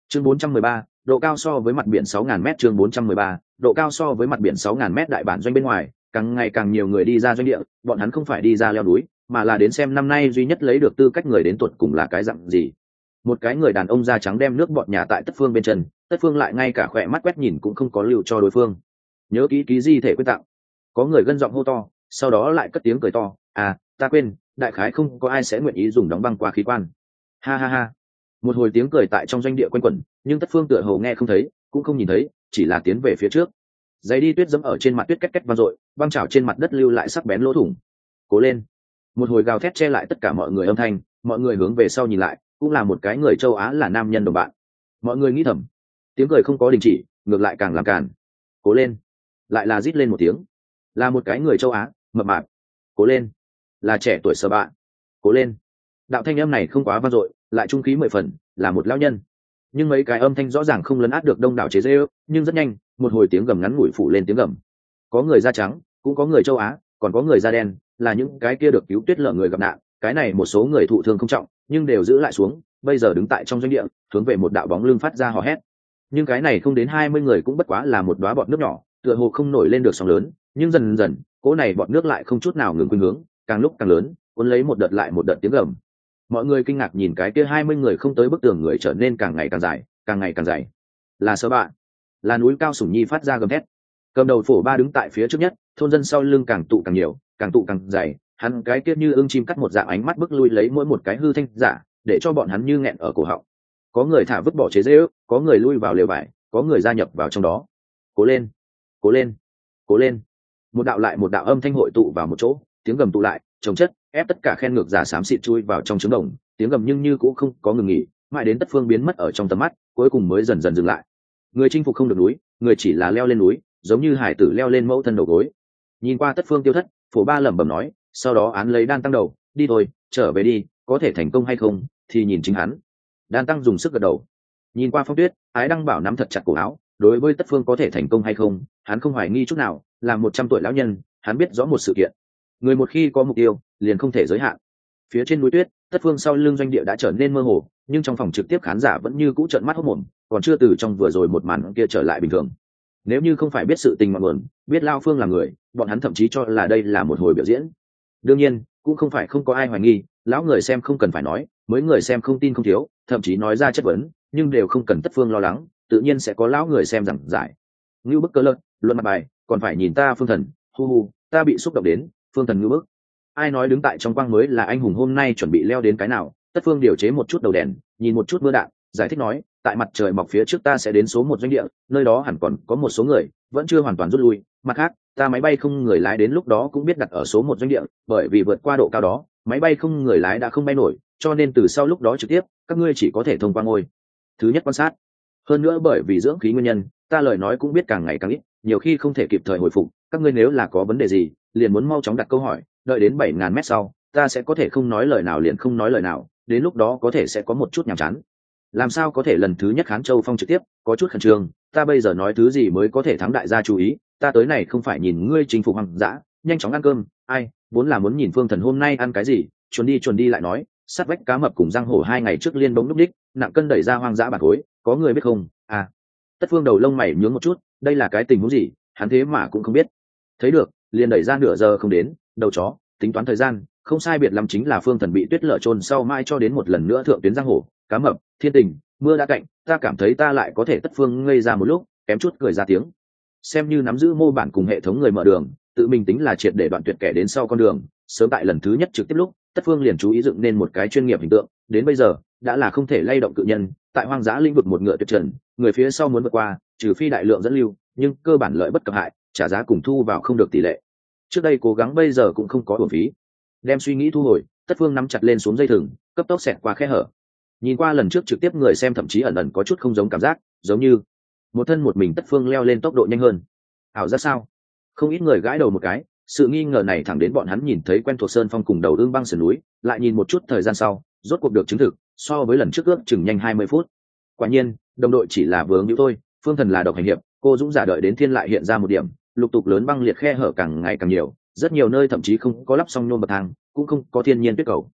Chương 413, độ cao so với mặt biển 6.000 m. Chương 413, độ cao so với mặt biển 6.000 m. Đại bản doanh bên ngoài, càng ngày càng nhiều người đi ra doanh địa, bọn hắn không phải đi ra leo núi, mà là đến xem năm nay duy nhất lấy được tư cách người đến tuột cùng là cái dạng gì. Một cái người đàn ông da trắng đem nước bọt nhà tại Tất Phương bên chân, Tất Phương lại ngay cả khỏe mắt quét nhìn cũng không có lưu cho đối phương. Nhớ kỹ di thể quyết tặng. Có người gân giọng hô to, sau đó lại cất tiếng cười to, à, ta quên, đại khái không có ai sẽ nguyện ý dùng đóng băng qua khí quan. Ha ha ha. Một hồi tiếng cười tại trong doanh địa quanh quẩn, nhưng Tất Phương tựa hồ nghe không thấy, cũng không nhìn thấy, chỉ là tiến về phía trước. Giày đi tuyết dẫm ở trên mặt tuyết két két vang dội, băng trào trên mặt đất lưu lại sắc bén lỗ thủng. Cố lên. Một hồi gào thét che lại tất cả mọi người âm thanh, mọi người hướng về sau nhìn lại, cũng là một cái người châu Á là nam nhân đồng bạn. Mọi người nghĩ thầm, tiếng cười không có đình chỉ, ngược lại càng làm càn. Cố lên. Lại là rít lên một tiếng. Là một cái người châu Á, mập mạp. Cố lên. Là trẻ tuổi Sở Bạ. Cố lên. Đạo thanh âm này không quá vang dội, lại trung khí 10 phần, là một lão nhân. Nhưng mấy cái âm thanh rõ ràng không lấn át được đông đảo chế giễu, nhưng rất nhanh, một hồi tiếng gầm ngắn ngủi phủ lên tiếng gầm. Có người da trắng, cũng có người châu Á, còn có người da đen, là những cái kia được cứu tuyết lở người gặp nạn. Cái này một số người thụ thương không trọng, nhưng đều giữ lại xuống, bây giờ đứng tại trong doanh địa, hướng về một đạo bóng lưng phát ra hò hét. Nhưng cái này không đến 20 người cũng bất quá là một đóa bọt nước nhỏ, tựa hồ không nổi lên được sóng lớn, nhưng dần dần, cỗ này bọt nước lại không chút nào ngừng khuynh hướng, càng lúc càng lớn, cuốn lấy một đợt lại một đợt tiếng gầm. Mọi người kinh ngạc nhìn cái kia 20 người không tới bức tường người trở nên càng ngày càng dài, càng ngày càng dài. Là Sở Bạ, là núi cao sủng nhi phát ra gầm thét. Cầm đầu phổ ba đứng tại phía trước nhất, thôn dân sau lưng càng tụ càng nhiều, càng tụ càng dày, hắn cái kia như ưng chim cắt một dạng ánh mắt bức lui lấy mỗi một cái hư thanh giả, để cho bọn hắn như nghẹn ở cổ họng. Có người thả vứt bỏ chế giễu, có người lui vào lều vải, có người gia nhập vào trong đó. Cố lên, cố lên, cố lên. Một đạo lại một đạo âm thanh hội tụ vào một chỗ, tiếng gầm tụ lại, chồng chất, ép tất cả khen ngược giả xám xịt chui vào trong trứng đồng, tiếng gầm nhưng như cũng không có ngừng nghỉ, mãi đến Tất Phương biến mất ở trong tầm mắt, cuối cùng mới dần dần dừng lại. Người chinh phục không được núi, người chỉ là leo lên núi, giống như hải tử leo lên mẫu thân đầu gối. Nhìn qua Tất Phương tiêu thất, phổ ba lẩm bẩm nói, sau đó án lấy đan tăng đầu, đi thôi, trở về đi, có thể thành công hay không thì nhìn chính hắn. Đan tăng dùng sức gật đầu. Nhìn qua Phong Tuyết, Ái Đăng Bảo nắm thật chặt cổ áo, đối với Tất Phương có thể thành công hay không, hắn không hoài nghi chút nào, là 100 tuổi lão nhân, hắn biết rõ một sự kiện. Người một khi có mục tiêu, liền không thể giới hạn. Phía trên núi tuyết, Tất Phương sau lưng doanh địa đã trở nên mơ hồ, nhưng trong phòng trực tiếp khán giả vẫn như cũ trợn mắt hốt mồm, còn chưa từ trong vừa rồi một màn kia trở lại bình thường. Nếu như không phải biết sự tình ngọn nguồn, biết Lao Phương là người, bọn hắn thậm chí cho là đây là một hồi biểu diễn. Đương nhiên, cũng không phải không có ai hoài nghi, lão người xem không cần phải nói, mới người xem không tin không thiếu, thậm chí nói ra chất vấn, nhưng đều không cần Tất Phương lo lắng, tự nhiên sẽ có lão người xem giảng giải. Ngưu bức cơ lợn, luận mặt bài, còn phải nhìn ta Phương Thần, hu hu, ta bị xúc động đến, Phương Thần ngưu bức. Ai nói đứng tại trong quang mới là anh hùng, hôm nay chuẩn bị leo đến cái nào? Tất Phương điều chế một chút đầu đèn, nhìn một chút mưa đạn, giải thích nói, tại mặt trời mọc phía trước ta sẽ đến số 1 doanh địa, nơi đó hẳn còn có một số người vẫn chưa hoàn toàn rút lui, mặt khác ta máy bay không người lái đến lúc đó cũng biết đặt ở số 1 doanh địa, bởi vì vượt qua độ cao đó máy bay không người lái đã không bay nổi, cho nên từ sau lúc đó trực tiếp các ngươi chỉ có thể thông qua ngôi thứ nhất quan sát. Hơn nữa bởi vì dưỡng khí nguyên nhân, ta lời nói cũng biết càng ngày càng ít, nhiều khi không thể kịp thời hồi phục, các ngươi nếu là có vấn đề gì liền muốn mau chóng đặt câu hỏi, đợi đến 7.000 mét sau ta sẽ có thể không nói lời nào liền không nói lời nào, đến lúc đó có thể sẽ có một chút nhàm chán. Làm sao có thể lần thứ nhất Khán Châu Phong trực tiếp, có chút khẩn trương, ta bây giờ nói thứ gì mới có thể thắng đại gia chú ý, ta tới này không phải nhìn ngươi chinh phục hoang dã, nhanh chóng ăn cơm, ai, vốn là muốn nhìn Phương Thần hôm nay ăn cái gì, chuồn đi lại nói, sát vách cá mập cùng răng hổ 2 ngày trước liên bóng lúc đích, nặng cân đẩy ra hoang dã bản khối, có người biết không? À. Tất Phương đầu lông mày nhướng một chút, đây là cái tình huống gì, hắn thế mà cũng không biết. Thấy được, liền đẩy ra nửa giờ không đến, đầu chó, tính toán thời gian, không sai biệt lắm chính là Phương Thần bị tuyết lở chôn sau mai cho đến một lần nữa thượng tuyến răng hổ, cá mập, thiên tình, mưa đã cạnh, ta cảm thấy ta lại có thể. Tất Phương ngây ra một lúc, kém chút cười ra tiếng. Xem như nắm giữ mô bản cùng hệ thống người mở đường, tự mình tính là triệt để đoạn tuyệt kẻ đến sau con đường, sớm tại lần thứ nhất trực tiếp lúc, Tất Phương liền chú ý dựng nên một cái chuyên nghiệp hình tượng, đến bây giờ đã là không thể lay động cự nhân, tại hoang dã lĩnh vực một ngựa tuyệt trần, người phía sau muốn vượt qua, trừ phi đại lượng dẫn lưu, nhưng cơ bản lợi bất cập hại, trả giá cùng thu vào không được tỷ lệ. Trước đây cố gắng bây giờ cũng không có uổng phí. Đem suy nghĩ thu hồi, Tất Phương nắm chặt lên xuống dây thừng, cấp tốc xẹt qua khe hở. Nhìn qua lần trước trực tiếp người xem thậm chí ẩn ẩn có chút không giống cảm giác, giống như một thân một mình Tất Phương leo lên tốc độ nhanh hơn. Ảo giác sao? Không ít người gãi đầu một cái, sự nghi ngờ này thẳng đến bọn hắn nhìn thấy quen thuộc sơn phong cùng đầu ương băng sườn núi, lại nhìn một chút thời gian sau, rốt cuộc được chứng thực, so với lần trước ước chừng nhanh 20 phút. Quả nhiên, đồng đội chỉ là vướng hữu thôi, Phương Thần là độc hành hiệp, cô dũng giả đợi đến thiên lại hiện ra một điểm, lục tục lớn băng liệt khe hở càng ngày càng nhiều, rất nhiều nơi thậm chí không có lắp xong nhôm bậc thang, cũng không có thiên nhiên tuyết cầu.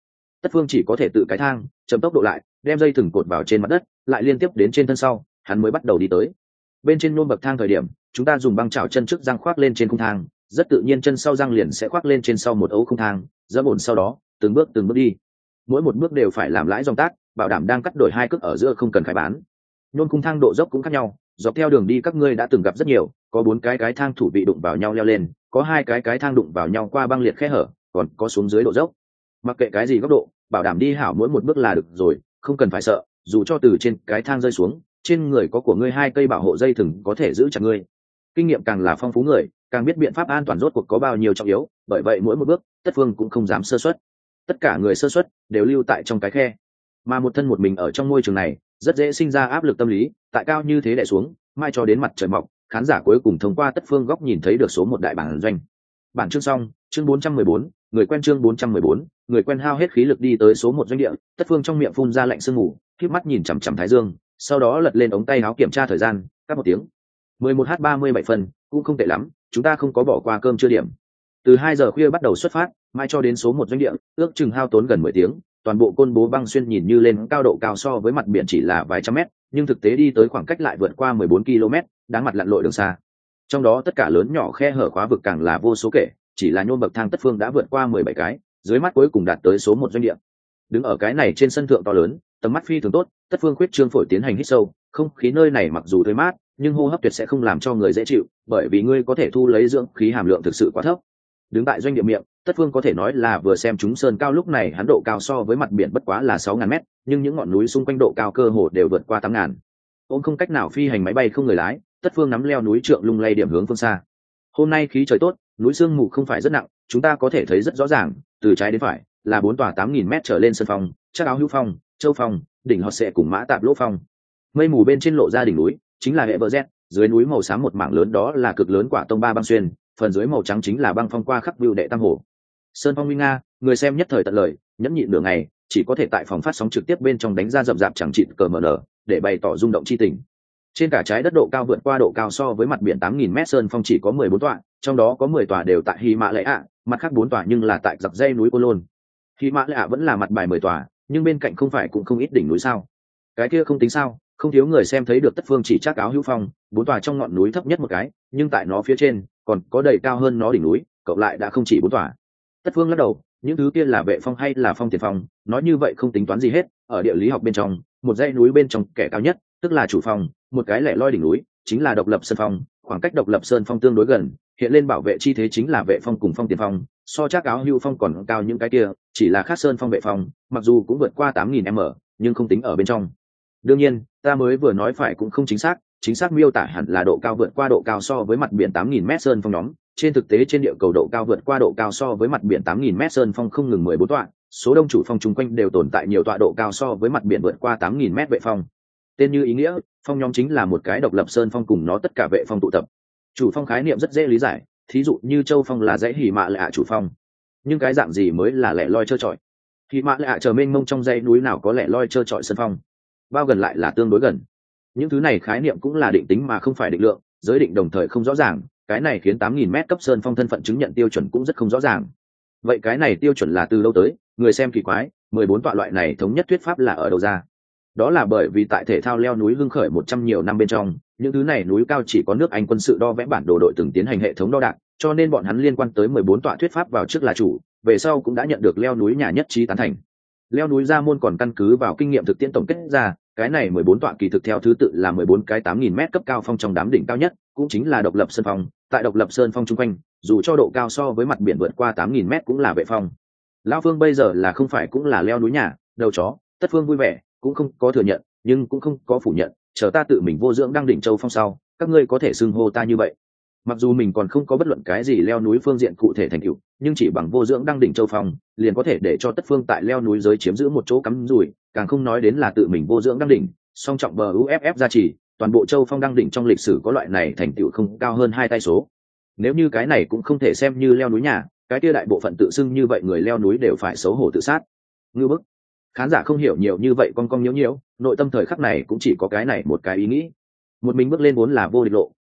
Tất Phương chỉ có thể tự cái thang chậm tốc độ lại, đem dây thừng cột vào trên mặt đất, lại liên tiếp đến trên thân sau, hắn mới bắt đầu đi tới. Bên trên nôn bậc thang thời điểm, chúng ta dùng băng chảo chân trước răng khoác lên trên khung thang, rất tự nhiên chân sau răng liền sẽ khoác lên trên sau một ấu khung thang, dẫm ổn sau đó từng bước đi, mỗi một bước đều phải làm lãi dòng tác, bảo đảm đang cắt đổi hai cước ở giữa không cần khai bán. Nôn khung thang độ dốc cũng khác nhau, dọc theo đường đi các ngươi đã từng gặp rất nhiều, có 4 cái thang thủ bị đụng vào nhau leo lên, có 2 cái thang đụng vào nhau qua băng liệt khe hở, còn có xuống dưới độ dốc. Mặc kệ cái gì góc độ, bảo đảm đi hảo mỗi một bước là được rồi, không cần phải sợ, dù cho từ trên cái thang rơi xuống, trên người có của ngươi 2 cây bảo hộ dây thừng có thể giữ chặt ngươi. Kinh nghiệm càng là phong phú người, càng biết biện pháp an toàn rốt cuộc có bao nhiêu trọng yếu, bởi vậy mỗi một bước, Tất Phương cũng không dám sơ suất. Tất cả người sơ suất đều lưu tại trong cái khe, mà một thân một mình ở trong môi trường này, rất dễ sinh ra áp lực tâm lý, tại cao như thế đè xuống, mai cho đến mặt trời mọc, khán giả cuối cùng thông qua Tất Phương góc nhìn thấy được số một đại bản doanh. Bản chương xong, chương 414, người quen chương 414, người quen hao hết khí lực đi tới số một doanh địa, Tất Phương trong miệng phun ra lạnh sương mù, khép mắt nhìn chằm chằm Thái Dương, sau đó lật lên ống tay áo kiểm tra thời gian, cắt một tiếng. 11h37 phân, cũng không tệ lắm, chúng ta không có bỏ qua cơm trưa điểm. Từ 2 giờ khuya bắt đầu xuất phát, mai cho đến số một doanh địa, ước chừng hao tốn gần 10 tiếng, toàn bộ Côn Bố băng xuyên nhìn như lên cao độ cao so với mặt biển chỉ là vài trăm mét, nhưng thực tế đi tới khoảng cách lại vượt qua 14 km, đáng mặt lặn lội đường xa. Trong đó tất cả lớn nhỏ khe hở khóa vực càng là vô số kể, chỉ là nhôm bậc thang Tất Phương đã vượt qua 17 cái, dưới mắt cuối cùng đạt tới số một doanh địa. Đứng ở cái này trên sân thượng to lớn, tầm mắt phi thường tốt, Tất Phương khuyết trương phổi tiến hành hít sâu, không khí nơi này mặc dù tươi mát, nhưng hô hấp tuyệt sẽ không làm cho người dễ chịu, bởi vì ngươi có thể thu lấy dưỡng khí hàm lượng thực sự quá thấp. Đứng tại doanh địa miệng, Tất Phương có thể nói là vừa xem chúng sơn cao, lúc này hắn độ cao so với mặt biển bất quá là 6.000 mét, nhưng những ngọn núi xung quanh độ cao cơ hồ đều vượt qua 8.000. Ôm không cách nào phi hành máy bay không người lái, Tất Phương nắm leo núi trượng lung lay điểm hướng phương xa. Hôm nay khí trời tốt, núi sương mù không phải rất nặng, chúng ta có thể thấy rất rõ ràng, từ trái đến phải là 4 tòa 8.000 mét trở lên sơn phong, Trác Áo Hữu Phong, Châu Phong, đỉnh Hot Sệ cùng Mã Tạp Lỗ Phong. Mây mù bên trên lộ ra đỉnh núi, chính là hệ bờ z, dưới núi màu xám một mảng lớn đó là cực lớn quả tông ba băng xuyên, phần dưới màu trắng chính là băng phong qua khắp view đệ tam hồ. Sơn phong nguy nga, người xem nhất thời tận lời, nhẫn nhịn nửa ngày, chỉ có thể tại phòng phát sóng trực tiếp bên trong đánh ra rậm rạp chẳng chịt cờ mờ nở, để bày tỏ rung động chi tình. Trên cả trái đất độ cao vượt qua độ cao so với mặt biển 8.000 mét sơn phong chỉ có 14 tọa, trong đó có 10 tòa đều tại Hy Mã Lệ Ạ, mặt khác 4 tòa nhưng là tại dọc dây núi Cô Lôn. Hy Mã Lệ Ạ vẫn là mặt bài 10 tòa, nhưng bên cạnh không phải cũng không ít đỉnh núi sao? Cái kia không tính sao, không thiếu người xem thấy được Tất Phương chỉ Trác Áo Hữu Phong, 4 tòa trong ngọn núi thấp nhất một cái, nhưng tại nó phía trên còn có đầy cao hơn nó đỉnh núi, cộng lại đã không chỉ 4 tòa. Tất Phương lắc đầu, những thứ kia là vệ phong hay là phong tiền phong, nói như vậy không tính toán gì hết, ở địa lý học bên trong, một dãy núi bên trong kẻ cao nhất, tức là chủ phong, một cái lẻ loi đỉnh núi, chính là độc lập sơn phong, khoảng cách độc lập sơn phong tương đối gần, hiện lên bảo vệ chi thế chính là vệ phong cùng phong tiền phong, so Trác Áo Hữu Phong còn cao những cái kia, chỉ là khác sơn phong vệ phong, mặc dù cũng vượt qua 8.000 m, nhưng không tính ở bên trong. Đương nhiên, ta mới vừa nói phải cũng không chính xác miêu tả hẳn là độ cao vượt qua độ cao so với mặt biển 8.000 mét sơn phong nhóm, trên thực tế trên địa cầu độ cao vượt qua độ cao so với mặt biển 8.000 mét sơn phong không ngừng 14 tọa, số đông chủ phong chung quanh đều tồn tại nhiều tọa độ cao so với mặt biển vượt qua 8.000 mét vệ phong. Tên như ý nghĩa, phong nhóm chính là một cái độc lập sơn phong cùng nó tất cả vệ phong tụ tập. Chủ phong khái niệm rất dễ lý giải, thí dụ như Châu Phong là dãy Hỉ Mã Lệ Ạ chủ phong. Nhưng cái dạng gì mới là lẻ loi trơ trọi? Hỉ Mã Lệ Ạ chờ mênh mông trong dãy núi nào có lẻ loi trơ trọi sơn phong? Bao gần lại là tương đối gần. Những thứ này khái niệm cũng là định tính mà không phải định lượng, giới định đồng thời không rõ ràng, cái này khiến 8.000 mét cấp sơn phong thân phận chứng nhận tiêu chuẩn cũng rất không rõ ràng. Vậy cái này tiêu chuẩn là từ lâu tới, người xem kỳ quái, 14 tọa loại này thống nhất thuyết pháp là ở đâu ra? Đó là bởi vì tại thể thao leo núi hưng khởi 100 nhiều năm bên trong, những thứ này núi cao chỉ có nước Anh quân sự đo vẽ bản đồ đội từng tiến hành hệ thống đo đạc, cho nên bọn hắn liên quan tới 14 tọa thuyết pháp vào trước là chủ, về sau cũng đã nhận được leo núi nhà nhất trí tán thành. Leo núi ra môn còn căn cứ vào kinh nghiệm thực tiễn tổng kết ra, cái này 14 tọa kỳ thực theo thứ tự là 14 cái 8.000 mét cấp cao phong trong đám đỉnh cao nhất, cũng chính là độc lập sơn phong, tại độc lập sơn phong chung quanh, dù cho độ cao so với mặt biển vượt qua 8.000 mét cũng là vệ phong. Lão Phương bây giờ là không phải cũng là leo núi nhà, đầu chó, Tất Phương vui vẻ, cũng không có thừa nhận, nhưng cũng không có phủ nhận, chờ ta tự mình vô dưỡng đăng đỉnh Châu Phong sau, các ngươi có thể xưng hô ta như vậy. Mặc dù mình còn không có bất luận cái gì leo núi phương diện cụ thể thành tựu, nhưng chỉ bằng vô dưỡng đăng đỉnh Châu Phong, liền có thể để cho Tất Phương tại leo núi giới chiếm giữ một chỗ cắm rủi, càng không nói đến là tự mình vô dưỡng đăng đỉnh, song trọng bờ UFF gia trì, toàn bộ Châu Phong đăng đỉnh trong lịch sử có loại này thành tựu không cao hơn 2 tay số. Nếu như cái này cũng không thể xem như leo núi nhà, cái kia đại bộ phận tự xưng như vậy người leo núi đều phải xấu hổ tự sát. Ngư bức. Khán giả không hiểu nhiều như vậy con nhiễu, nội tâm thời khắc này cũng chỉ có cái này một cái ý nghĩ. Một mình bước lên vốn là vô địch lộ,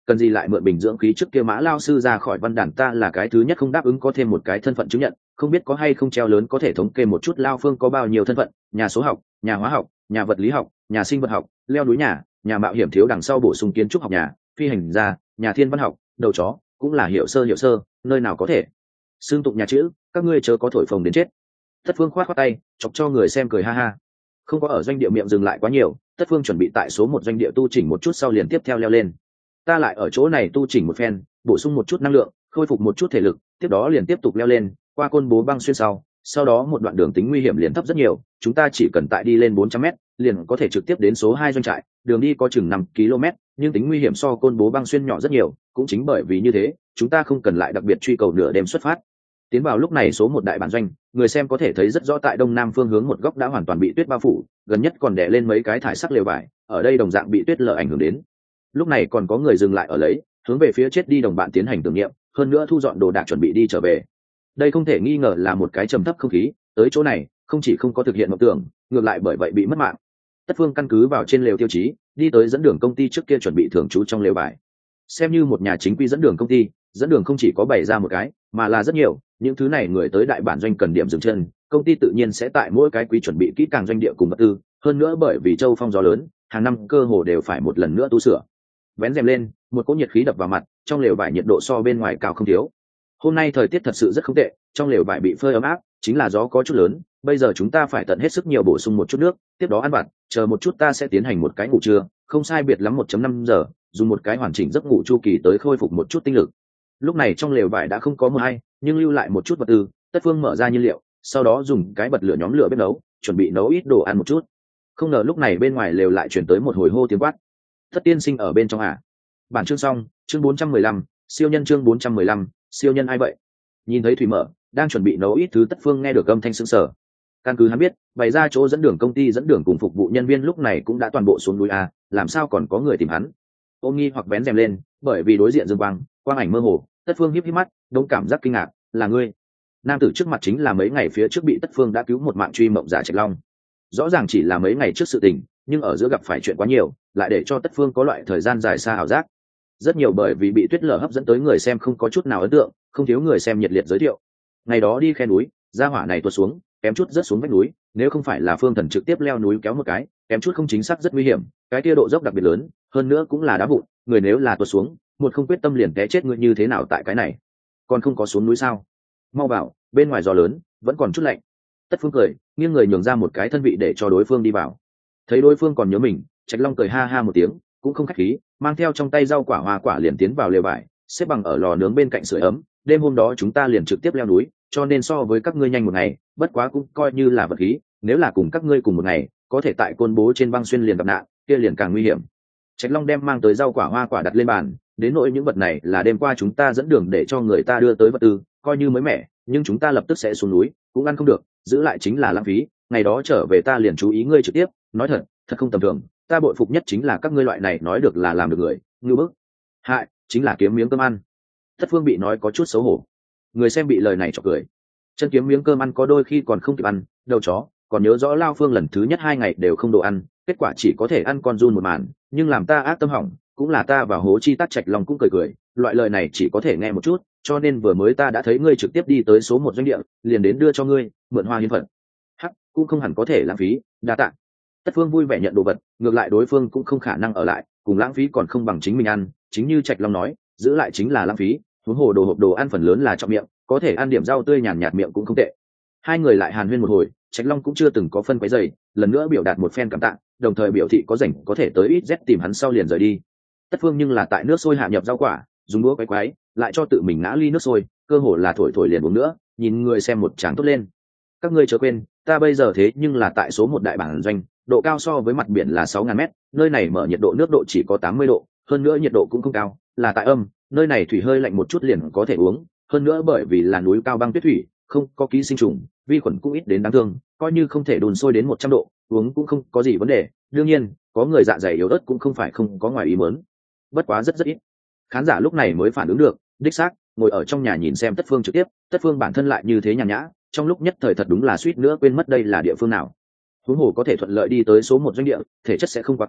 cần gì lại mượn bình dưỡng khí trước kia Mã lao sư ra khỏi văn đàn, ta là cái thứ nhất không đáp ứng, có thêm một cái thân phận chứng nhận, không biết có hay không treo lớn, có thể thống kê một chút Lao Phương có bao nhiêu thân phận: nhà số học, nhà hóa học, nhà vật lý học, nhà sinh vật học, leo núi nhà mạo hiểm, thiếu đằng sau bổ sung kiến trúc học, phi hành gia, nhà thiên văn học, đầu chó cũng là hiểu sơ, nơi nào có thể xương tụng nhà chữ, các ngươi chớ có thổi phồng đến chết. Tất Phương khoát khoát tay, chọc cho người xem cười ha ha. Không có ở doanh địa miệng dừng lại quá nhiều, Tất Phương chuẩn bị tại số một doanh địa tu chỉnh một chút, sau liền tiếp theo leo lên. Ta lại ở chỗ này tu chỉnh một phen, bổ sung một chút năng lượng, khôi phục một chút thể lực, tiếp đó liền tiếp tục leo lên, qua Côn Bố băng xuyên sau đó một đoạn đường tính nguy hiểm liền thấp rất nhiều, chúng ta chỉ cần tại đi lên 400m liền có thể trực tiếp đến số 2 doanh trại, đường đi có chừng 5 km, nhưng tính nguy hiểm so Côn Bố băng xuyên nhỏ rất nhiều, cũng chính bởi vì như thế, chúng ta không cần lại đặc biệt truy cầu nửa đêm xuất phát. Tiến vào lúc này số một đại bản doanh, người xem có thể thấy rất rõ, tại đông nam phương hướng một góc đã hoàn toàn bị tuyết bao phủ, gần nhất còn đè lên mấy cái thải sắc lều vải, ở đây đồng dạng bị tuyết lở ảnh hưởng đến. Lúc này còn có người dừng lại ở lấy, hướng về phía chết đi đồng bạn tiến hành tưởng niệm, hơn nữa thu dọn đồ đạc chuẩn bị đi trở về. Đây không thể nghi ngờ là một cái trầm thấp không khí, tới chỗ này không chỉ không có thực hiện mộng tưởng, ngược lại bởi vậy bị mất mạng. Tất Phương căn cứ vào trên lều tiêu chí, đi tới dẫn đường công ty trước kia chuẩn bị thường trú trong lều vải. Xem như một nhà chính quy dẫn đường công ty, dẫn đường không chỉ có bày ra một cái, mà là rất nhiều, những thứ này người tới đại bản doanh cần điểm dừng chân, công ty tự nhiên sẽ tại mỗi cái quý chuẩn bị kỹ càng doanh địa cùng vật tư, hơn nữa bởi vì châu phong gió lớn, hàng năm cơ hồ đều phải một lần nữa tu sửa. Vén rèm lên, một cỗ nhiệt khí đập vào mặt, trong lều vải nhiệt độ so bên ngoài cao không thiếu. Hôm nay thời tiết thật sự rất không tệ, trong lều vải bị phơi ấm áp, chính là gió có chút lớn, bây giờ chúng ta phải tận hết sức nhiều bổ sung một chút nước, tiếp đó ăn vặt, chờ một chút ta sẽ tiến hành một cái ngủ trưa, không sai biệt lắm 1.5 giờ, dùng một cái hoàn chỉnh giấc ngủ chu kỳ tới khôi phục một chút tinh lực. Lúc này trong lều vải đã không có mưa hay, nhưng lưu lại một chút vật tư. Tất Phương mở ra nhiên liệu, sau đó dùng cái bật lửa nhóm lửa bếp nấu, chuẩn bị nấu ít đồ ăn một chút. Không ngờ lúc này bên ngoài lều lại chuyển tới một hồi hô tiếng quát: Tất tiên sinh ở bên trong à? Bản chương xong, chương 415, siêu nhân, chương 415, siêu nhân ai vậy? Nhìn thấy thủy mở, đang chuẩn bị nấu ít thứ, Tất Phương nghe được âm thanh sững sờ. Căn cứ hắn biết, bày ra chỗ dẫn đường công ty dẫn đường cùng phục vụ nhân viên lúc này cũng đã toàn bộ xuống núi a, làm sao còn có người tìm hắn? Ôm nghi hoặc vén rèm lên, bởi vì đối diện dương quang ảnh mơ hồ, Tất Phương híp mắt, đông cảm giác kinh ngạc: là ngươi? Nam tử trước mặt chính là mấy ngày phía trước bị Tất Phương đã cứu một mạng truy mộng giả Trạch Long. Rõ ràng chỉ là mấy ngày trước sự tình, nhưng ở giữa gặp phải chuyện quá nhiều, lại để cho Tất Phương có loại thời gian dài xa ảo giác. Rất nhiều bởi vì bị tuyết lở hấp dẫn tới người xem không có chút nào ấn tượng, không thiếu người xem nhiệt liệt giới thiệu. Ngày đó đi khe núi, gia hỏa này tuột xuống, kém chút rớt xuống vách núi, nếu không phải là Phương Thần trực tiếp leo núi kéo một cái, kém chút không chính xác rất nguy hiểm, cái kia độ dốc đặc biệt lớn, hơn nữa cũng là đá vụn, người nếu là tuột xuống, một không quyết tâm liền té chết, người như thế nào tại cái này? Còn không có xuống núi sao? Mau vào, bên ngoài gió lớn, vẫn còn chút lạnh. Tất Phương cười, nghiêng người nhường ra một cái thân vị để cho đối phương đi vào. Thấy đối phương còn nhớ mình, Trạch Long cười ha ha một tiếng, cũng không khách khí, mang theo trong tay rau quả hoa quả liền tiến vào lều vải, xếp bằng ở lò nướng bên cạnh sưởi ấm. Đêm hôm đó chúng ta liền trực tiếp leo núi, cho nên so với các ngươi nhanh một ngày, bất quá cũng coi như là vật khí, nếu là cùng các ngươi cùng một ngày, có thể tại Côn Bố trên băng xuyên liền gặp nạn, kia liền càng nguy hiểm. Trạch Long đem mang tới rau quả hoa quả đặt lên bàn, đến nỗi những vật này là đêm qua chúng ta dẫn đường để cho người ta đưa tới vật tư, coi như mới mẻ, nhưng chúng ta lập tức sẽ xuống núi, cũng ăn không được, giữ lại chính là lãng phí. Ngày đó trở về ta liền chú ý ngươi trực tiếp, nói thật không tầm thường, ta bội phục nhất chính là các ngươi loại này nói được là làm được người, ngư bức. Hại, chính là kiếm miếng cơm ăn. Tất Phương bị nói có chút xấu hổ. Người xem bị lời này chọc cười. Chân kiếm miếng cơm ăn có đôi khi còn không kịp ăn, đầu chó, còn nhớ rõ Lao Phương lần thứ nhất 2 ngày đều không đồ ăn, kết quả chỉ có thể ăn con giun một màn, nhưng làm ta ác tâm hỏng, cũng là ta và hố chi tắt. Trạch Long cũng cười, loại lời này chỉ có thể nghe một chút, cho nên vừa mới ta đã thấy ngươi trực tiếp đi tới số 1 doanh địa, liền đến đưa cho ngươi, mượn hoa hiến phận. Hắc, cũng không hẳn có thể lãng phí, đa tạ. Tất Phương vui vẻ nhận đồ vật, ngược lại đối phương cũng không khả năng ở lại, cùng lãng phí còn không bằng chính mình ăn, chính như Trạch Long nói, giữ lại chính là lãng phí, huống hồ đồ hộp đồ ăn phần lớn là trọng miệng, có thể ăn điểm rau tươi nhàn nhạt miệng cũng không tệ. Hai người lại hàn huyên một hồi, Trạch Long cũng chưa từng có phân quấy rầy, lần nữa biểu đạt một phen cảm tạ, đồng thời biểu thị có rảnh có thể tới ít z tìm hắn sau liền rời đi. Tất Phương nhưng là tại nước sôi hạ nhập rau quả, dùng đũa quấy, lại cho tự mình ngã ly nước sôi, cơ hồ là thổi liền uống nữa, nhìn người xem một tràng tốt lên. Các ngươi chớ quên, ta bây giờ thế nhưng là tại số 1 đại bản doanh, độ cao so với mặt biển là 6.000 m, nơi này mở nhiệt độ nước độ chỉ có 80 độ, hơn nữa nhiệt độ cũng không cao, là tại âm, nơi này thủy hơi lạnh một chút liền có thể uống, hơn nữa bởi vì là núi cao băng tuyết thủy, không có ký sinh trùng, vi khuẩn cũng ít đến đáng thương, coi như không thể đun sôi đến 100 độ, uống cũng không có gì vấn đề. Đương nhiên, có người dạ dày yếu ớt cũng không phải không có ngoài ý muốn, bất quá rất ít. Khán giả lúc này mới phản ứng được, đích xác, ngồi ở trong nhà nhìn xem Tất Phương trực tiếp, Tất Phương bản thân lại như thế nhàn nhã, trong lúc nhất thời thật đúng là suýt nữa quên mất đây là địa phương nào. Huống hồ có thể thuận lợi đi tới số 1 doanh địa, thể chất sẽ không quá kém,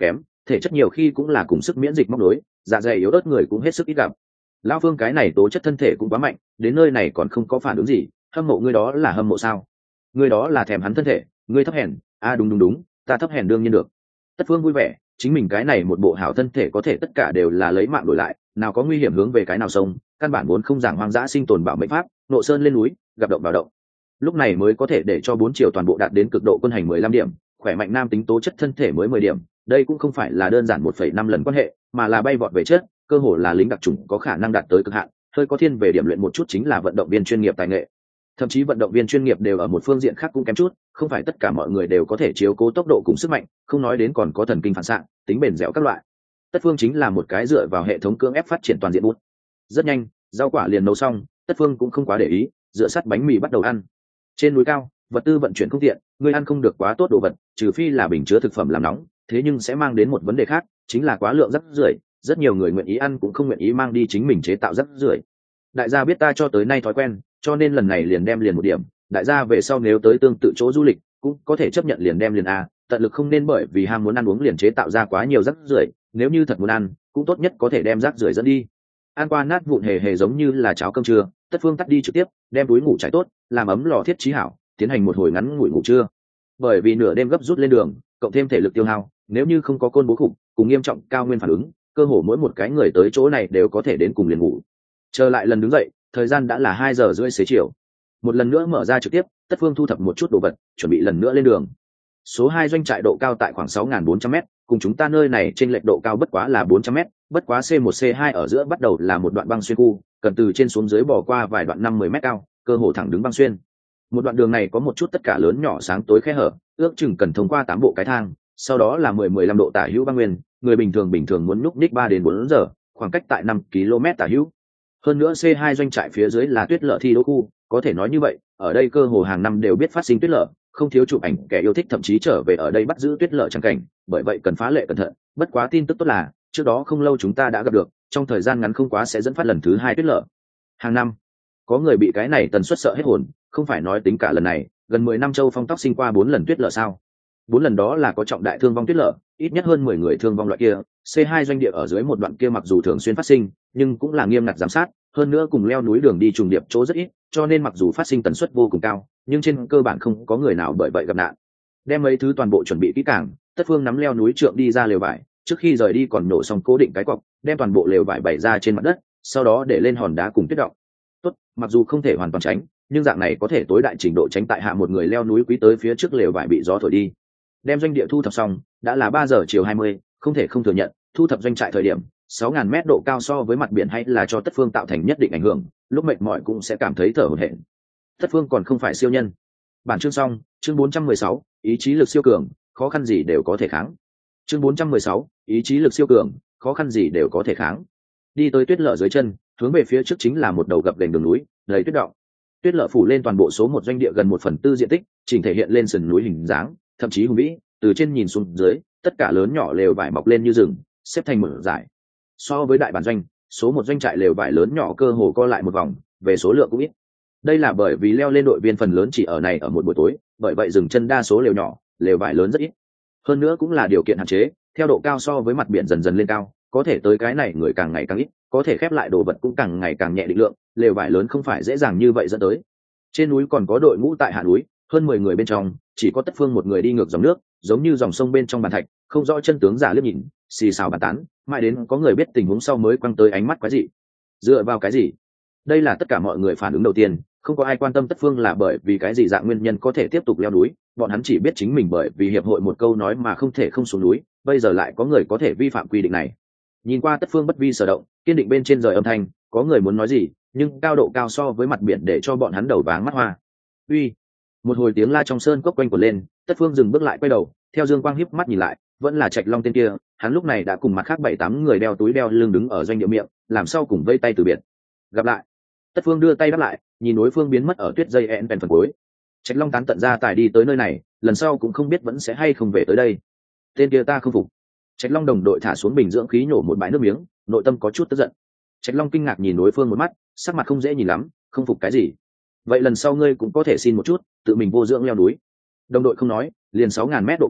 thể chất nhiều khi cũng là cùng sức miễn dịch móc đối, dạ dày yếu ớt người cũng hết sức ít gặp. Lão Phương cái này tố chất thân thể cũng quá mạnh, đến nơi này còn không có phản ứng gì, hâm mộ ngươi đó là hâm mộ sao? Ngươi đó là thèm hắn thân thể, ngươi thấp hèn. Đúng, ta thấp hèn đương nhiên được. Tất Phương vui vẻ, chính mình cái này một bộ hảo thân thể có thể tất cả đều là lấy mạng đổi lại, nào có nguy hiểm hướng về cái nào sông, căn bản vốn không giảng hoang dã sinh tồn bảo mệnh pháp, nộ sơn lên núi, gặp động vào động. Lúc này mới có thể để cho 4 chiều toàn bộ đạt đến cực độ quân hành 15 điểm, khỏe mạnh nam tính tố chất thân thể mới 10 điểm, đây cũng không phải là đơn giản 1,5 lần quan hệ, mà là bay vọt về chất, cơ hồ là lính đặc chủng có khả năng đạt tới cực hạn, hơi có thiên về điểm luyện một chút chính là vận động viên chuyên nghiệp tài nghệ. Thậm chí vận động viên chuyên nghiệp đều ở một phương diện khác cũng kém chút, không phải tất cả mọi người đều có thể chiếu cố tốc độ cùng sức mạnh, không nói đến còn có thần kinh phản xạ, tính bền dẻo các loại. Tất Phương chính là một cái dựa vào hệ thống cưỡng ép phát triển toàn diện bút. Rất nhanh, rau quả liền nấu xong, Tất Phương cũng không quá để ý, dựa sát bánh mì bắt đầu ăn. Trên núi cao, vật tư vận chuyển không tiện, người ăn không được quá tốt đồ vật, trừ phi là bình chứa thực phẩm làm nóng, thế nhưng sẽ mang đến một vấn đề khác, chính là quá lượng rác rưởi, rất nhiều người nguyện ý ăn cũng không nguyện ý mang đi chính mình chế tạo rác rưởi. Đại gia biết ta cho tới nay thói quen, cho nên lần này liền đem liền một điểm, đại gia về sau nếu tới tương tự chỗ du lịch cũng có thể chấp nhận liền đem liền a, tận lực không nên bởi vì ham muốn ăn uống liền chế tạo ra quá nhiều rác rưởi, nếu như thật muốn ăn cũng tốt nhất có thể đem rác rưởi dẫn đi. Ăn qua nát vụn hề hề giống như là cháo cơm trưa, Tất Phương tắt đi trực tiếp đem túi ngủ trải tốt, làm ấm lò thiết trí hảo, tiến hành một hồi ngắn ngủi ngủ trưa. Bởi vì nửa đêm gấp rút lên đường, cộng thêm thể lực tiêu hao, nếu như không có côn bố khủng cùng nghiêm trọng cao nguyên phản ứng, cơ hồ mỗi một cái người tới chỗ này đều có thể đến cùng liền ngủ. Trở lại lần đứng dậy, thời gian đã là 2 giờ rưỡi xế chiều. Một lần nữa mở ra trực tiếp, Tất Phương thu thập một chút đồ vật, chuẩn bị lần nữa lên đường. Số 2 doanh trại độ cao tại khoảng 6.400m, cùng chúng ta nơi này trên lệch độ cao bất quá là 400m, bất quá C1 C2 ở giữa bắt đầu là một đoạn băng xuyên khu, cần từ trên xuống dưới bỏ qua vài đoạn 50m cao, cơ hồ thẳng đứng băng xuyên. Một đoạn đường này có một chút tất cả lớn nhỏ sáng tối khe hở, ước chừng cần thông qua 8 bộ cái thang, sau đó là 10-15 độ tả hữu băng nguyên, người bình thường muốn nhúc nhích 3 đến 4 giờ, khoảng cách tại 5 km tả hữu. Hơn nữa C2 doanh trại phía dưới là tuyết lở thi đấu khu, có thể nói như vậy, ở đây cơ hồ hàng năm đều biết phát sinh tuyết lở, không thiếu chụp ảnh kẻ yêu thích thậm chí trở về ở đây bắt giữ tuyết lở chẳng cảnh, bởi vậy cần phá lệ cẩn thận. Bất quá tin tức tốt là, trước đó không lâu chúng ta đã gặp được, trong thời gian ngắn không quá sẽ dẫn phát lần thứ 2 tuyết lở. Hàng năm, có người bị cái này tần suất sợ hết hồn, không phải nói tính cả lần này, gần 10 năm Châu Phong tóc sinh qua 4 lần tuyết lở sao? 4 lần đó là có trọng đại thương vong tuyết lở, ít nhất hơn 10 người thương vong loại kia. C2 doanh địa ở dưới một đoạn kia mặc dù thường xuyên phát sinh, nhưng cũng là nghiêm ngặt giám sát, hơn nữa cùng leo núi đường đi trùng điệp chỗ rất ít, cho nên mặc dù phát sinh tần suất vô cùng cao, nhưng trên cơ bản không có người nào bởi vậy gặp nạn. Đem mấy thứ toàn bộ chuẩn bị kỹ càng, Tất Phương nắm leo núi trượng đi ra lều vải, trước khi rời đi còn nổ xong cố định cái cọc, đem toàn bộ lều vải bày ra trên mặt đất, sau đó để lên hòn đá cùng tuyết động. Tốt, mặc dù không thể hoàn toàn tránh, nhưng dạng này có thể tối đại trình độ tránh tại hạ một người leo núi quý tới phía trước lều vải bị gió thổi đi. Đem doanh địa thu thập xong, đã là 3 giờ chiều 20, không thể không thừa nhận, thu thập doanh trại thời điểm 6.000 mét độ cao so với mặt biển hay là cho Tất Phương tạo thành nhất định ảnh hưởng, lúc mệt mỏi cũng sẽ cảm thấy thở hổn hển. Tất Phương còn không phải siêu nhân. Bản chương xong, chương 416, ý chí lực siêu cường, khó khăn gì đều có thể kháng. Chương 416, ý chí lực siêu cường, khó khăn gì đều có thể kháng. Đi tới tuyết lở dưới chân, hướng về phía trước chính là một đầu gập ghềnh đường núi, đầy tuyết đọng. Tuyết lở phủ lên toàn bộ số 1 doanh địa gần 1/4 diện tích, chỉnh thể hiện lên sườn núi hình dáng, thậm chí hùng vĩ, từ trên nhìn xuống dưới, tất cả lớn nhỏ lều vải mọc lên như rừng, xếp thành một dải. So với đại bản doanh, số 1 doanh trại lều vải lớn nhỏ cơ hồ co lại một vòng, về số lượng cũng ít. Đây là bởi vì leo lên đội viên phần lớn chỉ ở này ở một buổi tối, bởi vậy dừng chân đa số lều nhỏ, lều vải lớn rất ít. Hơn nữa cũng là điều kiện hạn chế, theo độ cao so với mặt biển dần dần lên cao, có thể tới cái này người càng ngày càng ít, có thể khép lại đồ vật cũng càng ngày càng nhẹ định lượng, lều vải lớn không phải dễ dàng như vậy dẫn tới. Trên núi còn có đội ngũ tại hạ núi, hơn 10 người bên trong, chỉ có Tất Phương một người đi ngược dòng nước, giống như dòng sông bên trong bàn thạch, không rõ chân tướng giả liếc nhìn, xì xào bàn tán, mãi đến có người biết tình huống sau mới quăng tới ánh mắt quái dị. Dựa vào cái gì? Đây là tất cả mọi người phản ứng đầu tiên, không có ai quan tâm Tất Phương là bởi vì cái gì dạng nguyên nhân có thể tiếp tục leo núi, bọn hắn chỉ biết chính mình bởi vì hiệp hội một câu nói mà không thể không xuống núi, bây giờ lại có người có thể vi phạm quy định này. Nhìn qua Tất Phương bất vi sở động, kiên định bên trên rời âm thanh, có người muốn nói gì, nhưng cao độ cao so với mặt biển để cho bọn hắn đầu váng mắt hoa. Uy! Một hồi tiếng la trong sơn cốc quanh quẩn lên, Tất Phương dừng bước lại quay đầu, theo dương quang híp mắt nhìn lại, vẫn là Trạch Long tên kia, hắn lúc này đã cùng mặt khác 7-8 người đeo túi đeo lưng đứng ở doanh địa miệng, làm sau cùng vây tay từ biệt. Gặp lại. Tất Phương đưa tay đáp lại, nhìn đối phương biến mất ở tuyết dây ẹn phần cuối. Trạch Long tán tận ra tài đi tới nơi này, lần sau cũng không biết vẫn sẽ hay không về tới đây. Tên kia ta không phục. Trạch Long đồng đội thả xuống bình dưỡng khí nhổ một bãi nước miếng, nội tâm có chút tức giận. Trạch Long kinh ngạc nhìn đối phương một mắt, sắc mặt không dễ nhìn lắm, không phục cái gì? Vậy lần sau ngươi cũng có thể xin một chút, tự mình vô dưỡng leo núi. Đồng đội không nói, liền 6.000 mét độ cao,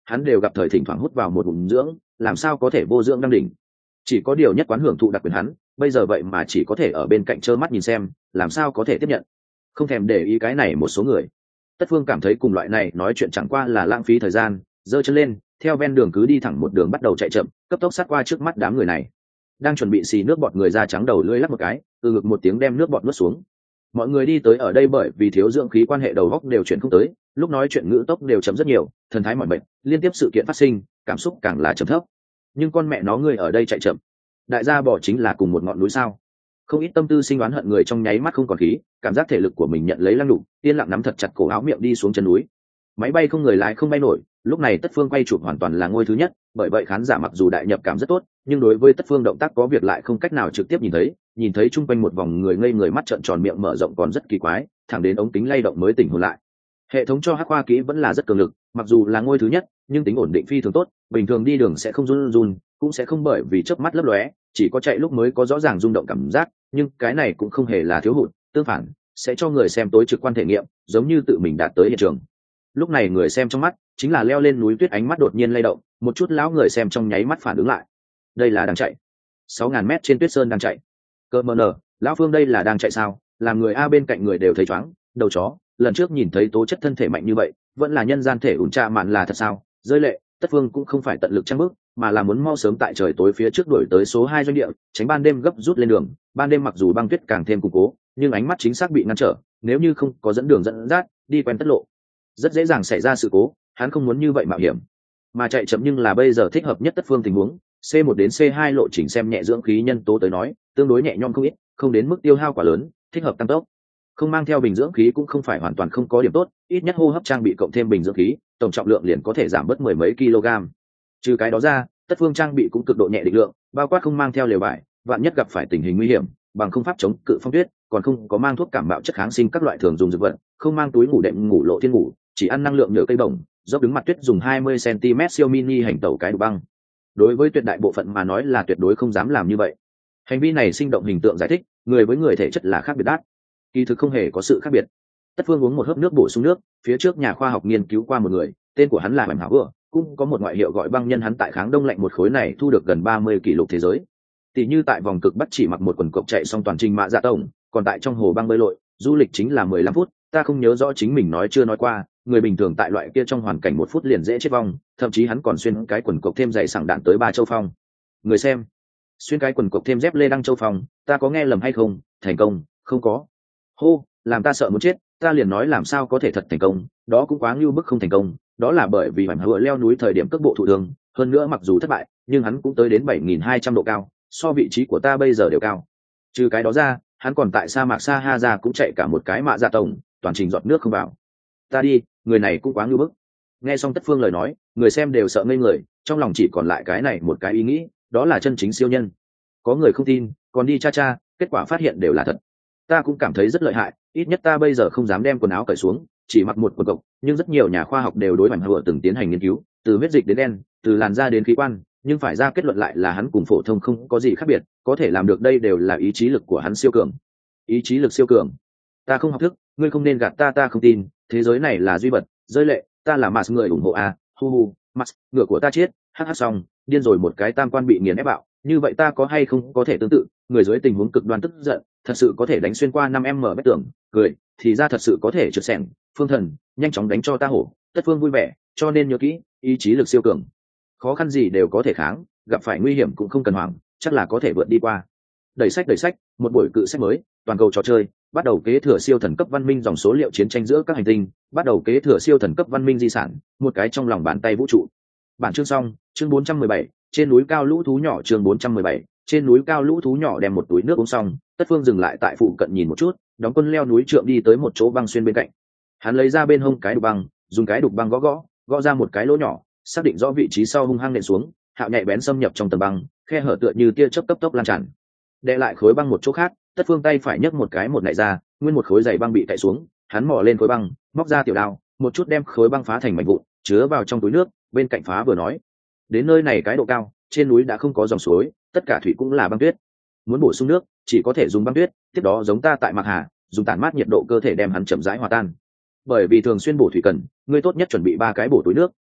hắn đều gặp thời thỉnh thoảng hút vào một ngụm dưỡng, làm sao có thể vô dưỡng đăng đỉnh. Chỉ có điều nhất quán hưởng thụ đặc quyền hắn bây giờ vậy mà chỉ có thể ở bên cạnh trơ mắt nhìn xem, làm sao có thể tiếp nhận. Không thèm để ý cái này một số người. Tất Phương cảm thấy cùng loại này nói chuyện chẳng qua là lãng phí thời gian, giơ chân lên theo ven đường cứ đi thẳng một đường bắt đầu chạy chậm, cấp tốc sát qua trước mắt đám người này. Đang chuẩn bị xì nước bọt người da trắng đầu lưỡi lắc một cái, từ ngực một tiếng đem nước bọt nuốt xuống. Mọi người đi tới ở đây bởi vì thiếu dưỡng khí quan hệ đầu góc đều chuyển không tới, lúc nói chuyện ngữ tốc đều chấm rất nhiều, thần thái mỏi mệt, liên tiếp sự kiện phát sinh, cảm xúc càng là trầm thấp. Nhưng con mẹ nó ngươi ở đây chạy chậm, đại gia bỏ chính là cùng một ngọn núi sao? Không ít tâm tư sinh đoán hận người trong nháy mắt không còn khí, cảm giác thể lực của mình nhận lấy lăng đụng, yên lặng nắm thật chặt cổ áo miệng đi xuống chân núi. Máy bay không người lái không bay nổi, lúc này Tất Phương quay chụp hoàn toàn là ngôi thứ nhất, bởi vậy khán giả mặc dù đại nhập cảm rất tốt, nhưng đối với Tất Phương động tác có việc lại không cách nào trực tiếp nhìn thấy chung quanh một vòng người ngây người mắt trợn tròn miệng mở rộng còn rất kỳ quái, thẳng đến ống kính lay động mới tỉnh hồn lại. Hệ thống cho hắc khoa kỹ vẫn là rất cường lực, mặc dù là ngôi thứ nhất, nhưng tính ổn định phi thường tốt, bình thường đi đường sẽ không run, cũng sẽ không bởi vì chớp mắt lấp lóe, chỉ có chạy lúc mới có rõ ràng rung động cảm giác, nhưng cái này cũng không hề là thiếu hụt, tương phản, sẽ cho người xem tối trực quan thể nghiệm, giống như tự mình đạt tới hiện trường. Lúc này người xem trong mắt chính là leo lên núi tuyết, ánh mắt đột nhiên lay động, một chút lão người xem trong nháy mắt phản ứng lại. Đây là đang chạy 6.000 mét trên tuyết sơn đang chạy. Cơ mờ nở, lão Phương đây là đang chạy sao? Làm người a bên cạnh người đều thấy choáng, đầu chó, lần trước nhìn thấy tố chất thân thể mạnh như vậy, vẫn là nhân gian thể ủn tra mạn là thật sao? Rơi lệ, Tất Phương cũng không phải tận lực trang bước, mà là muốn mau sớm tại trời tối phía trước đuổi tới số 2 doanh địa, tránh ban đêm gấp rút lên đường. Ban đêm mặc dù băng tuyết càng thêm củng cố, nhưng ánh mắt chính xác bị ngăn trở, nếu như không có dẫn đường dẫn dắt, đi quen tất lộ, rất dễ dàng xảy ra sự cố, hắn không muốn như vậy mạo hiểm. Mà chạy chậm nhưng là bây giờ thích hợp nhất Tất Phương tình huống, C1 đến C2 lộ trình xem nhẹ dưỡng khí nhân tố tới nói, tương đối nhẹ nhõm không ít, không đến mức tiêu hao quá lớn, thích hợp tăng tốc. Không mang theo bình dưỡng khí cũng không phải hoàn toàn không có điểm tốt, ít nhất hô hấp trang bị cộng thêm bình dưỡng khí, tổng trọng lượng liền có thể giảm bớt mười mấy kg. Trừ cái đó ra, Tất Phương trang bị cũng cực độ nhẹ định lượng, bao quát không mang theo lều vải, vạn nhất gặp phải tình hình nguy hiểm, bằng không pháp chống cự phong tuyết, còn không có mang thuốc cảm bạo chất kháng sinh các loại thường dùng dược vật, không mang túi ngủ đệm ngủ lộ thiên ngủ, chỉ ăn năng lượng nhựa cây bổng, dốc đứng mặt tuyết dùng 20 cm siêu mini hành tẩu cái đủ băng. Đối với tuyệt đại bộ phận mà nói là tuyệt đối không dám làm như vậy. Hành vi này sinh động hình tượng giải thích, người với người thể chất là khác biệt đát, kỳ thực không hề có sự khác biệt. Tất Phương uống một hớp nước bổ sung nước, phía trước nhà khoa học nghiên cứu qua một người, tên của hắn là Bẩm Hảo Vừa, cũng có một ngoại hiệu gọi băng nhân, hắn tại kháng đông lạnh một khối này thu được gần 30 kỷ lục thế giới. Tỷ như tại vòng cực Bắc chỉ mặc một quần cộc chạy xong toàn trình mạ dạ tổng, còn tại trong hồ băng bơi lội, du lịch chính là 15 phút, ta không nhớ rõ chính mình nói chưa nói qua, người bình thường tại loại kia trong hoàn cảnh 1 phút liền dễ chết vong, thậm chí hắn còn xuyên cái quần cộc thêm giày sảng đạn tới 3 châu phong. Người xem, xuyên cái quần cộc thêm dép lê đăng châu phong, ta có nghe lầm hay không? Thành công? Không có. Hô, làm ta sợ muốn chết, ta liền nói làm sao có thể thật thành công, đó cũng quá ngưu bức không thành công, đó là bởi vì Hoành Hựa leo núi thời điểm cước bộ thụ thương, hơn nữa mặc dù thất bại, nhưng hắn cũng tới đến 7.200 độ cao, so vị trí của ta bây giờ đều cao. Trừ cái đó ra, hắn còn tại sa mạc Sahara cũng chạy cả một cái mạ dạ tổng, toàn trình giọt nước không vào. Ta đi, người này cũng quá ngưu bức. Nghe xong Tất Phương lời nói, người xem đều sợ ngây người, trong lòng chỉ còn lại cái này một cái ý nghĩ, đó là chân chính siêu nhân. Có người không tin, còn đi tra, kết quả phát hiện đều là thật. Ta cũng cảm thấy rất lợi hại, ít nhất ta bây giờ không dám đem quần áo cởi xuống, chỉ mặc một quần cộc, nhưng rất nhiều nhà khoa học đều đối Hoành Hựa từng tiến hành nghiên cứu, từ huyết dịch đến đen, từ làn da đến khí quan, nhưng phải ra kết luận lại là hắn cùng phổ thông không có gì khác biệt, có thể làm được đây đều là ý chí lực của hắn siêu cường. Ý chí lực siêu cường? Ta không học thức, ngươi không nên gạt ta, ta không tin, thế giới này là duy vật, rơi lệ, ta là Mars người ủng hộ a, hu hu, Mars, ngựa của ta chết, hắc xong, điên rồi một cái tam quan bị nghiền ép bạo, như vậy ta có hay không có thể tương tự, người dưới tình huống cực đoan tức giận, thật sự có thể đánh xuyên qua 5m vách tường, cười, thì ra thật sự có thể trượt xẻng, Phương Thần, nhanh chóng đánh cho ta hổ. Tất Phương vui vẻ, cho nên nhớ kỹ, ý chí lực siêu cường, khó khăn gì đều có thể kháng, gặp phải nguy hiểm cũng không cần hoảng, chắc là có thể vượt đi qua. Đẩy sách, một buổi cự sách mới, toàn cầu trò chơi, bắt đầu kế thừa siêu thần cấp văn minh dòng số liệu chiến tranh giữa các hành tinh, bắt đầu kế thừa siêu thần cấp văn minh di sản, một cái trong lòng bàn tay vũ trụ. Bản chương xong, chương 417, trên núi cao lũ thú nhỏ, chương 417, trên núi cao lũ thú nhỏ đem một túi nước uống xong, Tất Phương dừng lại tại phụ cận nhìn một chút, đóng quân leo núi trượng đi tới một chỗ băng xuyên bên cạnh. Hắn lấy ra bên hông cái đục băng, dùng cái đục băng gõ ra một cái lỗ nhỏ, xác định rõ vị trí sau hung hăng nện xuống, hạo nhạy bén xâm nhập trong tầng băng, khe hở tựa như tia chớp cấp tốc lan tràn. Đè lại khối băng một chỗ khác, Tất Phương tay phải nhấc một cái nại ra, nguyên một khối dày băng bị cạy xuống, hắn mò lên khối băng, móc ra tiểu đao, một chút đem khối băng phá thành mảnh vụn, chứa vào trong túi nước, bên cạnh phá vừa nói: đến nơi này cái độ cao, trên núi đã không có dòng suối, tất cả thủy cũng là băng tuyết. Muốn bổ sung nước, chỉ có thể dùng băng tuyết, tiếp đó giống ta tại Mạc Hà, dùng tản mát nhiệt độ cơ thể đem hắn chậm rãi hòa tan. Bởi vì thường xuyên bổ thủy cần, ngươi tốt nhất chuẩn bị 3 cái bổ túi nước,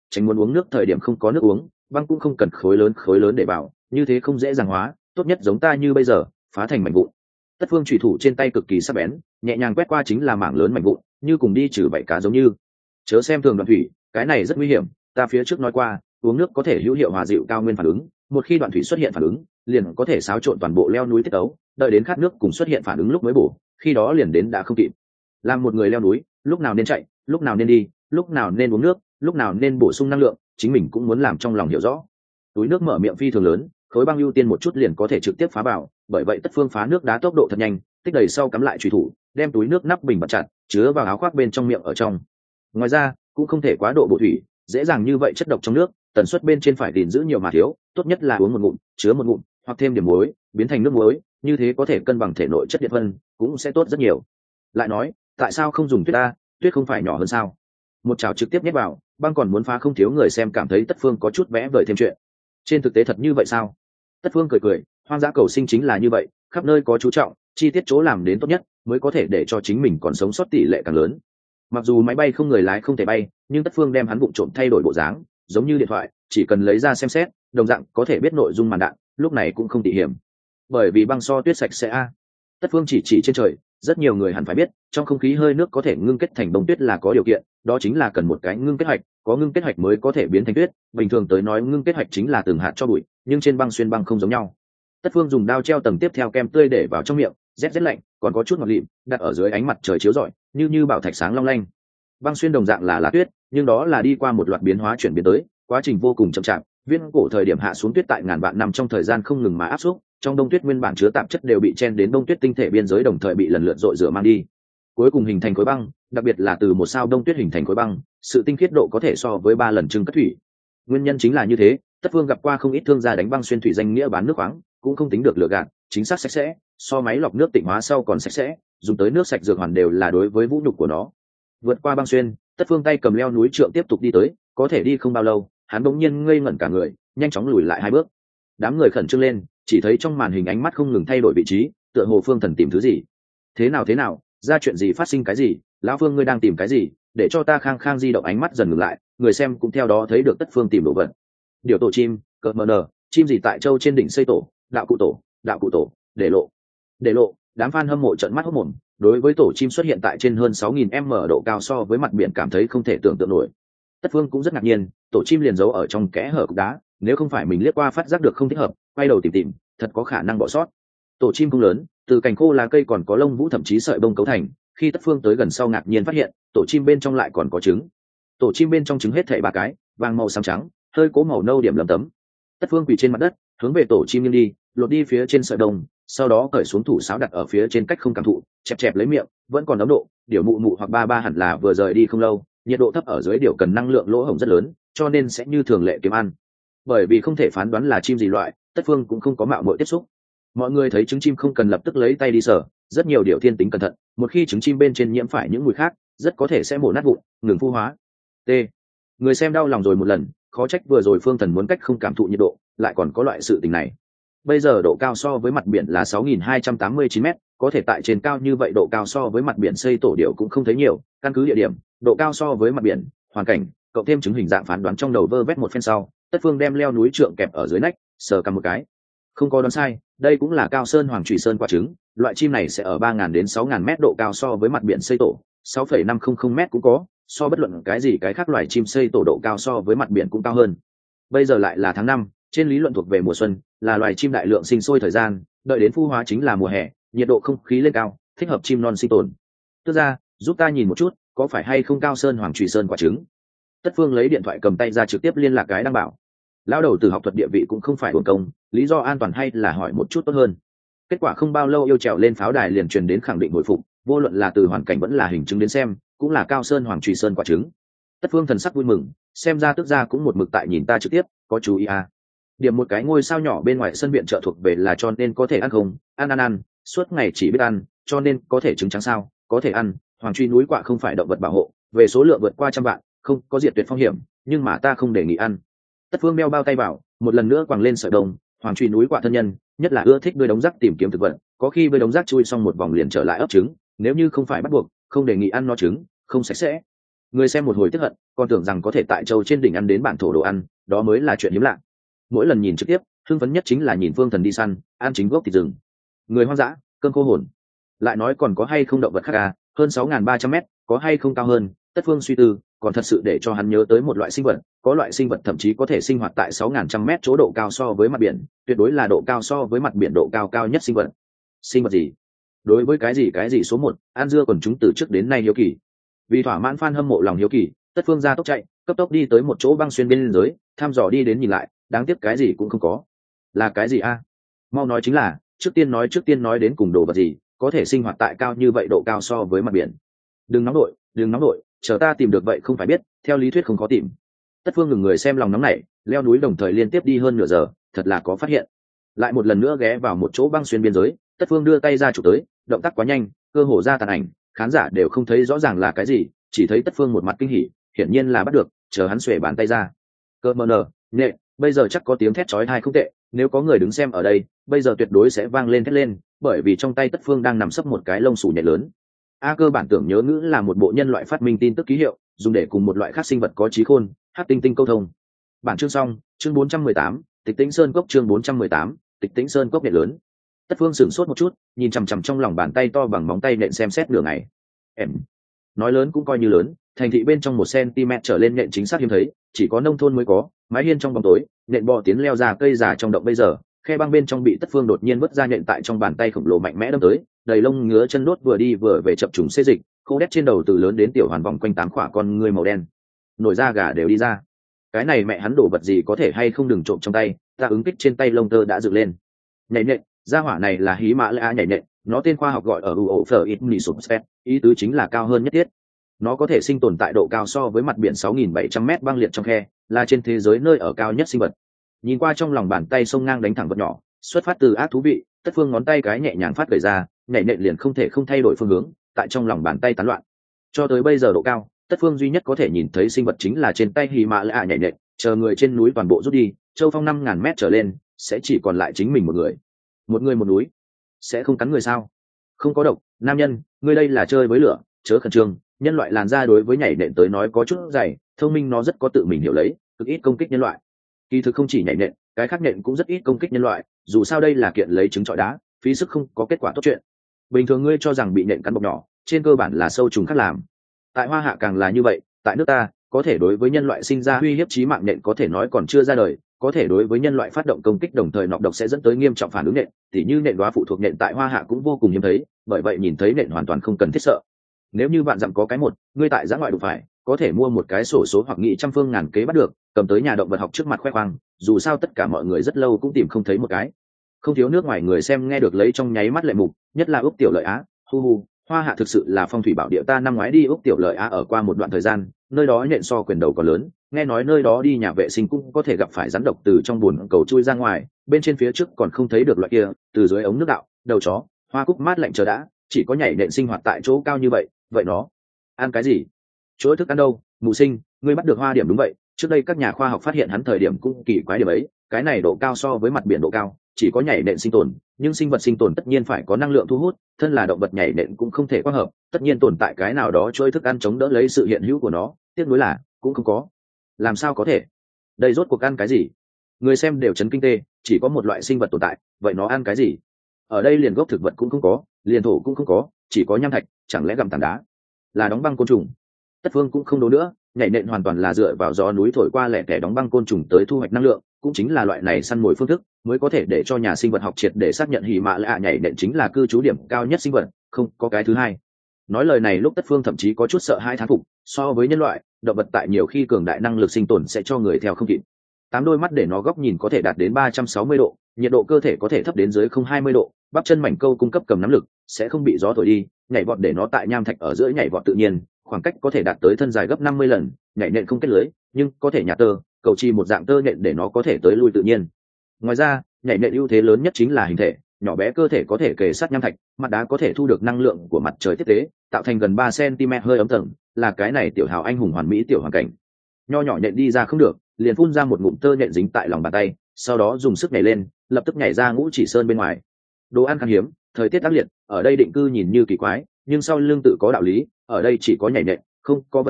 tránh muốn uống nước thời điểm không có nước uống. Băng cũng không cần khối lớn để vào, như thế không dễ dàng hóa, tốt nhất giống ta như bây giờ, phá thành mảnh vụn. Tất Phương chủy thủ trên tay cực kỳ sắc bén, nhẹ nhàng quét qua chính là mảng lớn mảnh vụn, như cùng đi trừ bậy cá giống như. Chớ xem thường đoạn thủy, cái này rất nguy hiểm, ta phía trước nói qua, uống nước có thể hữu hiệu hòa dịu cao nguyên phản ứng, một khi đoạn thủy xuất hiện phản ứng, liền có thể xáo trộn toàn bộ leo núi tiết tấu, đợi đến khát nước cùng xuất hiện phản ứng lúc mới bổ, khi đó liền đến đã không kịp. Làm một người leo núi, lúc nào nên chạy, lúc nào nên đi, lúc nào nên uống nước, lúc nào nên bổ sung năng lượng, chính mình cũng muốn làm trong lòng hiểu rõ. Túi nước mở miệng phi thường lớn, khối băng ưu tiên một chút liền có thể trực tiếp phá vào, bởi vậy Tất Phương phá nước đá tốc độ thật nhanh, tích đầy sau cắm lại chủy thủ, đem túi nước nắp bình bật chặt, chứa vào áo khoác bên trong miệng ở trong. Ngoài ra, cũng không thể quá độ bổ thủy, dễ dàng như vậy chất độc trong nước, tần suất bên trên phải gìn giữ nhiều mà thiếu, tốt nhất là uống một ngụm, chứa một ngụm, hoặc thêm điểm muối, biến thành nước muối, như thế có thể cân bằng thể nội chất điện phân, cũng sẽ tốt rất nhiều. Lại nói, tại sao không dùng tuyết a? Tuyết không phải nhỏ hơn sao? Một chảo trực tiếp nhét vào, băng còn muốn phá không thiếu người xem cảm thấy Tất Phương có chút vẽ vời thêm chuyện. Trên thực tế thật như vậy sao? Tất Phương cười cười, hoang dã cầu sinh chính là như vậy, khắp nơi có chú trọng, chi tiết chỗ làm đến tốt nhất, mới có thể để cho chính mình còn sống sót tỷ lệ càng lớn. Mặc dù máy bay không người lái không thể bay, nhưng Tất Phương đem hắn vụng trộm thay đổi bộ dáng, giống như điện thoại, chỉ cần lấy ra xem xét, đồng dạng có thể biết nội dung màn đạn, lúc này cũng không tỉ hiểm. Bởi vì băng so tuyết sạch sẽ a. Tất Phương chỉ trên trời, rất nhiều người hẳn phải biết, trong không khí hơi nước có thể ngưng kết thành bông tuyết là có điều kiện, đó chính là cần một cái ngưng kết hạch, có ngưng kết hạch mới có thể biến thành tuyết. Bình thường tới nói ngưng kết hạch chính là từng hạt cho bụi, nhưng trên băng xuyên băng không giống nhau. Tất Phương dùng đao treo tầng tiếp theo kem tươi để vào trong miệng, rét lạnh, còn có chút ngọt lịm, đặt ở dưới ánh mặt trời chiếu rọi, như bảo thạch sáng long lanh. Băng xuyên đồng dạng là tuyết, nhưng đó là đi qua một loạt biến hóa chuyển biến tới, quá trình vô cùng chậm chạp. Viễn cổ thời điểm hạ xuống tuyết tại ngàn vạn năm trong thời gian không ngừng mà áp suất, trong đông tuyết nguyên bản chứa tạp chất đều bị chen đến đông tuyết tinh thể biên giới đồng thời bị lần lượt dội rửa mang đi, cuối cùng hình thành khối băng. Đặc biệt là từ một sao đông tuyết hình thành khối băng, sự tinh khiết độ có thể so với 3 lần trưng cất thủy. Nguyên nhân chính là như thế, Tất Phương gặp qua không ít thương gia đánh băng xuyên thủy danh nghĩa bán nước khoáng, cũng không tính được lựa gạt, chính xác sạch sẽ, so máy lọc nước tịnh hóa sau còn sạch sẽ, dùng tới nước sạch dược hoàn đều là đối với vũ nhục của nó. Vượt qua băng xuyên, Tất Phương tay cầm leo núi trượng tiếp tục đi tới, có thể đi không bao lâu, hắn bỗng nhiên ngây ngẩn cả người, nhanh chóng lùi lại 2 bước. Đám người khẩn trương lên, chỉ thấy trong màn hình ánh mắt không ngừng thay đổi vị trí, tựa hồ Phương Thần tìm thứ gì. Thế nào, ra chuyện gì, phát sinh cái gì? Lão Phương ngươi đang tìm cái gì? Để cho ta khang khang di động ánh mắt dần ngừng lại, người xem cũng theo đó thấy được Tất Phương tìm đồ vật. Điều tổ chim, cợt mờ nở, chim gì tại châu trên đỉnh xây tổ, đạo cụ tổ, để lộ, đám fan hâm mộ trợn mắt hốt mồm, đối với tổ chim xuất hiện tại trên hơn 6.000 m độ cao so với mặt biển cảm thấy không thể tưởng tượng nổi. Tất Phương cũng rất ngạc nhiên, tổ chim liền giấu ở trong kẽ hở cục đá, nếu không phải mình liếc qua phát giác được không thích hợp, quay đầu tìm, thật có khả năng bỏ sót. Tổ chim không lớn, từ cành khô lá cây còn có lông vũ thậm chí sợi bông cấu thành. Khi Tất Phương tới gần sau ngạc nhiên phát hiện, tổ chim bên trong lại còn có trứng. Tổ chim bên trong trứng hết thảy 3 cái, vàng màu xám trắng, hơi cố màu nâu điểm lấm tấm. Tất Phương quỳ trên mặt đất, hướng về tổ chim nghiêng đi, lột đi phía trên sợi bông, sau đó cởi xuống thủ sáo đặt ở phía trên cách không cảm thụ, chẹp lấy miệng, vẫn còn ấm độ. Điều mụ mụ hoặc ba hẳn là vừa rời đi không lâu, nhiệt độ thấp ở dưới điều cần năng lượng lỗ hổng rất lớn, cho nên sẽ như thường lệ kiếm ăn. Bởi vì không thể phán đoán là chim gì loại, Tất Phương cũng không có mạo muội tiếp xúc. Mọi người thấy trứng chim không cần lập tức lấy tay đi sờ, rất nhiều điều thiên tính cẩn thận, một khi trứng chim bên trên nhiễm phải những mùi khác, rất có thể sẽ mổ nát vụn, ngừng phu hóa. T. Người xem đau lòng rồi một lần, khó trách vừa rồi Phương Thần muốn cách không cảm thụ nhiệt độ, lại còn có loại sự tình này. Bây giờ độ cao so với mặt biển là 6.289 m, có thể tại trên cao như vậy độ cao so với mặt biển xây tổ điệu cũng không thấy nhiều. Căn cứ địa điểm, độ cao so với mặt biển, hoàn cảnh, cộng thêm chứng hình dạng phán đoán trong đầu vơ vét một phen sau, Tất Phương đem leo núi trượng kẹp ở dưới nách, sờ cầm một cái. Không có đoán sai, đây cũng là cao sơn hoàng trùy sơn quả trứng. Loại chim này sẽ ở 3.000 đến 6.000 m độ cao so với mặt biển xây tổ, 6,500 m cũng có, so bất luận cái gì cái khác loài chim xây tổ độ cao so với mặt biển cũng cao hơn. Bây giờ lại là tháng 5, trên lý luận thuộc về mùa xuân, là loài chim đại lượng sinh sôi thời gian, đợi đến phu hóa chính là mùa hè, nhiệt độ không khí lên cao, thích hợp chim non sinh tồn. Tức ra, giúp ta nhìn một chút, có phải hay không cao sơn hoàng trùy sơn quả trứng? Tất Phương lấy điện thoại cầm tay ra trực tiếp liên lạc cái đăng bảo. Lão đầu từ học thuật địa vị cũng không phải uổng công, lý do an toàn hay là hỏi một chút tốt hơn. Kết quả không bao lâu yêu trèo lên pháo đài liền truyền đến khẳng định hồi phục, vô luận là từ hoàn cảnh vẫn là hình chứng đến xem, cũng là cao sơn hoàng trùy sơn quả trứng. Tất Phương thần sắc vui mừng, xem ra tức ra cũng một mực tại nhìn ta trực tiếp, có chú ý à? Điểm một cái ngôi sao nhỏ bên ngoài sân viện trợ thuộc về là cho nên có thể ăn không, ăn, suốt ngày chỉ biết ăn, cho nên có thể trứng trắng sao, có thể ăn. Hoàng truy núi quạ không phải động vật bảo hộ, về số lượng vượt qua 100 vạn, không có diệt tuyệt phong hiểm, nhưng mà ta không đề nghị ăn. Tất Phương đeo bao tay bảo, một lần nữa quàng lên sợi đồng. Hoàng truy núi quạ thân nhân, nhất là ưa thích bơi đống rác tìm kiếm thực vật, có khi bơi đống rác chui xong một vòng liền trở lại ấp trứng, nếu như không phải bắt buộc, không đề nghị ăn nó trứng, không sạch sẽ. Người xem một hồi tức hận, còn tưởng rằng có thể tại châu trên đỉnh ăn đến bản thổ đồ ăn, đó mới là chuyện hiếm lạ. Mỗi lần nhìn trực tiếp, hưng phấn nhất chính là nhìn Phương Thần đi săn, ăn chính gốc thịt rừng. Người hoang dã, cơm khô hồn. Lại nói còn có hay không động vật khác à, hơn 6.300 mét, có hay không cao hơn, Tất Phương suy tư, còn thật sự để cho hắn nhớ tới một loại sinh vật, có loại sinh vật thậm chí có thể sinh hoạt tại 6.100 mét chỗ độ cao so với mặt biển, tuyệt đối là độ cao so với mặt biển độ cao cao nhất sinh vật. Sinh vật gì? Đối với cái gì số một, An Dưa còn chúng từ trước đến nay hiếu kỳ. Vì thỏa mãn fan hâm mộ lòng hiếu kỳ, Tất Phương ra tốc chạy, cấp tốc đi tới một chỗ băng xuyên biên giới, thăm dò đi đến nhìn lại, đáng tiếc cái gì cũng không có. Là cái gì a? Mau nói chính là, trước tiên nói đến cùng đồ vật gì, có thể sinh hoạt tại cao như vậy độ cao so với mặt biển. Đừng nóng đội, chờ ta tìm được vậy không phải biết, theo lý thuyết không có tìm. Tất Phương ngừng người xem lòng nóng nảy, leo núi đồng thời liên tiếp đi hơn nửa giờ, thật là có phát hiện. Lại một lần nữa ghé vào một chỗ băng xuyên biên giới, Tất Phương đưa tay ra chụp tới, động tác quá nhanh, cơ hồ ra tàn ảnh, khán giả đều không thấy rõ ràng là cái gì, chỉ thấy Tất Phương một mặt kinh hỉ, hiển nhiên là bắt được, chờ hắn xuề bàn tay ra. Cơ mờ nở, nhẹ, bây giờ chắc có tiếng thét chói tai không tệ, nếu có người đứng xem ở đây, bây giờ tuyệt đối sẽ vang lên thét lên, bởi vì trong tay Tất Phương đang nằm sấp một cái lông xù nhện lớn. Cơ bản tưởng nhớ ngữ là một bộ nhân loại phát minh tin tức ký hiệu, dùng để cùng một loại khác sinh vật có trí khôn, hát tinh tinh câu thông. Bản chương xong, chương 418, Tịch Tĩnh Sơn Cốc chương 418, Tịch Tĩnh Sơn Cốc nhện lớn. Tất Phương sửng sốt một chút, nhìn chằm chằm trong lòng bàn tay to bằng móng tay nện xem xét nửa ngày. Em nói lớn cũng coi như lớn, thành thị bên trong 1 cm trở lên nện chính xác hiếm thấy, chỉ có nông thôn mới có. Mái hiên trong bóng tối, nện bò tiến leo ra cây già trong động bây giờ, khe băng bên trong bị Tất Phương đột nhiên vứt ra nện tại trong bàn tay khổng lồ mạnh mẽ đâm tới, đầy lông ngứa chân đốt vừa đi vừa về chập trùng xê dịch, khô đét trên đầu từ lớn đến tiểu hoàn vòng quanh 8 khỏa con ngươi màu đen, nổi da gà đều đi ra. Cái này mẹ hắn đổ vật gì có thể hay không đừng trộm trong tay, ta ứng kích trên tay lông tơ đã dựng lên. Nhảy nện, gia hỏa này là hí mã lã nhảy nện, nó tên khoa học gọi ở Uophir, ý tứ chính là cao hơn nhất thiết. Nó có thể sinh tồn tại độ cao so với mặt biển 6.700 mét băng liệt trong khe, là trên thế giới nơi ở cao nhất sinh vật. Nhìn qua trong lòng bàn tay sông ngang đánh thẳng vật nhỏ, xuất phát từ ác thú vị, Tất Phương ngón tay cái nhẹ nhàng phát gởi ra, nhảy nện liền không thể không thay đổi phương hướng, tại trong lòng bàn tay tán loạn. Cho tới bây giờ độ cao, Tất Phương duy nhất có thể nhìn thấy sinh vật chính là trên tay Hy Mã Lạ nhảy nện, chờ người trên núi toàn bộ rút đi, châu phong 5.000 mét trở lên, sẽ chỉ còn lại chính mình một người. Một người một núi, sẽ không cắn người sao? Không có độc, nam nhân, ngươi đây là chơi với lửa, chớ khẩn trương, nhân loại làn da đối với nhảy nện tới nói có chút dày, thông minh nó rất có tự mình hiểu lấy, cực ít công kích nhân loại. Kỳ thực không chỉ nhảy nện, cái khác nện cũng rất ít công kích nhân loại, dù sao đây là kiện lấy trứng trọi đá, phí sức không có kết quả tốt chuyện. Bình thường ngươi cho rằng bị nện cắn bọc nhỏ, trên cơ bản là sâu trùng khác làm. Tại Hoa Hạ càng là như vậy, tại nước ta, có thể đối với nhân loại sinh ra uy hiếp chí mạng nện có thể nói còn chưa ra đời, có thể đối với nhân loại phát động công kích đồng thời nọc độc sẽ dẫn tới nghiêm trọng phản ứng nện, tỉ như nện đóa phụ thuộc nện tại Hoa Hạ cũng vô cùng hiếm thấy, bởi vậy nhìn thấy nện hoàn toàn không cần thiết sợ. Nếu như bạn dặm có cái một, ngươi tại giã ngoại đụng phải, có thể mua một cái sổ số hoặc nghị trăm phương ngàn kế bắt được, cầm tới nhà động vật học trước mặt khoe khoang, dù sao tất cả mọi người rất lâu cũng tìm không thấy một cái. Không thiếu nước ngoài người xem nghe được lấy trong nháy mắt lệ mục, nhất là Úc Tiểu Lợi Á, hu hu, Hoa Hạ thực sự là phong thủy bảo địa, ta năm ngoái đi Úc Tiểu Lợi Á ở qua một đoạn thời gian, nơi đó nhện so quyền đầu còn lớn, nghe nói nơi đó đi nhà vệ sinh cũng có thể gặp phải rắn độc từ trong bùn cầu chui ra ngoài, bên trên phía trước còn không thấy được loại kia, từ dưới ống nước đạo, đầu chó, hoa cúc mát lạnh chờ đã, chỉ có nhảy nện sinh hoạt tại chỗ cao như vậy, vậy nó ăn cái gì? Chỗ thức ăn đâu? Mù sinh, ngươi bắt được hoa điểm đúng vậy, trước đây các nhà khoa học phát hiện hắn thời điểm cũng kỳ quái điểm ấy, cái này độ cao so với mặt biển độ cao, chỉ có nhảy nện sinh tồn, nhưng sinh vật sinh tồn tất nhiên phải có năng lượng thu hút, thân là động vật nhảy nện cũng không thể quang hợp, tất nhiên tồn tại cái nào đó trôi thức ăn chống đỡ lấy sự hiện hữu của nó, tiếc nuối là cũng không có. Làm sao có thể? Đây rốt cuộc ăn cái gì? Người xem đều chấn kinh tê, chỉ có một loại sinh vật tồn tại, vậy nó ăn cái gì? Ở đây liền gốc thực vật cũng không có, liền thổ cũng không có, chỉ có nham thạch, chẳng lẽ gặm tảng đá? Là đóng băng côn trùng? Tất Phương cũng không đố nữa, nhảy nện hoàn toàn là dựa vào gió núi thổi qua lẻ tẻ đóng băng côn trùng tới thu hoạch năng lượng, cũng chính là loại này săn mồi phương thức mới có thể để cho nhà sinh vật học triệt để xác nhận Hỉ Mã Lạ nhảy nện chính là cư trú điểm cao nhất sinh vật, không có cái thứ hai. Nói lời này lúc Tất Phương thậm chí có chút sợ hai thán phục, so với nhân loại, động vật tại nhiều khi cường đại năng lực sinh tồn sẽ cho người theo không kịp. 8 đôi mắt để nó góc nhìn có thể đạt đến 360 độ, nhiệt độ cơ thể có thể thấp đến dưới 020 độ, bắp chân mảnh câu cung cấp cầm nắm lực, sẽ không bị gió thổi đi, nhảy vọt để nó tại nham thạch ở giữa nhảy vọt tự nhiên, khoảng cách có thể đạt tới thân dài gấp 50 lần, nhảy nện không kết lưới, nhưng có thể nhả tơ, cầu chi một dạng tơ nện để nó có thể tới lui tự nhiên. Ngoài ra, nhảy nện ưu thế lớn nhất chính là hình thể, nhỏ bé cơ thể có thể kề sát nham thạch, mặt đá có thể thu được năng lượng của mặt trời tiếp tế, tạo thành gần 3 cm hơi ấm tầng, là cái này tiểu hào anh hùng hoàn mỹ tiểu hoàn cảnh. Nho nhỏ nện đi ra không được, liền phun ra một ngụm tơ nện dính tại lòng bàn tay, sau đó dùng sức nhảy lên, lập tức nhảy ra Ngũ Chỉ Sơn bên ngoài. Đồ ăn khan hiếm, thời tiết ác liệt, ở đây định cư nhìn như kỳ quái, nhưng sau lưng tự có đạo lý, ở đây chỉ có nhảy nện, không có vật khác,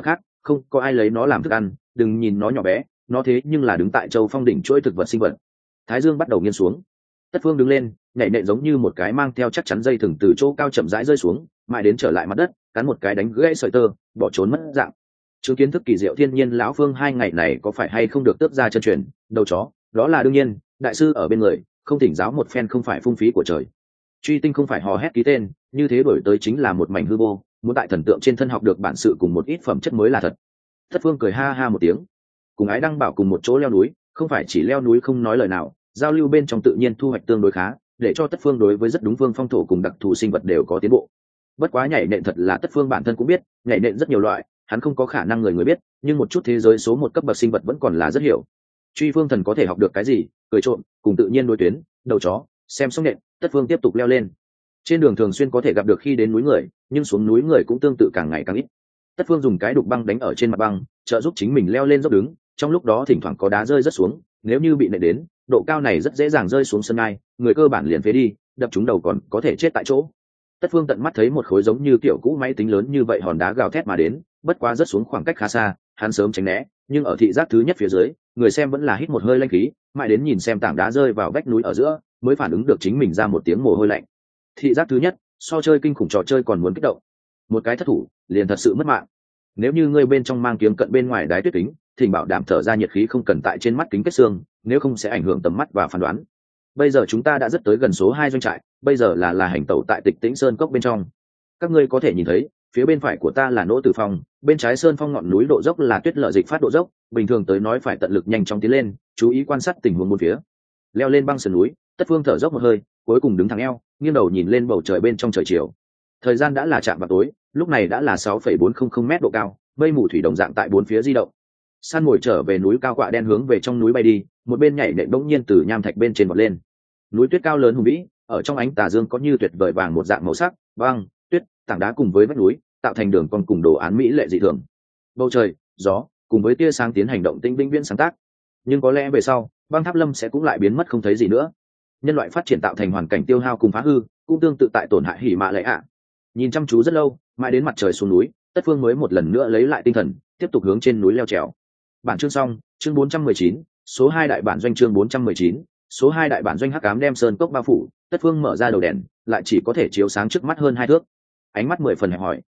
không có ai lấy nó làm thức ăn, đừng nhìn nó nhỏ bé, nó thế nhưng là đứng tại châu phong đỉnh chuỗi thực vật sinh vật. Thái dương bắt đầu nghiêng xuống, Tất Phương đứng lên, nhảy nện giống như một cái mang theo chắc chắn dây thừng từ chỗ cao chậm rãi rơi xuống, mãi đến trở lại mặt đất, cắn một cái đánh gãy sợi tơ, bỏ trốn mất dạng. Chứng kiến thức kỳ diệu thiên nhiên lão Phương 2 ngày này có phải hay không được tước ra chân truyền, đầu chó, đó là đương nhiên, đại sư ở bên người, không thỉnh giáo một phen không phải phung phí của trời. Truy tinh không phải hò hét ký tên, như thế đổi tới chính là một mảnh hư vô, muốn tại thần tượng trên thân học được bản sự cùng một ít phẩm chất mới là thật. Tất Phương cười ha ha một tiếng, cùng Ái Đăng Bảo cùng một chỗ leo núi, không phải chỉ leo núi không nói lời nào, giao lưu bên trong tự nhiên thu hoạch tương đối khá, để cho Tất Phương đối với rất đúng vương phong thổ cùng đặc thù sinh vật đều có tiến bộ. Bất quá nhảy nện thật là Tất Phương bản thân cũng biết, nhảy nện rất nhiều loại, hắn không có khả năng người biết, nhưng một chút thế giới số một cấp bậc sinh vật vẫn còn là rất hiểu. Truy Phương Thần có thể học được cái gì, cười trộm, cùng tự nhiên đối tuyến, đầu chó, xem sóng nện, Tất Phương tiếp tục leo lên. Trên đường thường xuyên có thể gặp được khi đến núi người, nhưng xuống núi người cũng tương tự càng ngày càng ít. Tất Phương dùng cái đục băng đánh ở trên mặt băng, trợ giúp chính mình leo lên dốc đứng, trong lúc đó thỉnh thoảng có đá rơi rất xuống, nếu như bị nện đến, độ cao này rất dễ dàng rơi xuống sân ngai, người cơ bản liền phế đi, đập trúng đầu còn có thể chết tại chỗ. Tất Phương tận mắt thấy một khối giống như kiểu cũ máy tính lớn như vậy hòn đá gào thét mà đến, bất quá rất xuống khoảng cách khá xa, hắn sớm tránh né, nhưng ở thị giác thứ nhất phía dưới, người xem vẫn là hít một hơi lanh khí, mãi đến nhìn xem tảng đá rơi vào vách núi ở giữa, mới phản ứng được chính mình ra một tiếng mồ hôi lạnh. Thị giác thứ nhất, so chơi kinh khủng trò chơi còn muốn kích động. Một cái thất thủ, liền thật sự mất mạng. Nếu như ngươi bên trong mang kiếm cận bên ngoài đáy tuyết kính, thỉnh bảo đảm thở ra nhiệt khí không cần tại trên mắt kính kết xương, nếu không sẽ ảnh hưởng tầm mắt và phán đoán. Bây giờ chúng ta đã rất tới gần số 2 doanh trại, bây giờ là hành tẩu tại Tịch Tĩnh Sơn cốc bên trong. Các ngươi có thể nhìn thấy, phía bên phải của ta là Nỗ Tử Phong, bên trái sơn phong ngọn núi độ dốc là Tuyết Lợi Dịch phát độ dốc, bình thường tới nói phải tận lực nhanh chóng tiến lên, chú ý quan sát tình huống bốn phía. Leo lên băng sườn núi, Tất Phương thở dốc một hơi, cuối cùng đứng thẳng eo, nghiêng đầu nhìn lên bầu trời bên trong trời chiều. Thời gian đã là chạm vào tối, lúc này đã là 6,400 mét độ cao, mây mù thủy đồng dạng tại bốn phía di động. Săn mồi trở về núi cao quạ đen hướng về trong núi bay đi, một bên nhảy nện bỗng nhiên từ nham thạch bên trên vọt lên. Núi tuyết cao lớn hùng vĩ, ở trong ánh tà dương có như tuyệt vời vàng một dạng màu sắc, băng, tuyết, tảng đá cùng với vách núi, tạo thành đường cong cùng đồ án mỹ lệ dị thường. Bầu trời, gió, cùng với tia sáng tiến hành động tĩnh vĩnh viễn sáng tác. Nhưng có lẽ về sau, băng tháp lâm sẽ cũng lại biến mất không thấy gì nữa. Nhân loại phát triển tạo thành hoàn cảnh tiêu hao cùng phá hư, cũng tương tự tại tổn hại hỉ mạ lệ ạ. Nhìn chăm chú rất lâu, mãi đến mặt trời xuống núi, Tất Phương mới một lần nữa lấy lại tinh thần, tiếp tục hướng trên núi leo trèo. Bản chương xong, chương 419, số 2 đại bản doanh chương 419, số 2 đại bản doanh hắc ám đem sơn cốc bao phủ, Tất Phương mở ra đầu đèn, lại chỉ có thể chiếu sáng trước mắt hơn 2 thước. Ánh mắt 10 phần hẹp hỏi.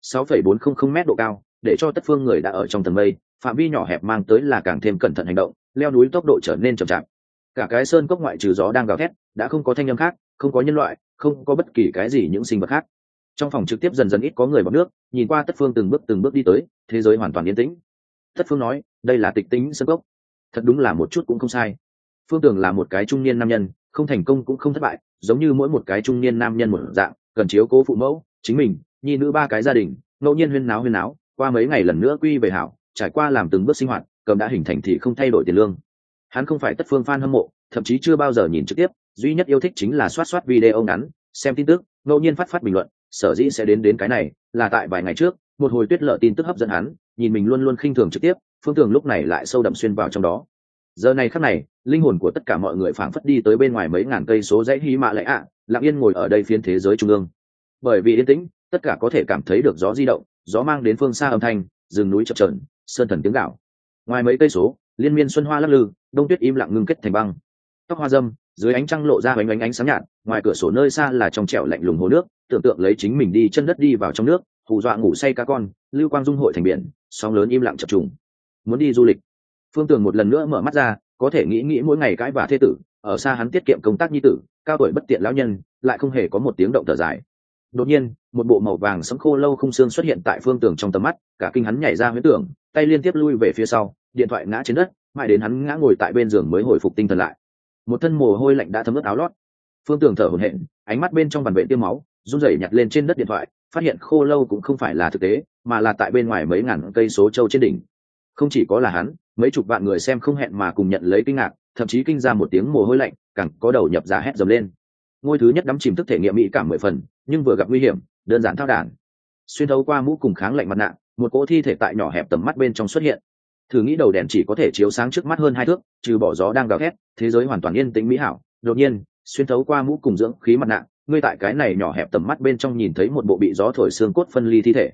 6,400 mét độ cao, để cho Tất Phương người đã ở trong tầng mây, phạm vi nhỏ hẹp mang tới là càng thêm cẩn thận hành động, leo núi tốc độ trở nên chậm chạp. Cả cái sơn cốc ngoại trừ gió đang gào thét, đã không có thanh âm khác, không có nhân loại, không có bất kỳ cái gì những sinh vật khác. Trong phòng trực tiếp dần dần ít có người bọt nước, nhìn qua Tất Phương từng bước đi tới, thế giới hoàn toàn yên tĩnh. Tất Phương nói, đây là Tịch Tĩnh Sơn cốc. Thật đúng là một chút cũng không sai. Phương Tường là một cái trung niên nam nhân, không thành công cũng không thất bại, giống như mỗi một cái trung niên nam nhân một dạng, cần chiếu cố phụ mẫu, chính mình, nhi nữ 3 cái gia đình, ngẫu nhiên huyên náo, qua mấy ngày lần nữa quy về hảo, trải qua làm từng bước sinh hoạt, cầm đã hình thành thì không thay đổi tiền lương. Hắn không phải Tất Phương fan hâm mộ, thậm chí chưa bao giờ nhìn trực tiếp, duy nhất yêu thích chính là soát video ngắn, xem tin tức, ngẫu nhiên phát bình luận, sở dĩ sẽ đến cái này, là tại vài ngày trước, một hồi tuyết lợ tin tức hấp dẫn hắn, nhìn mình luôn luôn khinh thường trực tiếp, Phương Tường lúc này lại sâu đậm xuyên vào trong đó. Giờ này khắc này, linh hồn của tất cả mọi người phảng phất đi tới bên ngoài mấy ngàn cây số dãy Hy Mã Lệ ạ, lặng yên ngồi ở đây phiến thế giới trung ương. Bởi vì yên tĩnh, tất cả có thể cảm thấy được gió di động, gió mang đến phương xa âm thanh, rừng núi chập chờn, sơn thần tiếng gạo. Ngoài mấy cây số, liên miên xuân hoa lắc lư, đông tuyết im lặng ngưng kết thành băng. Tóc hoa dâm, dưới ánh trăng lộ ra ánh sáng nhạt, ngoài cửa sổ nơi xa là trong trẻo lạnh lùng hồ nước, tưởng tượng lấy chính mình đi chân đất đi vào trong nước, hù dọa ngủ say cá con, lưu quang dung hội thành biển, sóng lớn im lặng chập trùng. Muốn đi du lịch. Phương Tường một lần nữa mở mắt ra, có thể nghĩ mỗi ngày cãi vã thê tử, ở xa hắn tiết kiệm công tác nhi tử, cao tuổi bất tiện lão nhân, lại không hề có một tiếng động thở dài. Đột nhiên, một bộ màu vàng sẫm khô lâu khung xương xuất hiện tại Phương Tường trong tầm mắt, cả kinh hắn nhảy ra huyễn tưởng, tay liên tiếp lui về phía sau, điện thoại ngã trên đất, mãi đến hắn ngã ngồi tại bên giường mới hồi phục tinh thần lại. Một thân mồ hôi lạnh đã thấm ướt áo lót. Phương Tường thở hổn hển, ánh mắt bên trong vằn vện tiêm máu, run rẩy nhặt lên trên đất điện thoại, phát hiện khô lâu cũng không phải là thực tế, mà là tại bên ngoài mấy ngàn cây số châu trên đỉnh. Không chỉ có là hắn, mấy chục vạn người xem không hẹn mà cùng nhận lấy kinh ngạc, thậm chí kinh ra một tiếng mồ hôi lạnh, càng có đầu nhập ra hét dầm lên. Ngôi thứ nhất đắm chìm thức thể nghiệm mỹ cảm 10 phần, nhưng vừa gặp nguy hiểm, đơn giản thao đản. Xuyên thấu qua mũ cùng kháng lạnh mặt nạ, một cỗ thi thể tại nhỏ hẹp tầm mắt bên trong xuất hiện. Thử nghĩ đầu đèn chỉ có thể chiếu sáng trước mắt hơn 2 thước, trừ bỏ gió đang gào thét, thế giới hoàn toàn yên tĩnh mỹ hảo. Đột nhiên, xuyên thấu qua mũ cùng dưỡng khí mặt nạ, ngươi tại cái này nhỏ hẹp tầm mắt bên trong nhìn thấy một bộ bị gió thổi xương cốt phân ly thi thể.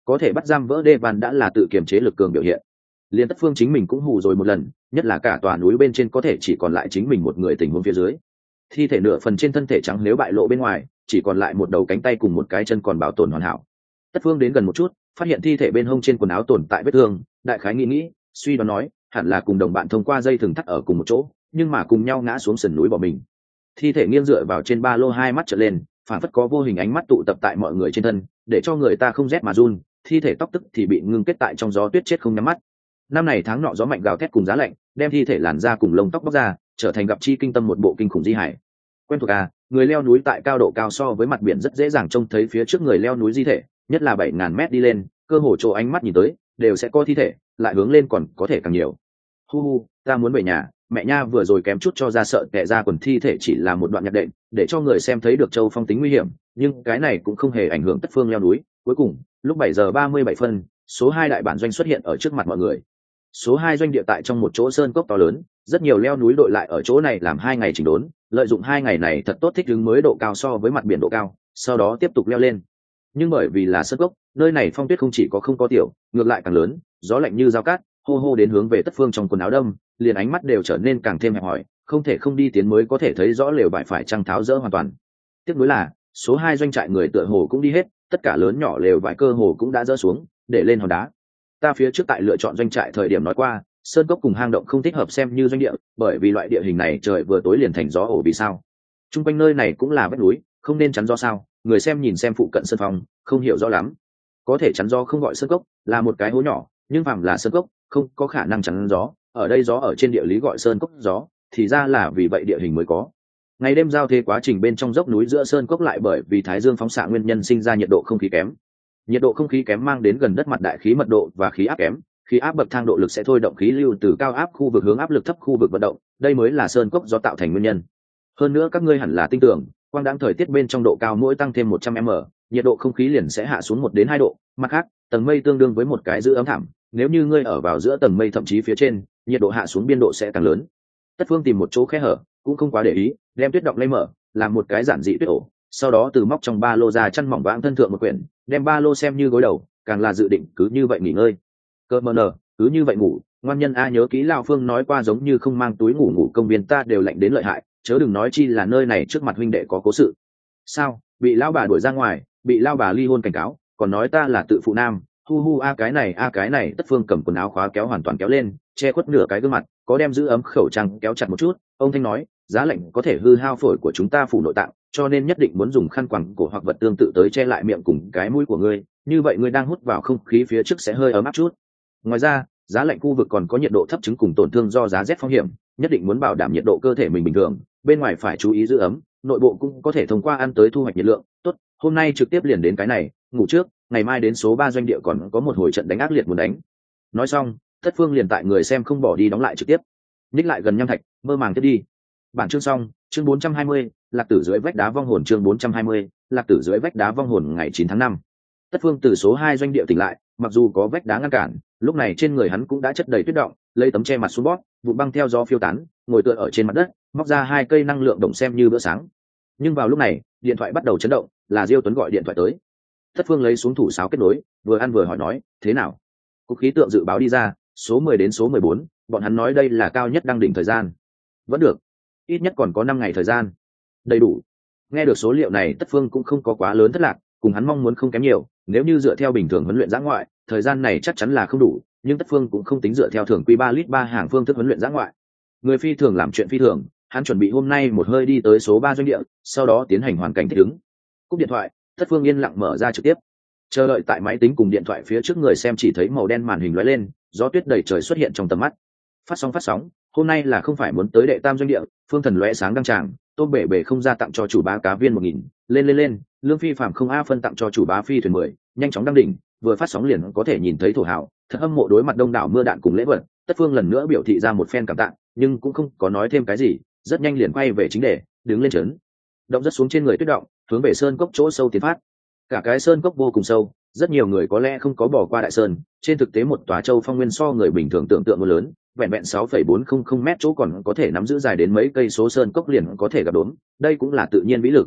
có thể bắt giam vỡ đê van đã là tự kiềm chế lực cường biểu hiện. Liên Tất Phương chính mình cũng hù rồi một lần, nhất là cả tòa núi bên trên có thể chỉ còn lại chính mình một người tình huống phía dưới. Thi thể nửa phần trên thân thể trắng nếu bại lộ bên ngoài, chỉ còn lại một đầu cánh tay cùng một cái chân còn bảo tồn hoàn hảo. Tất Phương đến gần một chút, phát hiện thi thể bên hông trên quần áo tồn tại vết thương, đại khái nghĩ, suy đoán nói, hẳn là cùng đồng bạn thông qua dây thừng thắt ở cùng một chỗ, nhưng mà cùng nhau ngã xuống sườn núi bỏ mình. Thi thể nghiêng dựa vào trên ba lô, hai mắt trợn lên, phản phất có vô hình ánh mắt tụ tập tại mọi người trên thân, để cho người ta không rét mà run. Thi thể tóc tức thì bị ngưng kết tại trong gió tuyết chết không nhắm mắt. Năm này tháng nọ gió mạnh gào thét cùng giá lạnh, đem thi thể làn da cùng lông tóc bóc ra, trở thành gặp chi kinh tâm một bộ kinh khủng di hải. Quen thuộc à, người leo núi tại cao độ cao so với mặt biển rất dễ dàng trông thấy phía trước người leo núi di thể, nhất là 7.000 mét đi lên, cơ hồ chỗ ánh mắt nhìn tới đều sẽ có thi thể, lại hướng lên còn có thể càng nhiều. Hu, ta muốn về nhà, mẹ nha vừa rồi kém chút cho ra sợ tệ ra quần. Thi thể chỉ là một đoạn nhạc đệm, để cho người xem thấy được Châu Phong tính nguy hiểm, nhưng cái này cũng không hề ảnh hưởng Tất Phương leo núi. Cuối cùng, lúc 7:37, số 2 đại bản doanh xuất hiện ở trước mặt mọi người. Số 2 doanh địa tại trong một chỗ sơn cốc to lớn, rất nhiều leo núi đội lại ở chỗ này làm 2 ngày chỉnh đốn, lợi dụng 2 ngày này thật tốt thích ứng mới độ cao so với mặt biển độ cao, sau đó tiếp tục leo lên. Nhưng bởi vì là sơn cốc, nơi này phong tuyết không chỉ có không có tiểu, ngược lại càng lớn, gió lạnh như dao cát, hô hô đến hướng về Tất Phương trong quần áo đâm, liền ánh mắt đều trở nên càng thêm hẹp hòi, không thể không đi tiến mới có thể thấy rõ lều vải phải trăng tháo dỡ hoàn toàn. Tiếc nuối là, số 2 doanh trại người tựa hồ cũng đi hết, tất cả lớn nhỏ lều vải cơ hồ cũng đã dỡ xuống, để lên hòn đá. Ta phía trước tại lựa chọn doanh trại thời điểm nói qua, sơn cốc cùng hang động không thích hợp xem như doanh địa, bởi vì loại địa hình này trời vừa tối liền thành gió ổ. Vì sao? Trung quanh nơi này cũng là vách núi, không nên chắn gió sao? Người xem nhìn xem phụ cận sơn phong, không hiểu rõ lắm. Có thể chắn gió không gọi sơn cốc, là một cái hố nhỏ, nhưng phàm là sơn cốc, không có khả năng chắn gió. Ở đây gió ở trên địa lý gọi sơn cốc gió, thì ra là vì vậy địa hình mới có. Ngày đêm giao thế quá trình bên trong dốc núi giữa sơn cốc lại bởi vì thái dương phóng xạ nguyên nhân sinh ra nhiệt độ không khí kém. Nhiệt độ không khí kém mang đến gần đất mặt đại khí mật độ và khí áp kém, khí áp bậc thang độ lực sẽ thôi động khí lưu từ cao áp khu vực hướng áp lực thấp khu vực vận động, đây mới là sơn cốc gió tạo thành nguyên nhân. Hơn nữa các ngươi hẳn là tin tưởng, quang đãng thời tiết bên trong độ cao mỗi tăng thêm 100 m, nhiệt độ không khí liền sẽ hạ xuống 1 đến 2 độ. Mặt khác, tầng mây tương đương với một cái giữ ấm thảm, nếu như ngươi ở vào giữa tầng mây thậm chí phía trên, nhiệt độ hạ xuống biên độ sẽ càng lớn. Tất Phương tìm một chỗ khe hở, cũng không quá để ý, đem tuyết động lấy mở, làm một cái giản dị tuyết ổ, sau đó từ móc trong ba lô ra chăn mỏng vãng thân thượng một quyển, đem ba lô xem như gối đầu, càng là dự định cứ như vậy nghỉ ngơi. Cơ mờ nở, cứ như vậy ngủ, ngoan nhân a, nhớ kỹ Lão Phương nói qua giống như không mang túi ngủ ngủ công viên ta đều lạnh đến lợi hại, chớ đừng nói chi là nơi này trước mặt huynh đệ có cố sự. Sao, bị lão bà đuổi ra ngoài, bị lão bà ly hôn cảnh cáo, còn nói ta là tự phụ nam, hu a cái này. Tất Phương cầm quần áo khóa kéo hoàn toàn kéo lên, che khuất nửa cái gương mặt, có đem giữ ấm khẩu trang kéo chặt một chút. Ông thanh nói, giá lạnh có thể hư hao phổi của chúng ta phủ nội tạng, cho nên nhất định muốn dùng khăn quàng cổ hoặc vật tương tự tới che lại miệng cùng cái mũi của ngươi, như vậy ngươi đang hút vào không khí phía trước sẽ hơi ấm áp chút. Ngoài ra, giá lạnh khu vực còn có nhiệt độ thấp chứng cùng tổn thương do giá rét phong hiểm, nhất định muốn bảo đảm nhiệt độ cơ thể mình bình thường, bên ngoài phải chú ý giữ ấm, nội bộ cũng có thể thông qua ăn tới thu hoạch nhiệt lượng. Tốt, hôm nay trực tiếp liền đến cái này, ngủ trước, ngày mai đến số 3 doanh địa còn có một hồi trận đánh ác liệt muốn đánh. Nói xong, Tất Phương liền tại người xem không bỏ đi đóng lại trực tiếp, ních lại gần nham thạch, mơ màng tiếp đi. Bản chương xong, chương 420, lạc tử dưới vách đá vong hồn. Chương 420, lạc tử dưới vách đá vong hồn. Ngày 9 tháng 5, Tất Phương từ số 2 doanh địa tỉnh lại, mặc dù có vách đá ngăn cản, lúc này trên người hắn cũng đã chất đầy tuyết động, lấy tấm che mặt xuống bóp, vụ băng theo gió phiêu tán, ngồi tựa ở trên mặt đất, móc ra 2 cây năng lượng đồng xem như bữa sáng. Nhưng vào lúc này, điện thoại bắt đầu chấn động, là Diêu Tuấn gọi điện thoại tới. Tất Phương lấy xuống thủ sáo kết nối, vừa ăn vừa hỏi nói, thế nào? Cục khí tượng dự báo đi ra, số 10 đến số 14, bọn hắn nói đây là cao nhất đăng đỉnh thời gian. Vẫn được, ít nhất còn có 5 ngày thời gian, đầy đủ. Nghe được số liệu này, Tất Phương cũng không có quá lớn thất lạc, cùng hắn mong muốn không kém nhiều. Nếu như dựa theo bình thường huấn luyện dã ngoại, thời gian này chắc chắn là không đủ, nhưng Tất Phương cũng không tính dựa theo thường quy 3 lít 3 hàng phương thức huấn luyện dã ngoại. Người phi thường làm chuyện phi thường, hắn chuẩn bị hôm nay một hơi đi tới số 3 doanh địa, sau đó tiến hành hoàn cảnh thích ứng. Cúp điện thoại, Tất Phương yên lặng mở ra trực tiếp, chờ đợi tại máy tính cùng điện thoại phía trước người xem chỉ thấy màu đen màn hình lóe lên, gió tuyết đầy trời xuất hiện trong tầm mắt. Phát sóng, hôm nay là không phải muốn tới đệ tam doanh địa, phương thần lóe sáng đăng tràng, tôm bể bể không ra tặng cho chủ bá cá viên 1000, lên, lương phi phạm không a phân tặng cho chủ bá phi thuyền 10, nhanh chóng đăng đỉnh, vừa phát sóng liền có thể nhìn thấy thổ hào, thật hâm mộ đối mặt đông đảo mưa đạn cùng lễ vật. Tất Phương lần nữa biểu thị ra một phen cảm tạ, nhưng cũng không có nói thêm cái gì, rất nhanh liền quay về chính đề, đứng lên trấn động rất xuống trên người tuyết động, hướng về sơn cốc chỗ sâu tiến phát. Cả cái sơn cốc vô cùng sâu, rất nhiều người có lẽ không có bỏ qua đại sơn, trên thực tế một tòa châu phong nguyên so người bình thường tưởng tượng một lớn, vẹn vẹn 6,400 m chỗ còn có thể nắm giữ dài đến mấy cây số sơn cốc liền có thể gặp đốm, đây cũng là tự nhiên vĩ lực.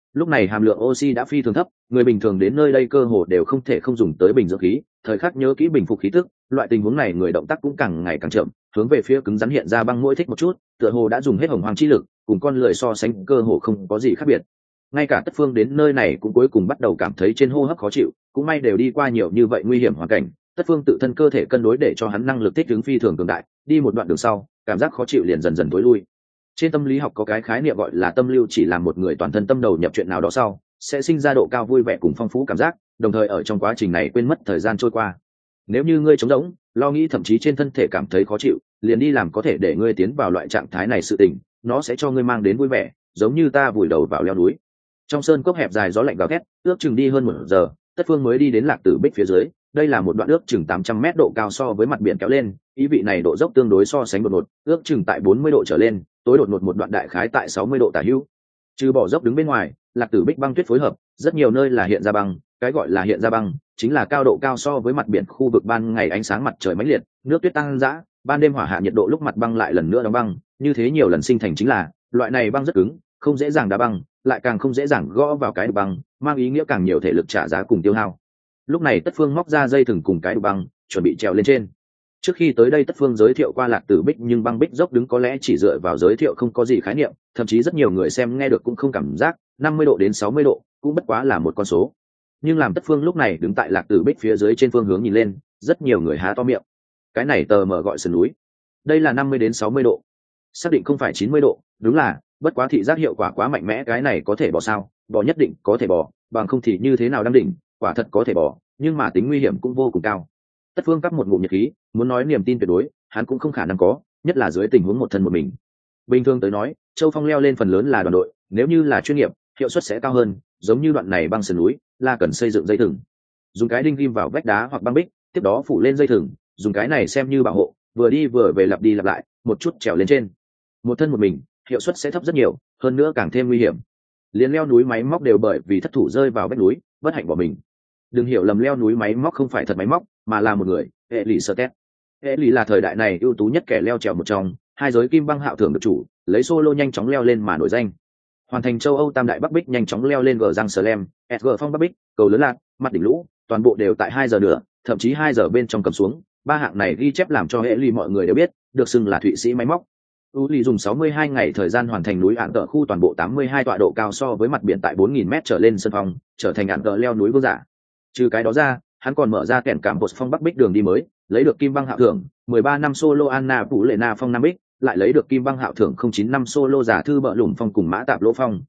lúc này hàm lượng oxy đã phi thường thấp, người bình thường đến nơi đây cơ hồ đều không thể không dùng tới bình dưỡng khí, thời khắc nhớ kỹ bình phục khí tức. Loại tình huống này người động tác cũng càng ngày càng chậm, hướng về phía cứng rắn hiện ra băng mỗi thích một chút, tựa hồ đã dùng hết hồng hoàng chi lực, cùng con lười so sánh cơ hồ không có gì khác biệt. Ngay cả Tất Phương đến nơi này cũng cuối cùng bắt đầu cảm thấy trên hô hấp khó chịu, cũng may đều đi qua nhiều như vậy nguy hiểm hoàn cảnh, Tất Phương tự thân cơ thể cân đối để cho hắn năng lực thích ứng phi thường cường đại, đi một đoạn đường sau, cảm giác khó chịu liền dần dần tối lui. Trên tâm lý học có cái khái niệm gọi là tâm lưu, chỉ là một người toàn thân tâm đầu nhập chuyện nào đó sau, sẽ sinh ra độ cao vui vẻ cùng phong phú cảm giác, đồng thời ở trong quá trình này quên mất thời gian trôi qua. Nếu như ngươi trống rỗng, lo nghĩ thậm chí trên thân thể cảm thấy khó chịu, liền đi làm có thể để ngươi tiến vào loại trạng thái này sự tình, nó sẽ cho ngươi mang đến vui vẻ, giống như ta vùi đầu vào leo núi. Trong sơn cốc hẹp dài gió lạnh gào thét, ước chừng đi hơn 1 giờ, Tất Phương mới đi đến Lạc Tử Bích phía dưới. Đây là một đoạn ước chừng 800 mét độ cao so với mặt biển kéo lên, ý vị này độ dốc tương đối so sánh đột ngột, ước chừng tại 40 độ trở lên, tối đột ngột một đoạn đại khái tại 60 độ tả hữu. Trừ bỏ dốc đứng bên ngoài, Lạc Tử Bích băng tuyết phối hợp, rất nhiều nơi là hiện ra băng, cái gọi là hiện ra băng, chính là cao độ cao so với mặt biển khu vực ban ngày ánh sáng mặt trời mãnh liệt, nước tuyết tăng dã, ban đêm hỏa hạ nhiệt độ lúc mặt băng lại lần nữa đóng băng, như thế nhiều lần sinh thành chính là, loại này băng rất cứng, không dễ dàng đá băng, lại càng không dễ dàng gõ vào cái đục băng, mang ý nghĩa càng nhiều thể lực trả giá cùng tiêu hao. Lúc này Tất Phương móc ra dây thừng cùng cái đục băng, chuẩn bị trèo lên trên. Trước khi tới đây Tất Phương giới thiệu qua Lạc Tử Bích, nhưng băng bích dốc đứng có lẽ chỉ dựa vào giới thiệu không có gì khái niệm, thậm chí rất nhiều người xem nghe được cũng không cảm giác, 50 độ đến 60 độ cũng bất quá là một con số. Nhưng làm Tất Phương lúc này đứng tại Lạc Tử Bích phía dưới trên phương hướng nhìn lên, rất nhiều người há to miệng. Cái này tờ mờ gọi sườn núi, đây là 50 đến 60 độ, xác định không phải 90 độ, đúng là, bất quá thị giác hiệu quả quá mạnh mẽ, cái này có thể bỏ sao? Bỏ nhất định có thể bỏ, bằng không thì như thế nào đăng đỉnh, quả thật có thể bỏ, nhưng mà tính nguy hiểm cũng vô cùng cao. Tất Phương cắp một ngụm nhiệt khí, muốn nói niềm tin tuyệt đối, hắn cũng không khả năng có, nhất là dưới tình huống một thân một mình. Bình thường tới nói, Châu Phong leo lên phần lớn là đoàn đội, nếu như là chuyên nghiệp, hiệu suất sẽ cao hơn, giống như đoạn này băng sườn núi, là cần xây dựng dây thừng, dùng cái đinh ghim vào vách đá hoặc băng bích, tiếp đó phủ lên dây thừng, dùng cái này xem như bảo hộ, vừa đi vừa về lặp đi lặp lại, một chút trèo lên trên. Một thân một mình, hiệu suất sẽ thấp rất nhiều, hơn nữa càng thêm nguy hiểm. Liên leo núi máy móc đều bởi vì thất thủ rơi vào vách núi, bất hạnh bỏ mình. Đừng hiểu lầm, leo núi máy móc không phải thật máy móc, mà là một người, hệ lì sơ tét. Hệ lì là thời đại này ưu tú nhất kẻ leo trèo một trong, hai giới kim băng hạo thưởng được chủ, lấy solo nhanh chóng leo lên mà nổi danh. Hoàn thành châu Âu tam đại Bắc Bích nhanh chóng leo lên gờ răng Slem, SG phong Bắc Bích, cầu lớn lạc, mặt đỉnh lũ, toàn bộ đều tại 2 giờ nữa, thậm chí 2 giờ bên trong cầm xuống. Ba hạng này ghi chép làm cho hệ lì mọi người đều biết, được xưng là Thụy Sĩ máy móc. U lì dùng 62 ngày thời gian hoàn thành núi Ản Tợ khu toàn bộ 82 tọa độ cao so với mặt biển tại 4.000 mét trở lên sân phong, trở thành Ản Tợ leo núi vương giả. Trừ cái đó ra, hắn còn mở ra kèn cảm bột phong Bắc Bích đường đi mới, lấy được kim băng hạo thưởng, 13 năm solo Anna Phủ Lệ Na phong Nam Bích, lại lấy được kim băng hạo thưởng 09 năm solo giả thư bợ lủng phong cùng mã tạp lỗ phong,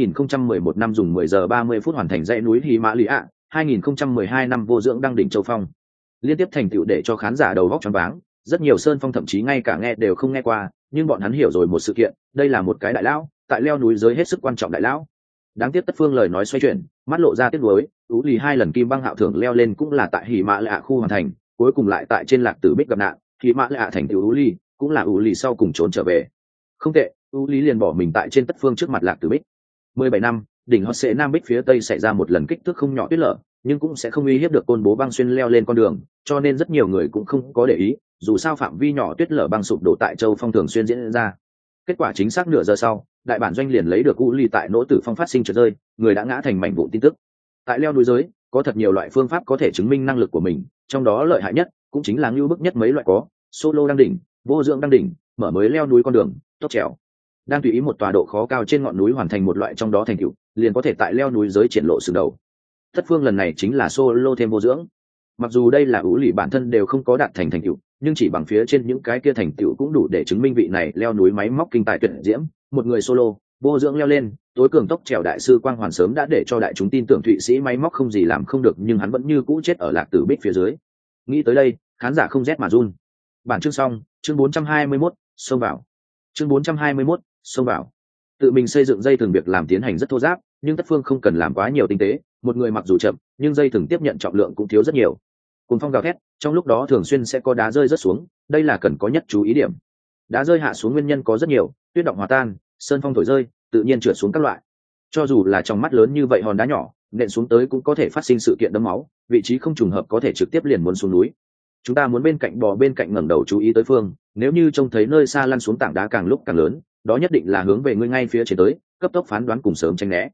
2011 năm dùng 10 giờ 30 phút hoàn thành dãy núi Himalaya, 2012 năm vô dưỡng đăng đỉnh châu phong. Liên tiếp thành tựu để cho khán giả đầu góc choáng váng, rất nhiều sơn phong thậm chí ngay cả nghe đều không nghe qua, nhưng bọn hắn hiểu rồi một sự kiện, đây là một cái đại lão, tại leo núi giới hết sức quan trọng đại lão. Đáng tiếc Tất Phương lời nói xoay chuyển, mắt lộ ra tiếc nuối, Ú Lì 2 lần kim băng hạo thưởng leo lên cũng là tại Himalaya khu hoàn thành, cuối cùng lại tại trên Lạc Tử Bích gặp nạn, Himalaya thành tựu Ú Lì, cũng là Ú Lì sau cùng trốn trở về. Không tệ, Ú Lì liền bỏ mình tại trên Tất Phương trước mặt Lạc Tử Bích. 17 năm, đỉnh Hot Sệ Nam Bích phía tây xảy ra một lần kích thước không nhỏ tuyết lở, nhưng cũng sẽ không uy hiếp được côn bố băng xuyên leo lên con đường, cho nên rất nhiều người cũng không có để ý, dù sao phạm vi nhỏ tuyết lở băng sụp đổ tại Châu Phong thường xuyên diễn ra. Kết quả chính xác nửa giờ sau, đại bản doanh liền lấy được U Ly tại nỗ tử phong phát sinh trượt rơi, người đã ngã thành mảnh vụn tin tức. Tại leo núi giới, có thật nhiều loại phương pháp có thể chứng minh năng lực của mình, trong đó lợi hại nhất cũng chính là ngưu bức nhất mấy loại có: solo đăng đỉnh, vô dưỡng đăng đỉnh, mở mới leo núi con đường, tốc trèo. Đang tùy ý một tọa độ khó cao trên ngọn núi hoàn thành một loại trong đó thành tựu, liền có thể tại leo núi giới triển lộ sừng đầu. Tất Phương lần này chính là solo thêm vô dưỡng. Mặc dù đây là Ú Lì bản thân đều không có đạt thành thành tựu, nhưng chỉ bằng phía trên những cái kia thành tựu cũng đủ để chứng minh vị này leo núi máy móc kinh tài tuyệt diễm. Một người solo vô dưỡng leo lên, tối cường tốc trèo đại sư Quang Hoàn sớm đã để cho đại chúng tin tưởng Thụy Sĩ máy móc không gì làm không được, nhưng hắn vẫn như cũ chết ở Lạc Tử Bích phía dưới. Nghĩ tới đây, khán giả không rét mà run. Bản chương xong, chương 421, xông vào. Chương 421, xông vào. Tự mình xây dựng dây thường việc làm tiến hành rất thô ráp, nhưng Tất Phương không cần làm quá nhiều tinh tế, một người mặc dù chậm, nhưng dây thường tiếp nhận trọng lượng cũng thiếu rất nhiều. Cùng phong gào thét, trong lúc đó thường xuyên sẽ có đá rơi rớt xuống, đây là cần có nhất chú ý điểm. Đá rơi hạ xuống nguyên nhân có rất nhiều, tuyết động hòa tan, sơn phong thổi rơi, tự nhiên trượt xuống các loại. Cho dù là trong mắt lớn như vậy hòn đá nhỏ, nện xuống tới cũng có thể phát sinh sự kiện đẫm máu, vị trí không trùng hợp có thể trực tiếp liền muốn xuống núi. Chúng ta muốn bên cạnh bò bên cạnh ngẩng đầu chú ý tới phương, nếu như trông thấy nơi xa lăn xuống tảng đá càng lúc càng lớn, đó nhất định là hướng về ngươi ngay phía trên tới, cấp tốc phán đoán cùng sớm tránh né.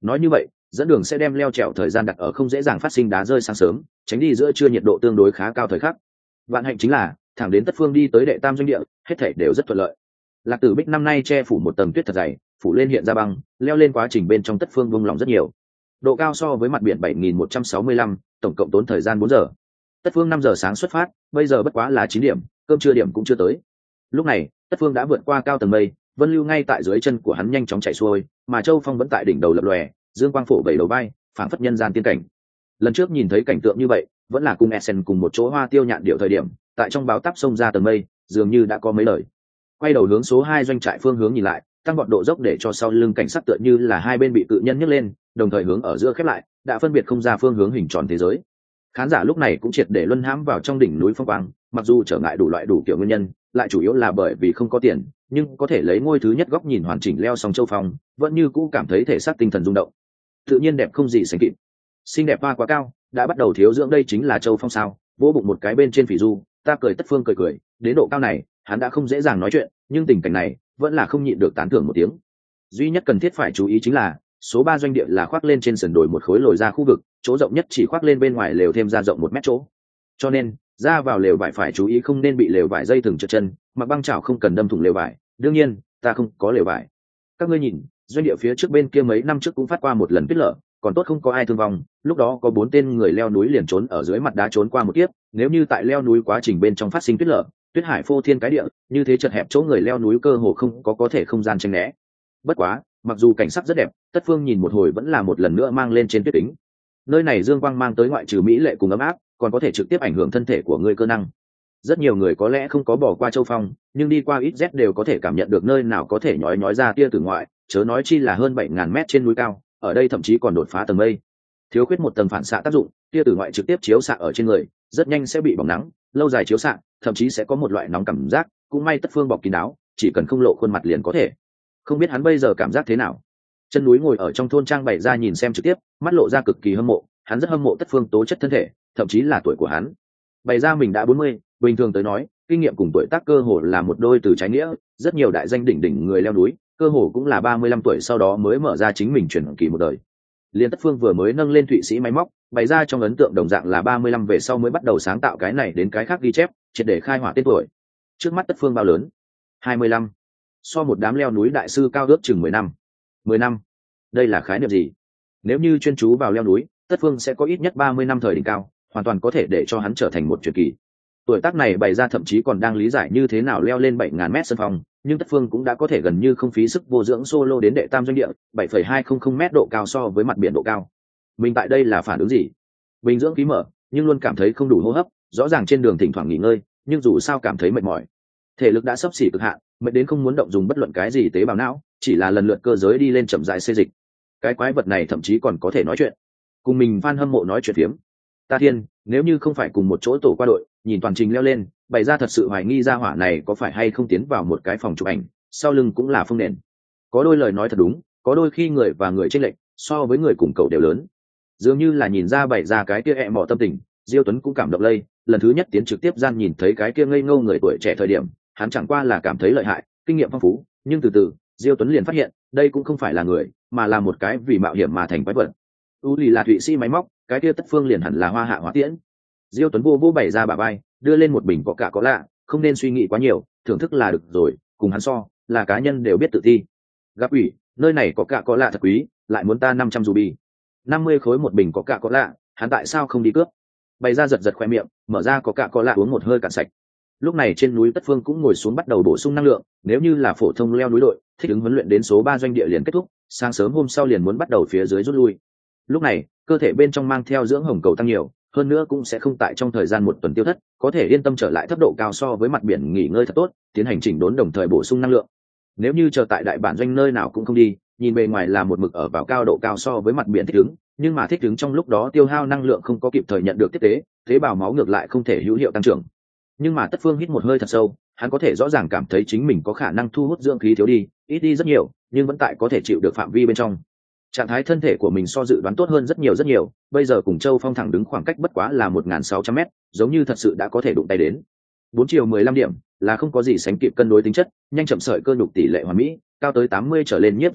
Nói như vậy, dẫn đường sẽ đem leo trèo thời gian đặt ở không dễ dàng phát sinh đá rơi sáng sớm, tránh đi giữa trưa nhiệt độ tương đối khá cao thời khắc. Vạn hạnh chính là thẳng đến Tất Phương đi tới đệ tam doanh địa, hết thảy đều rất thuận lợi. Lạc Tử Bích năm nay che phủ một tầng tuyết thật dày, phủ lên hiện ra băng, leo lên quá trình bên trong Tất Phương buông lỏng rất nhiều. Độ cao so với mặt biển 7.165, tổng cộng tốn thời gian 4 giờ. Tất Phương 5 giờ sáng xuất phát, bây giờ bất quá là 9 điểm, cơm trưa điểm cũng chưa tới. Lúc này, Tất Phương đã vượt qua cao tầng mây, vân lưu ngay tại dưới chân của hắn nhanh chóng chạy xuôi, mà Châu Phong vẫn tại đỉnh đầu lập lòe, dương quang phổ bảy đầu vai, phảng phất nhân gian tiên cảnh. Lần trước nhìn thấy cảnh tượng như vậy, vẫn là cùng Essen cùng một chỗ hoa tiêu nhạn điệu thời điểm, tại trong báo táp sông ra tầng mây, dường như đã có mấy lời. Quay đầu hướng số 2 doanh trại phương hướng nhìn lại, tăng gọn độ dốc để cho sau lưng cảnh sát tựa như là hai bên bị cự nhân nhấc lên, đồng thời hướng ở giữa khép lại, đã phân biệt không ra phương hướng hình tròn thế giới. Khán giả lúc này cũng triệt để luân hãm vào trong đỉnh núi phong quang, mặc dù trở ngại đủ loại đủ kiểu nguyên nhân, lại chủ yếu là bởi vì không có tiền, nhưng có thể lấy ngôi thứ nhất góc nhìn hoàn chỉnh leo xong Châu Phong, vẫn như cũ cảm thấy thể xác tinh thần rung động. Tự nhiên đẹp không gì sánh kịp. Xinh đẹp hoa quá cao, đã bắt đầu thiếu dưỡng đây chính là Châu Phong sao? Vỗ bụng một cái bên trên phỉ du, ta cười Tất Phương cười, đến độ cao này, hắn đã không dễ dàng nói chuyện, nhưng tình cảnh này vẫn là không nhịn được tán thưởng một tiếng. Duy nhất cần thiết phải chú ý chính là số 3 doanh địa là khoác lên trên sườn đồi một khối lồi ra khu vực, chỗ rộng nhất chỉ khoác lên bên ngoài lều thêm ra rộng 1 mét chỗ. Cho nên, ra vào lều vải phải chú ý không nên bị lều vải dây thừng trượt chân, mặc băng chảo không cần đâm thủng lều vải. Đương nhiên, ta không có lều vải. Các ngươi nhìn, doanh địa phía trước bên kia mấy năm trước cũng phát qua một lần tuyết lở, còn tốt không có ai thương vong, lúc đó có 4 tên người leo núi liền trốn ở dưới mặt đá trốn qua một kiếp, nếu như tại leo núi quá trình bên trong phát sinh tuyết lở, tuyết hải phô thiên cái địa, như thế chật hẹp chỗ người leo núi cơ hồ không có thể không gian tránh né. Bất quá, mặc dù cảnh sắc rất đẹp, Tất Phương nhìn một hồi vẫn là một lần nữa mang lên trên tuyết kính. Nơi này dương quang mang tới ngoại trừ mỹ lệ cùng ấm áp, còn có thể trực tiếp ảnh hưởng thân thể của người cơ năng. Rất nhiều người có lẽ không có bỏ qua Châu Phong, nhưng đi qua ít Z đều có thể cảm nhận được nơi nào có thể nhói ra tia tử ngoại, chớ nói chi là hơn 7.000 mét trên núi cao, ở đây thậm chí còn đột phá tầng mây. Thiếu khuyết một tầng phản xạ tác dụng, tia tử ngoại trực tiếp chiếu xạ ở trên người, rất nhanh sẽ bị bỏng nắng, lâu dài chiếu xạ, thậm chí sẽ có một loại nóng cảm giác, cũng may Tất Phương bọc kín đáo, chỉ cần không lộ khuôn mặt liền có thể. Không biết hắn bây giờ cảm giác thế nào. Chân núi ngồi ở trong thôn trang bày ra nhìn xem trực tiếp, mắt lộ ra cực kỳ hâm mộ, hắn rất hâm mộ Tất Phương tố chất thân thể, thậm chí là tuổi của hắn. Bày ra mình đã 40, bình thường tới nói, kinh nghiệm cùng tuổi tác cơ hồ là một đôi từ trái nghĩa, rất nhiều đại danh đỉnh đỉnh người leo núi, cơ hồ cũng là 35 tuổi sau đó mới mở ra chính mình chuyển kỳ một đời. Liên Tất Phương vừa mới nâng lên Thụy Sĩ máy móc, bày ra trong ấn tượng đồng dạng là 35 về sau mới bắt đầu sáng tạo cái này đến cái khác ghi chép, triệt để khai hỏa tên tuổi. Trước mắt Tất Phương bao lớn? 25. So một đám leo núi đại sư cao ước chừng 10 năm. 10 năm. Đây là khái niệm gì? Nếu như chuyên chú vào leo núi, Tất Phương sẽ có ít nhất 30 năm thời đỉnh cao, hoàn toàn có thể để cho hắn trở thành một truyền kỳ. Tuổi tác này bày ra thậm chí còn đang lý giải như thế nào leo lên 7.000 mét sân phòng, nhưng Tất Phương cũng đã có thể gần như không phí sức vô dưỡng solo đến đệ tam doanh địa, 7,200 mét độ cao so với mặt biển độ cao. Mình tại đây là phản ứng gì? Bình dưỡng khí mở, nhưng luôn cảm thấy không đủ hô hấp, rõ ràng trên đường thỉnh thoảng nghỉ ngơi, nhưng dù sao cảm thấy mệt mỏi. Thể lực đã xấp xỉ cực hạn, mệt đến không muốn động dùng bất luận cái gì tế bào não, chỉ là lần lượt cơ giới đi lên chậm rãi xê dịch. Cái quái vật này thậm chí còn có thể nói chuyện. Cùng mình fan hâm mộ nói chuyện phiếm. Ta thiên, nếu như không phải cùng một chỗ tổ qua đội, nhìn toàn trình leo lên, bày ra thật sự hoài nghi ra hỏa này có phải hay không tiến vào một cái phòng chụp ảnh, sau lưng cũng là phương nền. Có đôi lời nói thật đúng, có đôi khi người và người chênh lệch, so với người cùng cậu đều lớn. Dường như là nhìn ra bày ra cái kia ẹ mỏ tâm tình, Diêu Tuấn cũng cảm động lây, lần thứ nhất tiến trực tiếp gian nhìn thấy cái kia ngây ngô người tuổi trẻ thời điểm, hắn chẳng qua là cảm thấy lợi hại, kinh nghiệm phong phú, nhưng từ từ, Diêu Tuấn liền phát hiện, đây cũng không phải là người, mà là một cái vì mạo hiểm mà thành quái vật. U lì là Thụy Sĩ máy móc, cái kia Tất Phương liền hẳn là Hoa Hạ Hóa Tiễn. Diêu Tuấn vô bày ra bả vai, đưa lên một bình có lạ, không nên suy nghĩ quá nhiều, thưởng thức là được rồi, cùng hắn so, là cá nhân đều biết tự ti. Gặp ủy, nơi này có lạ thật quý, lại muốn ta 500 ruby. 50 khối một bình có lạ, hắn tại sao không đi cướp? Bày ra giật khoe miệng, mở ra có lạ uống một hơi cạn sạch. Lúc này trên núi Tất Phương cũng ngồi xuống bắt đầu bổ sung năng lượng, nếu như là phổ thông leo núi đội, thích ứng huấn luyện đến số 3 doanh địa liền kết thúc, sáng sớm hôm sau liền muốn bắt đầu phía dưới rút lui. Lúc này, cơ thể bên trong mang theo dưỡng hồng cầu tăng nhiều, hơn nữa cũng sẽ không tại trong thời gian 1 tuần tiêu thất, có thể yên tâm trở lại thấp độ cao so với mặt biển nghỉ ngơi thật tốt, tiến hành chỉnh đốn đồng thời bổ sung năng lượng. Nếu như chờ tại đại bản doanh nơi nào cũng không đi, nhìn bề ngoài là một mực ở vào cao độ cao so với mặt biển thích ứng, nhưng mà thích ứng trong lúc đó tiêu hao năng lượng không có kịp thời nhận được tiếp tế, tế bào máu ngược lại không thể hữu hiệu tăng trưởng. Nhưng mà Tất Phương hít một hơi thật sâu, hắn có thể rõ ràng cảm thấy chính mình có khả năng thu hút dưỡng khí thiếu đi, ít đi rất nhiều, nhưng vẫn tại có thể chịu được phạm vi bên trong. Trạng thái thân thể của mình so dự đoán tốt hơn rất nhiều, bây giờ cùng Châu Phong thẳng đứng khoảng cách bất quá là 1.600 mét, giống như thật sự đã có thể đụng tay đến. 4 chiều 15 điểm là không có gì sánh kịp cân đối tính chất, nhanh chậm sợi cơ nhục tỷ lệ hoàn mỹ, cao tới 80 trở lên nhiếp dưỡng lượng,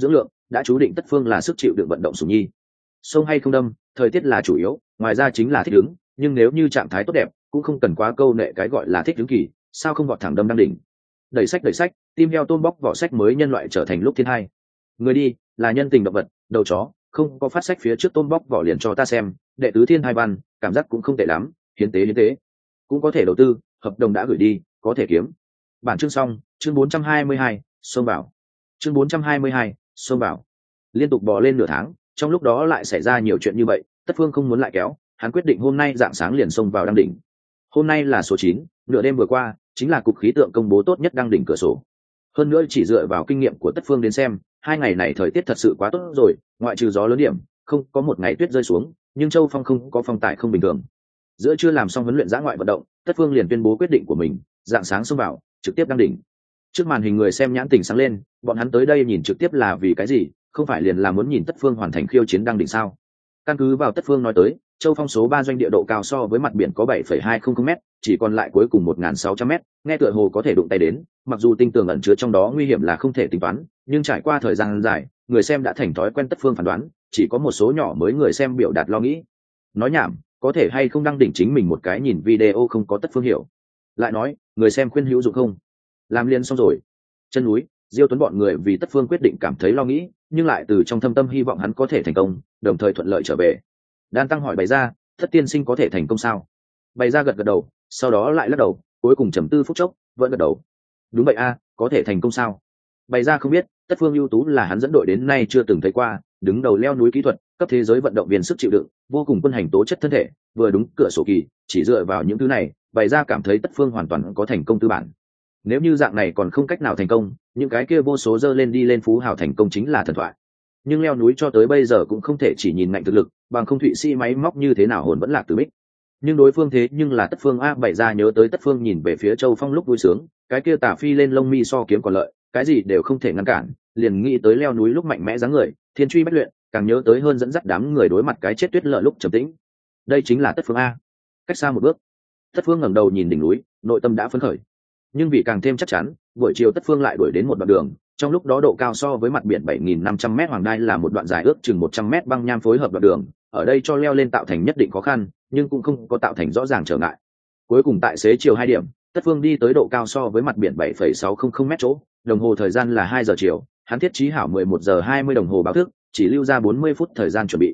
đã chú định Tất Phương là sức chịu đựng vận động sủng nhi. Sông hay không đâm, thời tiết là chủ yếu, ngoài ra chính là thích ứng, nhưng nếu như trạng thái tốt đẹp, cũng không cần quá câu nệ cái gọi là thích ứng kỳ, sao không vọt thẳng đâm đang đỉnh. Đẩy sách, tim heo tôm bóc vỏ sách mới nhân loại trở thành lúc thiên hai. Người đi, là nhân tình động vật, đầu chó, không có phát sách phía trước tôm bóc vỏ liền cho ta xem, đệ tứ thiên hai văn, cảm giác cũng không tệ lắm, hiến tế, cũng có thể đầu tư, hợp đồng đã gửi đi, có thể kiếm. Bản chương xong, chương 422, xông bảo. Chương 422, xông bảo. Liên tục bò lên nửa tháng, trong lúc đó lại xảy ra nhiều chuyện như vậy, Tất Phương không muốn lại kéo, hắn quyết định hôm nay rạng sáng liền xông vào đăng đỉnh. Hôm nay là số 9, nửa đêm vừa qua, chính là cục khí tượng công bố tốt nhất đăng đỉnh cửa sổ. Hơn nữa chỉ dựa vào kinh nghiệm của Tất Phương đến xem, 2 ngày này thời tiết thật sự quá tốt rồi, ngoại trừ gió lớn điểm, không có một ngày tuyết rơi xuống, nhưng Châu Phong không có phong tải không bình thường. Giữa trưa làm xong huấn luyện dã ngoại vận động, Tất Phương liền tuyên bố quyết định của mình, rạng sáng xông vào, trực tiếp đăng đỉnh. Trước màn hình người xem nhãn tình sáng lên, bọn hắn tới đây nhìn trực tiếp là vì cái gì, không phải liền là muốn nhìn Tất Phương hoàn thành khiêu chiến đăng đỉnh sao? Căn cứ vào Tất Phương nói tới, Châu Phong số 3 doanh địa độ cao so với mặt biển có 7,200 m, chỉ còn lại cuối cùng 1.600 m, nghe tựa hồ có thể đụng tay đến, mặc dù tinh tường ẩn chứa trong đó nguy hiểm là không thể tính toán, nhưng trải qua thời gian dài, người xem đã thành thói quen Tất Phương phán đoán, chỉ có một số nhỏ mới người xem biểu đạt lo nghĩ. Nói nhảm, có thể hay không đăng đỉnh chính mình một cái nhìn video không có Tất Phương hiểu. Lại nói, người xem khuyên hữu dụng không? Làm liền xong rồi. Chân núi, Diêu Tuấn bọn người vì Tất Phương quyết định cảm thấy lo nghĩ, nhưng lại từ trong thâm tâm hy vọng hắn có thể thành công, đồng thời thuận lợi trở về. Đan Tăng hỏi Bày Gia, Thất tiên sinh có thể thành công sao? Bày Gia gật gật đầu, sau đó lại lắc đầu, cuối cùng trầm tư phút chốc, vẫn gật đầu. Đúng vậy a, có thể thành công sao? Bày Gia không biết, Tất Phương ưu tú là hắn dẫn đội đến nay chưa từng thấy qua, đứng đầu leo núi kỹ thuật, cấp thế giới vận động viên sức chịu đựng, vô cùng quân hành tố chất thân thể, vừa đúng cửa sổ kỳ, chỉ dựa vào những thứ này, Bày Gia cảm thấy Tất Phương hoàn toàn có thành công tư bản. Nếu như dạng này còn không cách nào thành công, những cái kia vô số dơ lên đi lên phú hào thành công chính là thần thoại. Nhưng leo núi cho tới bây giờ cũng không thể chỉ nhìn ngạnh thực lực, bằng không Thụy Sĩ máy móc như thế nào hồn vẫn lạc từ bích. Nhưng đối phương thế nhưng là Tất Phương a. Bày Ra nhớ tới Tất Phương nhìn về phía Châu Phong lúc vui sướng, cái kia tả phi lên lông mi so kiếm còn lợi, cái gì đều không thể ngăn cản, liền nghĩ tới leo núi lúc mạnh mẽ dáng người, thiên truy bách luyện, càng nhớ tới hơn dẫn dắt đám người đối mặt cái chết tuyết lợ lúc trầm tĩnh. Đây chính là Tất Phương a. Cách xa một bước, Tất Phương ngẩng đầu nhìn đỉnh núi, nội tâm đã phấn khởi. Nhưng vì càng thêm chắc chắn, buổi chiều Tất Phương lại đuổi đến một đoạn đường, trong lúc đó độ cao so với mặt biển 7.500 m hoàng đai là một đoạn dài ước chừng 100 m băng nham phối hợp đoạn đường, ở đây cho leo lên tạo thành nhất định khó khăn, nhưng cũng không có tạo thành rõ ràng trở ngại. Cuối cùng tại xế chiều 2 điểm, Tất Phương đi tới độ cao so với mặt biển 7,600 m chỗ, đồng hồ thời gian là 2 giờ chiều, hắn thiết trí hảo 11 giờ 20 đồng hồ báo thức, chỉ lưu ra 40 phút thời gian chuẩn bị.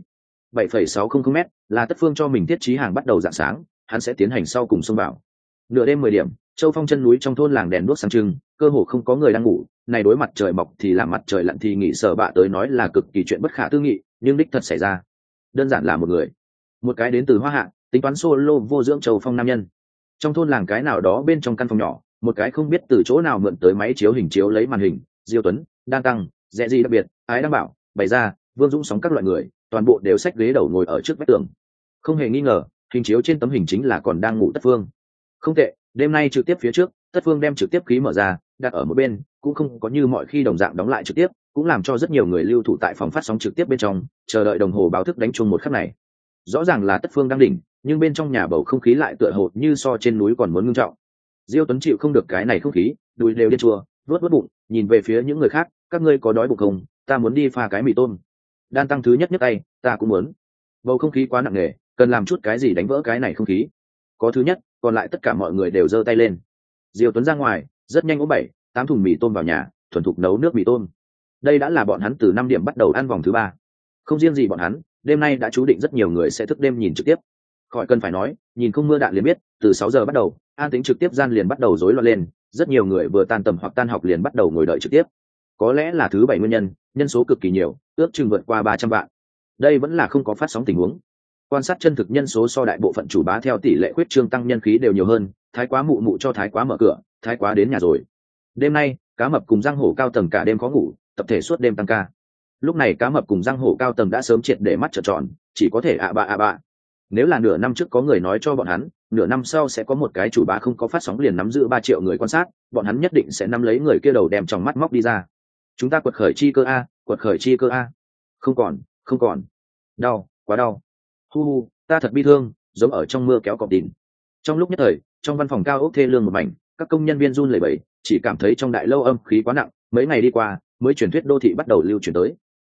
7,600 m là Tất Phương cho mình thiết trí hàng bắt đầu rạng sáng, hắn sẽ tiến hành sau cùng xông vào. Nửa đêm 10 điểm, Châu Phong chân núi trong thôn làng đèn đuốc sáng trưng, cơ hồ không có người đang ngủ, này đối mặt trời mọc thì làm mặt trời lặn thì nghỉ Sở Bạ tới nói là cực kỳ chuyện bất khả tư nghị, nhưng đích thật xảy ra. Đơn giản là một người, một cái đến từ Hoa Hạ, tính toán solo vô dưỡng Châu Phong nam nhân. Trong thôn làng cái nào đó bên trong căn phòng nhỏ, một cái không biết từ chỗ nào mượn tới máy chiếu hình chiếu lấy màn hình, Diêu Tuấn, Đan Tăng, Dẹ Gì đặc biệt, Ái Đăng Bảo, Bày Ra, Vương Dũng sóng các loại người, toàn bộ đều xách ghế đầu ngồi ở trước vách tường. Không hề nghi ngờ, hình chiếu trên tấm hình chính là còn đang ngủ Tất Phương. Không tệ, đêm nay trực tiếp phía trước, Tất Phương đem trực tiếp khí mở ra, đặt ở một bên, cũng không có như mọi khi đồng dạng đóng lại trực tiếp, cũng làm cho rất nhiều người lưu thủ tại phòng phát sóng trực tiếp bên trong, chờ đợi đồng hồ báo thức đánh chuông một khắc này. Rõ ràng là Tất Phương đang đỉnh, nhưng bên trong nhà bầu không khí lại tựa hồ như so trên núi còn muốn ngưng trọng. Diêu Tuấn chịu không được cái này không khí, đùi đều điên chua, vớt bụng, nhìn về phía những người khác, các ngươi có đói bụng không? Ta muốn đi pha cái mì tôm. Đan Tăng thứ nhất nhấc tay, ta cũng muốn. Bầu không khí quá nặng nề, cần làm chút cái gì đánh vỡ cái này không khí. Có thứ nhất, còn lại tất cả mọi người đều giơ tay lên. Diêu Tuấn ra ngoài, rất nhanh có 7-8 thùng mì tôm vào nhà, thuần thục nấu nước mì tôm. Đây đã là bọn hắn từ 5 điểm bắt đầu ăn vòng thứ 3. Không riêng gì bọn hắn, đêm nay đã chú định rất nhiều người sẽ thức đêm nhìn trực tiếp. Khỏi cần phải nói, nhìn không mưa đạn liền biết, từ 6 giờ bắt đầu, an tính trực tiếp gian liền bắt đầu rối loạn lên, rất nhiều người vừa tan tầm hoặc tan học liền bắt đầu ngồi đợi trực tiếp. Có lẽ là thứ 7 nguyên nhân, nhân số cực kỳ nhiều, ước chừng vượt qua 300 vạn. Đây vẫn là không có phát sóng tình huống. Quan sát chân thực nhân số so đại bộ phận chủ bá theo tỷ lệ khuyết trương tăng nhân khí đều nhiều hơn, thái quá mụ mụ cho thái quá mở cửa, thái quá đến nhà rồi. Đêm nay, cá mập cùng giang hổ cao tầng cả đêm khó ngủ, tập thể suốt đêm tăng ca. Lúc này cá mập cùng giang hổ cao tầng đã sớm triệt để mắt trợn tròn, chỉ có thể ạ bạ. Nếu là nửa năm trước có người nói cho bọn hắn, nửa năm sau sẽ có một cái chủ bá không có phát sóng liền nắm giữ 3 triệu người quan sát, bọn hắn nhất định sẽ nắm lấy người kia đầu đem trong mắt móc đi ra. Chúng ta quật khởi chi cơ a, quật khởi chi cơ a. Không còn. Đau, quá đau. Hu, ta thật bi thương, giống ở trong mưa kéo cọp đìn. Trong lúc nhất thời, trong văn phòng cao ốc thê lương một mảnh, các công nhân viên run lẩy bẩy, chỉ cảm thấy trong đại lâu âm khí quá nặng, mấy ngày đi qua, mới truyền thuyết đô thị bắt đầu lưu truyền tới.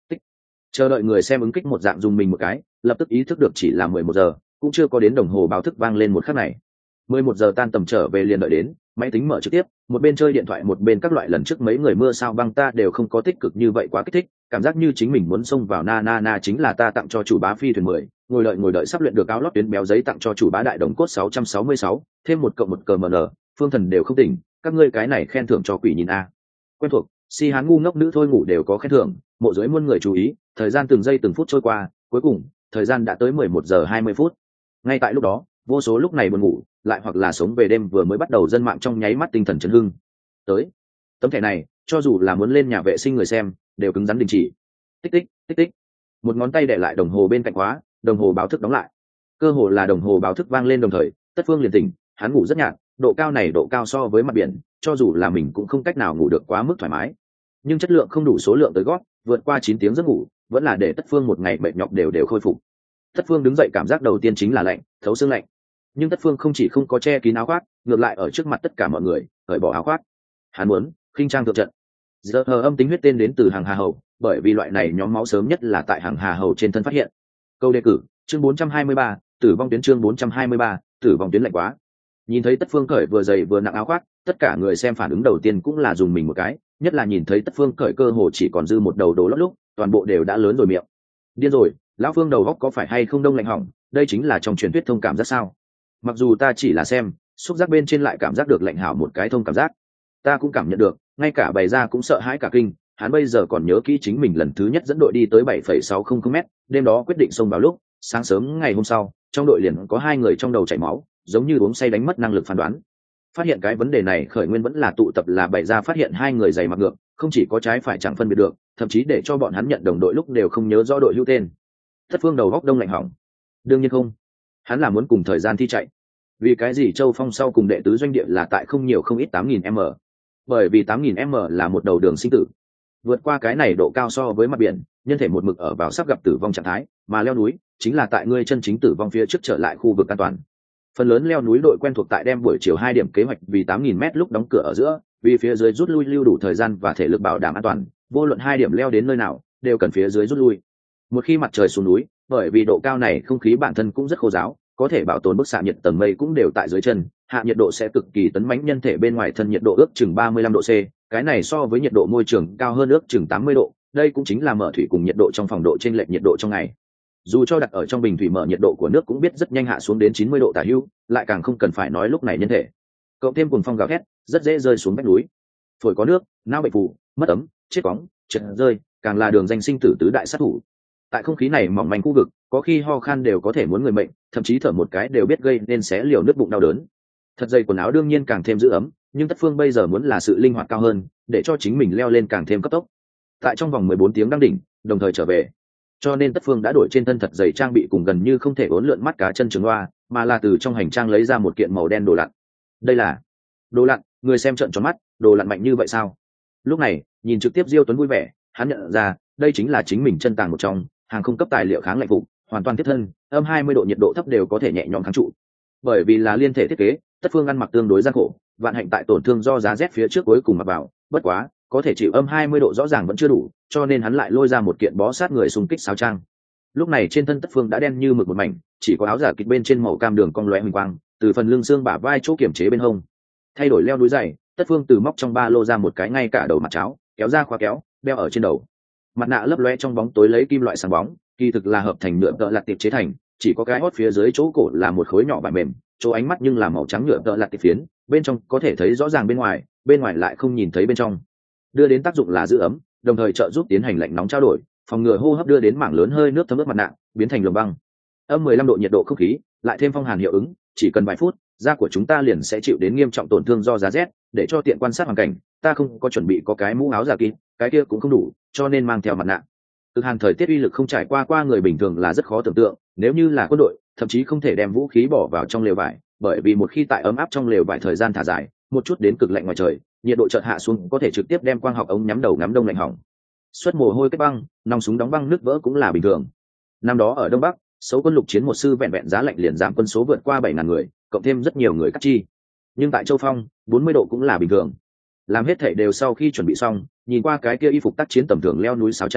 Chờ đợi người xem ứng kích một dạng dùng mình một cái, lập tức ý thức được chỉ là 11 giờ, cũng chưa có đến đồng hồ báo thức vang lên một khắc này. 11 giờ tan tầm trở về liền đợi đến, máy tính mở trực tiếp, một bên chơi điện thoại một bên các loại lần trước mấy người mưa sao băng ta đều không có tích cực như vậy quá kích thích, cảm giác như chính mình muốn xông vào na chính là ta tặng cho chủ bá phi thuyền 10, ngồi đợi sắp luyện được áo lót tuyến béo giấy tặng cho chủ bá đại đồng cốt 666, thêm một cộng một cờ mn, phương thần đều không tỉnh, các ngươi cái này khen thưởng cho quỷ nhìn a. Quen thuộc, si hán ngu ngốc nữ thôi ngủ đều có khen thưởng, mộ dưới muôn người chú ý, thời gian từng giây từng phút trôi qua, cuối cùng, thời gian đã tới 11 giờ 20 phút. Ngay tại lúc đó, vô số lúc này buồn ngủ, lại hoặc là sống về đêm vừa mới bắt đầu dân mạng trong nháy mắt tinh thần chấn hưng. Tới, tấm thẻ này, cho dù là muốn lên nhà vệ sinh người xem, đều cứng rắn đình chỉ. Tích tích, tích tích. Một ngón tay để lại đồng hồ bên cạnh khóa, đồng hồ báo thức đóng lại. Cơ hồ là đồng hồ báo thức vang lên đồng thời, Tất Phương liền tỉnh, hắn ngủ rất nhạt, độ cao so với mặt biển, cho dù là mình cũng không cách nào ngủ được quá mức thoải mái. Nhưng chất lượng không đủ số lượng tới gót, vượt qua 9 tiếng giấc ngủ, vẫn là để Tất Phương một ngày mệt nhọc đều khôi phục. Tất Phương đứng dậy cảm giác đầu tiên chính là lạnh, thấu xương lạnh. Nhưng Tất Phương không chỉ không có che kín áo khoác, ngược lại ở trước mặt tất cả mọi người, cởi bỏ áo khoác. Hắn muốn khinh trang thượng trận. Giờ âm tính huyết tên đến từ hàng Hà Hầu, bởi vì loại này nhóm máu sớm nhất là tại hàng Hà Hầu trên thân phát hiện. Câu đề cử, chương 423, tử vong tuyến chương 423, tử vong tuyến lạnh quá. Nhìn thấy Tất Phương cởi vừa dày vừa nặng áo khoác, tất cả người xem phản ứng đầu tiên cũng là dùng mình một cái, nhất là nhìn thấy Tất Phương cởi cơ hồ chỉ còn dư một đầu đồ lót lúc, toàn bộ đều đã lớn rồi miệng. Điên rồi, lão Phương đầu góc có phải hay không đông lạnh hỏng, đây chính là trong truyền thuyết thông cảm giác sao? Mặc dù ta chỉ là xem, xúc giác bên trên lại cảm giác được lạnh hảo một cái thông cảm giác. Ta cũng cảm nhận được, ngay cả bày ra cũng sợ hãi cả kinh, hắn bây giờ còn nhớ kỹ chính mình lần thứ nhất dẫn đội đi tới 7,600m, đêm đó quyết định xông vào lúc, sáng sớm ngày hôm sau, trong đội liền có 2 người trong đầu chảy máu, giống như uống say đánh mất năng lực phán đoán. Phát hiện cái vấn đề này khởi nguyên vẫn là tụ tập là bày ra phát hiện 2 người giày mặc ngược, không chỉ có trái phải chẳng phân biệt được, thậm chí để cho bọn hắn nhận đồng đội lúc đều không nhớ rõ đội hữu tên. Tất Phương đầu góc đông lạnh hỏng. Đương nhiên không, hắn là muốn cùng thời gian thi chạy. Vì cái gì Châu Phong sau cùng đệ tứ doanh địa là tại không nhiều không ít 8.000m? Bởi vì 8.000m là một đầu đường sinh tử. Vượt qua cái này độ cao so với mặt biển, nhân thể một mực ở vào sắp gặp tử vong trạng thái, mà leo núi chính là tại ngươi chân chính tử vong phía trước trở lại khu vực an toàn. Phần lớn leo núi đội quen thuộc tại đem buổi chiều 2 điểm kế hoạch vì 8.000m lúc đóng cửa ở giữa, vì phía dưới rút lui lưu đủ thời gian và thể lực bảo đảm an toàn, vô luận 2 điểm leo đến nơi nào, đều cần phía dưới rút lui. Một khi mặt trời xuống núi, bởi vì độ cao này không khí bản thân cũng rất khô ráo, có thể bảo tồn bức xạ nhiệt tầng mây cũng đều tại dưới chân, hạ nhiệt độ sẽ cực kỳ tấn mãnh, nhân thể bên ngoài thân nhiệt độ ước chừng 35 độ C, cái này so với nhiệt độ môi trường cao hơn ước chừng 80 độ, đây cũng chính là mở thủy cùng nhiệt độ trong phòng độ chênh lệch nhiệt độ trong ngày. Dù cho đặt ở trong bình thủy mở nhiệt độ của nước cũng biết rất nhanh hạ xuống đến 90 độ tả hữu, lại càng không cần phải nói lúc này nhân thể. Cộng thêm cuồng phong gào thét, rất dễ rơi xuống vách núi. Phổi có nước, não bệnh phù, mất ấm, chết cóng, trượt rơi, càng là đường danh sinh tử tứ đại sát thủ. Tại không khí này mỏng manh khu vực, có khi ho khan đều có thể muốn người mệnh, thậm chí thở một cái đều biết gây nên xé liều nước bụng đau đớn. Thật dày quần áo đương nhiên càng thêm giữ ấm, nhưng Tất Phương bây giờ muốn là sự linh hoạt cao hơn, để cho chính mình leo lên càng thêm cấp tốc. Tại trong vòng 14 tiếng đăng đỉnh, đồng thời trở về. Cho nên Tất Phương đã đổi trên thân thật dày trang bị cùng gần như không thể uốn lượn mắt cá chân trường loa, mà là từ trong hành trang lấy ra một kiện màu đen đồ lặn. Đây là đồ lặn, người xem trợn tròn mắt, đồ lặn mạnh như vậy sao? Lúc này, nhìn trực tiếp Diêu Tuấn vui vẻ, hắn nhận ra, đây chính là chính mình chân tàng một trong, hàng không cấp tài liệu kháng lạnh phục, hoàn toàn thiết thân, âm 20 độ nhiệt độ thấp đều có thể nhẹ nhõm kháng trụ. Bởi vì là liên thể thiết kế, Tất Phương ăn mặc tương đối gian khổ, vạn hạnh tại tổn thương do giá rét phía trước cuối cùng mặc vào, bất quá, có thể chịu âm 20 độ rõ ràng vẫn chưa đủ, cho nên hắn lại lôi ra một kiện bó sát người xung kích sáo trang. Lúc này trên thân Tất Phương đã đen như mực một mảnh, chỉ có áo giả kịch bên trên màu cam đường cong lóe huỳnh quang, từ phần lưng xương bả vai chỗ kiểm chế bên hông. Thay đổi leo núi dày, Tất Phương từ móc trong ba lô ra một cái ngay cả đầu mặt cháo, kéo ra khóa kéo, đeo ở trên đầu. Mặt nạ lấp lóe trong bóng tối lấy kim loại sáng bóng, kỳ thực là hợp thành nhựa tợ lặt tiệp chế thành, chỉ có cái hót phía dưới chỗ cổ là một khối nhỏ vải mềm, chỗ ánh mắt nhưng là màu trắng nhựa tợ lặt tiệp phiến, bên trong có thể thấy rõ ràng bên ngoài lại không nhìn thấy bên trong. Đưa đến tác dụng là giữ ấm, đồng thời trợ giúp tiến hành lạnh nóng trao đổi, phòng ngừa hô hấp đưa đến mảng lớn hơi nước thấm ướt mặt nạ, biến thành lồng băng. Âm 15 độ nhiệt độ không khí, lại thêm phong hàn hiệu ứng, chỉ cần vài phút, da của chúng ta liền sẽ chịu đến nghiêm trọng tổn thương do giá rét. Để cho tiện quan sát hoàn cảnh, ta không có chuẩn bị có cái mũ áo giả kín, cái kia cũng không đủ, cho nên mang theo mặt nạ. Cực hàn thời tiết uy lực không trải qua người bình thường là rất khó tưởng tượng, nếu như là quân đội, thậm chí không thể đem vũ khí bỏ vào trong lều vải, bởi vì một khi tại ấm áp trong lều vải thời gian thả dài, một chút đến cực lạnh ngoài trời, nhiệt độ chợt hạ xuống có thể trực tiếp đem quang học ống nhắm đầu ngắm đông lạnh hỏng. Xuất mồ hôi kết băng, nòng súng đóng băng nứt vỡ cũng là bình thường. Năm đó ở Đông Bắc, số quân lục chiến một sư vẹn vẹn giá lạnh liền giảm quân số vượt qua 7.000 người, cộng thêm rất nhiều người cắt chi. Nhưng tại Châu Phong, 40 độ cũng là bình thường. Làm hết thảy đều sau khi chuẩn bị xong, nhìn qua cái kia y phục tác chiến tầm thường leo núi sáo trang,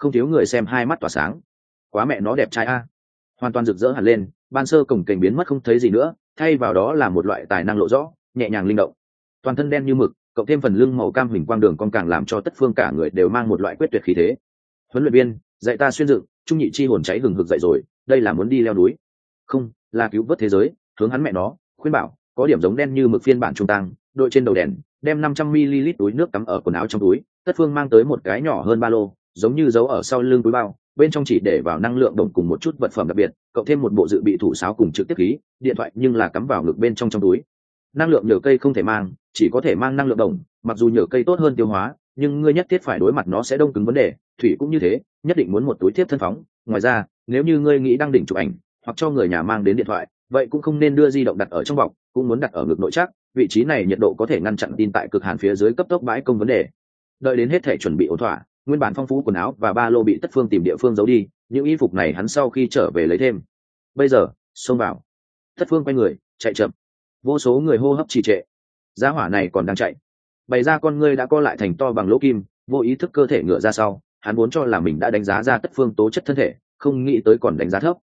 không thiếu người xem hai mắt tỏa sáng. Quá mẹ nó đẹp trai a. Hoàn toàn rực rỡ hẳn lên, ban sơ cổng kềnh biến mất không thấy gì nữa, thay vào đó là một loại tài năng lộ rõ, nhẹ nhàng linh động. Toàn thân đen như mực, cộng thêm phần lưng màu cam huỳnh quang đường cong càng làm cho Tất Phương cả người đều mang một loại quyết tuyệt khí thế. Huấn luyện viên, dạy ta xuyên dựng, trung nhị chi hồn cháy hừng hực dậy rồi, đây là muốn đi leo núi. Không, là cứu vớt thế giới, hướng hắn mẹ nó, khuyên bảo, có điểm giống đen như mực phiên bản trung tăng, đội trên đầu đèn, đem 500 ml túi nước cắm ở quần áo trong túi, Tất Phương mang tới một cái nhỏ hơn ba lô, giống như giấu ở sau lưng túi bao, bên trong chỉ để vào năng lượng đồng cùng một chút vật phẩm đặc biệt, cộng thêm một bộ dự bị thủ sáo cùng trực tiếp khí, điện thoại nhưng là cắm vào ngực bên trong túi. Năng lượng nhờ cây không thể mang, chỉ có thể mang năng lượng đồng, mặc dù nhờ cây tốt hơn tiêu hóa, nhưng ngươi nhất thiết phải đối mặt nó sẽ đông cứng vấn đề, thủy cũng như thế, nhất định muốn một túi tiếp thân phóng. Ngoài ra, nếu như ngươi nghĩ đăng đỉnh chụp ảnh, hoặc cho người nhà mang đến điện thoại, vậy cũng không nên đưa di động đặt ở trong bọc, cũng muốn đặt ở ngực nội chắc, vị trí này nhiệt độ có thể ngăn chặn tin tại cực hàn phía dưới cấp tốc bãi công vấn đề. Đợi đến hết thể chuẩn bị ổn thỏa, nguyên bản phong phú quần áo và ba lô bị Tất Phương tìm địa phương giấu đi, những y phục này hắn sau khi trở về lấy thêm. Bây giờ, xông vào. Tất Phương quay người, chạy chậm. Vô số người hô hấp trì trệ. Gia hỏa này còn đang chạy. Bày ra con ngươi đã co lại thành to bằng lỗ kim, vô ý thức cơ thể ngựa ra sau, hắn vốn cho là mình đã đánh giá ra Tất Phương tố chất thân thể, không nghĩ tới còn đánh giá thấp.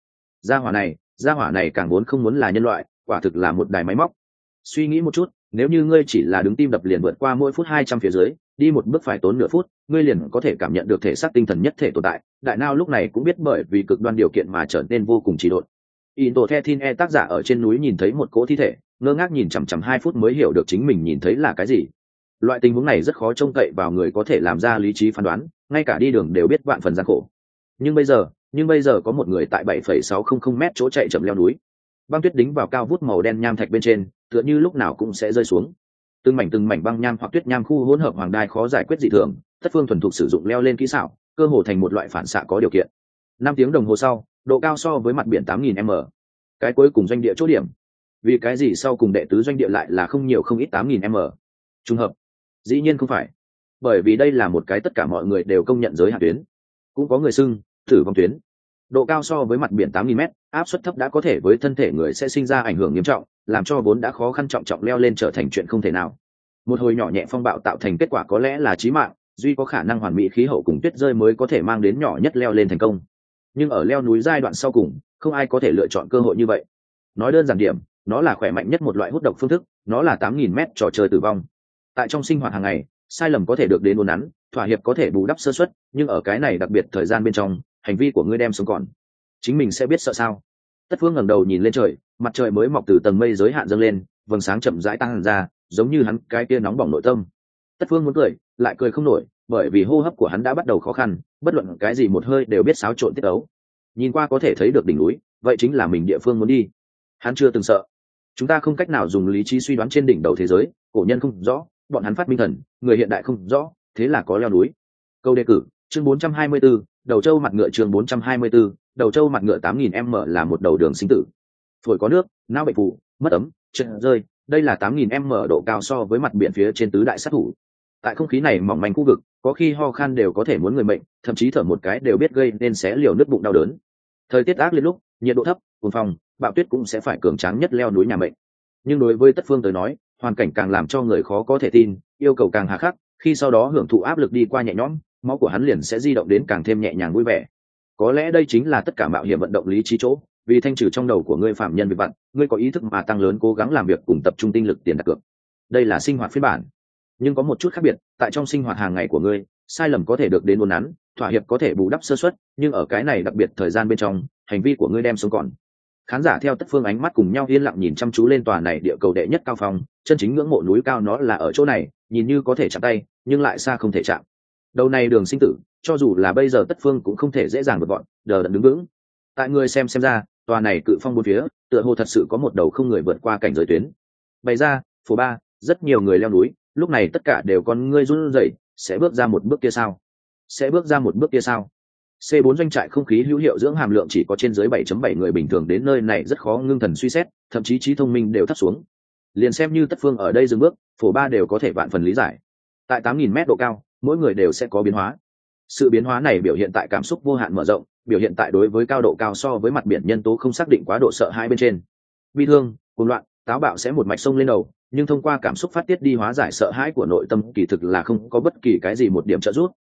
Gia hỏa này càng vốn không muốn là nhân loại, quả thực là một đài máy móc. Suy nghĩ một chút, nếu như ngươi chỉ là đứng tim đập liền vượt qua mỗi phút 200 phía dưới, đi một bước phải tốn nửa phút, ngươi liền có thể cảm nhận được thể xác tinh thần nhất thể tồn tại. Đại não lúc này cũng biết bởi vì cực đoan điều kiện mà trở nên vô cùng trì độn. Indothethin E tác giả ở trên núi nhìn thấy một cỗ thi thể, ngơ ngác nhìn chằm chằm 2 phút mới hiểu được chính mình nhìn thấy là cái gì. Loại tình huống này rất khó trông cậy vào người có thể làm ra lý trí phán đoán, ngay cả đi đường đều biết vạn phần gian khổ. Nhưng bây giờ có một người tại 7,600 mét chỗ chạy chậm leo núi. Băng tuyết đính vào cao vút màu đen nham thạch bên trên, tựa như lúc nào cũng sẽ rơi xuống. Từng mảnh băng nham hoặc tuyết nham khu hỗn hợp hoàng đai khó giải quyết dị thường, Tất Phương thuần thục sử dụng leo lên kỹ xảo, cơ hồ thành một loại phản xạ có điều kiện. 5 tiếng đồng hồ sau, độ cao so với mặt biển 8.000 m. Cái cuối cùng doanh địa chỗ điểm. Vì cái gì sau cùng đệ tứ doanh địa lại là không nhiều không ít 8.000 m? Trùng hợp? Dĩ nhiên không phải. Bởi vì đây là một cái tất cả mọi người đều công nhận giới hạn tuyến. Cũng có người xưng tử vong tuyến. Độ cao so với mặt biển 8.000 m, áp suất thấp đã có thể với thân thể người sẽ sinh ra ảnh hưởng nghiêm trọng, làm cho vốn đã khó khăn trọng trọng leo lên trở thành chuyện không thể nào. Một hồi nhỏ nhẹ phong bạo tạo thành kết quả có lẽ là chí mạng, duy có khả năng hoàn mỹ khí hậu cùng tuyết rơi mới có thể mang đến nhỏ nhất leo lên thành công. Nhưng ở leo núi giai đoạn sau cùng, không ai có thể lựa chọn cơ hội như vậy. Nói đơn giản điểm, nó là khỏe mạnh nhất một loại hút độc phương thức, nó là 8.000 m trò chơi tử vong. Tại trong sinh hoạt hàng ngày, sai lầm có thể được đến uốn nắn, thỏa hiệp có thể bù đắp sơ suất, nhưng ở cái này đặc biệt thời gian bên trong, hành vi của ngươi đem sống còn, chính mình sẽ biết sợ sao? Tất Phương ngẩng đầu nhìn lên trời, mặt trời mới mọc từ tầng mây giới hạn dâng lên, vầng sáng chậm rãi tăng ra, giống như hắn cái kia nóng bỏng nội tâm. Tất Phương muốn cười, lại cười không nổi, bởi vì hô hấp của hắn đã bắt đầu khó khăn, bất luận cái gì một hơi đều biết xáo trộn tiết ấu. Nhìn qua có thể thấy được đỉnh núi, vậy chính là mình địa phương muốn đi. Hắn chưa từng sợ. Chúng ta không cách nào dùng lý trí suy đoán trên đỉnh đầu thế giới, cổ nhân không rõ, bọn hắn phát minh thần, người hiện đại không rõ, thế là có leo núi. Câu đề cử, chương 424, đầu trâu mặt ngựa chương 424, đầu trâu mặt ngựa 8.000 m là một đầu đường sinh tử. Phổi có nước, não bệnh phụ, mất ấm, chân rơi, đây là 8.000 m độ cao so với mặt biển phía trên tứ đại sát thủ. Tại không khí này mỏng manh khu vực, có khi ho khan đều có thể muốn người mệnh, thậm chí thở một cái đều biết gây nên xé liều nứt bụng đau đớn. Thời tiết ác liệt lúc, nhiệt độ thấp, cuồng phong, bạo tuyết cũng sẽ phải cường tráng nhất leo núi nhà mệnh. Nhưng đối với Tất Phương tới nói, hoàn cảnh càng làm cho người khó có thể tin, yêu cầu càng hà khắc, khi sau đó hưởng thụ áp lực đi qua nhẹ nhõm, máu của hắn liền sẽ di động đến càng thêm nhẹ nhàng vui vẻ. Có lẽ đây chính là tất cả mạo hiểm vận động lý trí chỗ, vì thanh trừ trong đầu của ngươi phạm nhân việc vặt, ngươi có ý thức mà tăng lớn cố gắng làm việc cùng tập trung tinh lực tiền đặt cược. Đây là sinh hoạt phiên bản. Nhưng có một chút khác biệt, tại trong sinh hoạt hàng ngày của ngươi, sai lầm có thể được đến uốn nắn, thỏa hiệp có thể bù đắp sơ suất, nhưng ở cái này đặc biệt thời gian bên trong, hành vi của ngươi đem sống còn. Khán giả theo Tất Phương ánh mắt cùng nhau yên lặng nhìn chăm chú lên tòa này địa cầu đệ nhất cao phong, chân chính ngưỡng mộ núi cao nó là ở chỗ này, nhìn như có thể chạm tay, nhưng lại xa không thể chạm. Đầu này đường sinh tử, cho dù là bây giờ Tất Phương cũng không thể dễ dàng vượt gọn, đờ đẫn đứng vững. Tại người xem ra, tòa này cự phong bốn phía, tựa hồ thật sự có một đầu không người vượt qua cảnh giới tuyến. Bày ra, phố ba, rất nhiều người leo núi, lúc này tất cả đều con ngươi run rẩy, sẽ bước ra một bước kia sao? Sẽ bước ra một bước kia sao? C4 doanh trại không khí hữu hiệu dưỡng hàm lượng chỉ có trên dưới 7.7 người bình thường đến nơi này rất khó ngưng thần suy xét, thậm chí trí thông minh đều thấp xuống. Liền xem như Tất Phương ở đây dừng bước, phổ ba đều có thể vạn phần lý giải. Tại 8.000 mét độ cao, mỗi người đều sẽ có biến hóa. Sự biến hóa này biểu hiện tại cảm xúc vô hạn mở rộng, biểu hiện tại đối với cao độ cao so với mặt biển nhân tố không xác định quá độ sợ hai bên trên. Bi thương, cuồng loạn, táo bạo sẽ một mạch sông lên đầu, nhưng thông qua cảm xúc phát tiết đi hóa giải sợ hãi của nội tâm kỳ thực là không có bất kỳ cái gì một điểm trợ giúp,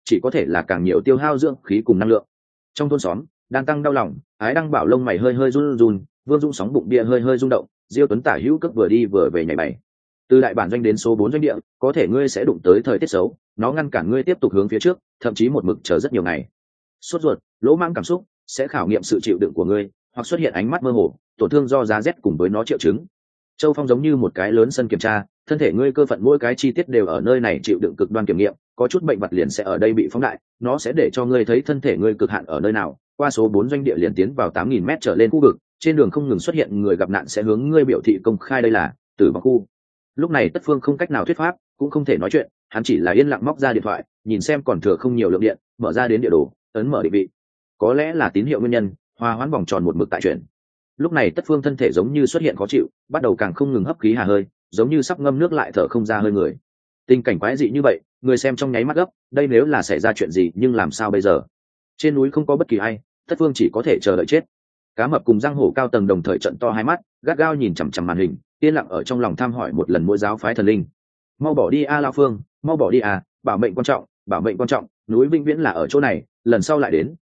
chỉ có thể là càng nhiều tiêu hao dưỡng khí cùng năng lượng. Trong thôn xóm đang tăng đau lòng, Ái Đăng bảo lông mày hơi hơi run run, Vương Dũng sóng bụng bia hơi hơi rung động, Diêu Tuấn tả hữu cước vừa đi vừa về nhảy bày. Từ đại bản doanh đến số 4 doanh địa, có thể ngươi sẽ đụng tới thời tiết xấu, nó ngăn cản ngươi tiếp tục hướng phía trước, thậm chí một mực chờ rất nhiều ngày. Sốt ruột, lỗ mãng cảm xúc sẽ khảo nghiệm sự chịu đựng của ngươi, hoặc xuất hiện ánh mắt mơ hồ, tổn thương do giá rét cùng với nó triệu chứng. Châu Phong giống như một cái lớn sân kiểm tra, thân thể ngươi cơ phận mỗi cái chi tiết đều ở nơi này chịu đựng cực đoan kiểm nghiệm, có chút bệnh vật liền sẽ ở đây bị phóng đại, nó sẽ để cho ngươi thấy thân thể ngươi cực hạn ở nơi nào. Qua số 4 doanh địa liền tiến vào 8.000 m trở lên khu vực, trên đường không ngừng xuất hiện người gặp nạn sẽ hướng ngươi biểu thị công khai đây là tử vong khu. Lúc này Tất Phương không cách nào thuyết pháp, cũng không thể nói chuyện, hắn chỉ là yên lặng móc ra điện thoại, nhìn xem còn thừa không nhiều lượng điện, mở ra đến địa đồ, ấn mở định vị. Có lẽ là tín hiệu nguyên nhân, hòa hoãn vòng tròn một mực tại chuyển. Lúc này Tất Phương thân thể giống như xuất hiện khó chịu, bắt đầu càng không ngừng hấp khí hà hơi, giống như sắp ngâm nước lại thở không ra hơi người. Tình cảnh quái dị như vậy, người xem trong nháy mắt gấp, đây nếu là xảy ra chuyện gì nhưng làm sao bây giờ? Trên núi không có bất kỳ ai, Tất Phương chỉ có thể chờ đợi chết. Cá mập cùng Giang Hổ cao tầng đồng thời trợn to hai mắt, gắt gao nhìn chằm chằm màn hình, yên lặng ở trong lòng thăm hỏi một lần mỗi giáo phái thần linh. Mau bỏ đi a Lao Phương, mau bỏ đi à, bảo mệnh quan trọng, bảo mệnh quan trọng, núi vĩnh viễn là ở chỗ này, lần sau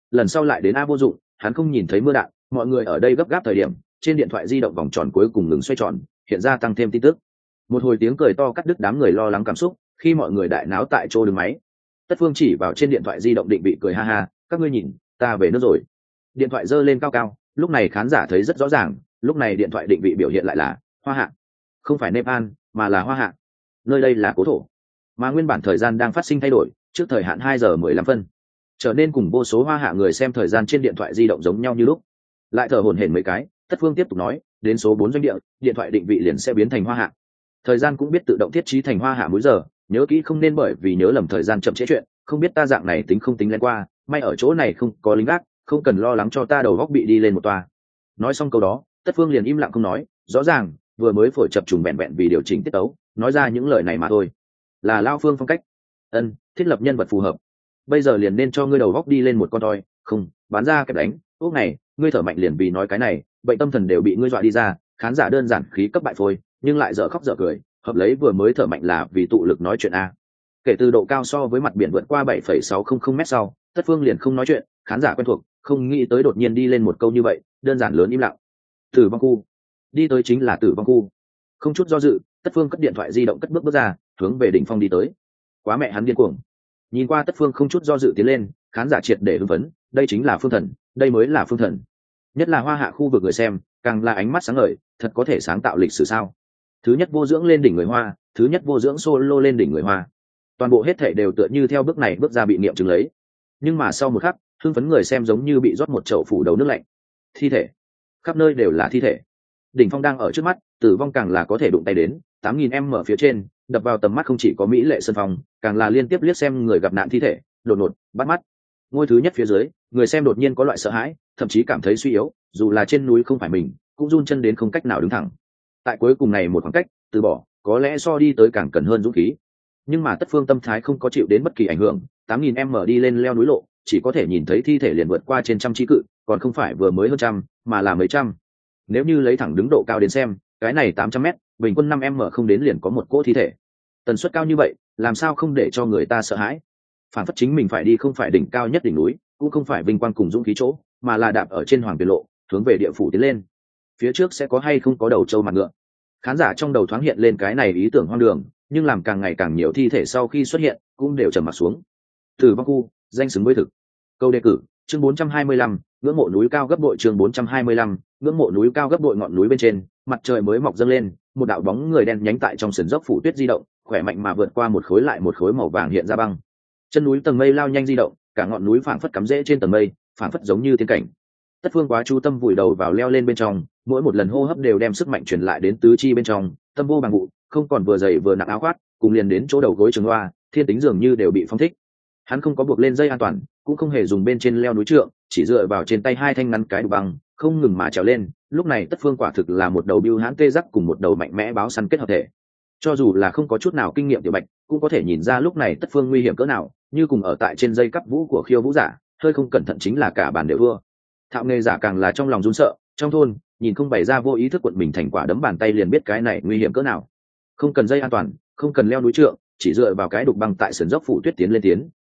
lại đến a vô dụng, hắn không nhìn thấy mưa đạn, mọi người ở đây gấp gáp thời điểm, trên điện thoại di động vòng tròn cuối cùng ngừng xoay tròn, hiện ra tăng thêm tin tức. Một hồi tiếng cười to cắt đứt đám người lo lắng cảm xúc, khi mọi người đại náo tại chỗ đứng máy. Tất Phương chỉ vào trên điện thoại di động định vị cười ha ha, các ngươi nhìn, ta về nước rồi. Điện thoại giơ lên cao cao, lúc này khán giả thấy rất rõ ràng, lúc này điện thoại định vị biểu hiện lại là Hoa Hạ, không phải Nepal mà là Hoa Hạ. Nơi đây là cố thổ, mà nguyên bản thời gian đang phát sinh thay đổi, trước thời hạn 2 giờ 15 phân trở nên cùng vô số Hoa Hạ người xem thời gian trên điện thoại di động giống nhau như lúc. Lại thở hổn hển mấy cái, Tất Phương tiếp tục nói, đến số 4 doanh địa, điện thoại định vị liền sẽ biến thành Hoa Hạ. Thời gian cũng biết tự động thiết trí thành Hoa Hạ múi giờ, nhớ kỹ không nên bởi vì nhớ lầm thời gian chậm trễ chuyện, không biết ta dạng này tính không tính lên qua, may ở chỗ này không có lính gác, không cần lo lắng cho ta đầu góc bị đi lên một toa. Nói xong câu đó, Tất Phương liền im lặng không nói, rõ ràng vừa mới phổi chập trùng vẹn vẹn vì điều chỉnh tiết tấu, nói ra những lời này mà thôi. Là Lao Phương phong cách. Thiết lập nhân vật phù hợp. Bây giờ liền nên cho ngươi đầu góc đi lên một con toi, không, bán ra kẹp đánh, ốc này, ngươi thở mạnh liền vì nói cái này, bệnh tâm thần đều bị ngươi dọa đi ra, khán giả đơn giản khí cấp bại phôi, nhưng lại dở khóc dở cười, hợp lấy vừa mới thở mạnh là vì tụ lực nói chuyện a. Kể từ độ cao so với mặt biển vượt qua 7,600 m sau, Tất Phương liền không nói chuyện, khán giả quen thuộc, không nghĩ tới đột nhiên đi lên một câu như vậy, đơn giản lớn im lặng. Tử vong khu. Đi tới chính là tử vong khu. Không chút do dự, Tất Phương cất điện thoại di động cất bước ra, hướng về đỉnh phong đi tới. Quá mẹ hắn điên cuồng. Nhìn qua Tất Phương không chút do dự tiến lên, khán giả triệt để hưng phấn, đây chính là phương thần, đây mới là phương thần. Nhất là Hoa Hạ khu vực người xem, càng là ánh mắt sáng ngời, thật có thể sáng tạo lịch sử sao? Thứ nhất vô dưỡng lên đỉnh người Hoa, thứ nhất vô dưỡng solo lên đỉnh người Hoa. Toàn bộ hết thảy đều tựa như theo bước này bước ra bị nghiệm chứng lấy. Nhưng mà sau một khắc, hưng phấn người xem giống như bị rót một chậu phủ đầu nước lạnh. Thi thể, khắp nơi đều là thi thể. Đỉnh phong đang ở trước mắt, tử vong càng là có thể đụng tay đến. 8.000 m ở phía trên, đập vào tầm mắt không chỉ có mỹ lệ sân phòng, càng là liên tiếp liếc xem người gặp nạn thi thể, đột ngột bắt mắt. Ngôi thứ nhất phía dưới, người xem đột nhiên có loại sợ hãi, thậm chí cảm thấy suy yếu, dù là trên núi không phải mình, cũng run chân đến không cách nào đứng thẳng. Tại cuối cùng này một khoảng cách, từ bỏ, có lẽ so đi tới càng cần hơn dũng khí. Nhưng mà Tất Phương tâm thái không có chịu đến bất kỳ ảnh hưởng, 8.000 m đi lên leo núi lộ, chỉ có thể nhìn thấy thi thể liền vượt qua trên trăm trí cự, còn không phải vừa mới hơn trăm, mà là mấy trăm. Nếu như lấy thẳng đứng độ cao đến xem, cái này 800 m, bình quân 5 m không đến liền có một cỗ thi thể. Tần suất cao như vậy, làm sao không để cho người ta sợ hãi? Phản phất chính mình phải đi không phải đỉnh cao nhất đỉnh núi, cũng không phải vinh quang cùng dũng khí chỗ, mà là đạp ở trên hoàng tiền lộ, hướng về địa phủ tiến lên. Phía trước sẽ có hay không có đầu trâu mặt ngựa? Khán giả trong đầu thoáng hiện lên cái này ý tưởng hoang đường, nhưng làm càng ngày càng nhiều thi thể sau khi xuất hiện, cũng đều trầm mặt xuống. Tử vong khu, danh xứng với thực. Câu đề cử, chương 425, ngưỡng mộ núi cao gấp bội, chương 425, ngưỡng mộ núi cao gấp bội. Ngọn núi bên trên, mặt trời mới mọc dâng lên, một đạo bóng người đen nhánh tại trong sườn dốc phủ tuyết di động, khỏe mạnh mà vượt qua một khối lại một khối màu vàng hiện ra băng. Chân núi tầng mây lao nhanh di động, cả ngọn núi phảng phất cắm rễ trên tầng mây, phảng phất giống như tiên cảnh. Tất Phương quá chú tâm vùi đầu vào leo lên bên trong, mỗi một lần hô hấp đều đem sức mạnh truyền lại đến tứ chi bên trong, tâm vô bằng vụ, không còn vừa dày vừa nặng áo khoác, cùng liền đến chỗ đầu gối trường loa, thiên tính dường như đều bị phong thích. Hắn không có buộc lên dây an toàn, cũng không hề dùng bên trên leo núi trượng, chỉ dựa vào trên tay hai thanh ngắn cái đục băng, không ngừng mà trèo lên. Lúc này Tất Phương quả thực là một đầu bưu hãn tê giác cùng một đầu mạnh mẽ báo săn kết hợp thể. Cho dù là không có chút nào kinh nghiệm tiểu bạch, cũng có thể nhìn ra lúc này Tất Phương nguy hiểm cỡ nào, như cùng ở tại trên dây cắp vũ của khiêu vũ giả, hơi không cẩn thận chính là cả bàn đều thua. Thạo nghề giả càng là trong lòng run sợ, trong thôn nhìn không bày ra vô ý thức quận mình thành quả đấm bàn tay liền biết cái này nguy hiểm cỡ nào. Không cần dây an toàn, không cần leo núi trượng, chỉ dựa vào cái đục băng tại sườn dốc phủ tuyết tiến lên tiến,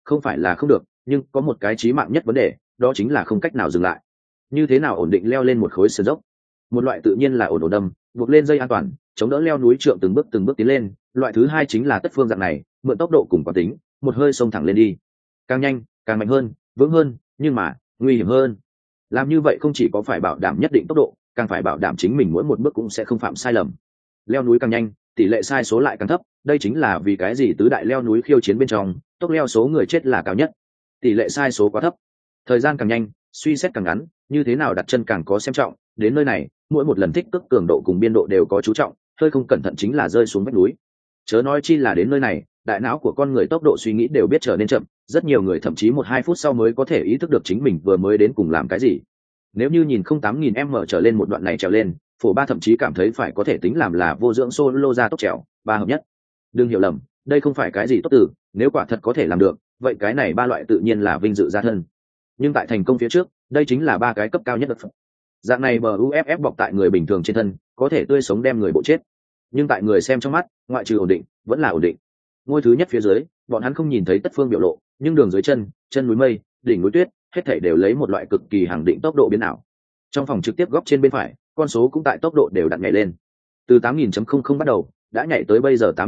không phải là không được, nhưng có một cái chí mạng nhất vấn đề, đó chính là không cách nào dừng lại. Như thế nào ổn định leo lên một khối sườn dốc? Một loại tự nhiên là ổn đâm, buộc lên dây an toàn, chống đỡ leo núi trượng từng bước tiến lên. Loại thứ hai chính là tất phương dạng này, mượn tốc độ cùng quán tính, một hơi xông thẳng lên đi, càng nhanh càng mạnh hơn, vững hơn, nhưng mà nguy hiểm hơn. Làm như vậy không chỉ có phải bảo đảm nhất định tốc độ, càng phải bảo đảm chính mình mỗi một bước cũng sẽ không phạm sai lầm. Leo núi càng nhanh, tỷ lệ sai số lại càng thấp, đây chính là vì cái gì tứ đại leo núi khiêu chiến bên trong tốc leo số người chết là cao nhất, tỷ lệ sai số quá thấp. Thời gian càng nhanh, suy xét càng ngắn, như thế nào đặt chân càng có xem trọng. Đến nơi này, mỗi một lần thích cước cường độ cùng biên độ đều có chú trọng, hơi không cẩn thận chính là rơi xuống vách núi. Chớ nói chi là đến nơi này, đại não của con người tốc độ suy nghĩ đều biết trở nên chậm, rất nhiều người thậm chí 1-2 phút sau mới có thể ý thức được chính mình vừa mới đến cùng làm cái gì. Nếu như nhìn 8000m trở lên một đoạn này trèo lên, phổ ba thậm chí cảm thấy phải có thể tính làm là vô dưỡng solo ra tốc trèo ba hợp nhất. Đừng hiểu lầm, đây không phải cái gì tốt từ, nếu quả thật có thể làm được, vậy cái này ba loại tự nhiên là vinh dự gia thân. Nhưng tại thành công phía trước, đây chính là ba cái cấp cao nhất được. Dạng này buff bọc tại người bình thường trên thân, có thể tươi sống đem người bộ chết. Nhưng tại người xem trong mắt, ngoại trừ ổn định, vẫn là ổn định. Ngôi thứ nhất phía dưới, bọn hắn không nhìn thấy tất phương biểu lộ, nhưng đường dưới chân, chân núi mây, đỉnh núi tuyết, hết thảy đều lấy một loại cực kỳ hàng định tốc độ biến ảo. Trong phòng trực tiếp góc trên bên phải, con số cũng tại tốc độ đều đặn nhảy lên. Từ 8000.00 bắt đầu, đã nhảy tới bây giờ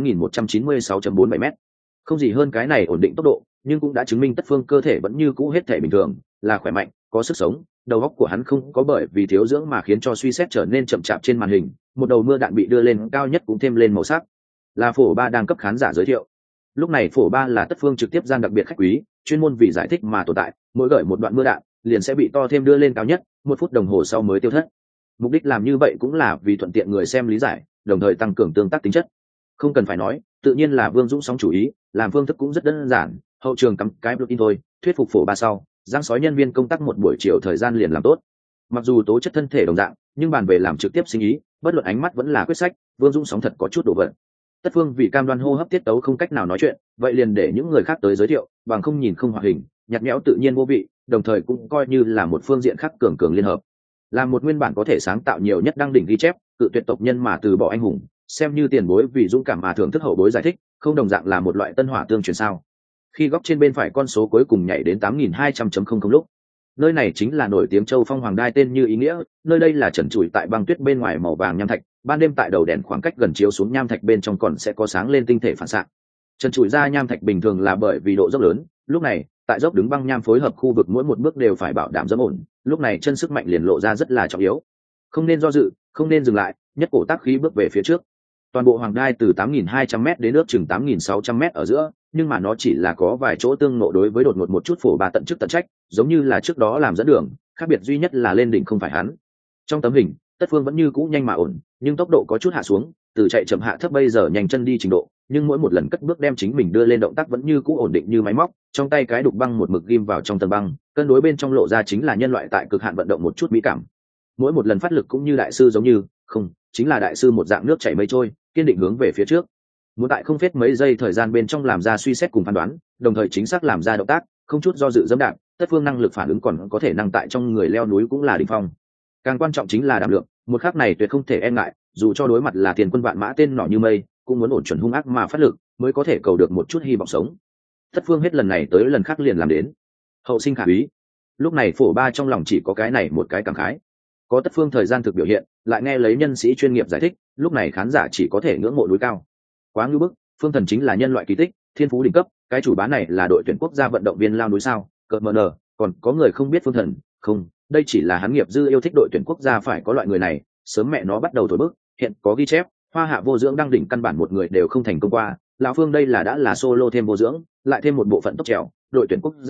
8196.47 m. Không gì hơn cái này ổn định tốc độ, nhưng cũng đã chứng minh tất phương cơ thể vẫn như cũ hết thể bình thường, là khỏe mạnh, có sức sống. Đầu óc của hắn không có bởi vì thiếu dưỡng mà khiến cho suy xét trở nên chậm chạp trên màn hình. Một đầu mưa đạn bị đưa lên cao nhất cũng thêm lên màu sắc. Là phổ ba đang cấp khán giả giới thiệu. Lúc này phổ ba là tất phương trực tiếp gian đặc biệt khách quý, chuyên môn vì giải thích mà tồn tại. Mỗi gửi một đoạn mưa đạn, liền sẽ bị to thêm đưa lên cao nhất, 1 phút đồng hồ sau mới tiêu thất. Mục đích làm như vậy cũng là vì thuận tiện người xem lý giải, đồng thời tăng cường tương tác tính chất. Không cần phải nói, tự nhiên là Vương Dũng sóng chủ ý, làm phương thức cũng rất đơn giản, hậu trường cắm cái protein thôi, thuyết phục phổ ba sau, giang sói nhân viên công tác một buổi chiều thời gian liền làm tốt. Mặc dù tố chất thân thể đồng dạng, nhưng bàn về làm trực tiếp sinh ý, bất luận ánh mắt vẫn là quyết sách, Vương Dũng sóng thật có chút đồ vật. Tất phương vì cam đoan hô hấp tiết tấu không cách nào nói chuyện, vậy liền để những người khác tới giới thiệu, bằng không nhìn không hoạt hình, nhạt nhẽo tự nhiên vô vị, đồng thời cũng coi như là một phương diện khác cường liên hợp. Là một nguyên bản có thể sáng tạo nhiều nhất đăng đỉnh ghi chép, cự tuyệt tộc nhân mà từ bỏ anh hùng, xem như tiền bối vì dũng cảm mà thưởng thức hậu bối giải thích, không đồng dạng là một loại tân hỏa tương truyền sao. Khi góc trên bên phải con số cuối cùng nhảy đến 8200.00 lúc, nơi này chính là nổi tiếng Châu Phong Hoàng Đai tên như ý nghĩa, nơi đây là trần trụi tại băng tuyết bên ngoài màu vàng nham thạch, ban đêm tại đầu đèn khoảng cách gần chiếu xuống nham thạch bên trong còn sẽ có sáng lên tinh thể phản xạ. Trần trụi ra nham thạch bình thường là bởi vì độ dốc lớn, lúc này tại dốc đứng băng nham phối hợp khu vực mỗi một bước đều phải bảo đảm dẫm ổn, lúc này chân sức mạnh liền lộ ra rất là trọng yếu. Không nên do dự, không nên dừng lại, nhất cổ tác khí bước về phía trước. Toàn bộ Hoàng Đai từ 8200m đến ước chừng 8600m ở giữa, nhưng mà nó chỉ là có vài chỗ tương ngộ đối với đột ngột một chút phổ ba tận chức tận trách, giống như là trước đó làm dẫn đường, khác biệt duy nhất là lên đỉnh không phải hắn. Trong tấm hình, Tất Phương vẫn như cũ nhanh mà ổn, nhưng tốc độ có chút hạ xuống, từ chạy chậm hạ thấp bây giờ nhanh chân đi trình độ, nhưng mỗi một lần cất bước đem chính mình đưa lên động tác vẫn như cũ ổn định như máy móc, trong tay cái đục băng một mực ghim vào trong tầng băng, cân đối bên trong lộ ra chính là nhân loại tại cực hạn vận động một chút mỹ cảm. Mỗi một lần phát lực cũng như đại sư giống như, không, chính là đại sư một dạng nước chảy mây trôi, kiên định hướng về phía trước. Muốn tại không phết mấy giây thời gian bên trong làm ra suy xét cùng phán đoán, đồng thời chính xác làm ra động tác, không chút do dự dẫm đạp, Tất Phương năng lực phản ứng còn có thể năng tại trong người leo núi cũng là đỉnh phong. Càng quan trọng chính là đảm lượng, một khắc này tuyệt không thể e ngại, dù cho đối mặt là tiền quân vạn mã tên nỏ như mây, cũng muốn ổn chuẩn hung ác mà phát lực, mới có thể cầu được một chút hy vọng sống. Tất Phương hết lần này tới lần khác liền làm đến. Hậu sinh khả úy. Lúc này phổ ba trong lòng chỉ có cái này một cái cảm khái. Có Tất Phương thời gian thực biểu hiện, lại nghe lấy nhân sĩ chuyên nghiệp giải thích, lúc này khán giả chỉ có thể ngưỡng mộ núi cao. Quá ngưu bức, Phương Thần chính là nhân loại kỳ tích, thiên phú đỉnh cấp, cái chủ bán này là đội tuyển quốc gia vận động viên lao núi sao? Cợt mờ nở, còn có người không biết Phương Thần, không, đây chỉ là hắn nghiệp dư yêu thích đội tuyển quốc gia phải có loại người này, sớm mẹ nó bắt đầu thổi bức, hiện có ghi chép, hoa hạ vô dưỡng đăng đỉnh căn bản một người đều không thành công qua, lão Phương đây là đã là solo thêm vô dưỡng, lại thêm một bộ phận tốc trèo, đội tuyển quốc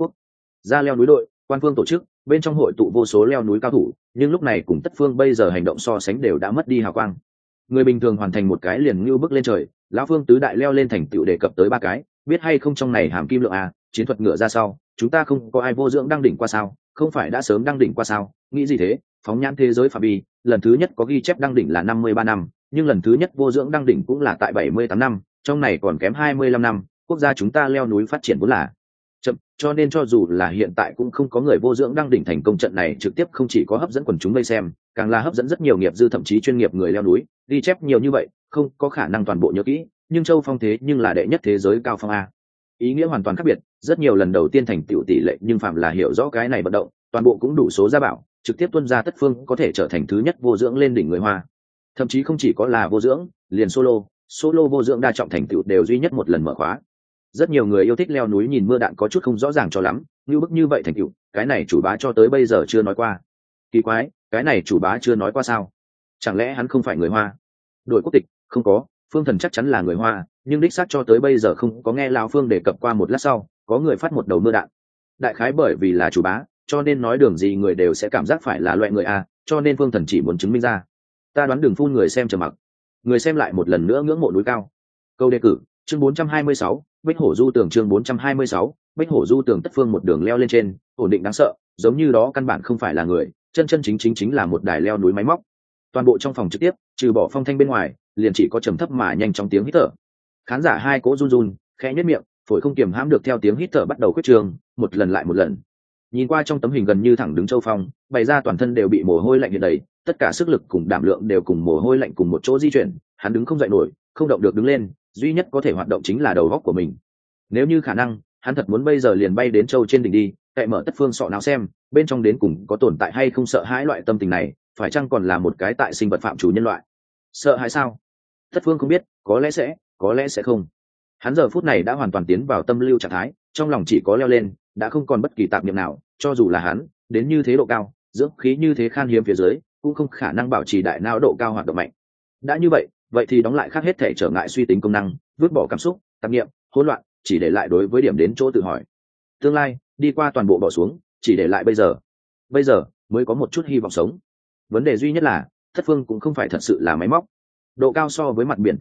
gia leo núi đội, quan phương tổ chức, bên trong hội tụ vô số leo núi cao thủ, nhưng lúc này cùng Tất Phương bây giờ hành động so sánh đều đã mất đi hào quang. Người bình thường hoàn thành một cái liền như bước lên trời, lão Phương tứ đại leo lên thành tựu đề cập tới 3 cái, biết hay không trong này hàm kim lượng à, chiến thuật ngựa ra sau, chúng ta không có ai vô dưỡng đăng đỉnh qua sao, không phải đã sớm đăng đỉnh qua sao, nghĩ gì thế, phóng nhãn thế giới phạm vi, lần thứ nhất có ghi chép đăng đỉnh là 53 năm, nhưng lần thứ nhất vô dưỡng đăng đỉnh cũng là tại 78 năm, trong này còn kém 25 năm, quốc gia chúng ta leo núi phát triển vốn là chậm, cho nên cho dù là hiện tại cũng không có người vô dưỡng đăng đỉnh thành công, trận này trực tiếp không chỉ có hấp dẫn quần chúng vây xem, càng là hấp dẫn rất nhiều nghiệp dư thậm chí chuyên nghiệp người leo núi, ghi chép nhiều như vậy, không có khả năng toàn bộ nhớ kỹ, nhưng Châu Phong thế nhưng là đệ nhất thế giới cao phong a. ý nghĩa hoàn toàn khác biệt. Rất nhiều lần đầu tiên thành tựu tỷ lệ, nhưng phạm là hiểu rõ cái này vận động, toàn bộ cũng đủ số ra bảo trực tiếp tuân ra Tất Phương có thể trở thành thứ nhất vô dưỡng lên đỉnh người Hoa. Thậm chí không chỉ có là vô dưỡng, liền solo vô dưỡng đa trọng thành tựu đều duy nhất một lần mở khóa. Rất nhiều người yêu thích leo núi nhìn mưa đạn có chút không rõ ràng cho lắm, như bức như vậy thành tựu, cái này chủ bá cho tới bây giờ chưa nói qua. Kỳ quái, cái này chủ bá chưa nói qua sao? Chẳng lẽ hắn không phải người Hoa? Đổi quốc tịch? Không có, Phương Thần chắc chắn là người Hoa, nhưng đích xác cho tới bây giờ không có nghe Lão Phương đề cập qua. Một lát sau, có người phát một đầu mưa đạn. Đại khái bởi vì là chủ bá, cho nên nói đường gì người đều sẽ cảm giác phải là loại người a, cho nên Phương Thần chỉ muốn chứng minh ra. Ta đoán Đường phun người xem trầm mặc. Người xem lại một lần nữa ngưỡng mộ núi cao. Câu đề cử, chương 426, Bách Hổ Du Tường chương 426, Bách Hổ Du Tường. Tất Phương một đường leo lên trên, ổn định đáng sợ, giống như đó căn bản không phải là người, chân chân chính là một đài leo núi máy móc. Toàn bộ trong phòng trực tiếp, trừ bỏ phong thanh bên ngoài, liền chỉ có trầm thấp mà nhanh trong tiếng hít thở. Khán giả hai cỗ run run, khẽ nhếch miệng, phổi không kiềm hãm được theo tiếng hít thở bắt đầu quyết trường, một lần lại một lần. Nhìn qua trong tấm hình gần như thẳng đứng Châu Phong, bày ra toàn thân đều bị mồ hôi lạnh hiện đầy, tất cả sức lực cùng đảm lượng đều cùng mồ hôi lạnh cùng một chỗ di chuyển, hắn đứng không dậy nổi, không động được đứng lên, duy nhất có thể hoạt động chính là đầu óc của mình. Nếu như khả năng, hắn thật muốn bây giờ liền bay đến Châu trên đỉnh đi, cậy mở Tất Phương sọ não xem, bên trong đến cùng có tồn tại hay không sợ hãi loại tâm tình này, phải chăng còn là một cái tại sinh vật phạm chủ nhân loại. Sợ hãi sao? Tất Phương không biết, có lẽ sẽ không. Hắn giờ phút này đã hoàn toàn tiến vào tâm lưu trạng thái, trong lòng chỉ có leo lên, đã không còn bất kỳ tạp niệm nào, cho dù là hắn đến như thế độ cao, dưỡng khí như thế khan hiếm phía dưới, cũng không khả năng bảo trì đại não độ cao hoạt động mạnh. Đã như vậy thì đóng lại khác hết thể trở ngại suy tính công năng, vứt bỏ cảm xúc, tạp niệm, hỗn loạn, chỉ để lại đối với điểm đến chỗ tự hỏi. Tương lai, đi qua toàn bộ bỏ xuống, chỉ để lại bây giờ mới có một chút hy vọng sống. Vấn đề duy nhất là, Tất Phương cũng không phải thật sự là máy móc. Độ cao so với mặt biển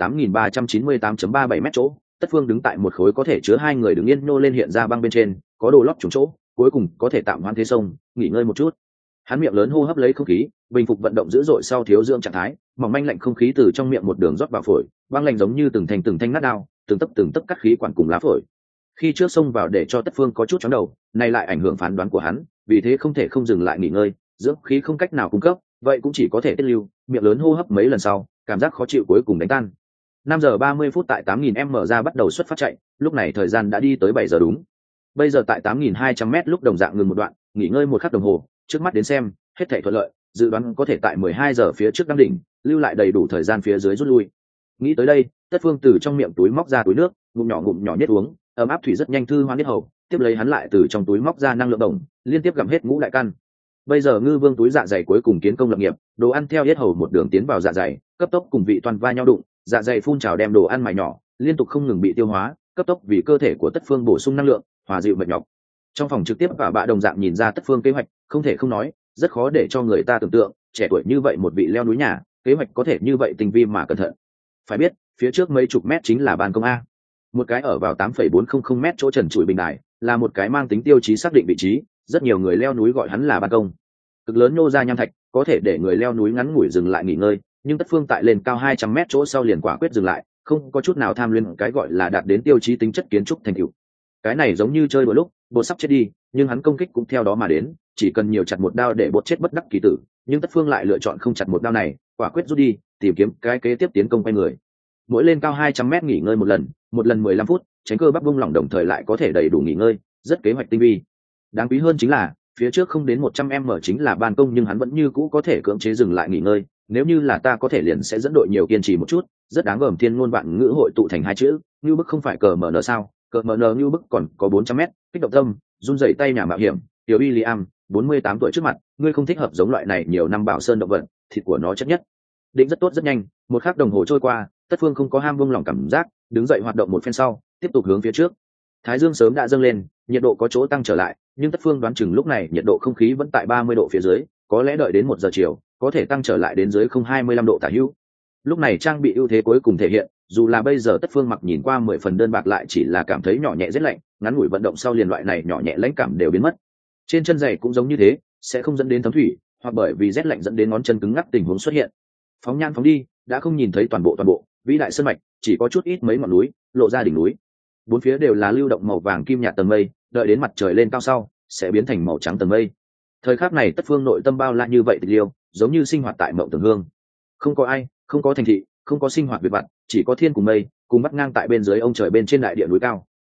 8.398.37 mét chỗ, Tất Phương đứng tại một khối có thể chứa hai người đứng yên nô lên hiện ra băng bên trên, có đồ lót trùng chỗ, cuối cùng có thể tạm hoãn thế sông, nghỉ ngơi một chút. Hắn miệng lớn hô hấp lấy không khí, bình phục vận động dữ dội sau thiếu dưỡng trạng thái, mỏng manh lạnh không khí từ trong miệng một đường rót vào phổi, băng lạnh giống như từng thanh nát đao, từng tấc cắt khí quản cùng lá phổi. Khi trước xông vào để cho Tất Phương có chút chóng đầu, nay lại ảnh hưởng phán đoán của hắn, vì thế không thể không dừng lại nghỉ ngơi, dưỡng khí không cách nào cung cấp, vậy cũng chỉ có thể tiết lưu, miệng lớn hô hấp mấy lần sau, cảm giác khó chịu cuối cùng đánh tan. 5 giờ 30 phút tại 8.000m ra bắt đầu xuất phát chạy, lúc này thời gian đã đi tới 7 giờ đúng. Bây giờ tại 8.200m lúc đồng dạng ngừng một đoạn, nghỉ ngơi một khắc đồng hồ, trước mắt đến xem, hết thảy thuận lợi, dự đoán có thể tại 12 giờ phía trước đăng đỉnh, lưu lại đầy đủ thời gian phía dưới rút lui. Nghĩ tới đây, Tất Phương từ trong miệng túi móc ra túi nước, ngụm nhỏ nhét uống, ấm áp thủy rất nhanh thư hoan biết hầu, tiếp lấy hắn lại từ trong túi móc ra năng lượng đồng, liên tiếp gặm hết ngũ đại căn. Bây giờ ngư vương túi dạ dày cuối cùng kiến công lập nghiệp, đồ ăn theo yết hầu một đường tiến vào dạ dày, cấp tốc cùng vị toàn va nhau đụng, dạ dày phun trào đem đồ ăn mài nhỏ, liên tục không ngừng bị tiêu hóa, cấp tốc vì cơ thể của Tất Phương bổ sung năng lượng, hòa dịu mệt nhọc. Trong phòng trực tiếp và bạ đồng dạng nhìn ra Tất Phương kế hoạch, không thể không nói, rất khó để cho người ta tưởng tượng, trẻ tuổi như vậy một vị leo núi nhà, kế hoạch có thể như vậy tinh vi mà cẩn thận. Phải biết, phía trước mấy chục mét chính là ban công a. Một cái ở vào 8,400 mét chỗ trần trụi bình đài, là một cái mang tính tiêu chí xác định vị trí, rất nhiều người leo núi gọi hắn là ban công. Cực lớn nhô ra nham thạch, có thể để người leo núi ngắn ngủi dừng lại nghỉ ngơi, nhưng Tất Phương tại lên cao 200 mét chỗ sau liền quả quyết dừng lại, không có chút nào tham luyến cái gọi là đạt đến tiêu chí tính chất kiến trúc thành tựu. Cái này giống như chơi đùa lúc, bột sắp chết đi, nhưng hắn công kích cũng theo đó mà đến, chỉ cần nhiều chặt một đao để bột chết bất đắc kỳ tử, nhưng Tất Phương lại lựa chọn không chặt một đao này, quả quyết rút đi, tìm kiếm cái kế tiếp tiến công quay người. Mỗi lên cao 200 mét nghỉ ngơi một lần 15 phút, tránh cơ bắp bung lỏng đồng thời lại có thể đầy đủ nghỉ ngơi, rất kế hoạch tinh vi. Đáng quý hơn chính là, phía trước không đến 100m chính là ban công nhưng hắn vẫn như cũ có thể cưỡng chế dừng lại nghỉ ngơi, nếu như là ta có thể liền sẽ dẫn đội nhiều kiên trì một chút, rất đáng gờm thiên ngôn vạn ngữ hội tụ thành hai chữ, như bức không phải cờ mở nở sao, cờ mở nở như bức còn có 400m, kích động tâm, run rẩy tay nhà mạo hiểm, tiểu William, 48 tuổi trước mặt, ngươi không thích hợp giống loại này nhiều năm bảo sơn động vật, thịt của nó chất nhất. Định rất tốt rất nhanh, một khắc đồng hồ trôi qua, Tất Phương không có ham buông lỏng cảm giác, đứng dậy hoạt động một phen sau, tiếp tục hướng phía trước. Thái dương sớm đã dâng lên, nhiệt độ có chỗ tăng trở lại, nhưng Tất Phương đoán chừng lúc này nhiệt độ không khí vẫn tại 30 độ phía dưới, có lẽ đợi đến 1 giờ chiều, có thể tăng trở lại đến dưới 025 độ tả hữu. Lúc này trang bị ưu thế cuối cùng thể hiện, dù là bây giờ Tất Phương mặc nhìn qua 10 phần đơn bạc lại chỉ là cảm thấy nhỏ nhẹ rất lạnh, ngắn ngủi vận động sau liền loại này nhỏ nhẹ lãnh cảm đều biến mất. Trên chân giày cũng giống như thế, sẽ không dẫn đến thấm thủy, hoặc bởi vì rét lạnh dẫn đến ngón chân cứng ngắc tình huống xuất hiện. Phóng nhan phóng đi, đã không nhìn thấy toàn bộ vĩ đại sơn mạch, chỉ có chút ít mấy ngọn núi lộ ra đỉnh núi, bốn phía đều là lưu động màu vàng kim nhạt tầng mây, đợi đến mặt trời lên cao sau sẽ biến thành màu trắng tầng mây. Thời khắc này Tất Phương nội tâm bao la như vậy tịch liêu, giống như sinh hoạt tại mộng tưởng hương, không có ai, không có thành thị, không có sinh hoạt việc vặt, chỉ có thiên cùng mây cùng bắt ngang tại bên dưới ông trời bên trên đại địa núi cao.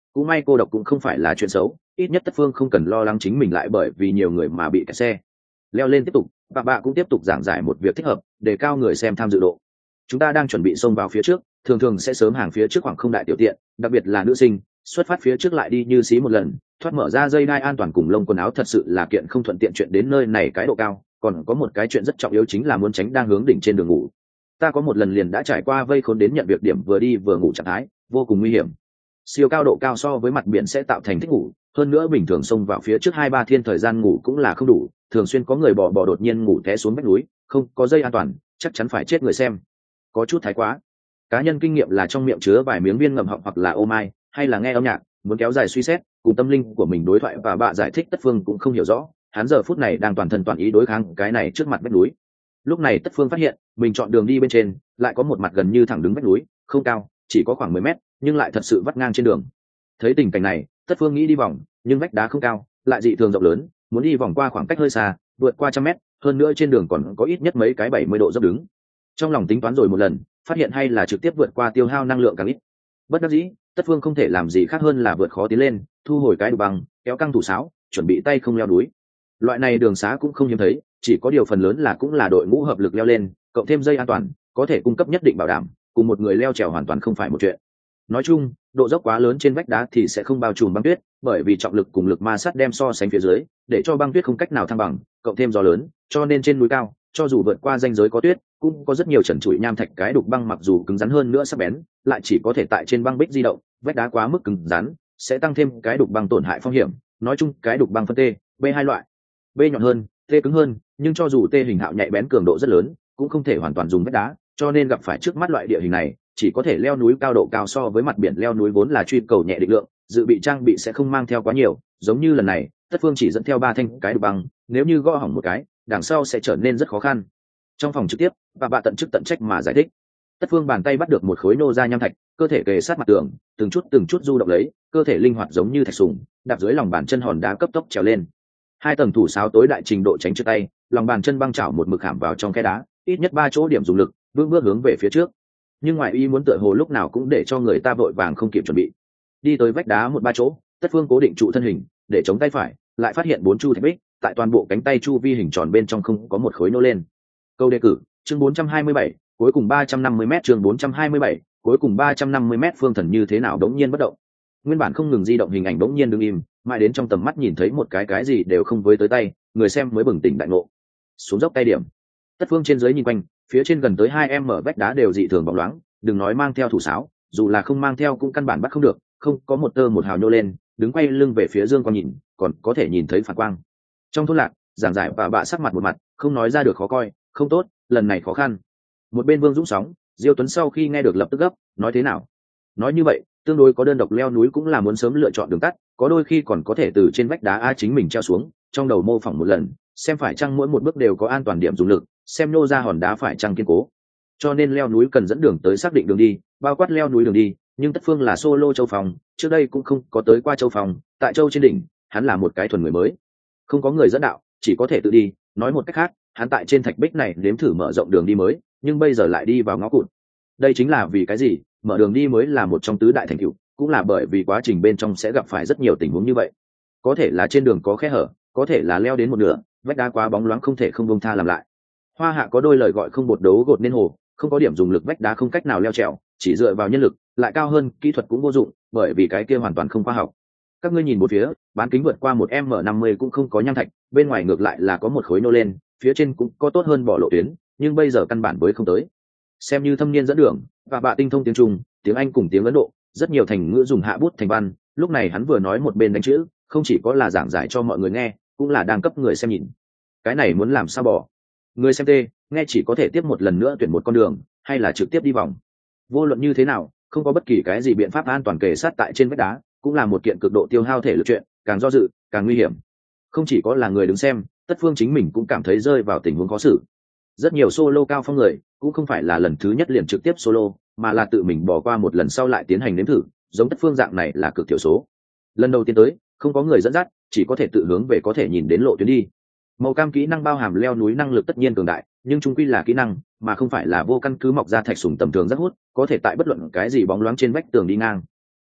cũng may cô độc cũng không phải là chuyện xấu, ít nhất Tất Phương không cần lo lắng chính mình lại bởi vì nhiều người mà bị kẹt xe. Leo lên tiếp tục, bà cũng tiếp tục giảng giải một việc thích hợp, đề cao người xem tham dự độ. Chúng ta đang chuẩn bị xông vào phía trước, thường thường sẽ sớm hàng phía trước khoảng không đại tiểu tiện, đặc biệt là nữ sinh, xuất phát phía trước lại đi như xí một lần, thoát mở ra dây đai an toàn cùng lông quần áo thật sự là kiện không thuận tiện chuyện đến nơi này cái độ cao, còn có một cái chuyện rất trọng yếu chính là muốn tránh đang hướng đỉnh trên đường ngủ. Ta có một lần liền đã trải qua vây khốn đến nhận việc điểm vừa đi vừa ngủ trạng thái, vô cùng nguy hiểm. Siêu cao độ cao so với mặt biển sẽ tạo thành thích ngủ, hơn nữa bình thường xông vào phía trước 2-3 thiên thời gian ngủ cũng là không đủ, thường xuyên có người bỏ đột nhiên ngủ té xuống vách núi, không có dây an toàn, chắc chắn phải chết người xem. Có chút thái quá. Cá nhân kinh nghiệm là trong miệng chứa vài miếng viên ngậm họng hoặc là ô mai, hay là nghe âm nhạc, muốn kéo dài suy xét, cùng tâm linh của mình đối thoại và bạ giải thích Tất Phương cũng không hiểu rõ, hắn giờ phút này đang toàn thân toàn ý đối kháng cái này trước mặt vách núi. Lúc này Tất Phương phát hiện, mình chọn đường đi bên trên, lại có một mặt gần như thẳng đứng vách núi, không cao, chỉ có khoảng 10 mét, nhưng lại thật sự vắt ngang trên đường. Thấy tình cảnh này, Tất Phương nghĩ đi vòng, nhưng vách đá không cao, lại dị thường rộng lớn, muốn đi vòng qua khoảng cách hơi xa, vượt qua 100 mét, hơn nữa trên đường còn có ít nhất mấy cái 70 độ dốc đứng. Trong lòng tính toán rồi một lần, phát hiện hay là trực tiếp vượt qua tiêu hao năng lượng càng ít. Bất đắc dĩ, Tất Phương không thể làm gì khác hơn là vượt khó tiến lên, thu hồi cái đục băng, kéo căng thủ sáo, chuẩn bị tay không leo núi. Loại này đường xá cũng không hiếm thấy, chỉ có điều phần lớn là cũng là đội ngũ hợp lực leo lên, cộng thêm dây an toàn, có thể cung cấp nhất định bảo đảm, cùng một người leo trèo hoàn toàn không phải một chuyện. Nói chung, độ dốc quá lớn trên vách đá thì sẽ không bao trùm băng tuyết, bởi vì trọng lực cùng lực ma sát đem so sánh phía dưới, để cho băng tuyết không cách nào thăng bằng, cộng thêm gió lớn, cho nên trên núi cao, cho dù vượt qua ranh giới có tuyết, cũng có rất nhiều trần trụi nham thạch cái đục băng mặc dù cứng rắn hơn nữa sắc bén, lại chỉ có thể tại trên băng bích di động, vách đá quá mức cứng rắn, sẽ tăng thêm cái đục băng tổn hại phong hiểm. Nói chung, cái đục băng phân T, B hai loại. B nhọn hơn, T cứng hơn, nhưng cho dù T hình hạo nhạy bén cường độ rất lớn, cũng không thể hoàn toàn dùng vách đá, cho nên gặp phải trước mắt loại địa hình này, chỉ có thể leo núi cao độ cao so với mặt biển leo núi vốn là truy cầu nhẹ định lượng, dự bị trang bị sẽ không mang theo quá nhiều, giống như lần này, Tất Phương chỉ dẫn theo 3 thanh cái đục băng, nếu như gõ hỏng một cái, đằng sau sẽ trở nên rất khó khăn. Trong phòng trực tiếp, bà tận chức tận trách mà giải thích. Tất Phương bàn tay bắt được một khối nô ra nham thạch, cơ thể kề sát mặt tường, từng chút du động lấy, cơ thể linh hoạt giống như thạch sùng, đạp dưới lòng bàn chân hòn đá cấp tốc trèo lên. 2 tầng thủ sáo tối đại trình độ tránh trượt tay, lòng bàn chân băng chảo một mực khảm vào trong khe đá, ít nhất 3 chỗ điểm dùng lực, bước hướng về phía trước. Nhưng ngoài ý muốn tựa hồ lúc nào cũng để cho người ta vội vàng không kịp chuẩn bị. Đi tới vách đá 1-3 chỗ, Tất Phương cố định trụ thân hình, để chống tay phải, lại phát hiện 4 chu thạch bích, tại toàn bộ cánh tay chu vi hình tròn bên trong không có một khối nô lên. Câu đề cử, chương 427, cuối cùng 350m, chương 427, cuối cùng 350m. Phương Thần như thế nào đống nhiên bất động. Nguyên bản không ngừng di động hình ảnh đống nhiên đứng im, mãi đến trong tầm mắt nhìn thấy một cái gì đều không với tới tay, người xem mới bừng tỉnh đại ngộ. Xuống dốc tay điểm. Tất Phương trên dưới nhìn quanh, phía trên gần tới 2m vách đá đều dị thường bóng loáng, đừng nói mang theo thủ sáo, dù là không mang theo cũng căn bản bắt không được, không có một tơ một hào nhô lên, đứng quay lưng về phía dương quang nhìn, còn có thể nhìn thấy phản quang. Trong thôn lạc, giảng giải và bạ sắc mặt một mặt, không nói ra được khó coi, không tốt, lần này khó khăn. Một bên Vương Dũng sóng, Diêu Tuấn sau khi nghe được lập tức gấp, nói thế nào? Nói như vậy, tương đối có đơn độc leo núi cũng là muốn sớm lựa chọn đường tắt, có đôi khi còn có thể từ trên vách đá chính mình treo xuống, trong đầu mô phỏng một lần, xem phải chăng mỗi một bước đều có an toàn điểm dùng lực, xem nô ra hòn đá phải chăng kiên cố. Cho nên leo núi cần dẫn đường tới xác định đường đi, bao quát leo núi đường đi, nhưng Tất Phương là solo châu phòng, trước đây cũng không có tới qua châu phòng, tại châu trên đỉnh, hắn là một cái thuần người mới, không có người dẫn đạo, chỉ có thể tự đi. Nói một cách khác, hắn tại trên thạch bích này nếm thử mở rộng đường đi mới, nhưng bây giờ lại đi vào ngõ cụt. Đây chính là vì cái gì mở đường đi mới là một trong tứ đại thành tựu, cũng là bởi vì quá trình bên trong sẽ gặp phải rất nhiều tình huống như vậy. Có thể là trên đường có khe hở, có thể là leo đến một nửa, vách đá quá bóng loáng không thể không buông tha làm lại. Hoa Hạ có đôi lời gọi không bột đấu gột nên hồ, không có điểm dùng lực vách đá không cách nào leo trèo, chỉ dựa vào nhân lực, lại cao hơn, kỹ thuật cũng vô dụng, bởi vì cái kia hoàn toàn không khoa học. Các ngươi nhìn một phía, bán kính vượt qua 1m50 cũng không có nham thạch, bên ngoài ngược lại là có một khối nô lên, phía trên cũng có tốt hơn bỏ lộ tuyến, nhưng bây giờ căn bản với không tới. Xem như thâm niên dẫn đường, và bạ tinh thông tiếng Trung, tiếng Anh cùng tiếng Ấn Độ, rất nhiều thành ngữ dùng hạ bút thành văn, lúc này hắn vừa nói một bên đánh chữ, không chỉ có là giảng giải cho mọi người nghe, cũng là đang cấp người xem nhìn. Cái này muốn làm sao bỏ? Người xem tê, nghe chỉ có thể tiếp một lần nữa tuyển một con đường, hay là trực tiếp đi vòng. Vô luận như thế nào, không có bất kỳ cái gì biện pháp an toàn kề sát tại trên vách đá, cũng là một kiện cực độ tiêu hao thể lực chuyện, càng do dự, càng nguy hiểm. Không chỉ có là người đứng xem, Tất Phương chính mình cũng cảm thấy rơi vào tình huống khó xử. Rất nhiều solo cao phong người, cũng không phải là lần thứ nhất liền trực tiếp solo, mà là tự mình bỏ qua một lần sau lại tiến hành nếm thử, giống Tất Phương dạng này là cực thiểu số. Lần đầu tiên tới, không có người dẫn dắt, chỉ có thể tự hướng về có thể nhìn đến lộ tuyến đi. Màu cam kỹ năng bao hàm leo núi năng lực tất nhiên cường đại, nhưng chung quy là kỹ năng, mà không phải là vô căn cứ mọc ra thạch sùng tầm thường rất hút, có thể tại bất luận cái gì bóng loáng trên vách tường đi ngang.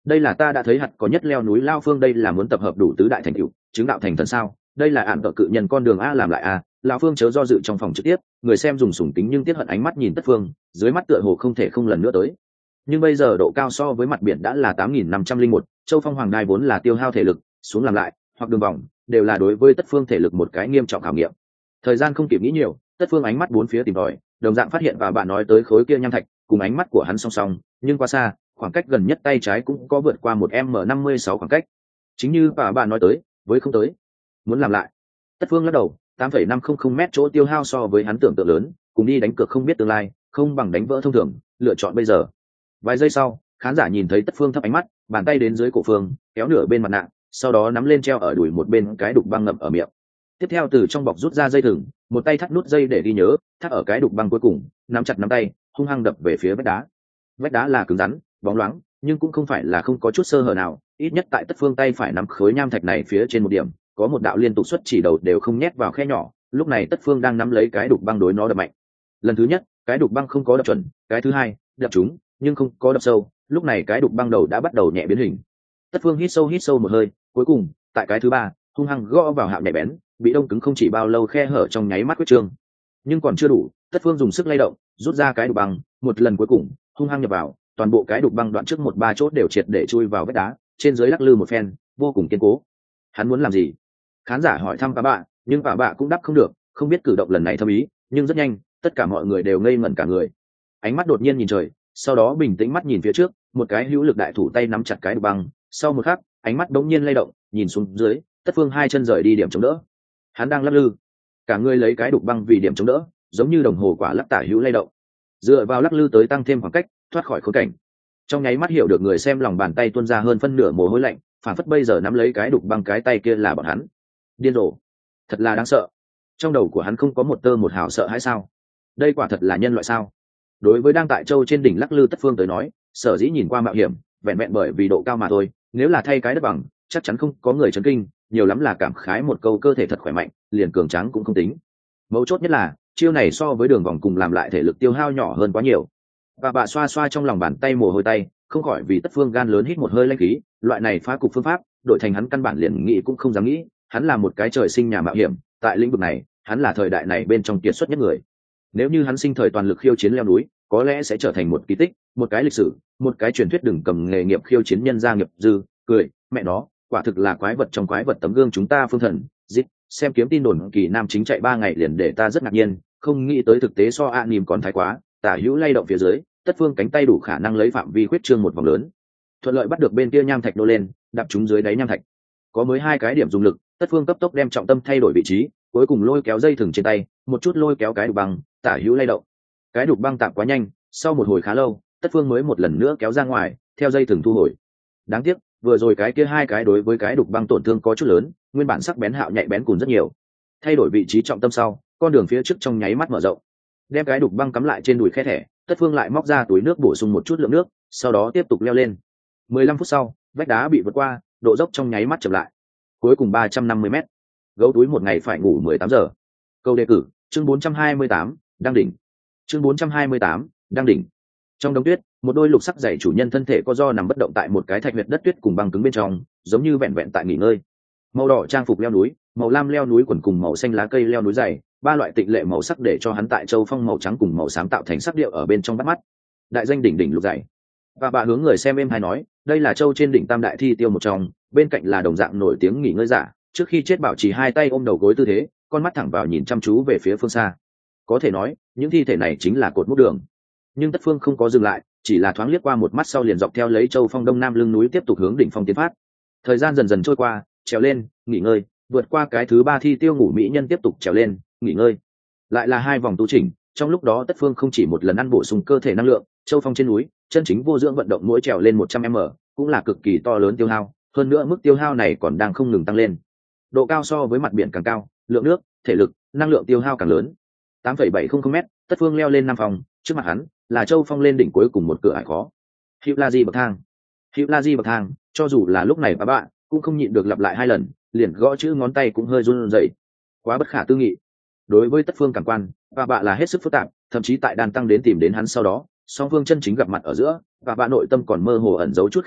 đây là ta đã thấy hạt có nhất leo núi lao phương, đây là muốn tập hợp đủ tứ đại thành cựu chứng đạo thành thần sao? Đây là ạn tợ cự nhân con đường a, làm lại a. Lão phương chớ do dự trong phòng trực tiếp, người xem dùng sủng tính nhưng tiết hận ánh mắt nhìn Tất Phương, dưới mắt tựa hồ không thể không lần nữa tới. Nhưng bây giờ độ cao so với mặt biển đã là 8.501, Châu Phong Hoàng Đài vốn là tiêu hao thể lực, xuống làm lại hoặc đường vòng đều là đối với Tất Phương thể lực một cái nghiêm trọng khảo nghiệm. Thời gian không kịp nghĩ nhiều, Tất Phương ánh mắt bốn phía tìm tòi, đồng dạng phát hiện và bạn nói tới khối kia nham thạch, cùng ánh mắt của hắn song song, nhưng quá xa, khoảng cách gần nhất tay trái cũng có vượt qua một m56 khoảng cách. Chính như và bạn nói tới, với không tới, muốn làm lại. Tất Phương lắc đầu, 8,500 m chỗ tiêu hao so với hắn tưởng tượng lớn, cùng đi đánh cược không biết tương lai, không bằng đánh vỡ thông thường, lựa chọn bây giờ. Vài giây sau, khán giả nhìn thấy Tất Phương thấp ánh mắt, bàn tay đến dưới cổ phương, kéo nửa bên mặt nạ, sau đó nắm lên treo ở đùi một bên cái đục băng ngậm ở miệng. Tiếp theo từ trong bọc rút ra dây thừng, một tay thắt nút dây để ghi nhớ, thắt ở cái đục băng cuối cùng, nắm chặt nắm tay, hung hăng đập về phía vách đá. Vách đá là cứng rắn, bóng loáng, nhưng cũng không phải là không có chút sơ hở nào, ít nhất tại Tất Phương tay phải nắm khối nham thạch này phía trên một điểm, có một đạo liên tục xuất chỉ đầu đều không nhét vào khe nhỏ, lúc này Tất Phương đang nắm lấy cái đục băng đối nó đập mạnh. Lần thứ nhất, cái đục băng không có đập chuẩn, cái thứ hai, đập trúng, nhưng không có đập sâu, lúc này cái đục băng đầu đã bắt đầu nhẹ biến hình. Tất Phương hít sâu một hơi, cuối cùng, tại cái thứ ba, hung hăng gõ vào hạm nhạy bén, bị đông cứng không chỉ bao lâu khe hở trong nháy mắt quyết trương. Nhưng còn chưa đủ, Tất Phương dùng sức lay động, rút ra cái đục băng, một lần cuối cùng, hung hăng nhập vào, toàn bộ cái đục băng đoạn trước 1-3 chốt đều triệt để chui vào vách đá, trên dưới lắc lư một phen, vô cùng kiên cố. Hắn muốn làm gì? Khán giả hỏi thăm bà bạ, nhưng bà bạ cũng đáp không được, không biết cử động lần này thâm ý, nhưng rất nhanh, tất cả mọi người đều ngây ngẩn cả người. Ánh mắt đột nhiên nhìn trời, sau đó bình tĩnh mắt nhìn phía trước, một cái hữu lực đại thủ tay nắm chặt cái đục băng, sau một khắc, ánh mắt đống nhiên lay động, nhìn xuống dưới, Tất Phương hai chân rời đi điểm chống đỡ. Hắn đang lắc lư, cả người lấy cái đục băng vì điểm chống đỡ, giống như đồng hồ quả lắc tả hữu lay động, dựa vào lắc lư tới tăng thêm khoảng cách, thoát khỏi khốn cảnh. Trong nháy mắt hiểu được người xem lòng bàn tay tuôn ra hơn phân nửa mồ hôi lạnh, phản phất bây giờ nắm lấy cái đục băng cái tay kia là bọn hắn. Điên rồ, thật là đáng sợ. Trong đầu của hắn không có một tơ một hào sợ hãi sao? Đây quả thật là nhân loại sao? Đối với đang tại châu trên đỉnh lắc lư Tất Phương tới nói, sở dĩ nhìn qua mạo hiểm, vẹn vẹn bởi vì độ cao mà thôi, nếu là thay cái đất bằng, chắc chắn không có người chấn kinh, nhiều lắm là cảm khái một câu cơ thể thật khỏe mạnh, liền cường tráng cũng không tính. Mấu chốt nhất là, chiêu này so với đường vòng cùng làm lại thể lực tiêu hao nhỏ hơn quá nhiều. Và bà xoa xoa trong lòng bàn tay mồ hôi tay, không khỏi vì Tất Phương gan lớn hít một hơi lãnh khí, loại này phá cục phương pháp, đổi thành hắn căn bản liền nghĩ cũng không dám nghĩ, hắn là một cái trời sinh nhà mạo hiểm, tại lĩnh vực này, hắn là thời đại này bên trong kiệt xuất nhất người. Nếu như hắn sinh thời toàn lực khiêu chiến leo núi, có lẽ sẽ trở thành một kỳ tích, một cái lịch sử, một cái truyền thuyết đừng cầm nghề nghiệp khiêu chiến nhân gia nghiệp dư, cười, mẹ nó, quả thực là quái vật trong quái vật tấm gương chúng ta Phương Thần, dịch, xem kiếm tin đồn Kỳ Nam chính chạy 3 ngày liền để ta rất ngạc nhiên, không nghĩ tới thực tế so ạ nìm còn thái quá, tả hữu lay động phía dưới, Tất Phương cánh tay đủ khả năng lấy phạm vi khuyết trương một vòng lớn, thuận lợi bắt được bên kia nham thạch nô lên, đạp chúng dưới đáy nham thạch. Có mới 2 cái điểm dùng lực, Tất Phương cấp tốc đem trọng tâm thay đổi vị trí, cuối cùng lôi kéo dây thừng trên tay, một chút lôi kéo cái đục băng, tả hữu lay động. Cái đục băng tạm quá nhanh, sau một hồi khá lâu, Tất Phương mới một lần nữa kéo ra ngoài, theo dây thừng thu hồi. Đáng tiếc, vừa rồi cái kia 2 cái đối với cái đục băng tổn thương có chút lớn, nguyên bản sắc bén hạo nhạy bén cùn rất nhiều. Thay đổi vị trí trọng tâm sau, con đường phía trước trong nháy mắt mở rộng. Đem cái đục băng cắm lại trên đùi khe thẻ, Tất Phương lại móc ra túi nước bổ sung một chút lượng nước, sau đó tiếp tục leo lên. 15 phút sau, vách đá bị vượt qua, độ dốc trong nháy mắt chậm lại. Cuối cùng 350 mét. Gấu túi một ngày phải ngủ 18 giờ. Câu đề cử, chương 428, đăng đỉnh. Chương 428, đăng đỉnh. Trong đống tuyết, một đôi lục sắc giày chủ nhân thân thể co ro nằm bất động tại một cái thạch huyệt đất tuyết cùng băng cứng bên trong, giống như vẹn vẹn tại nghỉ ngơi. Màu đỏ trang phục leo núi, màu lam leo núi quần cùng màu xanh lá cây leo núi dày, 3 loại tịnh lệ màu sắc để cho hắn tại châu phong màu trắng cùng màu xám tạo thành sắc điệu ở bên trong bắt mắt. Đại danh đỉnh đỉnh lục dày. Và bà hướng người xem êm hay nói, đây là châu trên đỉnh tam đại thi tiêu một trong, bên cạnh là đồng dạng nổi tiếng nghỉ ngơi giả, trước khi chết bảo trì 2 tay ôm đầu gối tư thế, con mắt thẳng vào nhìn chăm chú về phía phương xa. Có thể nói, những thi thể này chính là cột mốc đường. Nhưng Tất Phương không có dừng lại, chỉ là thoáng liếc qua một mắt sau liền dọc theo lấy châu phong đông nam lưng núi tiếp tục hướng đỉnh phong tiến phát. Thời gian dần dần trôi qua, trèo lên, nghỉ ngơi, vượt qua cái thứ 3 thi tiêu ngủ mỹ nhân tiếp tục trèo lên, nghỉ ngơi. Lại là 2 vòng tu chỉnh, trong lúc đó Tất Phương không chỉ một lần ăn bổ sung cơ thể năng lượng, châu phong trên núi, chân chính vô dưỡng vận động mỗi trèo lên 100m, cũng là cực kỳ to lớn tiêu hao, hơn nữa mức tiêu hao này còn đang không ngừng tăng lên. Độ cao so với mặt biển càng cao, lượng nước, thể lực, năng lượng tiêu hao càng lớn. 8,700m, Tất Phương leo lên 5 phòng, trước mặt hắn là châu phong lên đỉnh cuối cùng một cửa ải khó. Hữu La Di bậc thang. Hữu La Di bậc thang, cho dù là lúc này bà bạn cũng không nhịn được lặp lại 2 lần, liền gõ chữ ngón tay cũng hơi run rẩy. Quá bất khả tư nghị. Đối với Tất Phương cảm quan, bà bạn là hết sức phức tạp, thậm chí tại đan tăng đến tìm đến hắn sau đó, song phương chân chính gặp mặt ở giữa, và bạn nội tâm còn mơ hồ ẩn giấu chút khinh thường,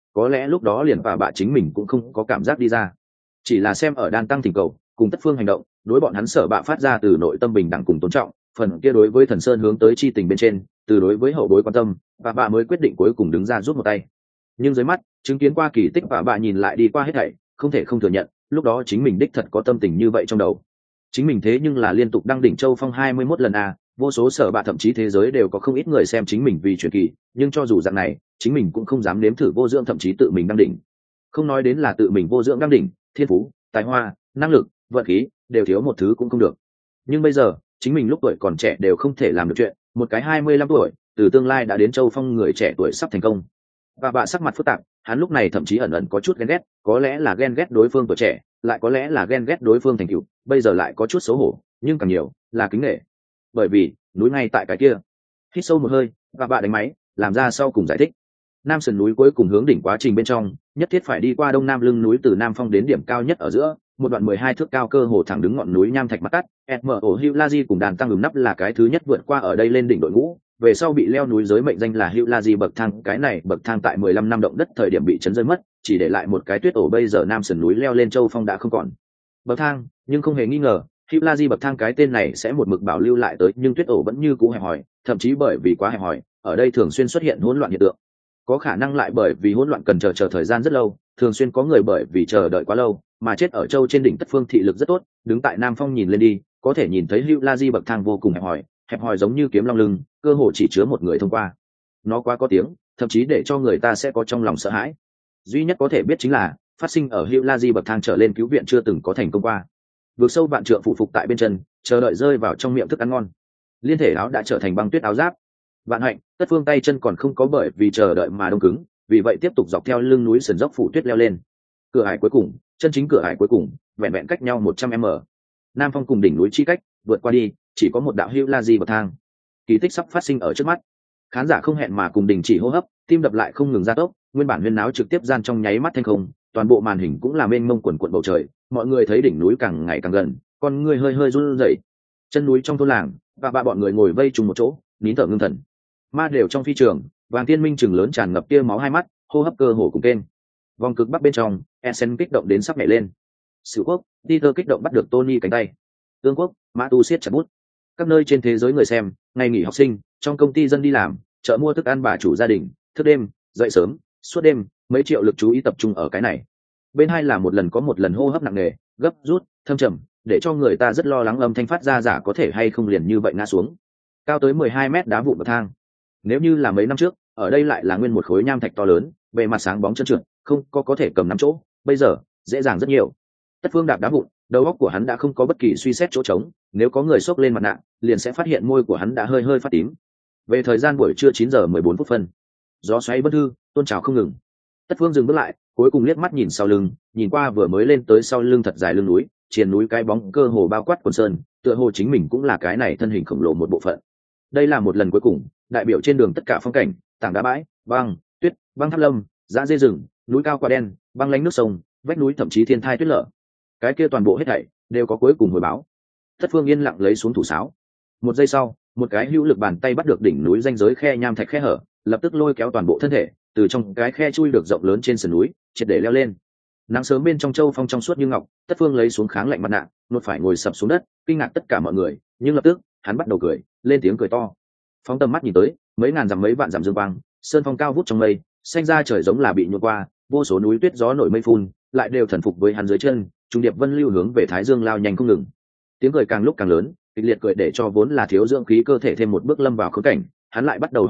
có lẽ lúc đó liền và bạ chính mình cũng không có cảm giác đi ra, chỉ là xem ở đan tăng thỉnh cầu cùng tất phương hành động, đối bọn hắn sở bạ phát ra từ nội tâm bình đẳng cùng tôn trọng, phần kia đối với thần sơn hướng tới chi tình bên trên, từ đối với hậu bối quan tâm, và bạ mới quyết định cuối cùng đứng ra rút một tay. Nhưng dưới mắt chứng kiến qua kỳ tích, và bạ nhìn lại đi qua hết thảy, không thể không thừa nhận lúc đó chính mình đích thật có tâm tình như vậy trong đầu. Chính mình thế nhưng là liên tục đăng đỉnh châu phong 21 lần à, vô số sở bạ thậm chí thế giới đều có không ít người xem chính mình vì truyền kỳ, nhưng cho dù dạng này chính mình cũng không dám nếm thử vô dưỡng thậm chí tự mình đăng đỉnh. Không nói đến là tự mình vô dưỡng đăng đỉnh, thiên phú, tài hoa, năng lực, vận khí đều thiếu một thứ cũng không được. Nhưng bây giờ chính mình lúc tuổi còn trẻ đều không thể làm được chuyện, một cái 25 tuổi từ tương lai đã đến châu phong người trẻ tuổi sắp thành công. Và bạ sắc mặt phức tạp, hắn lúc này thậm chí ẩn ẩn có chút ghen ghét, có lẽ là ghen ghét đối phương tuổi trẻ, lại có lẽ là ghen ghét đối phương thành tựu, bây giờ lại có chút xấu hổ, nhưng càng nhiều là kính nể. Bởi vì núi ngay tại cái kia. Hít sâu một hơi, và bạ đánh máy làm ra sau cùng giải thích. Nam sườn núi cuối cùng hướng đỉnh quá trình bên trong, nhất thiết phải đi qua đông nam lưng núi từ nam phong đến điểm cao nhất ở giữa, một đoạn 12 thước cao cơ hồ thẳng đứng ngọn núi nham thạch mặt cắt. smo Hiulaji cùng đàn tăng ứng nắp là cái thứ nhất vượt qua ở đây lên đỉnh đội ngũ, về sau bị leo núi giới mệnh danh là Hiulaji bậc thang. Cái này bậc thang tại 15 năm động đất thời điểm bị chấn rơi mất, chỉ để lại một cái tuyết ổ. Bây giờ nam sườn núi leo lên châu phong đã không còn bậc thang, nhưng không hề nghi ngờ Hiulaji bậc thang cái tên này sẽ một mực bảo lưu lại tới, nhưng tuyết ổ vẫn như cũ hẹp hòi, thậm chí bởi vì quá hẹp hòi, ở đây thường xuyên xuất hiện hỗn loạn hiện tượng. Có khả năng lại bởi vì hỗn loạn cần chờ thời gian rất lâu, thường xuyên có người bởi vì chờ đợi quá lâu mà chết ở châu trên đỉnh. Tất phương thị lực rất tốt, đứng tại nam phong nhìn lên đi, có thể nhìn thấy Hiulaji bậc thang vô cùng hẹp hòi giống như kiếm long lưng, cơ hồ chỉ chứa một người thông qua. Nó quá có tiếng, thậm chí để cho người ta sẽ có trong lòng sợ hãi. Duy nhất có thể biết chính là phát sinh ở Hiulaji bậc thang trở lên cứu viện chưa từng có thành công qua. Vượt sâu vạn trượng phụ phục tại bên chân, chờ đợi rơi vào trong miệng thức ăn ngon. Liên thể áo đã trở thành băng tuyết áo giáp. Vạn hạnh, Tất phương tay chân còn không có bởi vì chờ đợi mà đông cứng, vì vậy tiếp tục dọc theo lưng núi sườn dốc phủ tuyết leo lên. Cửa ải cuối cùng, chân chính cửa ải cuối cùng, vẹn vẹn cách nhau 100m. Nam phong cùng đỉnh núi chi cách, vượt qua đi, chỉ có một đạo Hiulaji bậc thang. Kỳ tích sắp phát sinh ở trước mắt. Khán giả không hẹn mà cùng đình chỉ hô hấp, tim đập lại không ngừng gia tốc, nguyên bản huyên náo trực tiếp gian trong nháy mắt thanh không, toàn bộ màn hình cũng là mênh mông quần quần bầu trời, mọi người thấy đỉnh núi càng ngày càng gần, con người hơi hơi run rẩy. Chân núi trong thôn làng, và bọn người ngồi vây chung một chỗ, nín thở ngưng thần. Ma đều trong phi trường, Vàng Tiên Minh chừng lớn tràn ngập tia máu hai mắt, hô hấp cơ hồ cùng kênh. Vòng cực bắc bên trong, Essen kích động đến sắp nhảy lên. Sử quốc, Peter kích động bắt được Tony cánh tay. Tương quốc, Mã Tu siết chặt bút. Các nơi trên thế giới người xem, ngày nghỉ học sinh, trong công ty dân đi làm, chợ mua thức ăn bà chủ gia đình, thức đêm, dậy sớm, suốt đêm, mấy triệu lực chú ý tập trung ở cái này. Bên hai là một lần có một lần hô hấp nặng nề, gấp rút, thâm trầm, để cho người ta rất lo lắng âm thanh phát ra giả có thể hay không liền như vậy ngã xuống. Cao tới 12 mét đá vụn bậc thang. Nếu như là mấy năm trước, ở đây lại là nguyên một khối nham thạch to lớn, bề mặt sáng bóng trơn trượt, không có thể cầm nắm chỗ, bây giờ dễ dàng rất nhiều. Tất phương đạp đá vụn, đầu óc của hắn đã không có bất kỳ suy xét chỗ trống, nếu có người xốc lên mặt nạ liền sẽ phát hiện môi của hắn đã hơi hơi phát tím. Về thời gian buổi trưa 9 giờ 14 phút phân, gió xoáy bất hư, tôn trào không ngừng. Tất phương dừng bước lại, cuối cùng liếc mắt nhìn sau lưng, nhìn qua vừa mới lên tới sau lưng thật dài lưng núi, triền núi cái bóng cơ hồ bao quát quần sơn, tựa hồ chính mình cũng là cái này thân hình khổng lồ một bộ phận. Đây là một lần cuối cùng, đại biểu trên đường tất cả phong cảnh, tảng đá bãi, băng, tuyết, băng tháp lâm, dã dê rừng, núi cao quả đen, băng lánh nước sông, vách núi thậm chí thiên thai tuyết lở. Cái kia toàn bộ hết thảy đều có cuối cùng hồi báo. Tất phương yên lặng lấy xuống thủ sáo. Một giây sau, một cái hữu lực bàn tay bắt được đỉnh núi ranh giới khe nham thạch khe hở, lập tức lôi kéo toàn bộ thân thể từ trong cái khe chui được rộng lớn trên sườn núi, triệt để leo lên. Nắng sớm bên trong châu phong trong suốt như ngọc, Tất phương lấy xuống kháng lạnh mặt nạ, nuốt phải ngồi sập xuống đất, kinh ngạc tất cả mọi người, nhưng lập tức hắn bắt đầu cười, lên tiếng cười to. Phóng tầm mắt nhìn tới, mấy ngàn dặm mấy vạn dặm dương quang, sơn phong cao vút trong mây, xanh ra trời giống là bị nhuộm qua, vô số núi tuyết gió nổi mây phun, lại đều thần phục với hắn dưới chân, trung điệp vân lưu hướng về thái dương lao nhanh không ngừng. Tiếng cười càng lúc càng lớn, kịch liệt cười để cho vốn là thiếu dưỡng khí cơ thể thêm một bước lâm vào khốn cảnh, hắn lại bắt đầu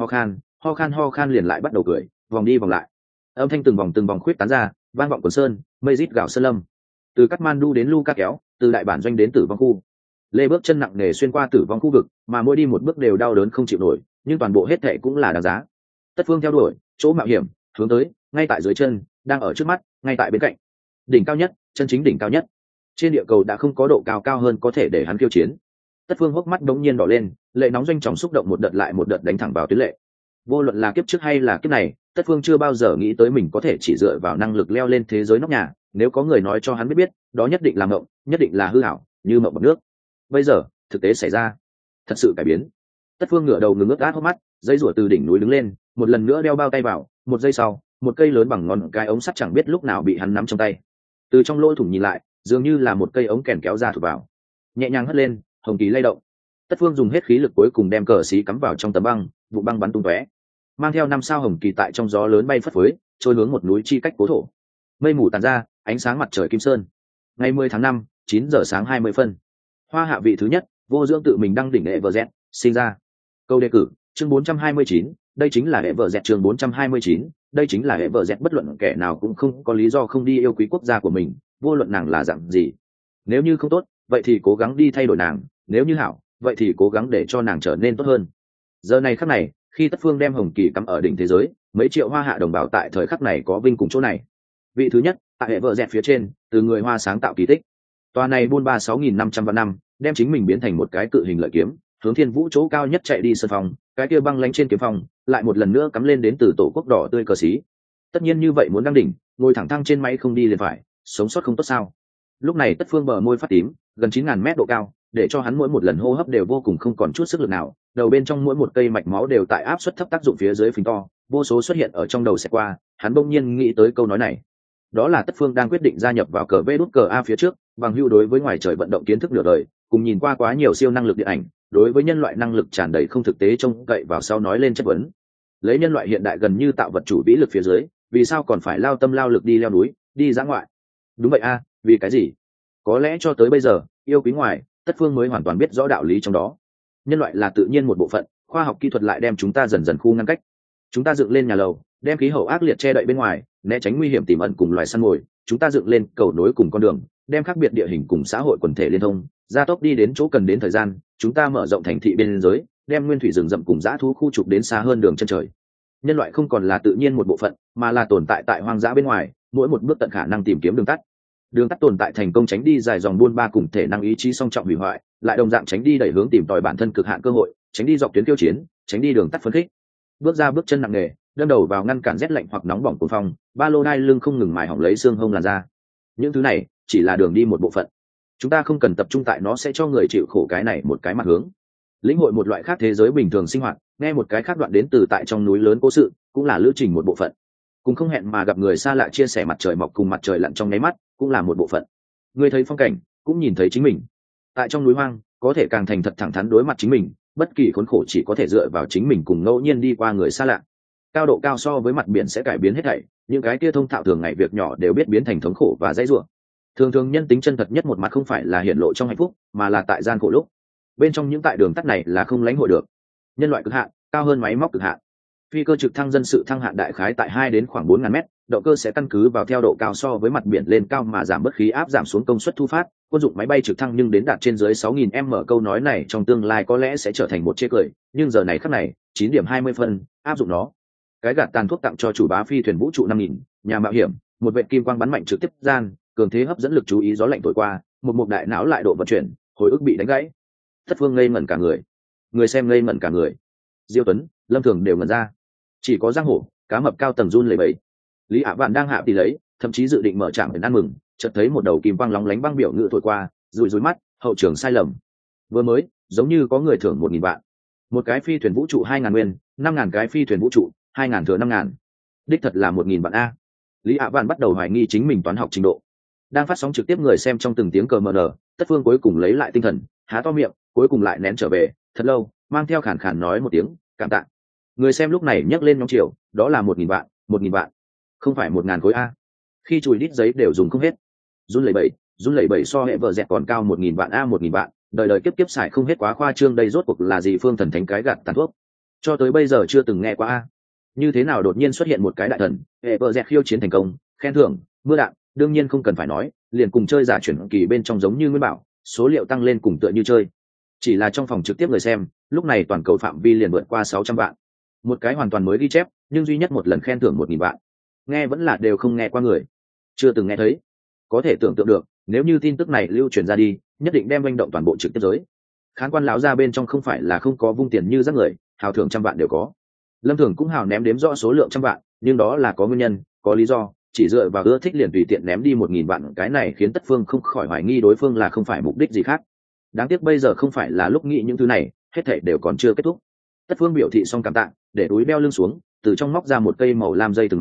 ho khan liền lại bắt đầu cười, vòng đi vòng lại. Âm thanh từng vòng khuyết tán ra, vang vọng quần sơn, mây rít gạo sơn lâm. Từ Kathmandu đến Luka kéo, từ đại bản doanh đến tử vong khu. Lê bước chân nặng nề xuyên qua tử vong khu vực, mà mỗi đi một bước đều đau đớn không chịu nổi, nhưng toàn bộ hết thệ cũng là đáng giá. Tất phương theo đuổi, chỗ mạo hiểm, hướng tới, ngay tại dưới chân, đang ở trước mắt, ngay tại bên cạnh. Đỉnh cao nhất, chân chính đỉnh cao nhất. Trên địa cầu đã không có độ cao cao hơn có thể để hắn khiêu chiến. Tất phương hốc mắt đống nhiên đỏ lên, lệ nóng doanh tròng xúc động một đợt lại một đợt đánh thẳng vào tuyến lệ. Vô luận là kiếp trước hay là kiếp này, Tất phương chưa bao giờ nghĩ tới mình có thể chỉ dựa vào năng lực leo lên thế giới nóc nhà, nếu có người nói cho hắn biết, đó nhất định là mộng, nhất định là hư ảo, như mộng bọt nước. Bây giờ thực tế xảy ra, thật sự cải biến. Tất phương ngửa đầu ngừng ướt át hốc mắt, dây rủa từ đỉnh núi đứng lên, một lần nữa đeo bao tay vào, một giây sau một cây lớn bằng ngón cái ống sắt chẳng biết lúc nào bị hắn nắm trong tay. Từ trong lỗ thủng nhìn lại, dường như là một cây ống kèn kéo ra thụt vào, nhẹ nhàng hất lên, hồng kỳ lay động. Tất Phương dùng hết khí lực cuối cùng đem cờ xí cắm vào trong tấm băng, vụ băng bắn tung tóe, mang theo 5 sao hồng kỳ tại trong gió lớn bay phất phới, trôi hướng một núi chi cách cố thổ. Mây mù tàn ra, ánh sáng mặt trời kim sơn. Ngày 10 tháng 5, 9 giờ sáng 20 phân. Hoa hạ vị thứ nhất, Vô Dưỡng tự mình đăng đỉnh Everest, sinh ra. Câu đề cử, chương 429, đây chính là Everest chương 429, đây chính là Everest bất luận kẻ nào cũng không có lý do không đi yêu quý quốc gia của mình, vô luận nàng là dạng gì. Nếu như không tốt, vậy thì cố gắng đi thay đổi nàng, nếu như hảo, vậy thì cố gắng để cho nàng trở nên tốt hơn. Giờ này khắc này, khi Tất Phương đem hồng kỳ cắm ở đỉnh thế giới, mấy triệu Hoa hạ đồng bào tại thời khắc này có vinh cùng chỗ này. Vị thứ nhất, tại Everest phía trên, từ người Hoa sáng tạo kỳ tích. Tòa này buôn ba 6.500 vạn năm, đem chính mình biến thành một cái cự hình lợi kiếm, hướng thiên vũ chỗ cao nhất chạy đi sơn phong, cái kia băng lánh trên kiếm phong, lại một lần nữa cắm lên đến từ tổ quốc đỏ tươi cờ xí. Tất nhiên như vậy muốn đăng đỉnh, ngồi thẳng thăng trên máy không đi liền phải, sống sót không tốt sao? Lúc này Tất Phương bờ môi phát tím, gần 9.000 mét độ cao, để cho hắn mỗi một lần hô hấp đều vô cùng không còn chút sức lực nào, đầu bên trong mỗi một cây mạch máu đều tại áp suất thấp tác dụng phía dưới phình to, vô số xuất hiện ở trong đầu sẽ qua, hắn bỗng nhiên nghĩ tới câu nói này. Đó là Tất Phương đang quyết định gia nhập vào cờ vê đút cờ A phía trước, bằng hữu đối với ngoài trời vận động kiến thức nửa đời, cùng nhìn qua quá nhiều siêu năng lực điện ảnh, đối với nhân loại năng lực tràn đầy không thực tế trông cậy vào sau nói lên chất vấn. Lấy nhân loại hiện đại gần như tạo vật chủ vĩ lực phía dưới, vì sao còn phải lao tâm lao lực đi leo núi, đi dã ngoại? Đúng vậy a, vì cái gì? Có lẽ cho tới bây giờ, yêu quý ngoài, Tất Phương mới hoàn toàn biết rõ đạo lý trong đó. Nhân loại là tự nhiên một bộ phận, khoa học kỹ thuật lại đem chúng ta dần dần khu ngăn cách. Chúng ta dựng lên nhà lầu, đem khí hậu ác liệt che đậy bên ngoài, né tránh nguy hiểm tiềm ẩn cùng loài săn mồi. Chúng ta dựng lên cầu nối cùng con đường, đem khác biệt địa hình cùng xã hội quần thể liên thông, gia tốc đi đến chỗ cần đến thời gian. Chúng ta mở rộng thành thị biên giới, đem nguyên thủy rừng rậm cùng dã thú khu trục đến xa hơn đường chân trời. Nhân loại không còn là tự nhiên một bộ phận, mà là tồn tại tại hoang dã bên ngoài, mỗi một bước tận khả năng tìm kiếm đường tắt. Đường tắt tồn tại thành công tránh đi dài dòng buôn ba cùng thể năng ý chí song trọng hủy hoại, lại đồng dạng tránh đi đẩy hướng tìm tòi bản thân cực hạn cơ hội, tránh đi dọc tuyến tiêu chiến, tránh đi đường tắt phấn khích. Bước ra bước chân nặng nề, đâm đầu vào ngăn cản rét lạnh hoặc nóng bỏng cuồng phong, ba lô đai lưng không ngừng mài hỏng lấy xương hông làn da. Những thứ này chỉ là đường đi một bộ phận. Chúng ta không cần tập trung tại nó sẽ cho người chịu khổ cái này một cái mặt hướng. Lĩnh hội một loại khác thế giới bình thường sinh hoạt, nghe một cái khác đoạn đến từ tại trong núi lớn cố sự, cũng là lữ trình một bộ phận. Cùng không hẹn mà gặp người xa lạ chia sẻ mặt trời mọc cùng mặt trời lặn trong nháy mắt, cũng là một bộ phận. Người thấy phong cảnh, cũng nhìn thấy chính mình. Tại trong núi hoang, có thể càng thành thật thẳng thắn đối mặt chính mình, bất kỳ khốn khổ chỉ có thể dựa vào chính mình cùng ngẫu nhiên đi qua người xa lạ. Cao độ cao so với mặt biển sẽ cải biến hết thảy, những cái kia thông thạo thường ngày việc nhỏ đều biết biến thành thống khổ và dãy rủa. Thường thường nhân tính chân thật nhất một mặt không phải là hiển lộ trong hạnh phúc, mà là tại gian khổ lúc. Bên trong những tại đường tắt này là không lãnh hội được. Nhân loại cực hạn, cao hơn máy móc cực hạn. Phi cơ trực thăng dân sự thăng hạn đại khái tại 2 đến khoảng 4.000 mét, động cơ sẽ căn cứ vào theo độ cao so với mặt biển lên cao mà giảm bớt khí áp giảm xuống công suất thu phát. Quân dụng máy bay trực thăng nhưng đến đạt trên dưới 6.000 m, câu nói này trong tương lai có lẽ sẽ trở thành một chê cười, nhưng giờ này khắc này, 9 điểm 20 phân, áp dụng nó. Cái gạt tàn thuốc tặng cho chủ bá phi thuyền vũ trụ 5.000, nhà mạo hiểm, một vệt kim quang bắn mạnh trực tiếp gian, cường thế hấp dẫn lực chú ý gió lạnh thổi qua, một đại não lại độ vận chuyển, hồi ức bị đánh gãy. Thất Phương ngây ngẩn cả người, người xem ngây ngẩn cả người. Diêu Tuấn, Lâm Thường đều ngẩn ra, chỉ có Giang Hổ, cá mập cao tầng run lẩy bẩy. Lý Ả Vạn đang hạ tỷ lấy, thậm chí dự định mở trạm để ăn mừng, chợt thấy một đầu kim quang lóng lánh băng biểu ngữ thổi qua, rủi mắt, hậu trường sai lầm. Vừa mới, giống như có người thưởng 1.000 vạn. Một cái phi thuyền vũ trụ 2.000 nguyên, 5.000 cái phi thuyền vũ trụ, 2.000 thừa 5.000. Đích thật là 1.000 vạn a. Lý Ả Vạn bắt đầu hoài nghi chính mình toán học trình độ. Đang phát sóng trực tiếp người xem trong từng tiếng cờ mờ nở, Tất Phương cuối cùng lấy lại tinh thần, há to miệng, cuối cùng lại nén trở về, thật lâu, mang theo khàn khàn nói một tiếng, cảm tạ. Người xem lúc này nhấc lên nhóm chiều, đó là 1.000 vạn, 1.000 vạn, không phải 1.000 khối a. Khi chùi đít giấy đều dùng không hết. Run lẩy bẩy so hệ vợ dẹt còn cao 1.000 vạn a, 1.000 vạn, đời đời kiếp kiếp xài không hết quá khoa trương, đây rốt cuộc là gì phương thần thánh cái gạt tàn thuốc. Cho tới bây giờ chưa từng nghe qua a. Như thế nào đột nhiên xuất hiện một cái đại thần, hệ vợ dẹt khiêu chiến thành công, khen thưởng, mưa đạn, đương nhiên không cần phải nói, liền cùng chơi giả chuyển kỳ bên trong giống như nguyên bảo, số liệu tăng lên cùng tựa như chơi. Chỉ là trong phòng trực tiếp người xem, lúc này toàn cầu phạm vi liền vượt qua 600 vạn. Một cái hoàn toàn mới ghi chép, nhưng duy nhất một lần khen thưởng 1.000 vạn. Nghe vẫn là đều không nghe qua người, chưa từng nghe thấy. Có thể tưởng tượng được, nếu như tin tức này lưu truyền ra đi, nhất định đem manh động toàn bộ trực tiếp giới. Khán quan lão ra bên trong không phải là không có vung tiền như rác người, hào thưởng trăm vạn đều có. Lâm Thường cũng hào ném đếm rõ số lượng trăm vạn, nhưng đó là có nguyên nhân, có lý do, chỉ dựa vào ưa thích liền tùy tiện ném đi 1.000 vạn, cái này khiến Tất Phương không khỏi hoài nghi đối phương là không phải mục đích gì khác. Đáng tiếc bây giờ không phải là lúc nghĩ những thứ này, hết thảy đều còn chưa kết thúc. Tất Phương biểu thị xong cảm tạ, để túi đeo lưng xuống, từ trong móc ra một cây màu lam dây từng mang,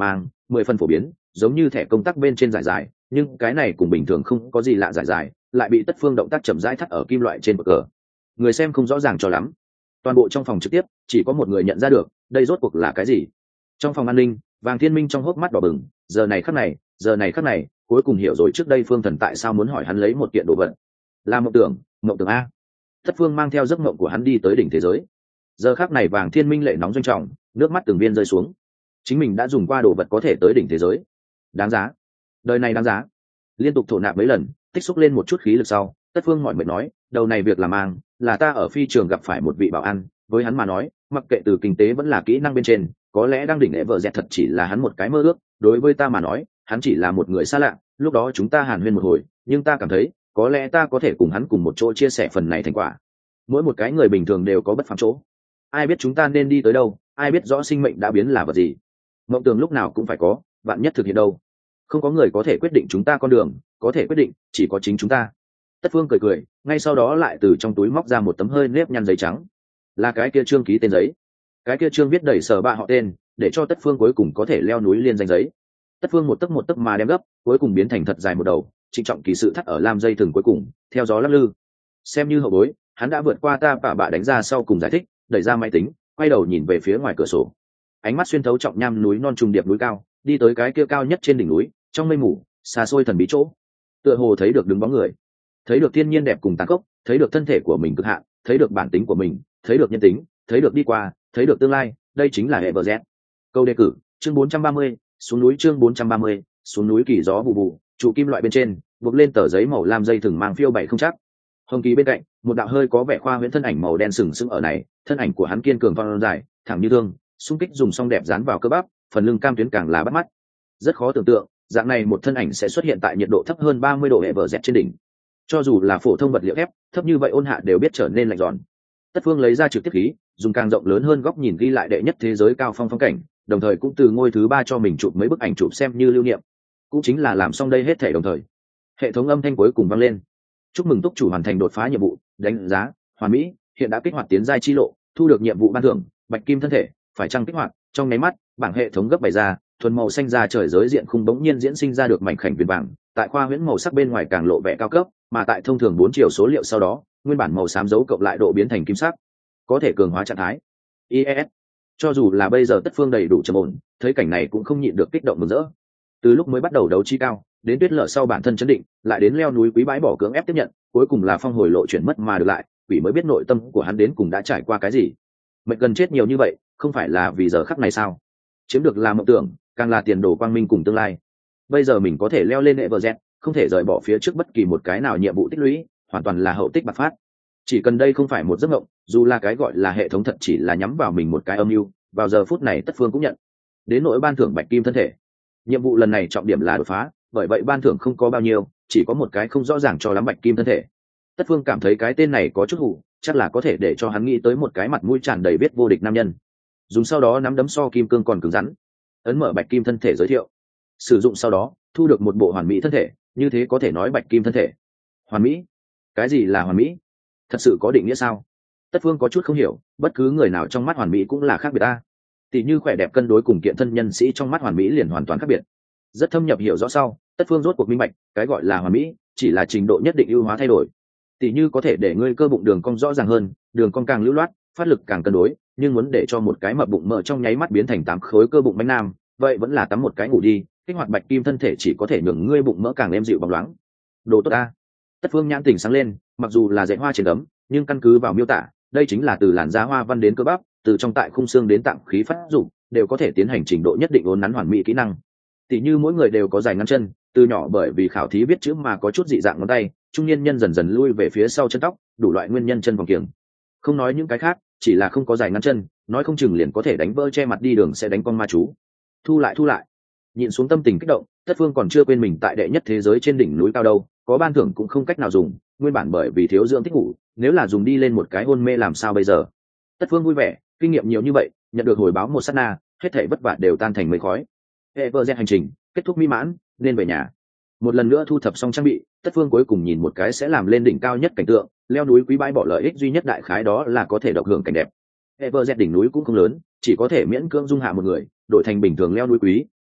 10 phần phổ biến, giống như thẻ công tắc bên trên giải dài, nhưng cái này cùng bình thường không có gì lạ giải dài, lại bị Tất Phương động tác chậm rãi thắt ở kim loại trên bậc cờ. Người xem không rõ ràng cho lắm. Toàn bộ trong phòng trực tiếp, chỉ có một người nhận ra được, đây rốt cuộc là cái gì. Trong phòng an ninh, Vàng Thiên Minh trong hốc mắt đỏ bừng, giờ này khắc này, cuối cùng hiểu rồi trước đây Phương Thần tại sao muốn hỏi hắn lấy một kiện đồ vật. Là mộng tưởng a. Tất Phương mang theo giấc mộng của hắn đi tới đỉnh thế giới. Giờ khắc này Vàng Thiên Minh lệ nóng doanh trọng, nước mắt từng viên rơi xuống. Chính mình đã dùng qua đồ vật có thể tới đỉnh thế giới, đáng giá, đời này đáng giá. Liên tục thổ nạp mấy lần, tích xúc lên một chút khí lực sau, Tất Phương mỏi mệt nói, đầu này việc làm mang là ta ở phi trường gặp phải một vị bảo an, với hắn mà nói, mặc kệ từ kinh tế vẫn là kỹ năng bên trên, có lẽ đang đỉnh Everjet thật chỉ là hắn một cái mơ ước, đối với ta mà nói, hắn chỉ là một người xa lạ. Lúc đó chúng ta hàn huyên một hồi, nhưng ta cảm thấy, có lẽ ta có thể cùng hắn cùng một chỗ chia sẻ phần này thành quả. Mỗi một cái người bình thường đều có bất phàm chỗ, ai biết chúng ta nên đi tới đâu, ai biết rõ sinh mệnh đã biến là vật gì. Mộng tưởng lúc nào cũng phải có, vạn nhất thực hiện đâu. Không có người có thể quyết định chúng ta con đường, có thể quyết định chỉ có chính chúng ta. Tất Phương cười cười, ngay sau đó lại từ trong túi móc ra một tấm hơi nếp nhăn giấy trắng. Là cái kia trương ký tên giấy. Cái kia trương viết đầy sở bạ họ tên, để cho Tất Phương cuối cùng có thể leo núi liên danh giấy. Tất Phương một tấc mà đem gấp, cuối cùng biến thành thật dài một đầu, trịnh trọng kỳ sự thắt ở lam dây thừng cuối cùng, theo gió lắc lư. Xem như hậu bối, hắn đã vượt qua ta bạ đánh ra sau cùng giải thích, đẩy ra máy tính, quay đầu nhìn về phía ngoài cửa sổ. Ánh mắt xuyên thấu trọng nham núi non trùng điệp núi cao, đi tới cái kia cao nhất trên đỉnh núi, trong mây mù, xa xôi thần bí chỗ. Tựa hồ thấy được đứng bóng người, thấy được thiên nhiên đẹp cùng tàn khốc, thấy được thân thể của mình cực hạn, thấy được bản tính của mình, thấy được nhân tính, thấy được đi qua, thấy được tương lai, đây chính là Everjet. Câu đề cử, chương 430, xuống núi chương 430, xuống núi kỳ gió bù bù, trụ kim loại bên trên, buộc lên tờ giấy màu lam dây thừng mang phiêu bảy không chắc. Hồng Kỳ bên cạnh, một đạo hơi có vẻ khoa huyễn thân ảnh màu đen sừng sững ở này, thân ảnh của hắn kiên cường thon dài, thẳng như thương, xung kích dùng song đẹp dán vào cơ bắp, phần lưng cam tuyến càng là bắt mắt. Rất khó tưởng tượng, dạng này một thân ảnh sẽ xuất hiện tại nhiệt độ thấp hơn 30 độ Everjet trên đỉnh. Cho dù là phổ thông vật liệu thép, thấp như vậy ôn hạ đều biết trở nên lạnh giòn. Tất Phương lấy ra trực tiếp khí, dùng càng rộng lớn hơn góc nhìn ghi lại đệ nhất thế giới cao phong phong cảnh, đồng thời cũng từ ngôi thứ 3 cho mình chụp mấy bức ảnh chụp xem như lưu niệm. Cũng chính là làm xong đây hết thể đồng thời, hệ thống âm thanh cuối cùng vang lên. Chúc mừng túc chủ hoàn thành đột phá nhiệm vụ, đánh giá hoàn mỹ, hiện đã kích hoạt tiến giai chi lộ, thu được nhiệm vụ ban thưởng bạch kim thân thể, phải chăng kích hoạt. Trong nháy mắt, bảng hệ thống gấp bày ra, thuần màu xanh ra trời giới diện khung bỗng nhiên diễn sinh ra được mảnh khảnh viền vàng, tại khoa huyễn màu sắc bên ngoài càng lộ vẻ cao cấp, mà tại thông thường 4 chiều số liệu sau đó, nguyên bản màu xám dấu cộng lại độ biến thành kim sắc, có thể cường hóa trạng thái. IES. Cho dù là bây giờ Tất Phương đầy đủ trầm ổn, thấy cảnh này cũng không nhịn được kích động mừng rỡ. Từ lúc mới bắt đầu đấu chi cao, đến tuyết lở sau bản thân chấn định, lại đến leo núi quý bái bỏ cưỡng ép tiếp nhận, cuối cùng là phong hồi lộ chuyển mất mà được lại, quỷ mới biết nội tâm của hắn đến cùng đã trải qua cái gì. Mệnh gần chết nhiều như vậy, không phải là vì giờ khắc này sao? Chiếm được là mộng tưởng, càng là tiền đồ quang minh cùng tương lai. Bây giờ mình có thể leo lên Everjet, không thể rời bỏ phía trước bất kỳ một cái nào nhiệm vụ tích lũy, hoàn toàn là hậu tích bạc phát. Chỉ cần đây không phải một giấc mộng, dù là cái gọi là hệ thống thật chỉ là nhắm vào mình một cái âm mưu, vào giờ phút này Tất Phương cũng nhận. Đến nỗi ban thưởng bạch kim thân thể, nhiệm vụ lần này trọng điểm là đột phá, bởi vậy ban thưởng không có bao nhiêu, chỉ có một cái không rõ ràng cho lắm bạch kim thân thể. Tất Phương cảm thấy cái tên này có chút hủ, chắc là có thể để cho hắn nghĩ tới một cái mặt mũi tràn đầy biết vô địch nam nhân. Dùng sau đó nắm đấm so kim cương còn cứng rắn, ấn mở bạch kim thân thể giới thiệu, sử dụng sau đó thu được một bộ hoàn mỹ thân thể, như thế có thể nói bạch kim thân thể. Hoàn mỹ? Cái gì là hoàn mỹ? Thật sự có định nghĩa sao? Tất Phương có chút không hiểu, bất cứ người nào trong mắt hoàn mỹ cũng là khác biệt ta. Tỷ như khỏe đẹp cân đối cùng kiện thân nhân sĩ trong mắt hoàn mỹ liền hoàn toàn khác biệt. Rất thâm nhập hiểu rõ sau, Tất Phương rốt cuộc minh bạch, cái gọi là hoàn mỹ chỉ là trình độ nhất định ưu hóa thay đổi. Tỷ như có thể để ngươi cơ bụng đường cong rõ ràng hơn, đường cong càng lưu loát, phát lực càng cân đối, nhưng muốn để cho một cái mập bụng mỡ trong nháy mắt biến thành 8 khối cơ bụng bánh nam, vậy vẫn là tắm một cái ngủ đi, kích hoạt bạch kim thân thể chỉ có thể nhường ngươi bụng mỡ càng êm dịu bóng loáng. Đồ tốt ta. Tất Phương nhãn tỉnh sáng lên, mặc dù là dạy hoa trên gấm, nhưng căn cứ vào miêu tả, đây chính là từ làn da hoa văn đến cơ bắp, từ trong tại khung xương đến tạng khí phát dụng, đều có thể tiến hành trình độ nhất định uốn nắn hoàn mỹ kỹ năng. Tỷ như mỗi người đều có dài ngắn chân, từ nhỏ bởi vì khảo thí biết chữ mà có chút dị dạng ngón tay, trung niên nhân dần dần lui về phía sau chân tóc, đủ loại nguyên nhân chân vòng kiềng. Không nói những cái khác, chỉ là không có dài ngắn chân, nói không chừng liền có thể đánh vỡ che mặt đi đường sẽ đánh con ma chú. Thu lại. Nhịn xuống tâm tình kích động, Tất Phương còn chưa quên mình tại đệ nhất thế giới trên đỉnh núi cao đâu, có ban thưởng cũng không cách nào dùng, nguyên bản bởi vì thiếu dưỡng thích ngủ, nếu là dùng đi lên một cái hôn mê làm sao bây giờ. Tất Phương vui vẻ, kinh nghiệm nhiều như vậy, nhận được hồi báo một sát na, hết thảy vất vả đều tan thành mây khói. Everjet hành trình kết thúc mỹ mãn, nên về nhà. Một lần nữa thu thập xong trang bị, Tất Phương cuối cùng nhìn một cái sẽ làm lên đỉnh cao nhất cảnh tượng, leo núi quý bãi bỏ lợi ích duy nhất đại khái đó là có thể độc hưởng cảnh đẹp. Everjet đỉnh núi cũng không lớn, chỉ có thể miễn cưỡng dung hạ một người, đổi thành bình thường leo núi quý,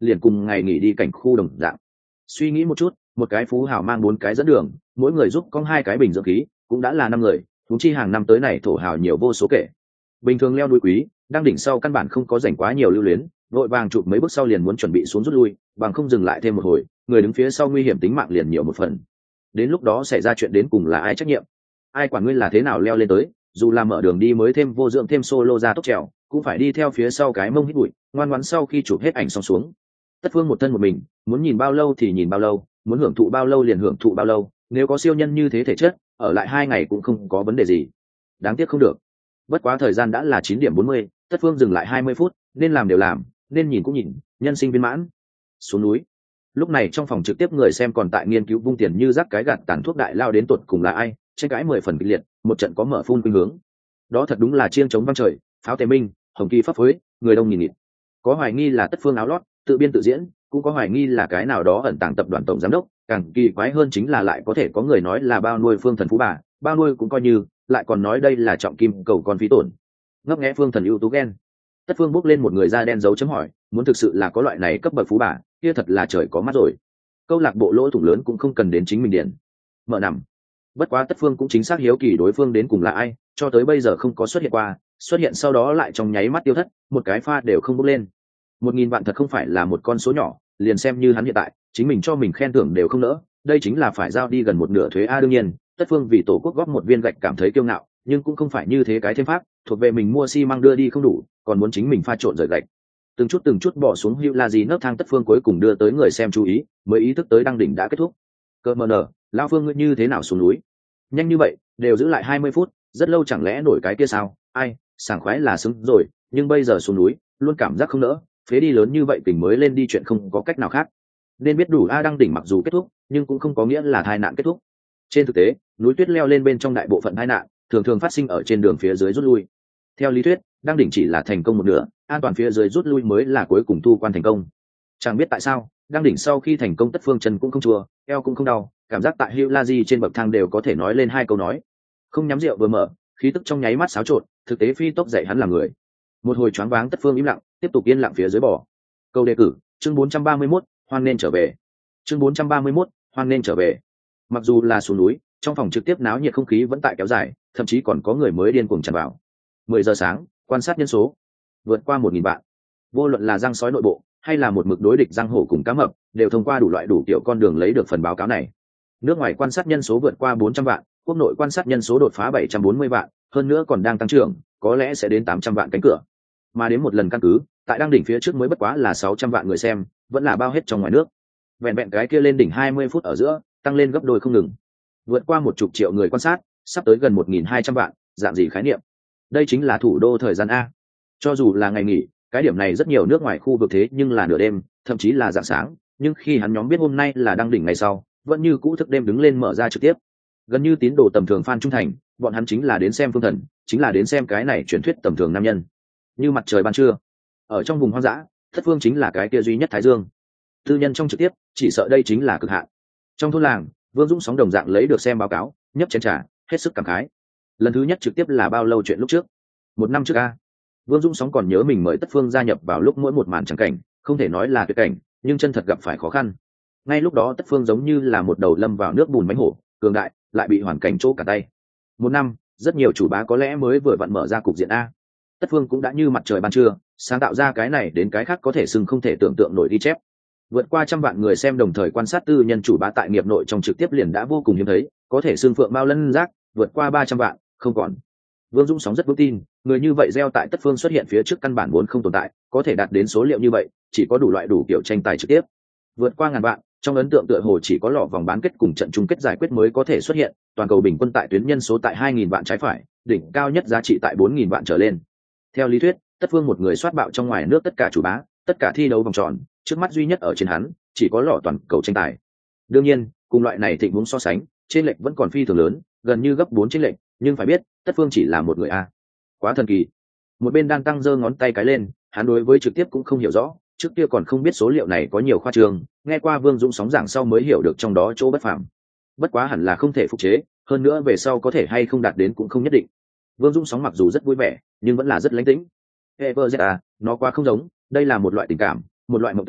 liền cùng ngày nghỉ đi cảnh khu đồng dạng. Suy nghĩ một chút, một cái phú hào mang 4 cái dẫn đường, mỗi người giúp có 2 cái bình dưỡng khí, cũng đã là 5 người, huống chi hàng năm tới này thổ hào nhiều vô số kể. Bình thường leo núi quý, đang đỉnh sau căn bản không có rảnh quá nhiều lưu luyến, vội vàng chụp mấy bước sau liền muốn chuẩn bị xuống rút lui, bằng không dừng lại thêm một hồi, người đứng phía sau nguy hiểm tính mạng liền nhiều một phần. Đến lúc đó xảy ra chuyện đến cùng là ai trách nhiệm? Ai quản ngươi là thế nào leo lên tới, dù là mở đường đi mới thêm vô dưỡng thêm solo ra tốc trèo, cũng phải đi theo phía sau cái mông hít bụi, ngoan ngoãn sau khi chụp hết ảnh xong xuống. Tất Phương một thân một mình, muốn nhìn bao lâu thì nhìn bao lâu, muốn hưởng thụ bao lâu liền hưởng thụ bao lâu, nếu có siêu nhân như thế thể chất, ở lại 2 ngày cũng không có vấn đề gì. Đáng tiếc không được. Bất quá thời gian đã là 9:40, Tất Phương dừng lại 20 phút, nên làm đều làm, nên nhìn cũng nhìn, nhân sinh viên mãn. Xuống núi. Lúc này trong phòng trực tiếp người xem còn tại nghiên cứu vung tiền như rắc cái gạt tàn thuốc đại lao đến tột cùng là ai, tranh cãi 10 phần kịch liệt, một trận có mở phun khuynh hướng. Đó thật đúng là chiêng chống vang trời, pháo tề minh, hồng kỳ pháp phối, người đông nghìn nghịt. Có hoài nghi là Tất Phương áo lót, tự biên tự diễn, cũng có hoài nghi là cái nào đó ẩn tàng tập đoàn tổng giám đốc, càng kỳ quái hơn chính là lại có thể có người nói là bao nuôi Phương Thần phú bà, bao nuôi cũng coi như, lại còn nói đây là trọng kim cầu con phí tổn. Ngấp nghé Phương Thần ưu tú ghen. Tất Phương bước lên một người da đen dấu chấm hỏi, muốn thực sự là có loại này cấp bậc phú bà, kia thật là trời có mắt rồi. Câu lạc bộ lỗ thủng lớn cũng không cần đến chính mình điền. Mở nằm. Bất quá Tất Phương cũng chính xác hiếu kỳ đối phương đến cùng là ai, cho tới bây giờ không có xuất hiện qua, xuất hiện sau đó lại trong nháy mắt tiêu thất, một cái pha đều không bốc lên. 1000 vạn thật không phải là một con số nhỏ, liền xem như hắn hiện tại, chính mình cho mình khen thưởng đều không nỡ, đây chính là phải giao đi gần một nửa thuế a. Đương nhiên, Tất Phương vì tổ quốc góp một viên gạch cảm thấy kiêu ngạo, nhưng cũng không phải như thế cái thêm pháp, thuộc về mình mua xi măng đưa đi không đủ, còn muốn chính mình pha trộn rời gạch. Từng chút bỏ xuống hữu là gì nấc thang Tất Phương cuối cùng đưa tới người xem chú ý, mới ý thức tới đăng đỉnh đã kết thúc. Cơ mờ nở, lão Phương ngươi như thế nào xuống núi? Nhanh như vậy, đều giữ lại 20 phút, rất lâu chẳng lẽ nổi cái kia sao? Ai, sảng khoái là xứng rồi, nhưng bây giờ xuống núi, luôn cảm giác không nỡ, phế đi lớn như vậy tỉnh mới lên đi chuyện không có cách nào khác. Nên biết đủ a đăng đỉnh mặc dù kết thúc, nhưng cũng không có nghĩa là tai nạn kết thúc. Trên thực tế, núi tuyết leo lên bên trong đại bộ phận tai nạn, thường thường phát sinh ở trên đường phía dưới rút lui. Theo lý thuyết, đăng đỉnh chỉ là thành công một nửa, an toàn phía dưới rút lui mới là cuối cùng thu quan thành công. Chẳng biết tại sao, đăng đỉnh sau khi thành công Tất Phương chân cũng không chua, eo cũng không đau, cảm giác tại Hữu La Di trên bậc thang đều có thể nói lên 2 câu nói. Không nhắm rượu vừa mở, khí tức trong nháy mắt xáo trộn, thực tế phi tốc dạy hắn làm người. Một hồi choáng váng Tất Phương im lặng, tiếp tục yên lặng phía dưới bỏ. Câu đề cử, chương 431, hoan nên trở về. Chương 431, hoan nên trở về. Mặc dù là xuống núi, trong phòng trực tiếp náo nhiệt không khí vẫn tại kéo dài, thậm chí còn có người mới điên cuồng tràn vào. 10 giờ sáng, quan sát nhân số vượt qua 1000 vạn. Vô luận là giang sói nội bộ hay là một mực đối địch giang hổ cùng cá mập, đều thông qua đủ loại đủ kiểu con đường lấy được phần báo cáo này. Nước ngoài quan sát nhân số vượt qua 400 vạn, quốc nội quan sát nhân số đột phá 740 vạn, hơn nữa còn đang tăng trưởng, có lẽ sẽ đến 800 vạn cánh cửa. Mà đến một lần căn cứ, tại đăng đỉnh phía trước mới bất quá là 600 vạn người xem, vẫn là bao hết trong ngoài nước. Vẹn vẹn cái kia lên đỉnh 20 phút ở giữa, tăng lên gấp đôi không ngừng. Vượt qua 10 triệu người quan sát, sắp tới gần 1200 vạn, dạng gì khái niệm? Đây chính là thủ đô thời gian a. Cho dù là ngày nghỉ, cái điểm này rất nhiều nước ngoài khu vực thế nhưng là nửa đêm, thậm chí là rạng sáng, nhưng khi hắn nhóm biết hôm nay là đăng đỉnh ngày sau, vẫn như cũ thức đêm đứng lên mở ra trực tiếp. Gần như tín đồ tầm thường fan trung thành, bọn hắn chính là đến xem Phương Thần, chính là đến xem cái này truyền thuyết tầm thường nam nhân. Như mặt trời ban trưa, ở trong vùng hoang dã, Thất Phương chính là cái kia duy nhất Thái Dương. Tư nhân trong trực tiếp, chỉ sợ đây chính là cực hạn. Trong thôn làng, Vương Dũng sóng đồng dạng lấy được xem báo cáo, nhấp chén trà, hết sức cảm khái. Lần thứ nhất trực tiếp là bao lâu chuyện lúc trước? 1 năm trước a. Vương Dũng sóng còn nhớ mình mời Tất Phương gia nhập vào lúc mỗi một màn chẳng cảnh, không thể nói là tuyệt cảnh, nhưng chân thật gặp phải khó khăn. Ngay lúc đó Tất Phương giống như là một đầu lâm vào nước bùn mánh hổ, cường đại, lại bị hoàn cảnh chỗ cả tay. 1 năm, rất nhiều chủ bá có lẽ mới vừa vặn mở ra cục diện a. Tất Phương cũng đã như mặt trời ban trưa, sáng tạo ra cái này đến cái khác có thể xưng không thể tưởng tượng nổi ghi chép. Vượt qua 100 vạn người xem đồng thời quan sát tư nhân chủ bá tại nghiệp nội trong trực tiếp liền đã vô cùng hiếm thấy, có thể xưng phượng bao lân giác, vượt qua 300 vạn, không còn. Vương Dũng sóng rất vững tin, người như vậy gieo tại Tất Phương xuất hiện phía trước căn bản vốn không tồn tại, có thể đạt đến số liệu như vậy, chỉ có đủ loại đủ kiểu tranh tài trực tiếp. Vượt qua 1000 vạn, trong ấn tượng tựa hồ chỉ có lọ vòng bán kết cùng trận chung kết giải quyết mới có thể xuất hiện, toàn cầu bình quân tại tuyến nhân số tại 2000 vạn trái phải, đỉnh cao nhất giá trị tại 4000 vạn trở lên. Theo lý thuyết, Tất Phương một người soát bạo trong ngoài nước tất cả chủ bá, tất cả thi đấu vòng tròn, trước mắt duy nhất ở trên hắn, chỉ có lọ toàn cầu tranh tài. Đương nhiên, cùng loại này thịnh vốn so sánh, trên lệch vẫn còn phi thường lớn, gần như gấp 4 trên lệch, nhưng phải biết, Tất Phương chỉ là một người a. Quá thần kỳ. Một bên đang tăng giơ ngón tay cái lên, hắn đối với trực tiếp cũng không hiểu rõ, trước kia còn không biết số liệu này có nhiều khoa trương, nghe qua Vương Dũng sóng giảng sau mới hiểu được trong đó chỗ bất phàm. Bất quá hẳn là không thể phục chế, hơn nữa về sau có thể hay không đạt đến cũng không nhất định. Vương Dũng sóng mặc dù rất vui vẻ, nhưng vẫn là rất lánh tĩnh. EverZ nó quá không giống, đây là một loại tình cảm, một loại mộng tưởng,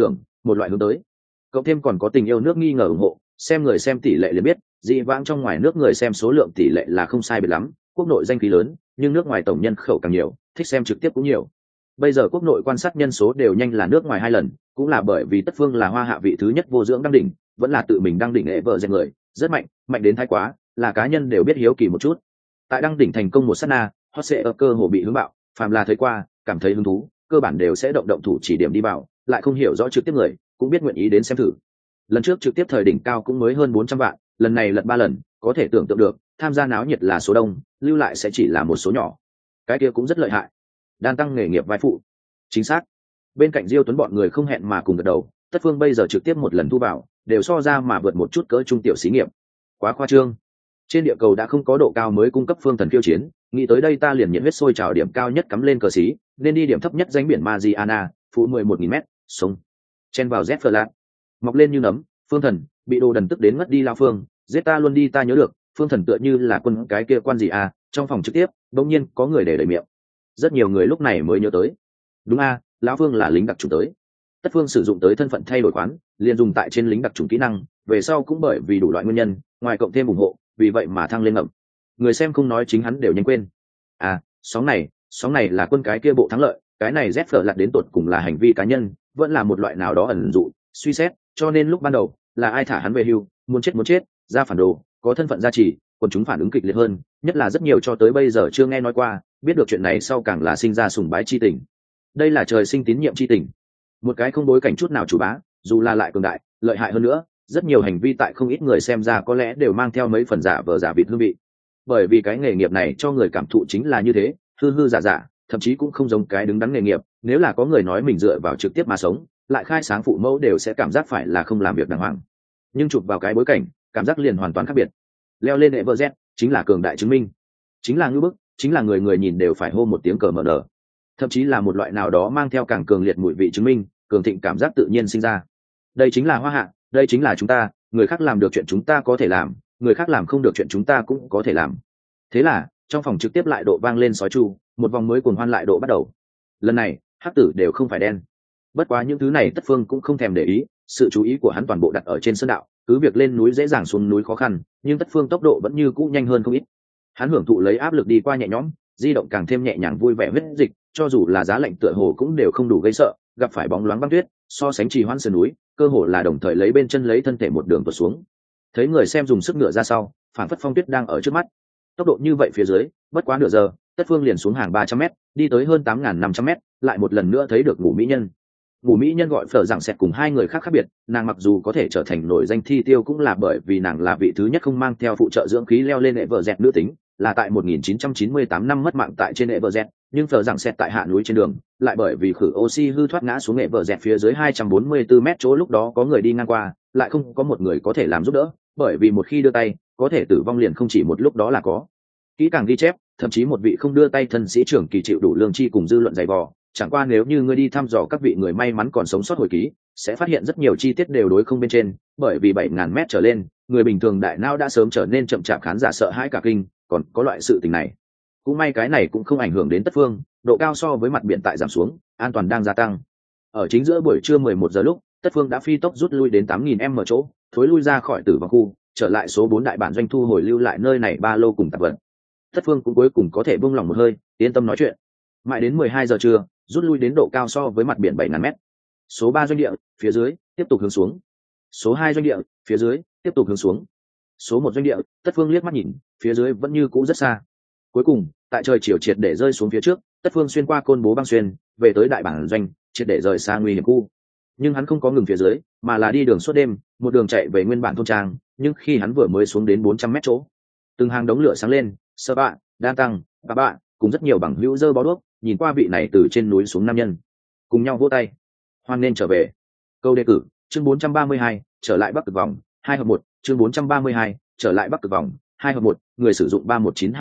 một loại hướng tới. Cộng thêm còn có tình yêu nước nghi ngờ ủng hộ, xem người xem tỷ lệ liền biết, dị vãng trong ngoài nước người xem số lượng tỷ lệ là không sai biệt lắm, quốc nội danh khí lớn, nhưng nước ngoài tổng nhân khẩu càng nhiều, thích xem trực tiếp cũng nhiều. Bây giờ quốc nội quan sát nhân số đều nhanh là nước ngoài 2 lần, cũng là bởi vì Tất Phương là hoa hạ vị thứ nhất vô dưỡng đăng đỉnh, vẫn là tự mình đăng đỉnh hệ vợ gen người, rất mạnh, mạnh đến thái quá, là cá nhân đều biết hiếu kỳ một chút. Tại đăng đỉnh thành công một sát na, hot sẽ ở cơ hồ bị hướng bạo, phàm là thấy qua, cảm thấy hứng thú, cơ bản đều sẽ động thủ chỉ điểm đi vào, lại không hiểu rõ trực tiếp người, cũng biết nguyện ý đến xem thử. Lần trước trực tiếp thời đỉnh cao cũng mới hơn 400 vạn, lần này lật 3 lần, có thể tưởng tượng được, tham gia náo nhiệt là số đông, lưu lại sẽ chỉ là một số nhỏ. Cái kia cũng rất lợi hại. Đang tăng nghề nghiệp vai phụ. Chính xác. Bên cạnh Diêu Tuấn bọn người không hẹn mà cùng gật đầu, Tất Phương bây giờ trực tiếp một lần thu vào, đều so ra mà vượt một chút cỡ trung tiểu xí nghiệp. Quá khoa trương. Trên địa cầu đã không có độ cao mới cung cấp phương thần khiêu chiến, nghĩ tới đây ta liền nhiệt huyết sôi trào điểm cao nhất cắm lên cờ xí, nên đi điểm thấp nhất danh biển Mariana, phụ 11.000 m, sông. Chen vào Z Flat. Mọc lên như nấm, phương thần bị đồ đần tức đến ngất đi lao phương, giết ta luôn đi ta nhớ được, phương thần tựa như là quân cái kia quan gì à, trong phòng trực tiếp, đột nhiên có người để đẩy miệng. Rất nhiều người lúc này mới nhớ tới. Đúng a, lão phương là lính đặc chủng tới. Tất Phương sử dụng tới thân phận thay đổi khoán, liền dùng tại trên lính đặc chủng kỹ năng, về sau cũng bởi vì đủ loại nguyên nhân, ngoài cộng thêm ủng hộ, vì vậy mà thăng lên ngậm. Người xem không nói chính hắn đều nhanh quên. À, sóng này là quân cái kia bộ thắng lợi, cái này Z lạt đến tột cùng là hành vi cá nhân, vẫn là một loại nào đó ẩn dụ, suy xét, cho nên lúc ban đầu là ai thả hắn về hưu, muốn chết, ra phản đồ, có thân phận gia trì, còn chúng phản ứng kịch liệt hơn, nhất là rất nhiều cho tới bây giờ chưa nghe nói qua, biết được chuyện này sau càng là sinh ra sùng bái chi tình. Đây là trời sinh tín nhiệm chi tình. Một cái không bối cảnh chút nào chủ bá, dù là lại cường đại, lợi hại hơn nữa, rất nhiều hành vi tại không ít người xem ra có lẽ đều mang theo mấy phần giả vờ giả vịt hương vị. Bởi vì cái nghề nghiệp này cho người cảm thụ chính là như thế, hư hư giả giả, thậm chí cũng không giống cái đứng đắn nghề nghiệp, nếu là có người nói mình dựa vào trực tiếp mà sống, lại khai sáng phụ mẫu đều sẽ cảm giác phải là không làm việc đàng hoàng. Nhưng chụp vào cái bối cảnh, cảm giác liền hoàn toàn khác biệt. Leo lên Everest chính là cường đại chứng minh, chính là ngưỡng bức, chính là người người nhìn đều phải hô một tiếng cờ mở nở, thậm chí là một loại nào đó mang theo càng cường liệt mùi vị chứng minh, cường thịnh cảm giác tự nhiên sinh ra. Đây chính là hoa hạ, đây chính là chúng ta, người khác làm được chuyện chúng ta có thể làm, người khác làm không được chuyện chúng ta cũng có thể làm. Thế là trong phòng trực tiếp lại độ vang lên sói chu, một vòng mới cuồng hoan lại độ bắt đầu. Lần này hắc tử đều không phải đen. Bất quá những thứ này Tất Phương cũng không thèm để ý, sự chú ý của hắn toàn bộ đặt ở trên sơn đạo, cứ việc lên núi dễ dàng xuống núi khó khăn, nhưng Tất Phương tốc độ vẫn như cũ nhanh hơn không ít. Hắn hưởng thụ lấy áp lực đi qua nhẹ nhõm, di động càng thêm nhẹ nhàng vui vẻ huyết dịch, cho dù là giá lạnh tựa hồ cũng đều không đủ gây sợ, gặp phải bóng loáng băng tuyết, so sánh trì hoãn sườn núi, cơ hồ là đồng thời lấy bên chân lấy thân thể một đường tuột xuống. Thấy người xem dùng sức ngựa ra sau, phản phất phong tuyết đang ở trước mắt. Tốc độ như vậy phía dưới, bất quá nửa giờ, Tất Phương liền xuống hàng 300m, đi tới hơn 8.500m, lại một lần nữa thấy được ngủ mỹ nhân. Ngủ mỹ nhân gọi Phở Giảng Sẹt cùng hai người khác khác biệt, nàng mặc dù có thể trở thành nổi danh thi tiêu cũng là bởi vì nàng là vị thứ nhất không mang theo phụ trợ dưỡng khí leo lên Everest nữ tính, là tại 1998 năm mất mạng tại trên Everest, nhưng Phở Giảng Sẹt tại hạ núi trên đường, lại bởi vì khử oxy hư thoát ngã xuống Everest phía dưới 244m chỗ lúc đó có người đi ngang qua, lại không có một người có thể làm giúp đỡ, bởi vì một khi đưa tay, có thể tử vong liền không chỉ một lúc đó là có. Kỹ càng ghi chép, thậm chí một vị không đưa tay thân sĩ trưởng kỳ chịu đủ lương chi cùng dư luận dày vò, chẳng qua nếu như ngươi đi thăm dò các vị người may mắn còn sống sót hồi ký, sẽ phát hiện rất nhiều chi tiết đều đối không bên trên, bởi vì 7.000m trở lên, người bình thường đại não đã sớm trở nên chậm chạp, khán giả sợ hãi cả kinh, còn có loại sự tình này. Cũng may cái này cũng không ảnh hưởng đến Tất Phương, độ cao so với mặt biển tại giảm xuống, an toàn đang gia tăng. Ở chính giữa buổi trưa 11 giờ lúc, Tất Phương đã phi tốc rút lui đến 8.000m chỗ, thối lui ra khỏi tử vong khu, trở lại số 4 đại bản doanh thu hồi lưu lại nơi này ba lô cùng tạp vật. Tất Phương cũng cuối cùng có thể buông lòng một hơi, yên tâm nói chuyện. Mãi đến 12 giờ trưa, rút lui đến độ cao so với mặt biển 7.000m. Số 3 doanh địa, phía dưới, tiếp tục hướng xuống. Số 2 doanh địa, phía dưới, tiếp tục hướng xuống. Số 1 doanh địa, Tất Phương liếc mắt nhìn, phía dưới vẫn như cũ rất xa. Cuối cùng, tại trời chiều triệt để rơi xuống phía trước, Tất Phương xuyên qua côn bố băng xuyên, về tới đại bản doanh, triệt để rời xa nguy hiểm khu. Nhưng hắn không có ngừng phía dưới, mà là đi đường suốt đêm, một đường chạy về nguyên bản thôn trang, nhưng khi hắn vừa mới xuống đến 400m chỗ, từng hàng đống lửa sáng lên, Sơ Bạ, Đan Tăng, Bà Bạ, cùng rất nhiều bằng hữu dơ bó đuốc, nhìn qua vị này từ trên núi xuống nam nhân, cùng nhau vỗ tay, hoan nên trở về. Câu đề cử, chương 432, trở lại Bắc Cực vòng, 2/1, chương 432, trở lại Bắc Cực vòng, 2/1, người sử dụng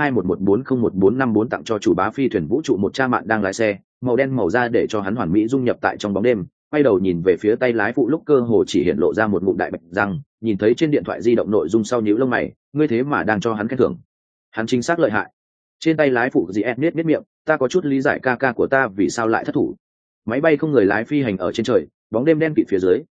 319211401454 tặng cho chủ bá phi thuyền vũ trụ một cha mạn đang lái xe, màu đen màu da để cho hắn hoàn mỹ dung nhập tại trong bóng đêm, quay đầu nhìn về phía tay lái phụ lúc cơ hồ chỉ hiện lộ ra một ngụm đại bạch răng, nhìn thấy trên điện thoại di động nội dung sau nhíu lông mày, ngươi thế mà đang cho hắn khen thưởng. Hắn chính xác lợi hại. Trên tay lái phụ gì nết miệng, ta có chút lý giải ca ca của ta vì sao lại thất thủ. Máy bay không người lái phi hành ở trên trời, bóng đêm đen kịt phía dưới,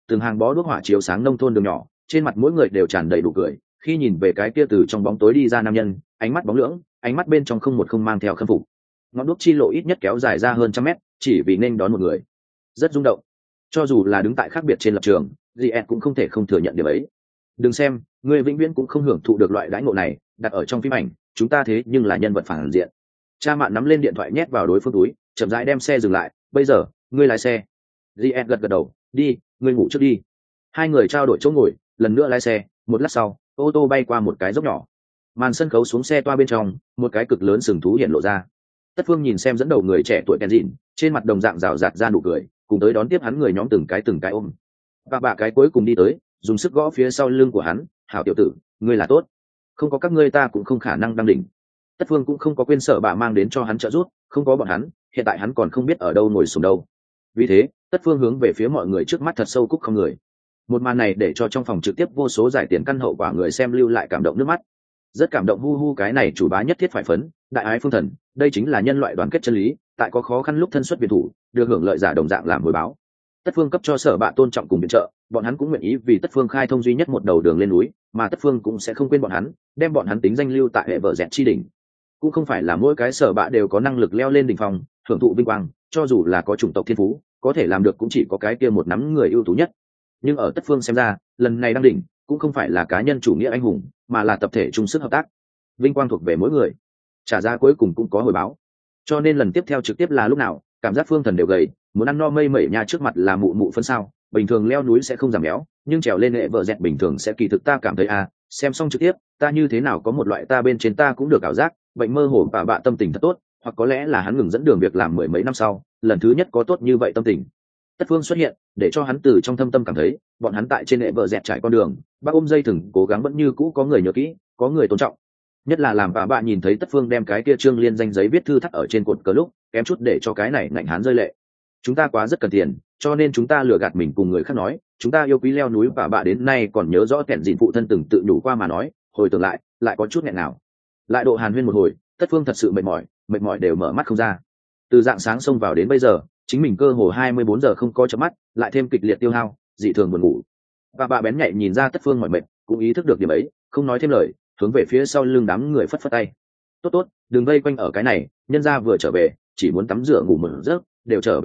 từng hàng bó đuốc hỏa chiếu sáng nông thôn đường nhỏ, trên mặt mỗi người đều tràn đầy đủ cười. Khi nhìn về cái kia từ trong bóng tối đi ra nam nhân, ánh mắt bóng lưỡng, ánh mắt bên trong không một không mang theo khâm phục. Ngọn đuốc chi lộ ít nhất kéo dài ra hơn 100 mét, chỉ vì nên đón một người. Rất rung động. Cho dù là đứng tại khác biệt trên lập trường, J.S. cũng không thể không thừa nhận điều ấy. Đừng xem, người vĩnh viễn cũng không hưởng thụ được loại đãi ngộ này, đặt ở trong phim ảnh, chúng ta thế nhưng là nhân vật phản diện. Cha Mạn nắm lên điện thoại nhét vào đối phương túi, chậm rãi đem xe dừng lại. Bây giờ, ngươi lái xe. J.S. gật gật đầu. Đi, ngươi ngủ trước đi. Hai người trao đổi chỗ ngồi, lần nữa lái xe. Một lát sau, ô tô bay qua một cái dốc nhỏ. Màn sân khấu xuống xe toa bên trong, một cái cực lớn sừng thú hiện lộ ra. Tất Phương nhìn xem dẫn đầu người trẻ tuổi Kenzin, trên mặt đồng dạng rào rạt ra nụ cười, cùng tới đón tiếp hắn người nhóm từng cái ôm. Và bà cái cuối cùng đi tới, dùng sức gõ phía sau lưng của hắn. Hảo tiểu tử, ngươi là tốt, không có các ngươi ta cũng không khả năng đăng đỉnh. Tất Phương cũng không có quên sợ bà mang đến cho hắn trợ giúp, không có bọn hắn, hiện tại hắn còn không biết ở đâu ngồi xuống đâu. Vì thế, Tất Phương hướng về phía mọi người trước mắt thật sâu cúc không người. Một màn này để cho trong phòng trực tiếp vô số giải tiền căn hậu quả người xem lưu lại cảm động nước mắt. Rất cảm động, hu hu, cái này chủ bá nhất thiết phải phấn, đại ái phương thần, đây chính là nhân loại đoàn kết chân lý, tại có khó khăn lúc thân xuất biệt thủ, được hưởng lợi giả đồng dạng làm hồi báo. Tất Phương cấp cho sở bạ tôn trọng cùng viện trợ, bọn hắn cũng nguyện ý vì Tất Phương khai thông duy nhất một đầu đường lên núi, mà Tất Phương cũng sẽ không quên bọn hắn, đem bọn hắn tính danh lưu tại hệ vợ dẹt chi đỉnh. Cũng không phải là mỗi cái sở bạ đều có năng lực leo lên đỉnh phong, hưởng thụ vinh quang, cho dù là có chủng tộc thiên phú, có thể làm được cũng chỉ có cái kia một nắm người ưu tú nhất. Nhưng ở Tất Phương xem ra, lần này đăng đỉnh cũng không phải là cá nhân chủ nghĩa anh hùng, mà là tập thể chung sức hợp tác. Vinh quang thuộc về mỗi người, trả ra cuối cùng cũng có hồi báo. Cho nên lần tiếp theo trực tiếp là lúc nào, cảm giác Phương Thần đều gầy, muốn ăn no mây mẩy nha, trước mặt là mụ mụ phân sao, bình thường leo núi sẽ không giảm béo, nhưng trèo lên hệ vợ dẹt bình thường sẽ kỳ thực. Ta cảm thấy xem xong trực tiếp, ta như thế nào có một loại ta bên trên ta cũng được ảo giác, bệnh mơ hồ và bạ tâm tình thật tốt, hoặc có lẽ là hắn ngừng dẫn đường việc làm mười mấy năm sau, lần thứ nhất có tốt như vậy tâm tình. Tất Phương xuất hiện, để cho hắn từ trong thâm tâm cảm thấy, bọn hắn tại trên hệ vợ dẹt trải con đường, bác ôm dây thừng cố gắng vẫn như cũ có người nhớ kỹ, có người tôn trọng. Nhất là làm bà nhìn thấy Tất Phương đem cái kia trương liên danh giấy viết thư thắt ở trên cột cờ lúc, kém chút để cho cái này ngạnh hán rơi lệ. Chúng ta quá rất cần tiền, cho nên chúng ta lừa gạt mình cùng người khác nói, chúng ta yêu quý leo núi, và bà đến nay còn nhớ rõ kẻn dịn phụ thân từng tự nhủ qua mà nói, hồi tưởng lại có chút nghẹn nào. Lại độ hàn huyên một hồi, Tất Phương thật sự mệt mỏi đều mở mắt không ra. Từ dạng sáng xông vào đến bây giờ, chính mình cơ hồ 24 giờ không có chớp mắt, lại thêm kịch liệt tiêu hao, dị thường buồn ngủ. Và bà bén nhạy nhìn ra Tất Phương mỏi mệt, cũng ý thức được điểm ấy, không nói thêm lời, hướng về phía sau lưng đám người phất phất tay. Tốt, đừng vây quanh ở cái này, nhân gia vừa trở về, chỉ muốn tắm rửa ngủ một giấc, đều trở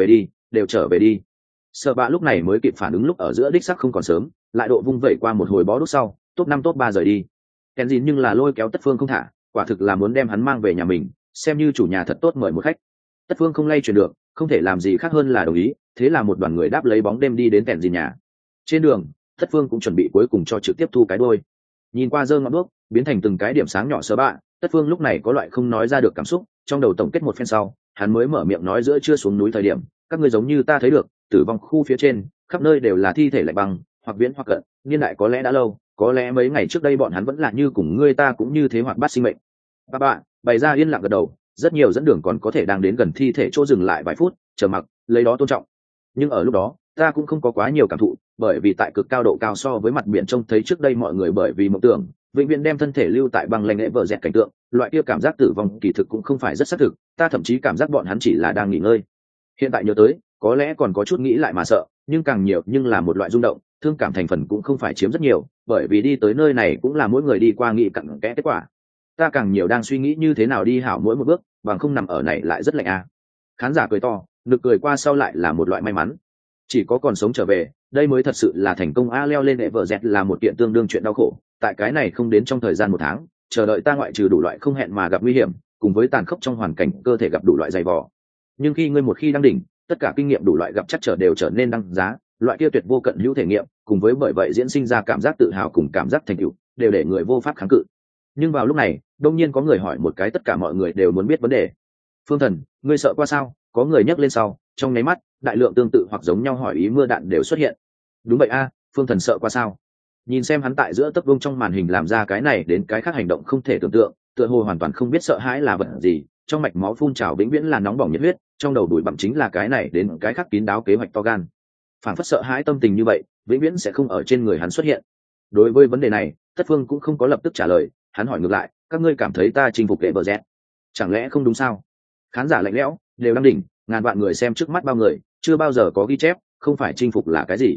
về đi. Sợ bạ lúc này mới kịp phản ứng, lúc ở giữa đích sắc không còn sớm, lại độ vung vẩy qua một hồi bó đúc sau, top 5 top 3 rời đi. Kenzin nhưng là lôi kéo Tất Phương không thả, quả thực là muốn đem hắn mang về nhà mình, xem như chủ nhà thật tốt mời một khách. Tất Phương không lay chuyển được, không thể làm gì khác hơn là đồng ý, thế là một đoàn người đáp lấy bóng đêm đi đến Kenzin nhà. Trên đường, Tất Phương cũng chuẩn bị cuối cùng cho trực tiếp thu cái đôi. Nhìn qua dơ ngọn đuốc biến thành từng cái điểm sáng nhỏ sơ bạ, Tất Phương lúc này có loại không nói ra được cảm xúc, trong đầu tổng kết một phen sau, hắn mới mở miệng nói, giữa chưa xuống núi thời điểm, các ngươi giống như ta thấy được, tử vong khu phía trên, khắp nơi đều là thi thể lạnh băng, hoặc viễn hoặc cận, niên đại có lẽ đã lâu, có lẽ mấy ngày trước đây bọn hắn vẫn là như cùng ngươi ta cũng như thế, hoạt bát sinh mệnh. Bà bày ra yên lặng gật đầu, rất nhiều dẫn đường còn có thể đang đến gần thi thể chỗ dừng lại vài phút, chờ mặc, lấy đó tôn trọng. Nhưng ở lúc đó, ta cũng không có quá nhiều cảm thụ, bởi vì tại cực cao độ cao so với mặt biển trông thấy trước đây mọi người bởi vì mộng tưởng vĩnh viễn đem thân thể lưu tại băng lanh lẽ vợ dẹt cảnh tượng, loại kia cảm giác tử vong kỳ thực cũng không phải rất xác thực, ta thậm chí cảm giác bọn hắn chỉ là đang nghỉ ngơi. Hiện tại nhớ tới, có lẽ còn có chút nghĩ lại mà sợ, nhưng càng nhiều nhưng là một loại rung động, thương cảm thành phần cũng không phải chiếm rất nhiều, bởi vì đi tới nơi này cũng là mỗi người đi qua nghĩ cặn kẽ kết quả. Ta càng nhiều đang suy nghĩ như thế nào đi hảo mỗi một bước, bằng không nằm ở này lại rất lạnh Khán giả cười to, nực cười qua sau lại là một loại may mắn. Chỉ có còn sống trở về, đây mới thật sự là thành công. Leo lên hệ vợ dẹt là một kiện tương đương chuyện đau khổ, tại cái này không đến trong thời gian 1 tháng, chờ đợi ta ngoại trừ đủ loại không hẹn mà gặp nguy hiểm, cùng với tàn khốc trong hoàn cảnh cơ thể gặp đủ loại dày vò. Nhưng khi ngươi một khi đăng đỉnh, tất cả kinh nghiệm đủ loại gặp chắc trở đều trở nên đăng giá, loại kia tuyệt vô cận hữu thể nghiệm, cùng với bởi vậy diễn sinh ra cảm giác tự hào cùng cảm giác thành tựu, đều để người vô pháp kháng cự. Nhưng vào lúc này, đông nhiên có người hỏi một cái tất cả mọi người đều muốn biết vấn đề. Phương Thần, ngươi sợ qua sao? Có người nhắc lên sau, trong nháy mắt, đại lượng tương tự hoặc giống nhau hỏi ý mưa đạn đều xuất hiện. Đúng vậy Phương Thần sợ qua sao? Nhìn xem hắn tại giữa tấc vông trong màn hình làm ra cái này đến cái khác hành động không thể tưởng tượng, tựa hồ hoàn toàn không biết sợ hãi là vật gì, trong mạch máu phun trào vĩnh viễn là nóng bỏng nhiệt huyết, trong đầu đùi bặm chính là cái này đến cái khác kín đáo kế hoạch to gan. Phản phất sợ hãi tâm tình như vậy, vĩnh viễn sẽ không ở trên người hắn xuất hiện. Đối với vấn đề này, Tất Phương cũng không có lập tức trả lời, hắn hỏi ngược lại, các ngươi cảm thấy ta chinh phục đệ bờ rét, chẳng lẽ không đúng sao? Khán giả lạnh lẽo, đều đang đỉnh, ngàn vạn người xem trước mắt bao người, chưa bao giờ có ghi chép, không phải chinh phục là cái gì?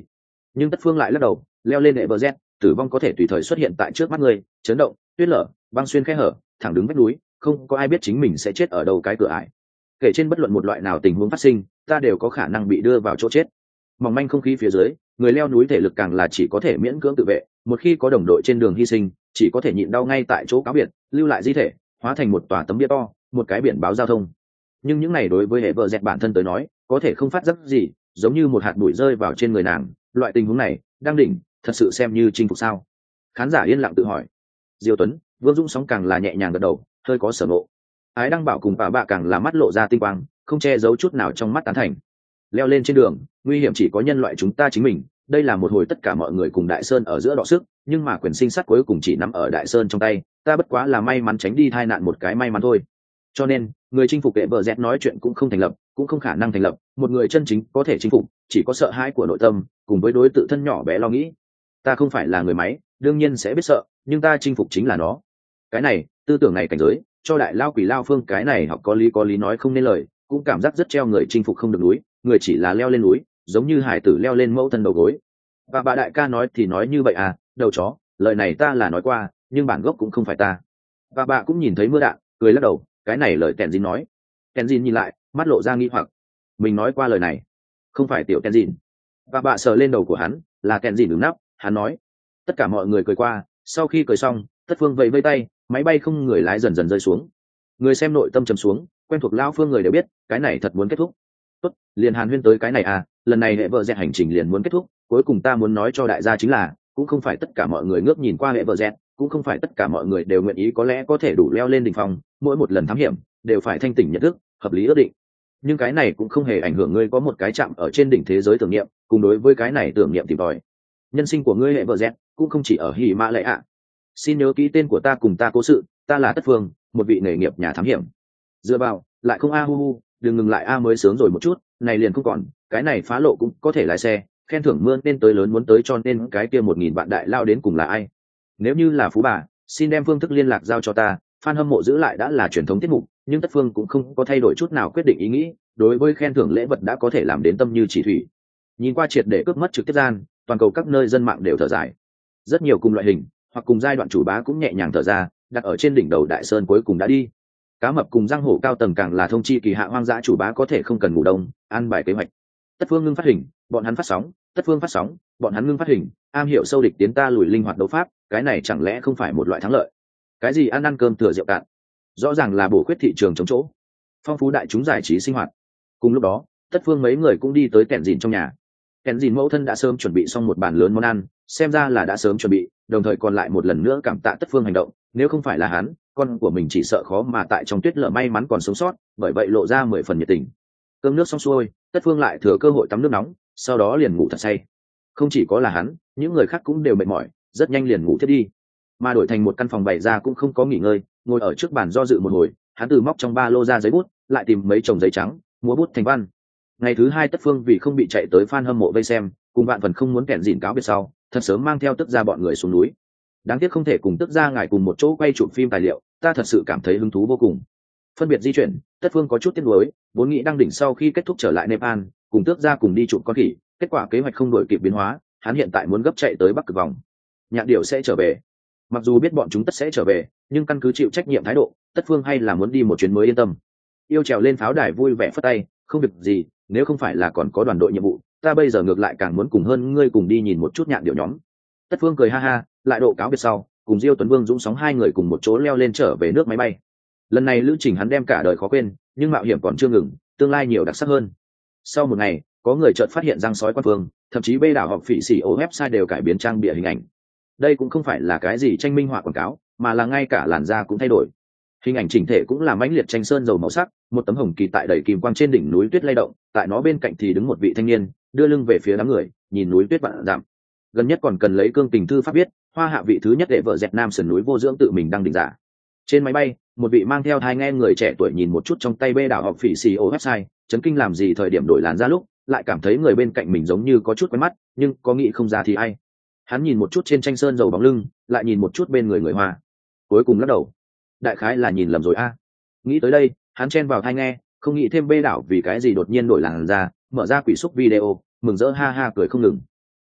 Nhưng Tất Phương lại lắc đầu, leo lên Everest, tử vong có thể tùy thời xuất hiện tại trước mắt ngươi, chấn động, tuyết lở, băng xuyên khe hở, thẳng đứng vách núi, không có ai biết chính mình sẽ chết ở đâu cái cửa ải. Kể trên bất luận một loại nào tình huống phát sinh, ta đều có khả năng bị đưa vào chỗ chết. Mỏng manh không khí phía dưới, người leo núi thể lực càng là chỉ có thể miễn cưỡng tự vệ, một khi có đồng đội trên đường hy sinh, chỉ có thể nhịn đau ngay tại chỗ cáo biệt, lưu lại di thể, hóa thành một tòa tấm bia to, một cái biển báo giao thông. Nhưng những này đối với Everest bản thân tới nói, có thể không phát giác gì, giống như một hạt bụi rơi vào trên người nàng, loại tình huống này, đang đỉnh, thật sự xem như chinh phục sao? Khán giả yên lặng tự hỏi. Diêu Tuấn, Vương Dũng sóng càng là nhẹ nhàng gật đầu, hơi có sở ngộ. Ái Đăng Bảo cùng bà bạ càng là mắt lộ ra tinh quang, không che giấu chút nào trong mắt tán thành. Leo lên trên đường, nguy hiểm chỉ có nhân loại chúng ta chính mình, đây là một hồi tất cả mọi người cùng Đại Sơn ở giữa đọ sức, nhưng mà quyền sinh sát cuối cùng chỉ nắm ở Đại Sơn trong tay, ta bất quá là may mắn tránh đi tai nạn một cái may mắn thôi. Cho nên, người chinh phục Everest nói chuyện cũng không thành lập, cũng không khả năng thành lập, một người chân chính có thể chinh phục, chỉ có sợ hãi của nội tâm, cùng với đối tự thân nhỏ bé lo nghĩ. Ta không phải là người máy, đương nhiên sẽ biết sợ, nhưng ta chinh phục chính là nó. Cái này, tư tưởng này cảnh giới, cho đại lao quỷ lao phương cái này học có lý nói không nên lời, cũng cảm giác rất treo người chinh phục không được núi, người chỉ là leo lên núi, giống như hải tử leo lên mẫu thân đầu gối. Và bà đại ca nói thì nói như vậy à, đầu chó, lời này ta là nói qua, nhưng bản gốc cũng không phải ta. Và bà cũng nhìn thấy mưa đạn, cười lắc đầu, cái này lời Tenzin nói. Tenzin nhìn lại, mắt lộ ra nghi hoặc. Mình nói qua lời này, không phải tiểu Tenzin. Và bà sờ lên đầu của hắn, là Tenzin đứng nắp, hắn nói. Tất cả mọi người cười qua, sau khi cười xong, Tất Phương vẫy vây tay, máy bay không người lái dần dần rơi xuống. Người xem nội tâm trầm xuống, quen thuộc lão phương người đều biết, cái này thật muốn kết thúc. Tốt, liền hàn huyên tới cái này à, lần này hệ vợ dẹt hành trình liền muốn kết thúc, cuối cùng ta muốn nói cho đại gia chính là, cũng không phải tất cả mọi người ngước nhìn qua hệ vợ dẹt, cũng không phải tất cả mọi người đều nguyện ý có lẽ có thể đủ leo lên đỉnh phong, mỗi một lần thám hiểm đều phải thanh tỉnh nhận thức, hợp lý ước định. Nhưng cái này cũng không hề ảnh hưởng ngươi có một cái chạm ở trên đỉnh thế giới tưởng niệm, cùng đối với cái này tưởng niệm tìm tòi. Nhân sinh của ngươi hệ vợ dẹt cũng không chỉ ở Hỉ Mã Lệ ạ. Xin nhớ ký tên của ta cùng ta cố sự, ta là Tất Phương, một vị nghề nghiệp nhà thám hiểm. Dựa vào, lại không a hu hu, đừng ngừng lại a mới sướng rồi một chút, này liền không còn, cái này phá lộ cũng có thể lái xe, khen thưởng mưa nên tới lớn muốn tới cho nên cái kia 1000 vạn đại lao đến cùng là ai? Nếu như là phú bà, xin đem phương thức liên lạc giao cho ta, fan hâm mộ giữ lại đã là truyền thống tiết mục, nhưng Tất Phương cũng không có thay đổi chút nào quyết định ý nghĩ, đối với khen thưởng lễ vật đã có thể làm đến tâm như chỉ thủy. Nhìn qua triệt để cướp mất trực tiếp gian, toàn cầu các nơi dân mạng đều thở dài. Rất nhiều cùng loại hình, hoặc cùng giai đoạn chủ bá cũng nhẹ nhàng thở ra, đặt ở trên đỉnh đầu Đại Sơn cuối cùng đã đi. Cá mập cùng giang hổ cao tầng càng là thông chi kỳ hạ hoang dã chủ bá có thể không cần ngủ đông, an bài kế hoạch. Tất Phương ngưng phát hình, bọn hắn phát sóng, Tất Phương phát sóng, bọn hắn ngưng phát hình, am hiểu sâu địch tiến ta lùi linh hoạt đấu pháp, cái này chẳng lẽ không phải một loại thắng lợi? Cái gì ăn cơm thừa rượu cạn, rõ ràng là bổ khuyết thị trường chống chỗ, phong phú đại chúng giải trí sinh hoạt. Cùng lúc đó, Tất Phương mấy người cũng đi tới kẹn dìn trong nhà. Kẹn dìn mẫu thân đã sớm chuẩn bị xong một bàn lớn món ăn, xem ra là đã sớm chuẩn bị, đồng thời còn lại một lần nữa cảm tạ Tất Phương hành động, nếu không phải là hắn, con của mình chỉ sợ khó mà tại trong tuyết lở may mắn còn sống sót, bởi vậy lộ ra 10 phần nhiệt tình. Cơm nước xong xuôi, Tất Phương lại thừa cơ hội tắm nước nóng, sau đó liền ngủ thật say. Không chỉ có là hắn, những người khác cũng đều mệt mỏi, rất nhanh liền ngủ thiết đi. Mà đổi thành một căn phòng bày ra cũng không có nghỉ ngơi, ngồi ở trước bàn do dự một hồi, hắn từ móc trong ba lô ra giấy bút, lại tìm mấy chồng giấy trắng, múa bút thành văn. Ngày thứ hai Tất Phương vì không bị chạy tới fan hâm mộ vây xem, cùng bạn phần không muốn kẹn dìn cáo biệt sau, thật sớm mang theo Tức Gia bọn người xuống núi. Đáng tiếc không thể cùng Tức Gia ngài cùng một chỗ quay chụp phim tài liệu, ta thật sự cảm thấy hứng thú vô cùng. Phân biệt di chuyển, Tất Phương có chút tiếc nuối, vốn nghĩ đăng đỉnh sau khi kết thúc trở lại Nepal, cùng Tước Gia cùng đi chụp con khỉ, kết quả kế hoạch không đổi kịp biến hóa, hắn hiện tại muốn gấp chạy tới Bắc Cực vòng. Nhạc Điểu sẽ trở về. Mặc dù biết bọn chúng tất sẽ trở về, nhưng căn cứ chịu trách nhiệm thái độ, Tất Phương hay là muốn đi một chuyến mới yên tâm. Yêu trèo lên pháo đài vui vẻ phất tay, không việc gì, nếu không phải là còn có đoàn đội nhiệm vụ, ta bây giờ ngược lại càng muốn cùng hơn ngươi cùng đi nhìn một chút Nhạc Điểu nhóm. Tất Phương cười ha ha, lại độ cáo biệt sau, cùng Diêu Tuấn Vương Dũng sóng hai người cùng một chỗ leo lên trở về nước máy bay. Lần này lữ trình hắn đem cả đời khó quên, nhưng mạo hiểm còn chưa ngừng, tương lai nhiều đặc sắc hơn. Sau một ngày, có người chợt phát hiện răng sói quan phương, thậm chí bê đảo hoặc phỉ xỉ ổ website đều cải biến trang bìa hình ảnh. Đây cũng không phải là cái gì tranh minh họa quảng cáo, mà là ngay cả làn da cũng thay đổi. Hình ảnh chỉnh thể cũng là mãnh liệt tranh sơn dầu màu sắc, một tấm hồng kỳ tại đầy kim quang trên đỉnh núi tuyết lay động, tại nó bên cạnh thì đứng một vị thanh niên, đưa lưng về phía đám người, nhìn núi tuyết vạn dặm. Gần nhất còn cần lấy cương tình thư pháp viết, hoa hạ vị thứ nhất đệ vợ dẹt nam sườn núi vô dưỡng tự mình đăng đỉnh giả. Trên máy bay, một vị mang theo thai nghe người trẻ tuổi nhìn một chút trong tay bê đảo học phỉ xì ô website, chấn kinh làm gì thời điểm đổi làn ra lúc, lại cảm thấy người bên cạnh mình giống như có chút quen mắt, nhưng có nghĩ không ra thì ai. Hắn nhìn một chút trên tranh sơn dầu bóng lưng, lại nhìn một chút bên người người Hoa, cuối cùng lắc đầu. Đại khái là nhìn lầm rồi a. Nghĩ tới đây, hắn chen vào thai nghe, không nghĩ thêm bê đảo vì cái gì đột nhiên đổi làn ra, mở ra quỷ xúc video, mừng rỡ ha ha cười không ngừng.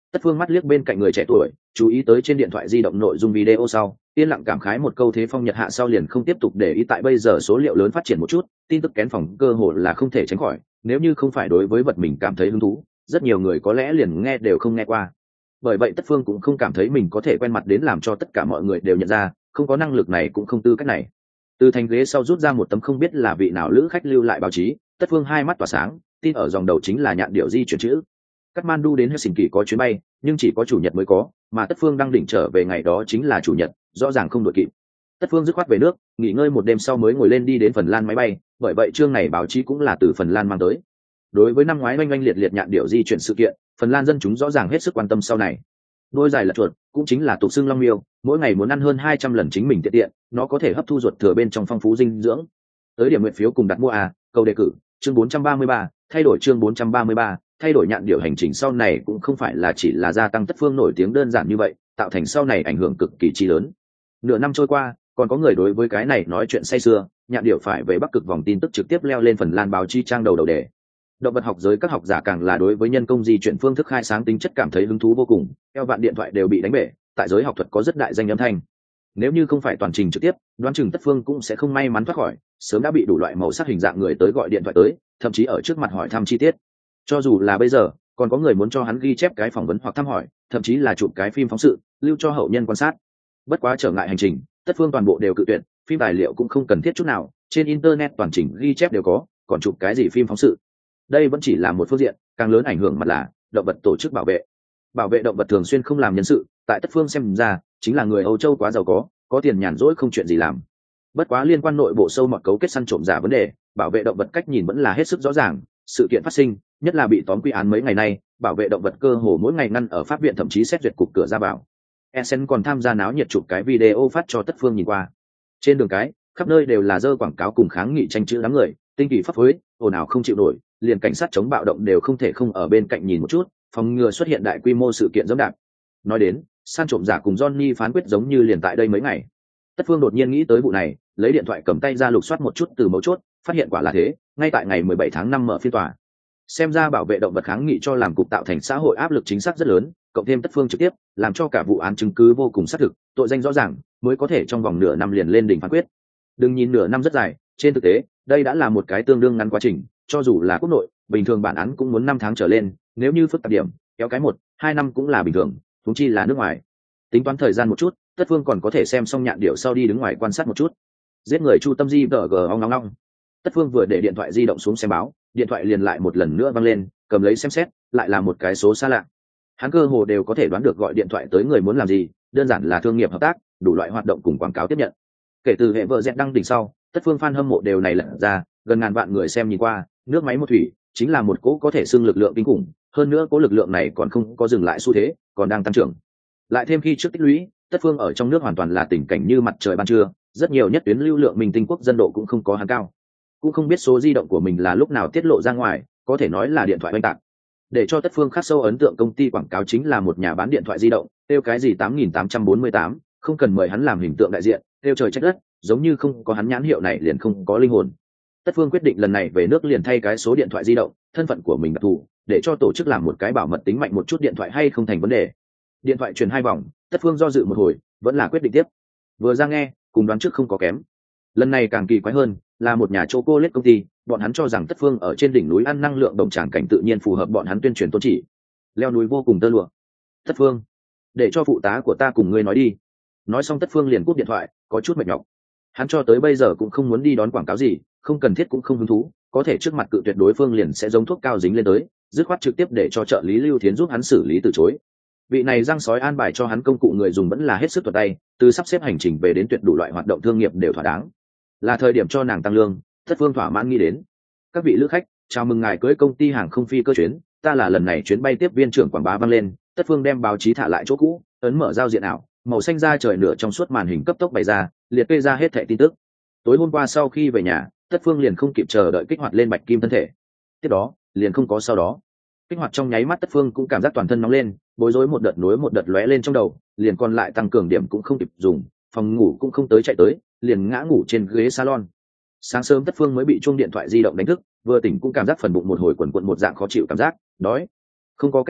Tất Phương mắt liếc bên cạnh người trẻ tuổi, chú ý tới trên điện thoại di động nội dung video sau, yên lặng cảm khái một câu thế phong nhật hạ sau liền không tiếp tục để ý tại bây giờ số liệu lớn phát triển một chút, tin tức kén phòng cơ hội là không thể tránh khỏi, nếu như không phải đối với vật mình cảm thấy hứng thú, rất nhiều người có lẽ liền nghe đều không nghe qua. Bởi vậy Tất Phương cũng không cảm thấy mình có thể quen mặt đến làm cho tất cả mọi người đều nhận ra, không có năng lực này cũng không tư cách này. Từ thành ghế sau rút ra một tấm không biết là vị nào lữ khách lưu lại báo chí, Tất Phương hai mắt tỏa sáng, tin ở dòng đầu chính là Nhạn Điểu di chuyển chữ. Kathmandu đến Helsinki có chuyến bay, nhưng chỉ có chủ nhật mới có, mà Tất Phương đang đỉnh trở về ngày đó chính là chủ nhật, rõ ràng không đội kịp. Tất Phương dứt khoát về nước, nghỉ ngơi một đêm sau mới ngồi lên đi đến Phần Lan máy bay, bởi vậy chương này báo chí cũng là từ Phần Lan mang tới. Đối với năm ngoái oanh oanh liệt liệt Nhạn Điểu di chuyển sự kiện, Phần Lan dân chúng rõ ràng hết sức quan tâm sau này. Đôi dài lật chuột, cũng chính là tục xương long miêu, mỗi ngày muốn ăn hơn 200 lần chính mình tiện tiện, nó có thể hấp thu ruột thừa bên trong phong phú dinh dưỡng. Tới điểm nguyện phiếu cùng đặt mua câu đề cử, chương 433, thay đổi chương 433, thay đổi Nhạn Điểu hành trình sau này cũng không phải là chỉ là gia tăng Tất Phương nổi tiếng đơn giản như vậy, tạo thành sau này ảnh hưởng cực kỳ chi lớn. Nửa năm trôi qua, còn có người đối với cái này nói chuyện say sưa, Nhạn Điểu phải về Bắc Cực vòng tin tức trực tiếp leo lên Phần Lan báo chí trang đầu đề. Động vật học giới các học giả càng là đối với nhân công di chuyển phương thức khai sáng tính chất cảm thấy hứng thú vô cùng, eo vạn điện thoại đều bị đánh bể, tại giới học thuật có rất đại danh âm thanh. Nếu như không phải toàn trình trực tiếp, đoán chừng Tất Phương cũng sẽ không may mắn thoát khỏi, sớm đã bị đủ loại màu sắc hình dạng người tới gọi điện thoại tới, thậm chí ở trước mặt hỏi thăm chi tiết. Cho dù là bây giờ, còn có người muốn cho hắn ghi chép cái phỏng vấn hoặc thăm hỏi, thậm chí là chụp cái phim phóng sự, lưu cho hậu nhân quan sát. Bất quá trở ngại hành trình, Tất Phương toàn bộ đều cự tuyệt, phim tài liệu cũng không cần thiết chút nào, trên internet toàn trình ghi chép đều có, còn chụp cái gì phim phóng sự. Đây vẫn chỉ là một phương diện, càng lớn ảnh hưởng mặt là động vật tổ chức bảo vệ động vật thường xuyên không làm nhân sự, tại Tất Phương xem ra chính là người Âu Châu quá giàu có tiền nhàn rỗi không chuyện gì làm. Bất quá liên quan nội bộ sâu mọt cấu kết săn trộm giả vấn đề, bảo vệ động vật cách nhìn vẫn là hết sức rõ ràng. Sự kiện phát sinh, nhất là bị tóm quy án mấy ngày nay, bảo vệ động vật cơ hồ mỗi ngày ngăn ở pháp viện, thậm chí xét duyệt cục cửa ra vào. Essen còn tham gia náo nhiệt chụp cái video phát cho Tất Phương nhìn qua. Trên đường cái, khắp nơi đều là dơ quảng cáo cùng kháng nghị tranh chữ đám người, tinh kỳ pháp phối, ồn ào không chịu nổi, liền cảnh sát chống bạo động đều không thể không ở bên cạnh nhìn một chút, phòng ngừa xuất hiện đại quy mô sự kiện dẫm đạp. Nói đến, săn trộm giả cùng Johnny phán quyết giống như liền tại đây mấy ngày. Tất Phương đột nhiên nghĩ tới vụ này, lấy điện thoại cầm tay ra lục soát một chút từ mấu chốt, phát hiện quả là thế, ngay tại ngày 17 tháng 5 mở phiên tòa. Xem ra bảo vệ động vật kháng nghị cho làm cục tạo thành xã hội áp lực chính xác rất lớn, cộng thêm Tất Phương trực tiếp, làm cho cả vụ án chứng cứ vô cùng xác thực, tội danh rõ ràng, mới có thể trong vòng nửa năm liền lên đỉnh phán quyết. Đừng nhìn nửa năm rất dài, trên thực tế, đây đã là một cái tương đương ngắn quá trình, cho dù là quốc nội, bình thường bản án cũng muốn 5 tháng trở lên, nếu như phức tạp điểm, kéo cái 1-2 năm cũng là bình thường, huống chi là nước ngoài. Tính toán thời gian một chút, Tất Phương còn có thể xem xong Nhạn Điểu sau đi đứng ngoài quan sát một chút. Giết người Chu Tâm Di GG ong ong ong. Tất Phương vừa để điện thoại di động xuống xem báo, điện thoại liền lại một lần nữa vang lên, cầm lấy xem xét, lại là một cái số xa lạ. Hắn cơ hồ đều có thể đoán được gọi điện thoại tới người muốn làm gì, đơn giản là thương nghiệp hợp tác, đủ loại hoạt động cùng quảng cáo tiếp nhận. Kể từ hệ vợ dẹt đăng đỉnh sau, Tất Phương fan hâm mộ đều này lật ra, gần ngàn vạn người xem nhìn qua, nước máy một thủy, chính là một cỗ có thể xưng lực lượng kinh khủng, hơn nữa cỗ lực lượng này còn không có dừng lại xu thế, còn đang tăng trưởng. Lại thêm khi trước tích lũy, Tất Phương ở trong nước hoàn toàn là tình cảnh như mặt trời ban trưa, rất nhiều nhất tuyến lưu lượng mình tinh quốc dân độ cũng không có hắn cao. Cũng không biết số di động của mình là lúc nào tiết lộ ra ngoài, có thể nói là điện thoại oanh tạc. Để cho Tất Phương khắc sâu ấn tượng công ty quảng cáo chính là một nhà bán điện thoại di động, tiêu cái gì 8848, không cần mời hắn làm hình tượng đại diện, tiêu trời trách đất, giống như không có hắn nhãn hiệu này liền không có linh hồn. Tất Phương quyết định lần này về nước liền thay cái số điện thoại di động, thân phận của mình đặc thù, để cho tổ chức làm một cái bảo mật tính mạnh một chút điện thoại hay không thành vấn đề. Điện thoại truyền 2 vòng, Tất Phương do dự một hồi, vẫn là quyết định tiếp. Vừa ra nghe, cùng đoán trước không có kém. Lần này càng kỳ quái hơn, là một nhà chocolate công ty, bọn hắn cho rằng Tất Phương ở trên đỉnh núi ăn năng lượng đồng tràng cảnh tự nhiên phù hợp bọn hắn tuyên truyền tôn chỉ. Leo núi vô cùng tơ lụa. Tất Phương, để cho phụ tá của ta cùng ngươi nói đi. Nói xong Tất Phương liền cúp điện thoại, có chút mệt nhọc. Hắn cho tới bây giờ cũng không muốn đi đón quảng cáo gì, không cần thiết cũng không hứng thú, có thể trước mặt cự tuyệt đối phương liền sẽ giống thuốc cao dính lên tới, dứt khoát trực tiếp để cho trợ lý Lưu Thiến giúp hắn xử lý từ chối. Vị này răng sói an bài cho hắn công cụ người dùng vẫn là hết sức thuận tay, từ sắp xếp hành trình về đến tuyệt đủ loại hoạt động thương nghiệp đều thỏa đáng. Là thời điểm cho nàng tăng lương, Tất Phương thỏa mãn nghĩ đến. Các vị lữ khách, chào mừng ngài cưỡi công ty hàng không phi cơ chuyến, ta là lần này chuyến bay tiếp viên trưởng quảng bá vang lên. Tất Phương đem báo chí thả lại chỗ cũ, ấn mở giao diện ảo, màu xanh da trời nửa trong suốt màn hình cấp tốc bày ra, liệt kê ra hết thảy tin tức. Tối hôm qua sau khi về nhà, Tất Phương liền không kịp chờ đợi kích hoạt lên bạch kim thân thể. Tiếp đó, liền không có sau đó. Kích hoạt trong nháy mắt Tất Phương cũng cảm giác toàn thân nóng lên, bối rối một đợt nối một đợt lóe lên trong đầu, liền còn lại tăng cường điểm cũng không kịp dùng, phòng ngủ cũng không tới chạy tới, liền ngã ngủ trên ghế salon. Sáng sớm Tất Phương mới bị chuông điện thoại di động đánh thức, vừa tỉnh cũng cảm giác phần bụng một hồi quần quật một dạng khó chịu cảm giác, đói. Không có cách nào,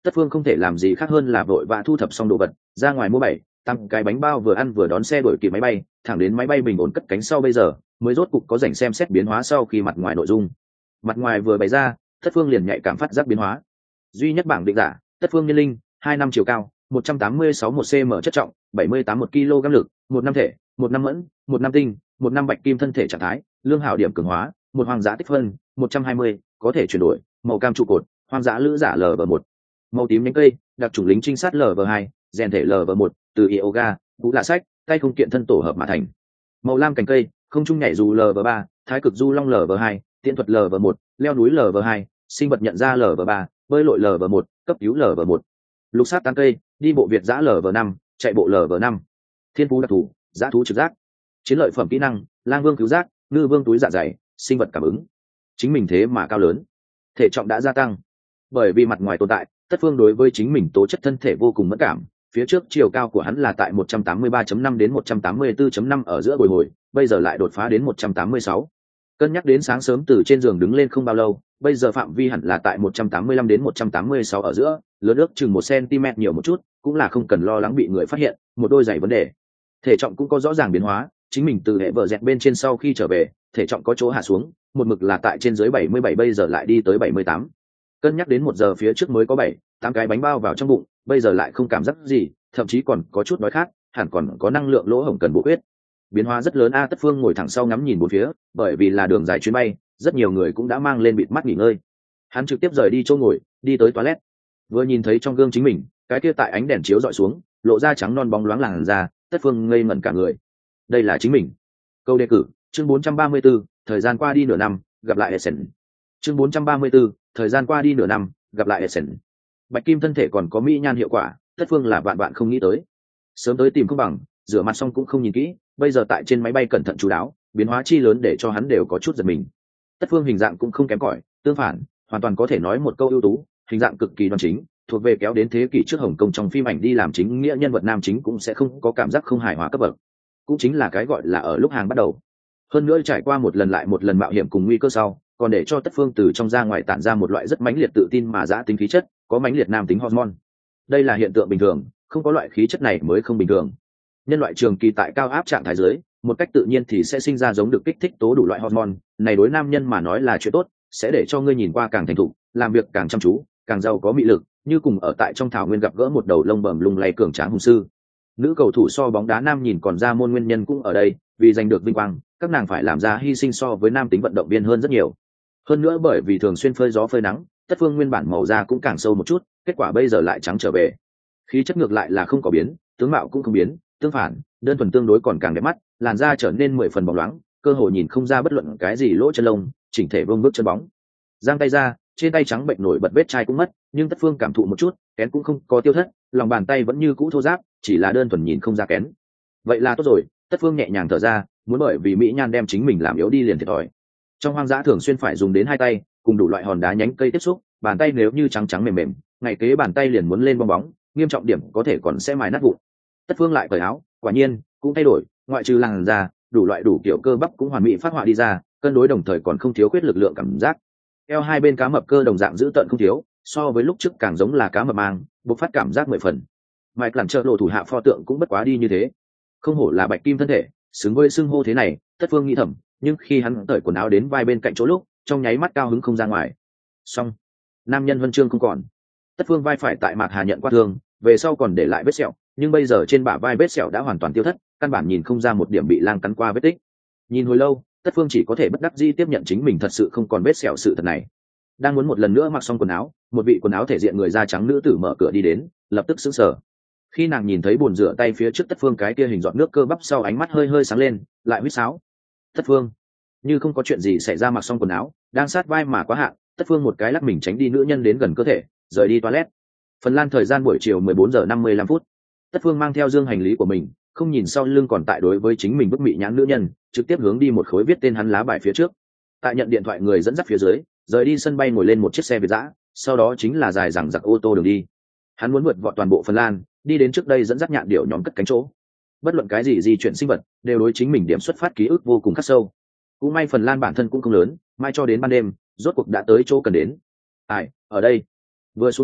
Tất Phương không thể làm gì khác hơn là vội vã thu thập xong đồ vật ra ngoài mua 7-8 cái bánh bao vừa ăn vừa đón xe đuổi kịp máy bay, thẳng đến máy bay bình ổn cất cánh sau bây giờ mới rốt cục có rảnh xem xét biến hóa sau khi mặt ngoài nội dung. Mặt ngoài vừa bày ra, Tất Phương liền nhạy cảm phát giác biến hóa. Duy nhất bảng định giả, Tất Phương Nhân Linh, 2 năm chiều cao, 186 một cm chất trọng, 78 một kg lực, 1 năm thể, 1 năm mẫn, 1 năm tinh, 1 năm bạch kim thân thể trạng thái, lương hảo điểm cường hóa, 1 hoang dã tích phân, 120, có thể chuyển đổi, màu cam trụ cột, hoang dã lữ giả LV1, màu tím nhánh cây, đặc chủng lính trinh sát LV2, rèn thể LV1, từ yoga, vũ lạ sách, tay không kiện thân tổ hợp mà thành. Màu lam cành cây, không trung nhảy dù LV3, thái cực du long LV2, tiễn thuật LV1, leo núi LV2, sinh vật nhận ra LV3, bơi lội LV1, cấp cứu LV1. Lục sát tán cây, đi bộ việt giã LV5, chạy bộ LV5. Thiên phú đặc thù, giã thú trực giác. Chiến lợi phẩm kỹ năng, lang vương cứu giác, ngư vương túi dạ dày, sinh vật cảm ứng. Chính mình thế mà cao lớn, thể trọng đã gia tăng. Bởi vì mặt ngoài tồn tại, Tất Phương đối với chính mình tố chất thân thể vô cùng mẫn cảm. Phía trước chiều cao của hắn là tại 183.5 đến 184.5 ở giữa bồi hồi, bây giờ lại đột phá đến 186. Cân nhắc đến sáng sớm từ trên giường đứng lên không bao lâu, bây giờ phạm vi hẳn là tại 185 đến 186 ở giữa, lớn ước chừng 1 cm nhiều một chút, cũng là không cần lo lắng bị người phát hiện, một đôi giày vấn đề. Thể trọng cũng có rõ ràng biến hóa, chính mình từ hệ vợ dẹt bên trên sau khi trở về, thể trọng có chỗ hạ xuống, một mực là tại trên dưới 77 bây giờ lại đi tới 78. Cân nhắc đến 1 giờ phía trước mới có 7-8 cái bánh bao vào trong bụng, bây giờ lại không cảm giác gì, thậm chí còn có chút đói khát, hẳn còn có năng lượng lỗ hổng cần bổ huyết. Biến hóa rất lớn a. Tất Phương ngồi thẳng sau ngắm nhìn bốn phía, bởi vì là đường dài chuyến bay, rất nhiều người cũng đã mang lên bịt mắt nghỉ ngơi. Hắn trực tiếp rời đi chỗ ngồi, đi tới toilet. Vừa nhìn thấy trong gương chính mình, cái kia tại ánh đèn chiếu dọi xuống, lộ ra trắng non bóng loáng làn da, Tất Phương ngây ngẩn cả người. Đây là chính mình. Câu đề cử, chương 434, thời gian qua đi nửa năm, gặp lại Essen. Chương 434, thời gian qua đi nửa năm, gặp lại Essen. Bạch kim thân thể còn có mỹ nhan hiệu quả, Tất Phương là vạn không nghĩ tới. Sớm tới tìm không bằng, rửa mặt xong cũng không nhìn kỹ, bây giờ tại trên máy bay cẩn thận chú đáo, biến hóa chi lớn để cho hắn đều có chút giật mình. Tất Phương hình dạng cũng không kém cỏi, tương phản, hoàn toàn có thể nói một câu ưu tú, hình dạng cực kỳ đoan chính, thuộc về kéo đến thế kỷ trước Hồng Kông trong phim ảnh đi làm chính nghĩa nhân vật nam chính cũng sẽ không có cảm giác không hài hòa cấp bậc. Cũng chính là cái gọi là ở lúc hàng bắt đầu. Hơn nữa trải qua một lần lại một lần mạo hiểm cùng nguy cơ sau, còn để cho Tất Phương từ trong ra ngoài tản ra một loại rất mãnh liệt tự tin mà dã tính khí chất, có mãnh liệt nam tính hormone. Đây là hiện tượng bình thường, không có loại khí chất này mới không bình thường. Nhân loại trường kỳ tại cao áp trạng thái dưới, một cách tự nhiên thì sẽ sinh ra giống được kích thích tố đủ loại hormone, này đối nam nhân mà nói là chuyện tốt, sẽ để cho ngươi nhìn qua càng thành thục, làm việc càng chăm chú, càng giàu có mị lực, như cùng ở tại trong thảo nguyên gặp gỡ một đầu lông bẩm lung lay cường tráng hùng sư. Nữ cầu thủ so bóng đá nam nhìn còn ra môn nguyên nhân cũng ở đây, vì giành được vinh quang, các nàng phải làm ra hy sinh so với nam tính vận động viên hơn rất nhiều. Hơn nữa bởi vì thường xuyên phơi gió phơi nắng, Tất Phương nguyên bản màu da cũng càng sâu một chút, kết quả bây giờ lại trắng trở về. Khí chất ngược lại là không có biến, tướng mạo cũng không biến, tương phản, đơn thuần tương đối còn càng đẹp mắt, làn da trở nên 10 phần bóng loáng, cơ hội nhìn không ra bất luận cái gì lỗ chân lông, chỉnh thể vương bước chân bóng. Giang tay ra, trên tay trắng bệnh nổi bật vết chai cũng mất, nhưng Tất Phương cảm thụ một chút, kén cũng không có tiêu thất, lòng bàn tay vẫn như cũ thô ráp, chỉ là đơn thuần nhìn không ra kén. Vậy là tốt rồi, Tất Phương nhẹ nhàng thở ra, muốn bởi vì mỹ nhan đem chính mình làm yếu đi liền thiệt thòi. Trong hoang dã thường xuyên phải dùng đến 2 tay, cùng đủ loại hòn đá nhánh cây tiếp xúc, bàn tay nếu như trắng trắng mềm mềm, ngày kế bàn tay liền muốn lên bong bóng, nghiêm trọng điểm có thể còn sẽ mài nát vụn. Tất Phương lại cởi áo, quả nhiên cũng thay đổi, ngoại trừ làn da, đủ loại đủ kiểu cơ bắp cũng hoàn mỹ phát họa đi ra, cân đối đồng thời còn không thiếu khuyết lực lượng cảm giác. Eo hai bên cá mập cơ đồng dạng giữ tận không thiếu, so với lúc trước càng giống là cá mập mang, bộc phát cảm giác 10 phần. Mike lặn trợ lộ thủ hạ pho tượng cũng bất quá đi như thế, không hổ là bạch kim thân thể, xứng với xưng hô thế này. Tất Phương nghĩ thầm, nhưng khi hắn cởi quần áo đến vai bên cạnh chỗ lúc, trong nháy mắt cao hứng không ra ngoài. Xong, nam nhân huân chương không còn. Tất Phương vai phải tại Mạc Hà nhận qua thương, về sau còn để lại vết sẹo, nhưng bây giờ trên bả vai vết sẹo đã hoàn toàn tiêu thất, căn bản nhìn không ra một điểm bị lang cắn qua vết tích. Nhìn hồi lâu, Tất Phương chỉ có thể bất đắc dĩ tiếp nhận chính mình thật sự không còn vết sẹo sự thật này. Đang muốn một lần nữa mặc xong quần áo, một vị quần áo thể diện người da trắng nữ tử mở cửa đi đến, lập tức sững sờ. Khi nàng nhìn thấy bồn rửa tay phía trước Tất Phương cái kia hình giọt nước cơ bắp sau, ánh mắt hơi hơi sáng lên, lại huýt sáo. Tất Phương, như không có chuyện gì xảy ra mặc xong quần áo, đang sát vai mà quá hạn, Tất Phương một cái lắc mình tránh đi nữ nhân đến gần cơ thể, rời đi toilet. Phần Lan thời gian buổi chiều 14 giờ 55 phút. Tất Phương mang theo dương hành lý của mình, không nhìn sau lưng còn tại đối với chính mình bức mị nhãn nữ nhân, trực tiếp hướng đi một khối viết tên hắn lá bài phía trước. Tại nhận điện thoại người dẫn dắt phía dưới, rời đi sân bay ngồi lên một chiếc xe Việt dã, sau đó chính là dài dằng dặc ô tô đường đi. Hắn muốn vượt vọt toàn bộ Phần Lan, đi đến trước đây dẫn dắt nhạn điệu nhóm cất cánh chỗ. Bất luận cái gì di chuyển sinh vật, đều đối chính mình điểm xuất phát ký ức vô cùng khắc sâu. Cũng may Phần Lan bản thân cũng không lớn, mai cho đến ban đêm, rốt cuộc đã tới chỗ cần đến. Ở đây. Vừa xuống xe,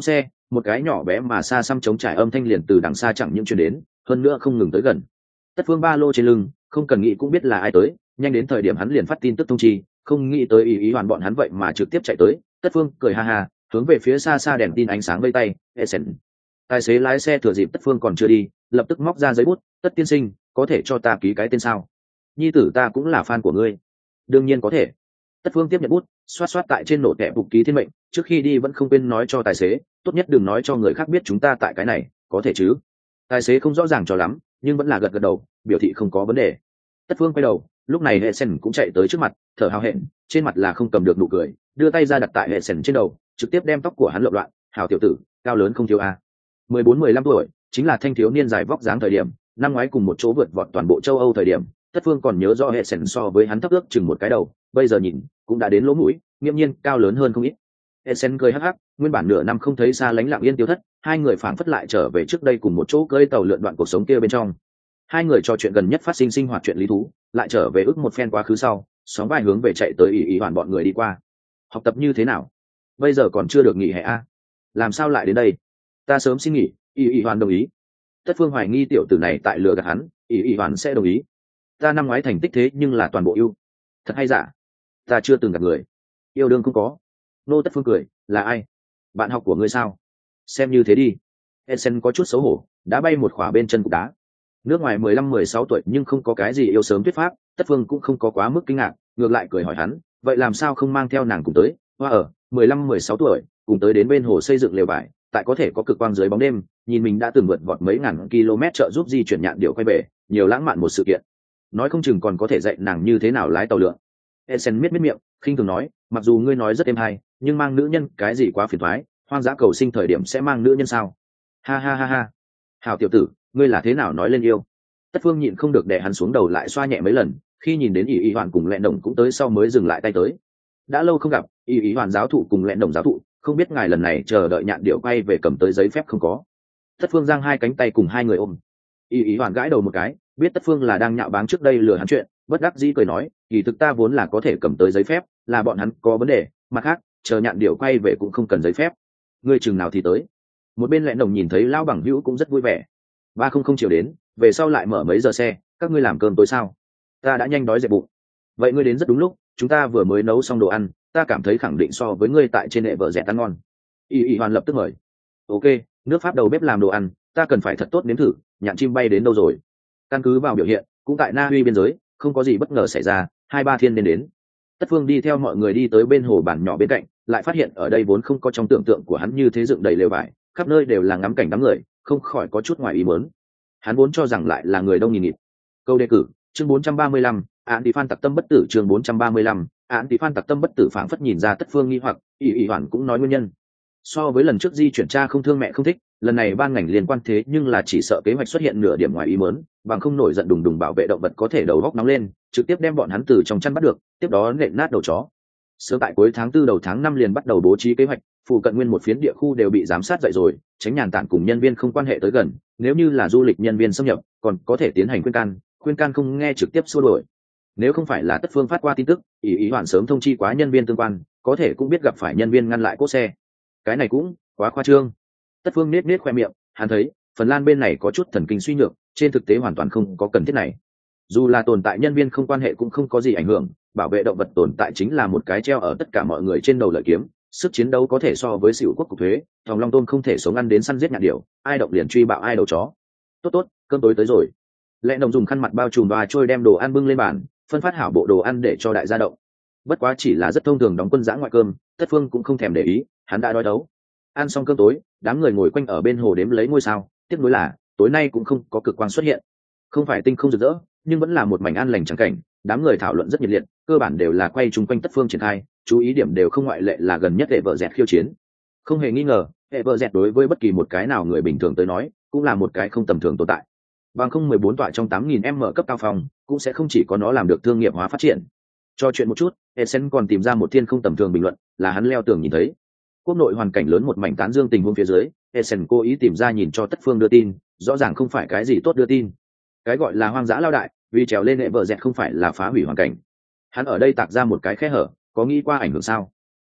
một cái nhỏ bé mà xa xăm chống trải âm thanh liền từ đằng xa chẳng những chuyển đến, hơn nữa không ngừng tới gần. Tất Phương ba lô trên lưng, không cần nghĩ cũng biết là ai tới, nhanh đến thời điểm hắn liền phát tin tức thông chi, không nghĩ tới ý hoàn bọn hắn vậy mà trực tiếp chạy tới. Tất Phương cười ha ha, hướng về phía xa xa đèn tin ánh sáng vây tay. Essen, tài xế lái xe thừa dịp Tất Phương còn chưa đi, lập tức móc ra giấy bút. Tất tiên sinh, có thể cho ta ký cái tên sao? Nhi tử ta cũng là fan của ngươi. Đương nhiên có thể. Tất Phương tiếp nhận bút, xoát xoát tại trên nổ kẹp bục ký thiên mệnh, trước khi đi vẫn không quên nói cho tài xế, tốt nhất đừng nói cho người khác biết chúng ta tại cái này, có thể chứ? Tài xế không rõ ràng cho lắm, nhưng vẫn là gật gật đầu, biểu thị không có vấn đề. Tất Phương quay đầu, lúc này hệ sen cũng chạy tới trước mặt, thở hào hẹn, trên mặt là không cầm được nụ cười, đưa tay ra đặt tại hệ sen trên đầu, trực tiếp đem tóc của hắn lộn loạn. Hào tiểu tử, cao lớn không thiếu a. 14-15 tuổi, chính là thanh thiếu niên dài vóc dáng thời điểm, năm ngoái cùng một chỗ vượt vọt toàn bộ châu Âu thời điểm, Tất Phương còn nhớ rõ hệ sen so với hắn thấp ước chừng một cái đầu, bây giờ nhìn cũng đã đến lỗ mũi, nghiêm nhiên cao lớn hơn không ít. Hệ sen cười hắc hắc, nguyên bản nửa năm không thấy xa lánh lặng yên tiêu thất, hai người phảng phất lại trở về trước đây cùng một chỗ cưỡi tàu lượn đoạn cuộc sống kia bên trong. Hai người trò chuyện gần nhất phát sinh sinh hoạt chuyện lý thú, lại trở về ước một phen quá khứ sau, sóng vai hướng về chạy tới ý hoàn bọn người đi qua. Học tập như thế nào? Bây giờ còn chưa được nghỉ hè a? Làm sao lại đến đây? Ta sớm xin nghỉ. Ý hoàn đồng ý. Tất Phương hoài nghi tiểu tử này tại lừa gạt hắn, ý hoàn sẽ đồng ý. Ta năm ngoái thành tích thế nhưng là toàn bộ ưu. Thật hay giả? Ta chưa từng gặp người. Yêu đương cũng có. Nô Tất Phương cười, là ai? Bạn học của ngươi sao? Xem như thế đi. Essen có chút xấu hổ, đã bay một khỏa bên chân cục đá. Nước ngoài 15-16 tuổi nhưng không có cái gì yêu sớm thuyết pháp, Tất Phương cũng không có quá mức kinh ngạc, ngược lại cười hỏi hắn, vậy làm sao không mang theo nàng cùng tới? Hoa ở 15-16 tuổi, cùng tới đến bên hồ xây dựng lều vải, tại có thể có cực quang dưới bóng đêm, nhìn mình đã từng vượt vọt mấy ngàn km trợ giúp di chuyển nhạn điệu quay về, nhiều lãng mạn một sự kiện. Nói không chừng còn có thể dạy nàng như thế nào lái tàu lượn. Essen miết miệng, khinh thường nói, mặc dù ngươi nói rất êm hay, nhưng mang nữ nhân cái gì quá phiền toái, hoang dã cầu sinh thời điểm sẽ mang nữ nhân sao? Ha ha ha ha. Hảo tiểu tử, ngươi là thế nào nói lên yêu? Tất Phương nhịn không được đè hắn xuống đầu lại xoa nhẹ mấy lần, khi nhìn đến ý hoàn cùng lẹn đồng cũng tới sau mới dừng lại tay tới. Đã lâu không gặp, ý hoàn giáo thụ cùng lẹn đồng giáo thụ, không biết ngài lần này chờ đợi nhạn điệu quay về cầm tới giấy phép không có? Tất Phương giang hai cánh tay cùng hai người ôm. Ý hoàn gãi đầu một cái, biết Tất Phương là đang nhạo báng trước đây lừa hắn chuyện, bất đắc dĩ cười nói, kỳ thực ta vốn là có thể cầm tới giấy phép, là bọn hắn có vấn đề, mặt khác, chờ nhạn điệu quay về cũng không cần giấy phép. Ngươi chừng nào thì tới? Một bên lẹn đồng nhìn thấy lão bằng hữu cũng rất vui vẻ. 300 chiều đến, về sau lại mở mấy giờ xe, các ngươi làm cơm tối sao? Ta đã nhanh đói dẹp bụng. Vậy ngươi đến rất đúng lúc, chúng ta vừa mới nấu xong đồ ăn, ta cảm thấy khẳng định so với ngươi tại trên hệ vợ rẻ ăn ngon. Y hoàn lập tức mời. Ok, nước Pháp đầu bếp làm đồ ăn, ta cần phải thật tốt nếm thử. Nhạn chim bay đến đâu rồi? Căn cứ vào biểu hiện, cũng tại Na Uy biên giới, không có gì bất ngờ xảy ra, 2-3 thiên nên đến. Tất Phương đi theo mọi người đi tới bên hồ bản nhỏ bên cạnh, lại phát hiện ở đây vốn không có trong tưởng tượng của hắn như thế dựng đầy lều vải, khắp nơi đều là ngắm cảnh đám người, không khỏi có chút ngoài ý muốn. Hắn vốn cho rằng lại là người đông nghìn nghịt. Câu đề cử, chương 435, án tỷ phan tặc tâm bất tử, chương 435, án tỷ phan tặc tâm bất tử, phảng phất nhìn ra Tất Phương nghi hoặc, ý hoàn cũng nói nguyên nhân. So với lần trước di chuyển cha không thương mẹ không thích, lần này ban ngành liên quan thế nhưng là chỉ sợ kế hoạch xuất hiện nửa điểm ngoài ý muốn, bằng không nổi giận đùng đùng bảo vệ động vật có thể đầu góc nóng lên, trực tiếp đem bọn hắn từ trong chăn bắt được, tiếp đó nện nát đầu chó. Sớm tại cuối tháng 4 đầu tháng 5 liền bắt đầu bố trí kế hoạch, phụ cận nguyên một phiến địa khu đều bị giám sát dậy rồi, tránh nhàn tản cùng nhân viên không quan hệ tới gần, nếu như là du lịch nhân viên xâm nhập, còn có thể tiến hành khuyên can không nghe trực tiếp xua đuổi. Nếu không phải là Tất Phương phát qua tin tức, ý hoàn sớm thông chi quá nhân viên tương quan, có thể cũng biết gặp phải nhân viên ngăn lại cốt xe. Cái này cũng quá khoa trương. Tất Phương nết nết khoe miệng, hắn thấy Phần Lan bên này có chút thần kinh suy nhược, trên thực tế hoàn toàn không có cần thiết này. Dù là tồn tại nhân viên không quan hệ cũng không có gì ảnh hưởng, bảo vệ động vật tồn tại chính là một cái treo ở tất cả mọi người trên đầu lợi kiếm, sức chiến đấu có thể so với xỉu quốc cục thuế, thòng long tôm không thể sống ăn đến săn giết nhạn điểu, ai động liền truy bạo ai đầu chó. Tốt, cơm tối tới rồi. Lệ Đồng dùng khăn mặt bao trùm và trôi đem đồ ăn bưng lên bàn, phân phát hảo bộ đồ ăn để cho đại gia động. Bất quá chỉ là rất thông thường đóng quân giã ngoại cơm, Tất Phương cũng không thèm để ý, hắn đã đói đấu. Ăn xong cơm tối, đám người ngồi quanh ở bên hồ đếm lấy ngôi sao, tiếc nuối là tối nay cũng không có cực quang xuất hiện. Không phải tinh không rực rỡ, nhưng vẫn là một mảnh an lành trắng cảnh, đám người thảo luận rất nhiệt liệt, cơ bản đều là quay chung quanh Tất Phương triển khai, chú ý điểm đều không ngoại lệ là gần nhất hệ vợ dẹt khiêu chiến. Không hề nghi ngờ, hệ vợ dẹt đối với bất kỳ một cái nào người bình thường tới nói, cũng là một cái không tầm thường tồn tại. Bằng không 14 tọa trong 8.000m cấp cao phòng, cũng sẽ không chỉ có nó làm được thương nghiệp hóa phát triển. Cho chuyện một chút, Essen còn tìm ra một thiên không tầm thường bình luận, là hắn leo tường nhìn thấy. Quốc nội hoàn cảnh lớn một mảnh tán dương tình huống phía dưới, Essen cố ý tìm ra nhìn cho Tất Phương đưa tin, rõ ràng không phải cái gì tốt đưa tin. Cái gọi là hoang dã lao đại, vì trèo lên hệ vợ dẹt không phải là phá hủy hoàn cảnh. Hắn ở đây tạc ra một cái khe hở, có nghĩ qua ảnh hưởng sao?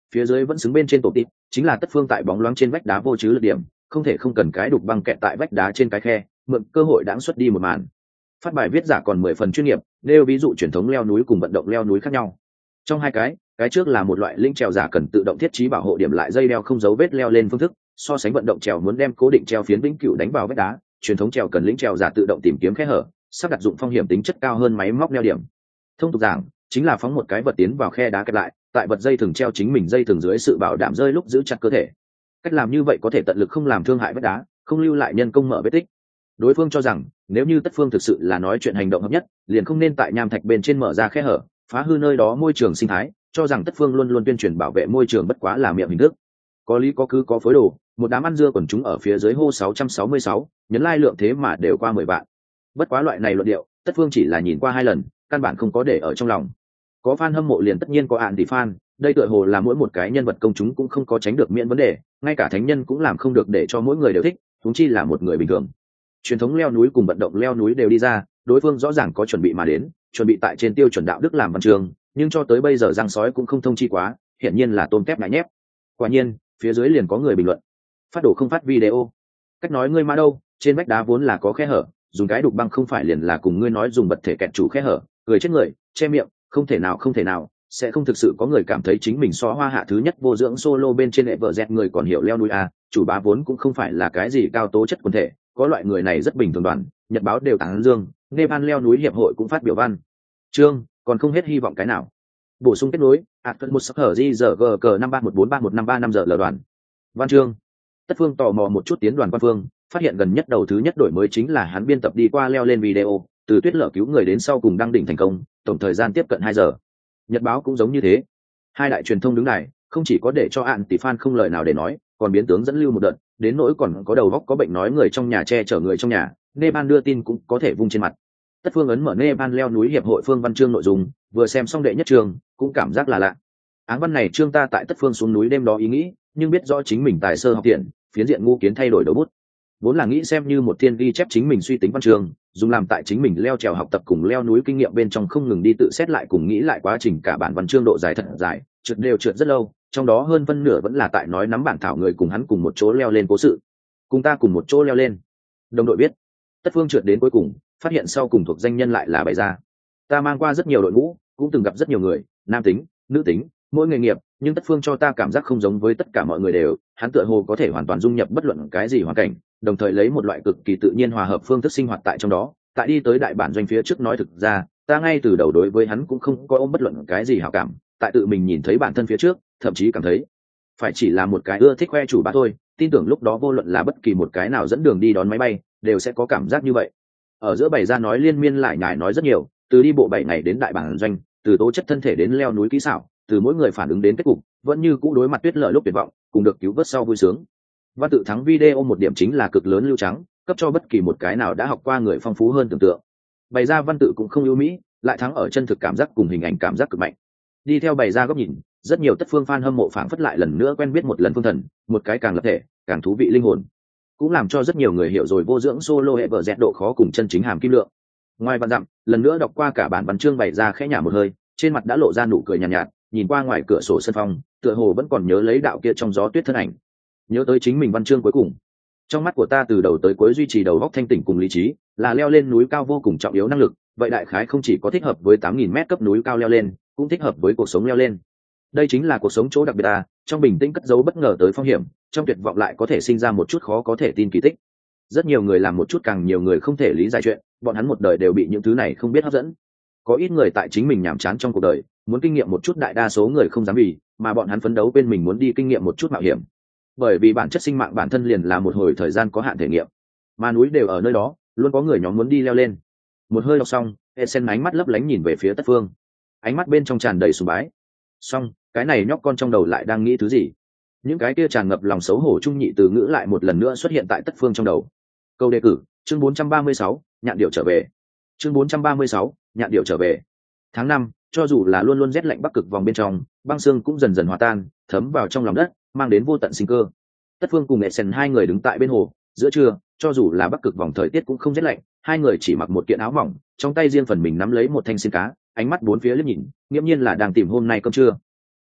phía dưới vẫn xứng bên trên tổ tịp, chính là Tất Phương tại bóng loáng trên vách đá vô chứ lực điểm, không thể không cần cái đục băng kẹt tại vách đá trên cái khe, mượn cơ hội đãng xuất đi một màn. Phát bài viết giả còn 10 phần chuyên nghiệp, nêu ví dụ truyền thống leo núi cùng vận động leo núi khác nhau. Trong hai cái trước là một loại linh trèo giả cần tự động thiết trí bảo hộ điểm lại dây đeo không dấu vết leo lên phương thức, so sánh vận động trèo muốn đem cố định treo phiến vĩnh cửu đánh vào vách đá, truyền thống trèo cần linh trèo giả tự động tìm kiếm khe hở, sắp đặt dụng phong hiểm tính chất cao hơn máy móc leo điểm. Thông tục giảng, chính là phóng một cái vật tiến vào khe đá kẹp lại, tại vật dây thừng treo chính mình dây thừng dưới sự bảo đảm rơi lúc giữ chặt cơ thể. Cách làm như vậy có thể tận lực không làm thương hại vách đá, không lưu lại nhân công mở vết tích. Đối phương cho rằng nếu như Tất Phương thực sự là nói chuyện hành động hợp nhất, liền không nên tại nham thạch bên trên mở ra khe hở, phá hư nơi đó môi trường sinh thái, cho rằng Tất Phương luôn luôn tuyên truyền bảo vệ môi trường bất quá là miệng hình thức. Có lý có cứ có phối đồ, một đám ăn dưa quần chúng ở phía dưới hô 666, nhấn like lượng thế mà đều qua 10 vạn. Bất quá loại này luận điệu, Tất Phương chỉ là nhìn qua 2 lần, căn bản không có để ở trong lòng. Có fan hâm mộ liền tất nhiên có ạn tỷ fan, đây tựa hồ là mỗi một cái nhân vật công chúng cũng không có tránh được miễn vấn đề, ngay cả thánh nhân cũng làm không được để cho mỗi người đều thích, huống chi là một người bình thường. Truyền thống leo núi cùng vận động leo núi đều đi ra, đối phương rõ ràng có chuẩn bị mà đến, chuẩn bị tại trên tiêu chuẩn đạo đức làm văn trường, nhưng cho tới bây giờ răng sói cũng không thông chi quá, hiển nhiên là tôm tép ngại nhép. Quả nhiên, phía dưới liền có người bình luận: phát đồ không phát video, cách nói ngươi mà đâu, trên vách đá vốn là có khe hở, dùng cái đục băng không phải liền là cùng ngươi nói dùng vật thể kẹt chủ khe hở, cười chết người, che miệng, không thể nào, sẽ không thực sự có người cảm thấy chính mình xóa hoa hạ thứ nhất vô dưỡng solo bên trên lệ vợ dẹt người còn hiểu leo núi à, chủ bá vốn cũng không phải là cái gì cao tố chất quần thể, có loại người này rất bình thường đoàn, nhật báo đều tán dương, Nepal leo núi hiệp hội cũng phát biểu văn chương, còn không hết hy vọng cái nào. Bổ sung kết nối, một sắc hở di giờ g cờ 53143153 giờ lờ đoàn. Văn chương. Tất Phương tò mò một chút tiến đoàn quan phương, phát hiện gần nhất đầu thứ nhất đổi mới chính là hắn biên tập đi qua leo lên video, từ tuyết lở cứu người đến sau cùng đăng đỉnh thành công, tổng thời gian tiếp cận 2 giờ. Nhật báo cũng giống như thế. Hai đại truyền thông đứng này, không chỉ có để cho ạn tỷ fan không lời nào để nói, còn biến tướng dẫn lưu một đợt, đến nỗi còn có đầu góc có bệnh nói người trong nhà che chở người trong nhà, Nepal đưa tin cũng có thể vung trên mặt. Tất Phương ấn mở Nepal leo núi hiệp hội phương văn chương nội dung, vừa xem xong đệ nhất chương, cũng cảm giác là lạ. Áng văn này chương ta tại Tất Phương xuống núi đêm đó ý nghĩ, nhưng biết rõ chính mình tài sơ học tiện, phiến diện ngu kiến thay đổi đầu bút. Vốn là nghĩ xem như một thiên ghi chép chính mình suy tính văn chương, dùng làm tại chính mình leo trèo học tập cùng leo núi kinh nghiệm bên trong không ngừng đi tự xét lại cùng nghĩ lại quá trình cả bản văn chương độ dài thật dài, trượt rất lâu, trong đó hơn phân nửa vẫn là tại nói nắm bản thảo người cùng hắn cùng một chỗ leo lên cố sự, cùng ta cùng một chỗ leo lên. Đồng đội biết, Tất Phương trượt đến cuối cùng, phát hiện sau cùng thuộc danh nhân lại là Bày Gia. Ta mang qua rất nhiều đội ngũ, cũng từng gặp rất nhiều người, nam tính, nữ tính, mỗi nghề nghiệp, nhưng Tất Phương cho ta cảm giác không giống với tất cả mọi người đều, hắn tựa hồ có thể hoàn toàn dung nhập bất luận cái gì hoàn cảnh, đồng thời lấy một loại cực kỳ tự nhiên hòa hợp phương thức sinh hoạt tại trong đó. Tại đi tới đại bản doanh phía trước nói thực ra, ta ngay từ đầu đối với hắn cũng không có ôm bất luận cái gì hảo cảm, tại tự mình nhìn thấy bản thân phía trước, thậm chí cảm thấy phải chỉ là một cái ưa thích khoe chủ bá thôi, tin tưởng lúc đó vô luận là bất kỳ một cái nào dẫn đường đi đón máy bay, đều sẽ có cảm giác như vậy. Ở giữa Bày Gia nói liên miên lại nhải nói rất nhiều, từ đi bộ 7 ngày đến đại bản doanh, từ tố chất thân thể đến leo núi kỹ xảo, từ mỗi người phản ứng đến kết cục, vẫn như cũ đối mặt tuyết lợi lúc tuyệt vọng, cùng được cứu vớt sau vui sướng. Văn tự thắng video một điểm chính là cực lớn lưu trắng, cấp cho bất kỳ một cái nào đã học qua người phong phú hơn tưởng tượng. Bày Gia văn tự cũng không ưu mỹ, lại thắng ở chân thực cảm giác cùng hình ảnh cảm giác cực mạnh. Đi theo Bày Gia góc nhìn, rất nhiều Tất Phương fan hâm mộ phảng phất lại lần nữa quen biết một lần phương thần, một cái càng lập thể, càng thú vị linh hồn. Cũng làm cho rất nhiều người hiểu rồi vô dưỡng solo hệ vợ dẹt độ khó cùng chân chính hàm kim lượng. Ngoài văn dặm, lần nữa đọc qua cả bản văn chương Bày Gia khẽ nhả một hơi, trên mặt đã lộ ra nụ cười nhàn nhạt, nhìn qua ngoài cửa sổ sân phong, tựa hồ vẫn còn nhớ lấy đạo kia trong gió tuyết thân ảnh, nhớ tới chính mình văn chương cuối cùng. Trong mắt của ta từ đầu tới cuối duy trì đầu óc thanh tỉnh cùng lý trí, là leo lên núi cao vô cùng trọng yếu năng lực, vậy đại khái không chỉ có thích hợp với 8.000 mét cấp núi cao leo lên, cũng thích hợp với cuộc sống leo lên. Đây chính là cuộc sống chỗ đặc biệt ta, trong bình tĩnh cất giấu bất ngờ tới phong hiểm, trong tuyệt vọng lại có thể sinh ra một chút khó có thể tin kỳ tích. Rất nhiều người làm một chút, càng nhiều người không thể lý giải chuyện, bọn hắn một đời đều bị những thứ này không biết hấp dẫn. Có ít người tại chính mình nhàm chán trong cuộc đời, muốn kinh nghiệm một chút, đại đa số người không dám vì, mà bọn hắn phấn đấu bên mình muốn đi kinh nghiệm một chút mạo hiểm. Bởi vì bản chất sinh mạng bản thân liền là một hồi thời gian có hạn thể nghiệm, mà núi đều ở nơi đó, luôn có người nhóm muốn đi leo lên. Một hơi đọc xong, Esen ánh mắt lấp lánh nhìn về phía Tất Phương, ánh mắt bên trong tràn đầy sùng bái. Xong, cái này nhóc con trong đầu lại đang nghĩ thứ gì? Những cái kia tràn ngập lòng xấu hổ trung nhị từ ngữ lại một lần nữa xuất hiện tại Tất Phương trong đầu. Câu đề cử, chương 436, nhạn điệu trở về. Chương 436, nhạn điệu trở về. Tháng 5, cho dù là luôn luôn rét lạnh bắc cực vòng bên trong, băng xương cũng dần dần hòa tan, thấm vào trong lòng đất, mang đến vô tận sinh cơ. Tất Phương cùng Esen hai người đứng tại bên hồ, giữa trưa, cho dù là bắc cực vòng thời tiết cũng không rét lạnh, hai người chỉ mặc một kiện áo mỏng, trong tay riêng phần mình nắm lấy một thanh xiên cá, ánh mắt bốn phía liếc nhìn, nghiễm nhiên là đang tìm hôm nay cơm trưa.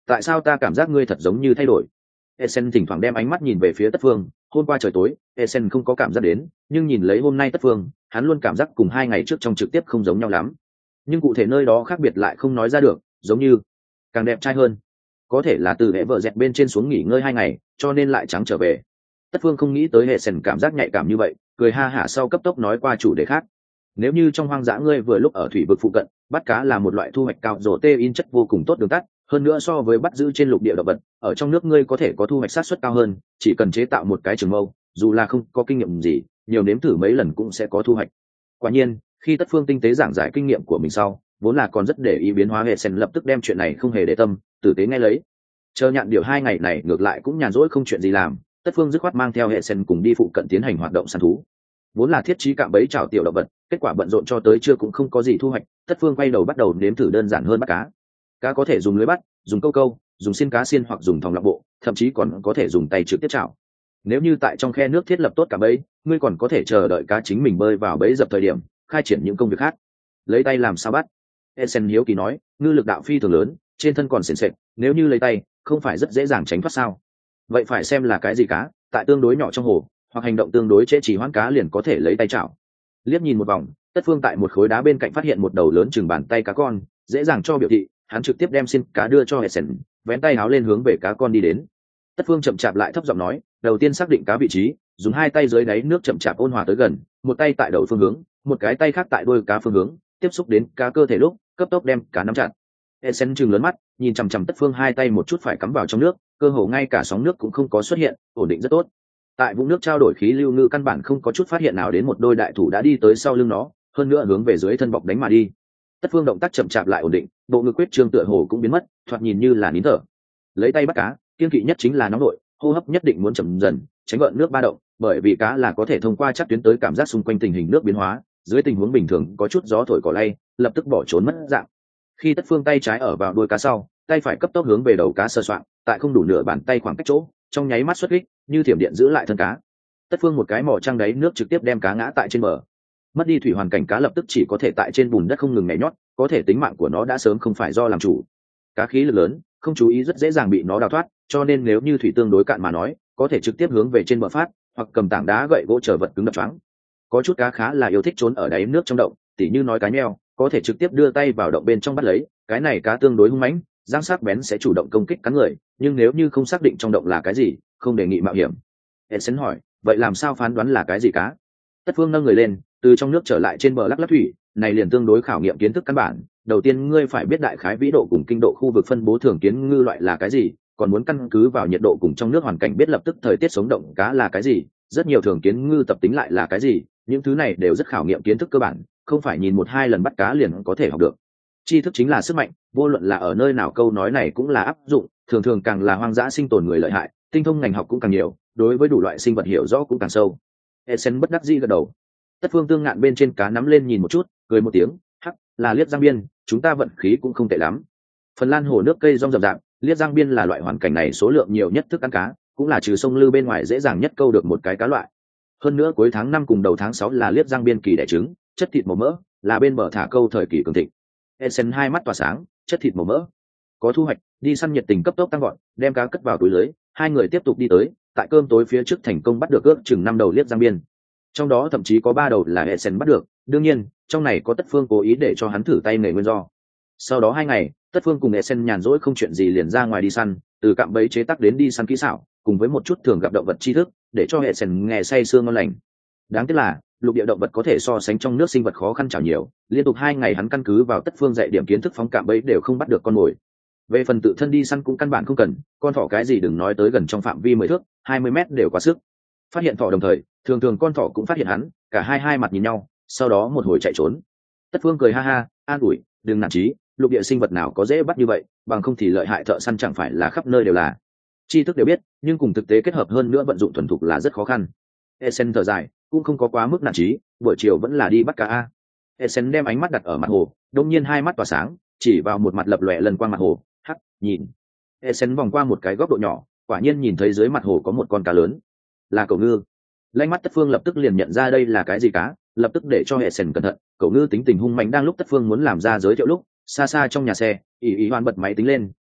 tại sao ta cảm giác ngươi thật giống như thay đổi? Essen thỉnh thoảng đem ánh mắt nhìn về phía Tất Phương. Hôm qua trời tối, Essen không có cảm giác đến, nhưng nhìn lấy hôm nay Tất Phương, hắn luôn cảm giác cùng 2 ngày trước trong trực tiếp không giống nhau lắm. Nhưng cụ thể nơi đó khác biệt lại không nói ra được, giống như càng đẹp trai hơn. Có thể là từ hệ vợ dẹt bên trên xuống nghỉ ngơi 2 ngày, cho nên lại trắng trở về. Tất Phương không nghĩ tới Essen cảm giác nhạy cảm như vậy, cười ha hả sau cấp tốc nói qua chủ đề khác. Nếu như trong hoang dã ngươi vừa lúc ở thủy vực phụ cận, bắt cá là một loại thu hoạch cao protein chất vô cùng tốt đường tắt, hơn nữa so với bắt giữ trên lục địa động vật, ở trong nước ngươi có thể có thu hoạch sát suất cao hơn, chỉ cần chế tạo một cái trường mâu, dù là không có kinh nghiệm gì, nhiều nếm thử mấy lần cũng sẽ có thu hoạch. Quả nhiên, khi Tất Phương tinh tế giảng giải kinh nghiệm của mình sau, vốn là còn rất để ý biến hóa hệ sen lập tức đem chuyện này không hề để tâm, tử tế nghe lấy. Chờ nhạn điều 2 ngày này ngược lại cũng nhàn rỗi không chuyện gì làm, Tất Phương dứt khoát mang theo hệ sen cùng đi phụ cận tiến hành hoạt động săn thú. Vốn là thiết trí cạm bẫy chảo tiểu động vật, kết quả bận rộn cho tới trưa cũng không có gì thu hoạch. Tất Phương quay đầu bắt đầu nếm thử đơn giản hơn bắt cá. Cá có thể dùng lưới bắt, dùng câu câu, dùng xiên cá xiên hoặc dùng thòng lọng bộ, thậm chí còn có thể dùng tay trực tiếp chảo. Nếu như tại trong khe nước thiết lập tốt cạm bẫy, ngươi còn có thể chờ đợi cá chính mình bơi vào bẫy dập thời điểm, khai triển những công việc khác. Lấy tay làm sao bắt? Essen hiếu kỳ nói, ngư lực đạo phi thường lớn, trên thân còn sền sệt, nếu như lấy tay, không phải rất dễ dàng tránh thoát sao? Vậy phải xem là cái gì cá, tại tương đối nhỏ trong hồ, hoặc hành động tương đối trễ trì hoãn cá liền có thể lấy tay chảo. Liếc nhìn một vòng, Tất Phương tại một khối đá bên cạnh phát hiện một đầu lớn chừng bàn tay cá con, dễ dàng cho biểu thị, hắn trực tiếp đem xiên cá đưa cho Essen, vén tay áo lên hướng về cá con đi đến. Tất Phương chậm chạp lại thấp giọng nói, đầu tiên xác định cá vị trí, dùng 2 tay dưới đáy nước chậm chạp ôn hòa tới gần, một tay tại đầu phương hướng, một cái tay khác tại đuôi cá phương hướng, tiếp xúc đến cá cơ thể lúc, cấp tốc đem cá nắm chặt. Essen trừng lớn mắt, nhìn chằm chằm Tất Phương 2 tay một chút phải cắm vào trong nước, cơ hồ ngay cả sóng nước cũng không có xuất hiện, ổn định rất tốt. Tại vũng nước trao đổi khí lưu ngư căn bản không có chút phát hiện nào đến một đôi đại thủ đã đi tới sau lưng nó, hơn nữa hướng về dưới thân bọc đánh mà đi. Tất Phương động tác chậm chạp lại ổn định, bộ ngực quyết trương tựa hồ cũng biến mất, thoạt nhìn như là nín thở. Lấy tay bắt cá, kiên kỵ nhất chính là nóng nội, hô hấp nhất định muốn chậm dần, tránh gợn nước ba động, bởi vì cá là có thể thông qua chắc tuyến tới cảm giác xung quanh tình hình nước biến hóa, dưới tình huống bình thường có chút gió thổi cỏ lay, lập tức bỏ trốn mất dạng. Khi Tất Phương tay trái ở vào đuôi cá sau, tay phải cấp tốc hướng về đầu cá sơ soạn, tại không đủ nửa bàn tay khoảng cách chỗ, trong nháy mắt xuất kích, như thiểm điện giữ lại thân cá. Tất Phương một cái mò trăng đáy nước trực tiếp đem cá ngã tại trên bờ. Mất đi thủy hoàn cảnh cá lập tức chỉ có thể tại trên bùn đất không ngừng nhảy nhót, có thể tính mạng của nó đã sớm không phải do làm chủ. Cá khí lực lớn, không chú ý rất dễ dàng bị nó đào thoát, cho nên nếu như thủy tương đối cạn mà nói, có thể trực tiếp hướng về trên bờ phát, hoặc cầm tảng đá gậy gỗ trở vật cứng đập choáng. Có chút cá khá là yêu thích trốn ở đáy nước trong động, tỉ như nói cá nheo, có thể trực tiếp đưa tay vào động bên trong bắt lấy, cái này cá tương đối hung mãnh, răng sắc bén sẽ chủ động công kích cắn người, nhưng nếu như không xác định trong động là cái gì, không đề nghị mạo hiểm. Essen hỏi, vậy làm sao phán đoán là cái gì cá? Tất Phương nâng người lên, từ trong nước trở lại trên bờ lắc lắc thủy, này liền tương đối khảo nghiệm kiến thức căn bản. Đầu tiên ngươi phải biết đại khái vĩ độ cùng kinh độ khu vực phân bố thường kiến ngư loại là cái gì, còn muốn căn cứ vào nhiệt độ cùng trong nước hoàn cảnh biết lập tức thời tiết sống động cá là cái gì, rất nhiều thường kiến ngư tập tính lại là cái gì, những thứ này đều rất khảo nghiệm kiến thức cơ bản, không phải nhìn 1-2 lần bắt cá liền có thể học được. Tri thức chính là sức mạnh, vô luận là ở nơi nào câu nói này cũng là áp dụng, thường thường càng là hoang dã sinh tồn người lợi hại, tinh thông ngành học cũng càng nhiều, đối với đủ loại sinh vật hiểu rõ cũng càng sâu. Essen bất đắc dĩ gật đầu. Tất Phương tương ngạn bên trên cá nắm lên nhìn một chút, cười một tiếng, hắc, là liếc giang biên, chúng ta vận khí cũng không tệ lắm. Phần Lan hồ nước cây rong rậm rạp, liếc giang biên là loại hoàn cảnh này số lượng nhiều nhất thức ăn cá, cũng là trừ sông lư bên ngoài dễ dàng nhất câu được một cái cá loại. Hơn nữa cuối tháng 5 cùng đầu tháng 6 là liếc giang biên kỳ đẻ trứng, chất thịt màu mỡ, là bên bờ thả câu thời kỳ cường thịnh. Essen 2 mắt tỏa sáng, chất thịt màu mỡ. Có thu hoạch, đi săn nhiệt tình cấp tốc tăng gọn, đem cá cất vào túi lưới, 2 người tiếp tục đi tới, tại cơm tối phía trước thành công bắt được ước chừng 5 đầu liếc giang biên. Trong đó thậm chí có 3 đầu là Essen bắt được, đương nhiên, trong này có Tất Phương cố ý để cho hắn thử tay nghề nguyên do. Sau đó 2 ngày, Tất Phương cùng Essen nhàn rỗi không chuyện gì liền ra ngoài đi săn, từ cạm bẫy chế tác đến đi săn kỹ xảo, cùng với một chút thường gặp động vật tri thức, để cho Essen nghe say sưa ngon lành. Đáng tiếc là, lục địa động vật có thể so sánh trong nước sinh vật khó khăn chảo nhiều, liên tục 2 ngày hắn căn cứ vào Tất Phương dạy điểm kiến thức phóng cạm bẫy đều không bắt được con mồi. Về phần tự thân đi săn cũng căn bản không cần, con thỏ cái gì đừng nói tới gần trong phạm vi 10 thước, 20 mét đều quá sức. Phát hiện thỏ đồng thời, thường thường con thỏ cũng phát hiện hắn, cả hai mặt nhìn nhau, sau đó một hồi chạy trốn. Tất Phương cười ha ha, an ủi, đừng nản chí, lục địa sinh vật nào có dễ bắt như vậy, bằng không thì lợi hại thợ săn chẳng phải là khắp nơi đều là. Tri thức đều biết, nhưng cùng thực tế kết hợp hơn nữa vận dụng thuần thục là rất khó khăn. Essen thở dài, cũng không có quá mức nản chí, buổi chiều vẫn là đi bắt cá a. Essen đem ánh mắt đặt ở mặt hồ, đột nhiên 2 mắt tỏa sáng, chỉ vào một mặt lập lòe lần quang mặt hồ, hắc, nhìn. Essen vòng qua một cái góc độ nhỏ, quả nhiên nhìn thấy dưới mặt hồ có một con cá lớn, là cẩu ngư. Lanh mắt Tất Phương lập tức liền nhận ra đây là cái gì cá, lập tức để cho Essen cẩn thận. Cẩu ngư tính tình hung mạnh, đang lúc Tất Phương muốn làm ra giới thiệu lúc, xa xa trong nhà xe, Ý Hoan bật máy tính lên,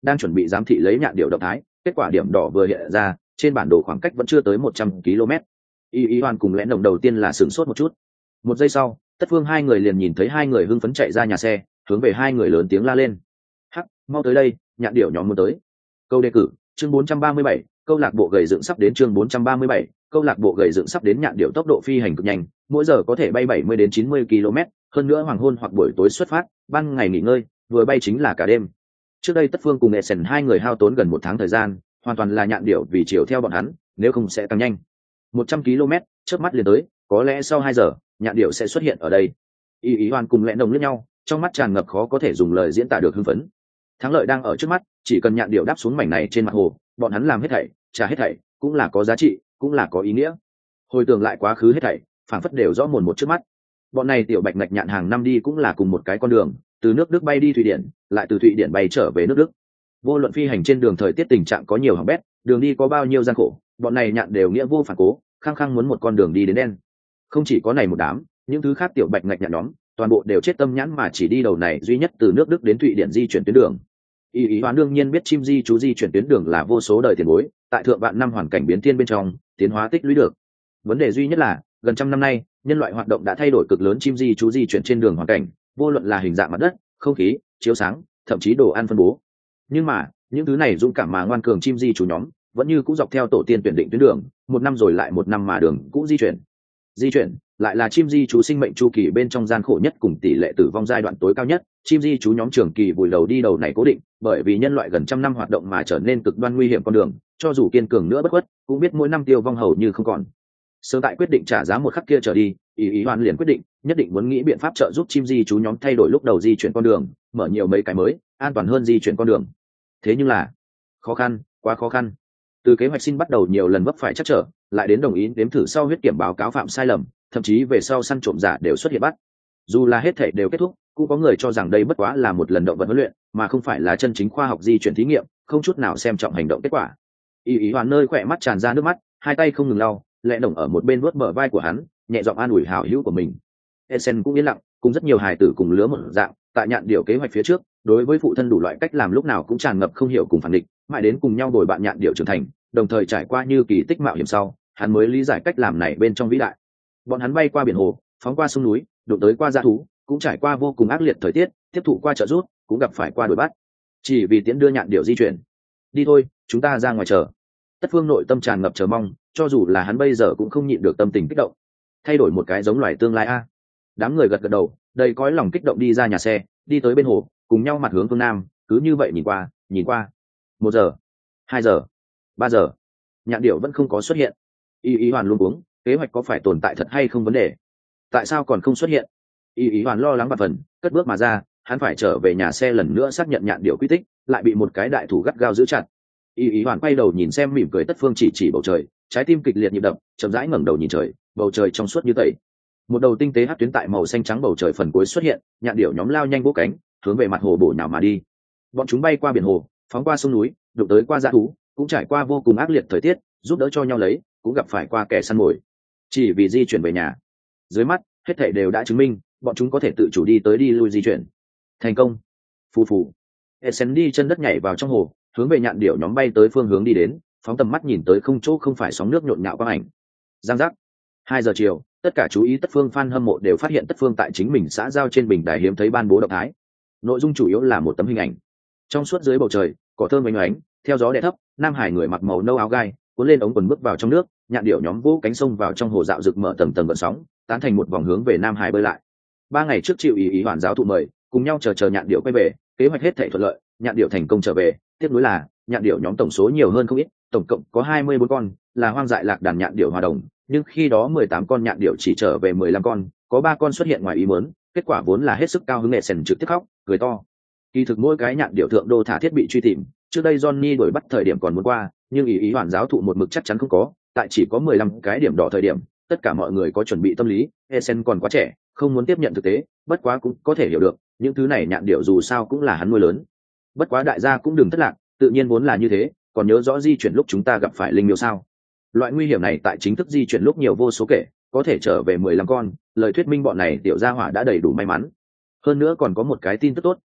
đang chuẩn bị giám thị lấy nhạn điệu động thái, kết quả điểm đỏ vừa hiện ra, trên bản đồ khoảng cách vẫn chưa tới 100 km. Y Hoàn cùng Lẽ Đồng đầu tiên là sửng sốt một chút. Một giây sau, Tất Phương hai người liền nhìn thấy hai người hưng phấn chạy ra nhà xe, hướng về hai người lớn tiếng la lên: "Hắc, mau tới đây, nhạn điệu nhóm muốn tới." Câu đề cử, chương 437, câu lạc bộ gầy dựng sắp đến. Chương 437, câu lạc bộ gầy dựng sắp đến. Nhạn điệu tốc độ phi hành cực nhanh, mỗi giờ có thể bay 70 đến 90 km, hơn nữa hoàng hôn hoặc buổi tối xuất phát, ban ngày nghỉ ngơi, vừa bay chính là cả đêm. Trước đây Tất Phương cùng Essen hai người hao tốn gần 1 tháng thời gian, hoàn toàn là nhạn điệu vì chiều theo bọn hắn, nếu không sẽ càng nhanh. 100 km, chớp mắt liền tới, có lẽ sau 2 giờ, nhạn điệu sẽ xuất hiện ở đây. Y Hoàn cùng Lẽ Đồng liếc nhau, trong mắt tràn ngập khó có thể dùng lời diễn tả được hưng phấn. Thắng lợi đang ở trước mắt, chỉ cần nhạn điệu đáp xuống mảnh này trên mặt hồ, bọn hắn làm hết thảy, trả hết thảy, cũng là có giá trị, cũng là có ý nghĩa. Hồi tưởng lại quá khứ hết thảy, phảng phất đều rõ mồn một trước mắt. Bọn này tiểu bạch ngạch nhạn hàng năm đi cũng là cùng một cái con đường, từ nước Đức bay đi Thụy Điển, lại từ Thụy Điển bay trở về nước Đức. Vô luận phi hành trên đường thời tiết tình trạng có nhiều hỏng bét, đường đi có bao nhiêu gian khổ, bọn này nhạn đều nghĩa vô phản cố, khăng khăng muốn một con đường đi đến đen. Không chỉ có này một đám, những thứ khác tiểu bạch ngạch nhạn nhóm, toàn bộ đều chết tâm nhãn mà chỉ đi đầu này duy nhất từ nước Đức đến Thụy Điển di chuyển tuyến đường. Y Hoán đương nhiên biết chim di chú di chuyển tuyến đường là vô số đời tiền bối, tại thượng vạn năm hoàn cảnh biến thiên bên trong, tiến hóa tích lũy được. Vấn đề duy nhất là, gần trăm năm nay, nhân loại hoạt động đã thay đổi cực lớn chim di chú di chuyển trên đường hoàn cảnh, vô luận là hình dạng mặt đất, không khí, chiếu sáng, thậm chí đồ ăn phân bố. Nhưng mà, những thứ này dũng cảm mà ngoan cường chim di chú nhóm, vẫn như cũng dọc theo tổ tiên tuyển định tuyến đường, một năm rồi lại một năm mà đường cũng di chuyển. Di chuyển lại là chim di chú sinh mệnh chu kỳ bên trong gian khổ nhất cùng tỷ lệ tử vong giai đoạn tối cao nhất. Chim di chú nhóm trường kỳ vùi đầu đi đầu này cố định, bởi vì nhân loại gần trăm năm hoạt động mà trở nên cực đoan nguy hiểm con đường, cho dù kiên cường nữa bất khuất, cũng biết mỗi năm tiêu vong hầu như không còn. Sớm tại quyết định trả giá một khắc kia trở đi, ý Hoàn liền quyết định nhất định muốn nghĩ biện pháp trợ giúp chim di chú nhóm thay đổi lúc đầu di chuyển con đường, mở nhiều mấy cái mới an toàn hơn di chuyển con đường. Thế nhưng là khó khăn, quá khó khăn. Từ kế hoạch xin bắt đầu nhiều lần vấp phải trắc trở, lại đến đồng ý đếm thử sau huyết kiểm báo cáo phạm sai lầm, thậm chí về sau săn trộm giả đều xuất hiện bắt. Dù là hết thể đều kết thúc, cũng có người cho rằng đây bất quá là một lần động vật huấn luyện, mà không phải là chân chính khoa học di chuyển thí nghiệm, không chút nào xem trọng hành động kết quả. Ý Hoàn nơi khỏe mắt tràn ra nước mắt, hai tay không ngừng lau, Lẽ Đồng ở một bên vuốt bờ vai của hắn, nhẹ giọng an ủi hảo hữu của mình. Essen cũng yên lặng, cùng rất nhiều hài tử cùng lứa một dạng, tại nhạn điệu kế hoạch phía trước, đối với phụ thân đủ loại cách làm lúc nào cũng tràn ngập không hiểu cùng phản địch, mãi đến cùng nhau đổi bạn nhạn điệu trưởng thành, đồng thời trải qua như kỳ tích mạo hiểm sau, hắn mới lý giải cách làm này bên trong vĩ đại. Bọn hắn bay qua biển hồ, phóng qua sông núi, đụng tới qua dã thú, cũng trải qua vô cùng ác liệt thời tiết, tiếp thụ qua trợ rút, cũng gặp phải qua đuổi bắt, chỉ vì tiễn đưa nhạn điệu di chuyển. Đi thôi, chúng ta ra ngoài chờ. Tất Phương nội tâm tràn ngập chờ mong, cho dù là hắn bây giờ cũng không nhịn được tâm tình kích động. Thay đổi một cái giống loài tương lai a. Đám người gật gật đầu, đầy cõi lòng kích động đi ra nhà xe, đi tới bên hồ, cùng nhau mặt hướng phương nam, cứ như vậy nhìn qua. 1 giờ, 2 giờ, 3 giờ, nhạn điệu vẫn không có xuất hiện. Ý Hoàn luôn uống, kế hoạch có phải tồn tại thật hay không vấn đề? Tại sao còn không xuất hiện? Ý Hoàn lo lắng vạn phần, cất bước mà ra, hắn phải trở về nhà xe lần nữa xác nhận nhạn điệu quy tích, lại bị một cái đại thủ gắt gao giữ chặt. Ý Hoàn quay đầu nhìn xem mỉm cười Tất Phương chỉ bầu trời, trái tim kịch liệt nhịp đập, chậm rãi ngẩng đầu nhìn trời, bầu trời trong suốt như tẩy. Một đầu tinh tế hắc tuyến tại màu xanh trắng bầu trời phần cuối xuất hiện, nhạn điệu nhóm lao nhanh vỗ cánh, hướng về mặt hồ bổ nhào mà đi. Bọn chúng bay qua biển hồ, phóng qua sông núi, đụng tới qua dã thú, cũng trải qua vô cùng ác liệt thời tiết, giúp đỡ cho nhau lấy, cũng gặp phải qua kẻ săn mồi. Chỉ vì di chuyển về nhà. Dưới mắt, hết thảy đều đã chứng minh, bọn chúng có thể tự chủ đi tới đi lui di chuyển. Thành công. Phù phù. Essen đi chân đất nhảy vào trong hồ, hướng về nhạn điệu nhóm bay tới phương hướng đi đến, phóng tầm mắt nhìn tới không chỗ không phải sóng nước nhộn nhạo quang ảnh. Giang giác. 2 giờ chiều, tất cả chú ý Tất Phương fan hâm mộ đều phát hiện Tất Phương tại chính mình xã giao trên bình đài hiếm thấy ban bố động thái. Nội dung chủ yếu là một tấm hình ảnh. Trong suốt dưới bầu trời, cỏ thơm oanh oánh, theo gió đè thấp, nam hải người mặc màu nâu áo gai, cuốn lên ống quần bước vào trong nước, nhạn điệu nhóm vỗ cánh sông vào trong hồ dạo rực mở tầng tầng gợn sóng, tán thành một vòng hướng về nam hải bơi lại. 3 ngày trước chịu ý Hoàn giáo thụ mời, cùng nhau chờ nhạn điệu quay về, kế hoạch hết thảy thuận lợi, nhạn điệu thành công trở về. Tiếp nối là nhạn điệu nhóm tổng số nhiều hơn không ít, tổng cộng có 24 con, là hoang dại lạc đàn nhạn điệu hòa đồng, nhưng khi đó 18 con nhạn điệu chỉ trở về 15 con, có 3 con xuất hiện ngoài ý muốn, kết quả vốn là hết sức cao hứng Essen trực tiếp khóc, cười to. Kỳ thực mỗi cái nhạn điệu thượng đô thả thiết bị truy tìm, trước đây Johnny đuổi bắt thời điểm còn muốn qua, nhưng ý Hoàn giáo thụ một mực chắc chắn không có, tại chỉ có 15 cái điểm đỏ thời điểm, tất cả mọi người có chuẩn bị tâm lý, Essen còn quá trẻ, không muốn tiếp nhận thực tế, bất quá cũng có thể hiểu được, những thứ này nhạn điệu dù sao cũng là hắn nuôi lớn. Bất quá đại gia cũng đừng thất lạc, tự nhiên vốn là như thế, còn nhớ rõ di chuyển lúc chúng ta gặp phải linh miêu sao? Loại nguy hiểm này tại chính thức di chuyển lúc nhiều vô số kể, có thể trở về 15 con, lời thuyết minh bọn này tiểu gia hỏa đã đầy đủ may mắn. Hơn nữa còn có một cái tin tức tốt,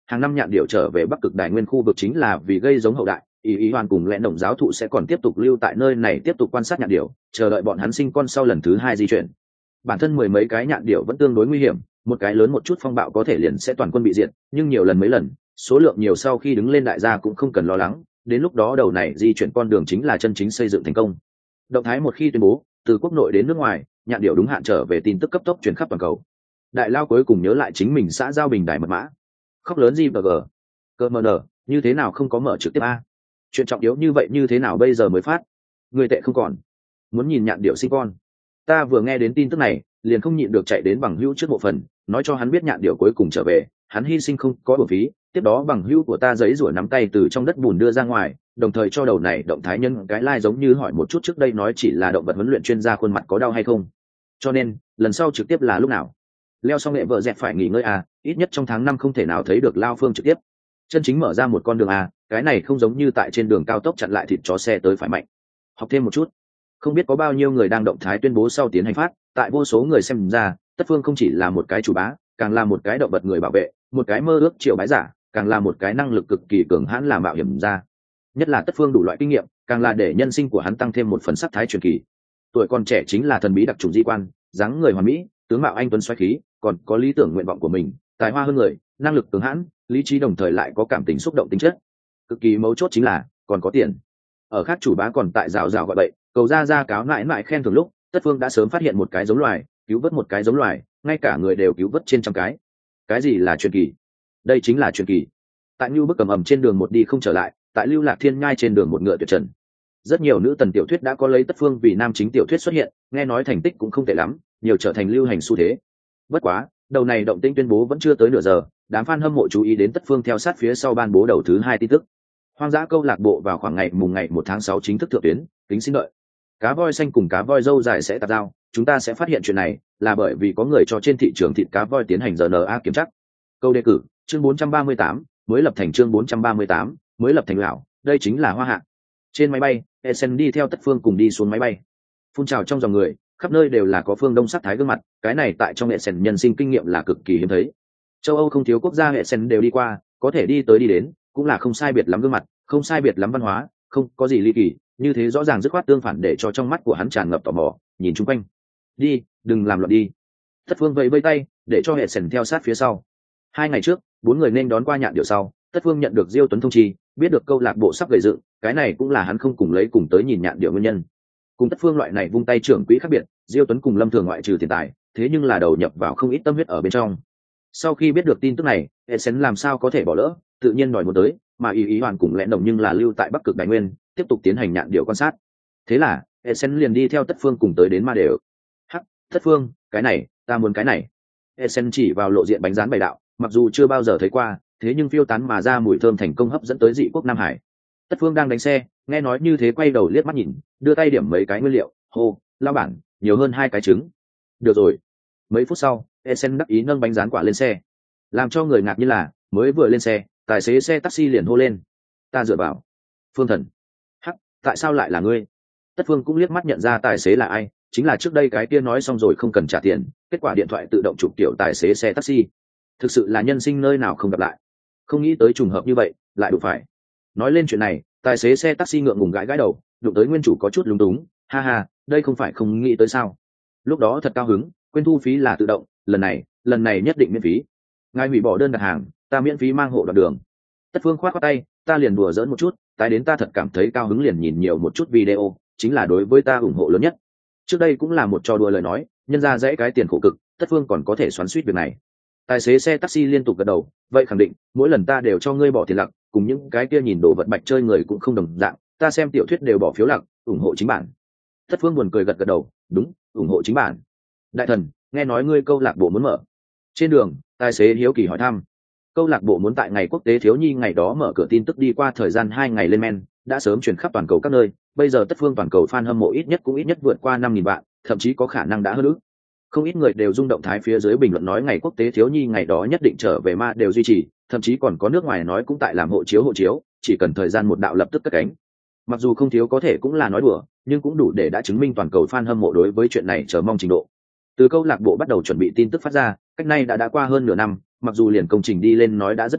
hàng năm nhạn điệu trở về Bắc Cực Đại Nguyên khu vực chính là vì gây giống hậu đại, ý hoàn cùng lẽ đồng giáo thụ sẽ còn tiếp tục lưu tại nơi này tiếp tục quan sát nhạn điệu, chờ đợi bọn hắn sinh con sau lần thứ 2 di chuyển. Bản thân mười mấy cái nhạn điệu vẫn tương đối nguy hiểm, một cái lớn một chút phong bạo có thể liền sẽ toàn quân bị diệt, nhưng nhiều lần mấy lần, số lượng nhiều sau khi đứng lên đại gia cũng không cần lo lắng, đến lúc đó đầu này di chuyển con đường chính là chân chính xây dựng thành công. Động thái một khi tuyên bố, từ quốc nội đến nước ngoài, nhạn điệu đúng hạn trở về tin tức cấp tốc truyền khắp toàn cầu. Đại lao cuối cùng nhớ lại chính mình xã giao bình đài mật mã, khóc lớn gì bờ cơ mờ nở, như thế nào không có mở trực tiếp a? Chuyện trọng yếu như vậy như thế nào bây giờ mới phát? Người tệ không còn, muốn nhìn nhạn điệu sinh con. Ta vừa nghe đến tin tức này, liền không nhịn được chạy đến bằng hữu trước bộ phận, nói cho hắn biết nhạn điệu cuối cùng trở về, hắn hy sinh không có uổng phí. Tiếp đó bằng hữu của ta giấy rủa nắm tay từ trong đất bùn đưa ra ngoài, đồng thời cho đầu này động thái nhân cái like giống như hỏi một chút trước đây nói chỉ là động vật huấn luyện chuyên gia khuôn mặt có đau hay không. Cho nên lần sau trực tiếp là lúc nào? Leo xong nghệ vợ dẹt phải nghỉ ngơi à, ít nhất trong tháng 5 không thể nào thấy được Lao Phương trực tiếp. Chân chính mở ra một con đường à, cái này không giống như tại trên đường cao tốc chặn lại thịt chó xe tới phải mạnh. Học thêm một chút. Không biết có bao nhiêu người đang động thái tuyên bố sau tiến hành phát, tại vô số người xem ra, Tất Phương không chỉ là một cái chủ bá, càng là một cái động vật người bảo vệ, một cái mơ ước triệu bái giả, càng là một cái năng lực cực kỳ cường hãn làm mạo hiểm ra. Nhất là Tất Phương đủ loại kinh nghiệm, càng là để nhân sinh của hắn tăng thêm một phần sắc thái truyền kỳ. Tuổi còn trẻ chính là thần bí đặc trùng di quan, dáng người hoàn mỹ, tướng mạo anh tuấn xoáy khí, còn có lý tưởng nguyện vọng của mình, tài hoa hơn người, năng lực cường hãn, lý trí đồng thời lại có cảm tình xúc động tính chất. Cực kỳ mấu chốt chính là còn có tiền. Ở khác chủ bá còn tại rào gọi bậy, cầu ra cáo lại khen thưởng lúc, Tất Phương đã sớm phát hiện một cái giống loài, cứu vớt một cái giống loài, ngay cả người đều cứu vớt trên trăm cái. Cái gì là truyền kỳ? Đây chính là truyền kỳ. Tại Nưu Bức Cầm Ẩm trên đường một đi không trở lại, tại Lưu Lạc Thiên Nhai trên đường một ngựa tuyệt trần. Rất nhiều nữ tần tiểu thuyết đã có lấy Tất Phương vì nam chính tiểu thuyết xuất hiện, nghe nói thành tích cũng không tệ lắm, nhiều trở thành lưu hành xu thế. Bất quá, đầu này động tĩnh tuyên bố vẫn chưa tới nửa giờ, đám fan hâm mộ chú ý đến Tất Phương theo sát phía sau ban bố đầu thứ 2 tin tức. Hoang dã câu lạc bộ vào khoảng ngày 1 tháng 6 chính thức thượng tuyến, kính xin đợi. Cá voi xanh cùng cá voi dâu dài sẽ tạp giao, chúng ta sẽ phát hiện chuyện này là bởi vì có người cho trên thị trường thịt cá voi tiến hành RNA kiểm tra. Câu đề cử, chương 438, mới lập thành chương 438, mới lập thành lão, đây chính là Hoa Hạ. Trên máy bay, Esen đi theo Tất Phương cùng đi xuống máy bay. Phun trào trong dòng người, khắp nơi đều là có phương Đông sắc thái gương mặt, cái này tại trong Esen nhân sinh kinh nghiệm là cực kỳ hiếm thấy. Châu Âu không thiếu quốc gia Esen đều đi qua, có thể đi tới đi đến, cũng là không sai biệt lắm gương mặt, không sai biệt lắm văn hóa, không có gì ly kỳ, như thế rõ ràng dứt khoát tương phản để cho trong mắt của hắn tràn ngập tò mò, nhìn chung quanh. Đi, đừng làm loạn đi. Tất Phương vẫy vẫy tay, để cho Esen theo sát phía sau. 2 ngày trước, 4 người nên đón qua nhạn điệu sau, Tất Phương nhận được Diêu Tuấn thông chi, biết được câu lạc bộ sắp gây dựng, cái này cũng là hắn không cùng lấy cùng tới nhìn nhạn điệu nguyên nhân. Cùng Tất Phương loại này vung tay trưởng quỹ khác biệt, Diêu Tuấn cùng Lâm Thường ngoại trừ tiền tài, thế nhưng là đầu nhập vào không ít tâm huyết ở bên trong. Sau khi biết được tin tức này, Esen làm sao có thể bỏ lỡ, tự nhiên đòi muốn tới, mà ý hoàn cùng lẽ đồng nhưng là lưu tại Bắc Cực Đại Nguyên, tiếp tục tiến hành nhạn điệu quan sát. Thế là, Esen liền đi theo Tất Phương cùng tới đến Ma Đều. Hắc, Tất Phương, cái này, ta muốn cái này. Esen chỉ vào lộ diện bánh rán bày đạo, mặc dù chưa bao giờ thấy qua, thế nhưng phiêu tán mà ra mùi thơm thành công hấp dẫn tới dị quốc Nam Hải. Tất Phương đang đánh xe, nghe nói như thế quay đầu liếc mắt nhìn, đưa tay điểm mấy cái nguyên liệu, hô, lao bản, nhiều hơn 2 cái trứng. Được rồi. Mấy phút sau, Esen đắc ý nâng bánh rán quả lên xe. Làm cho người ngạc nhiên là, mới vừa lên xe, tài xế xe taxi liền hô lên. Ta dựa vào. Phương Thần. Hắc, tại sao lại là ngươi? Tất Phương cũng liếc mắt nhận ra tài xế là ai, chính là trước đây cái kia nói xong rồi không cần trả tiền, kết quả điện thoại tự động chụp kiểu tài xế xe taxi. Thực sự là nhân sinh nơi nào không gặp lại. Không nghĩ tới trùng hợp như vậy, lại đụng phải. Nói lên chuyện này, tài xế xe taxi ngượng ngùng gãi gãi đầu, đụng tới nguyên chủ có chút lúng túng, ha ha, đây không phải không nghĩ tới sao? Lúc đó thật cao hứng, quên thu phí là tự động, lần này nhất định miễn phí. Ngài hủy bỏ đơn đặt hàng, ta miễn phí mang hộ đoạn đường. Tất Phương khoát tay, ta liền đùa giỡn một chút, tái đến ta thật cảm thấy cao hứng liền nhìn nhiều một chút video, chính là đối với ta ủng hộ lớn nhất. Trước đây cũng là một trò đùa lời nói, nhân ra dãy cái tiền khổ cực, Tất Phương còn có thể xoắn suýt việc này. Tài xế xe taxi liên tục gật đầu, vậy khẳng định, mỗi lần ta đều cho ngươi bỏ tiền lặc, cùng những cái kia nhìn đồ vật bạch chơi người cũng không đồng dạng, ta xem tiểu thuyết đều bỏ phiếu lặc, ủng hộ chính bản. Tất Phương buồn cười gật gật đầu, đúng, ủng hộ chính bản. Đại thần, nghe nói ngươi câu lạc bộ muốn mở. Trên đường, tài xế hiếu kỳ hỏi thăm. Câu lạc bộ muốn tại ngày quốc tế thiếu nhi ngày đó mở cửa, tin tức đi qua thời gian 2 ngày lên men, đã sớm truyền khắp toàn cầu các nơi, bây giờ Tất Phương toàn cầu fan hâm mộ ít nhất vượt qua 5.000 vạn, thậm chí có khả năng đã hơn ước. Không ít người đều rung động thái phía dưới bình luận nói ngày quốc tế thiếu nhi ngày đó nhất định trở về Ma đều duy trì, thậm chí còn có nước ngoài nói cũng tại làm hộ chiếu, chỉ cần thời gian một đạo lập tức cất cánh. Mặc dù không thiếu có thể cũng là nói đùa, nhưng cũng đủ để đã chứng minh toàn cầu fan hâm mộ đối với chuyện này chờ mong trình độ. Từ câu lạc bộ bắt đầu chuẩn bị tin tức phát ra, cách nay đã qua hơn nửa năm, mặc dù liền công trình đi lên nói đã rất nhanh,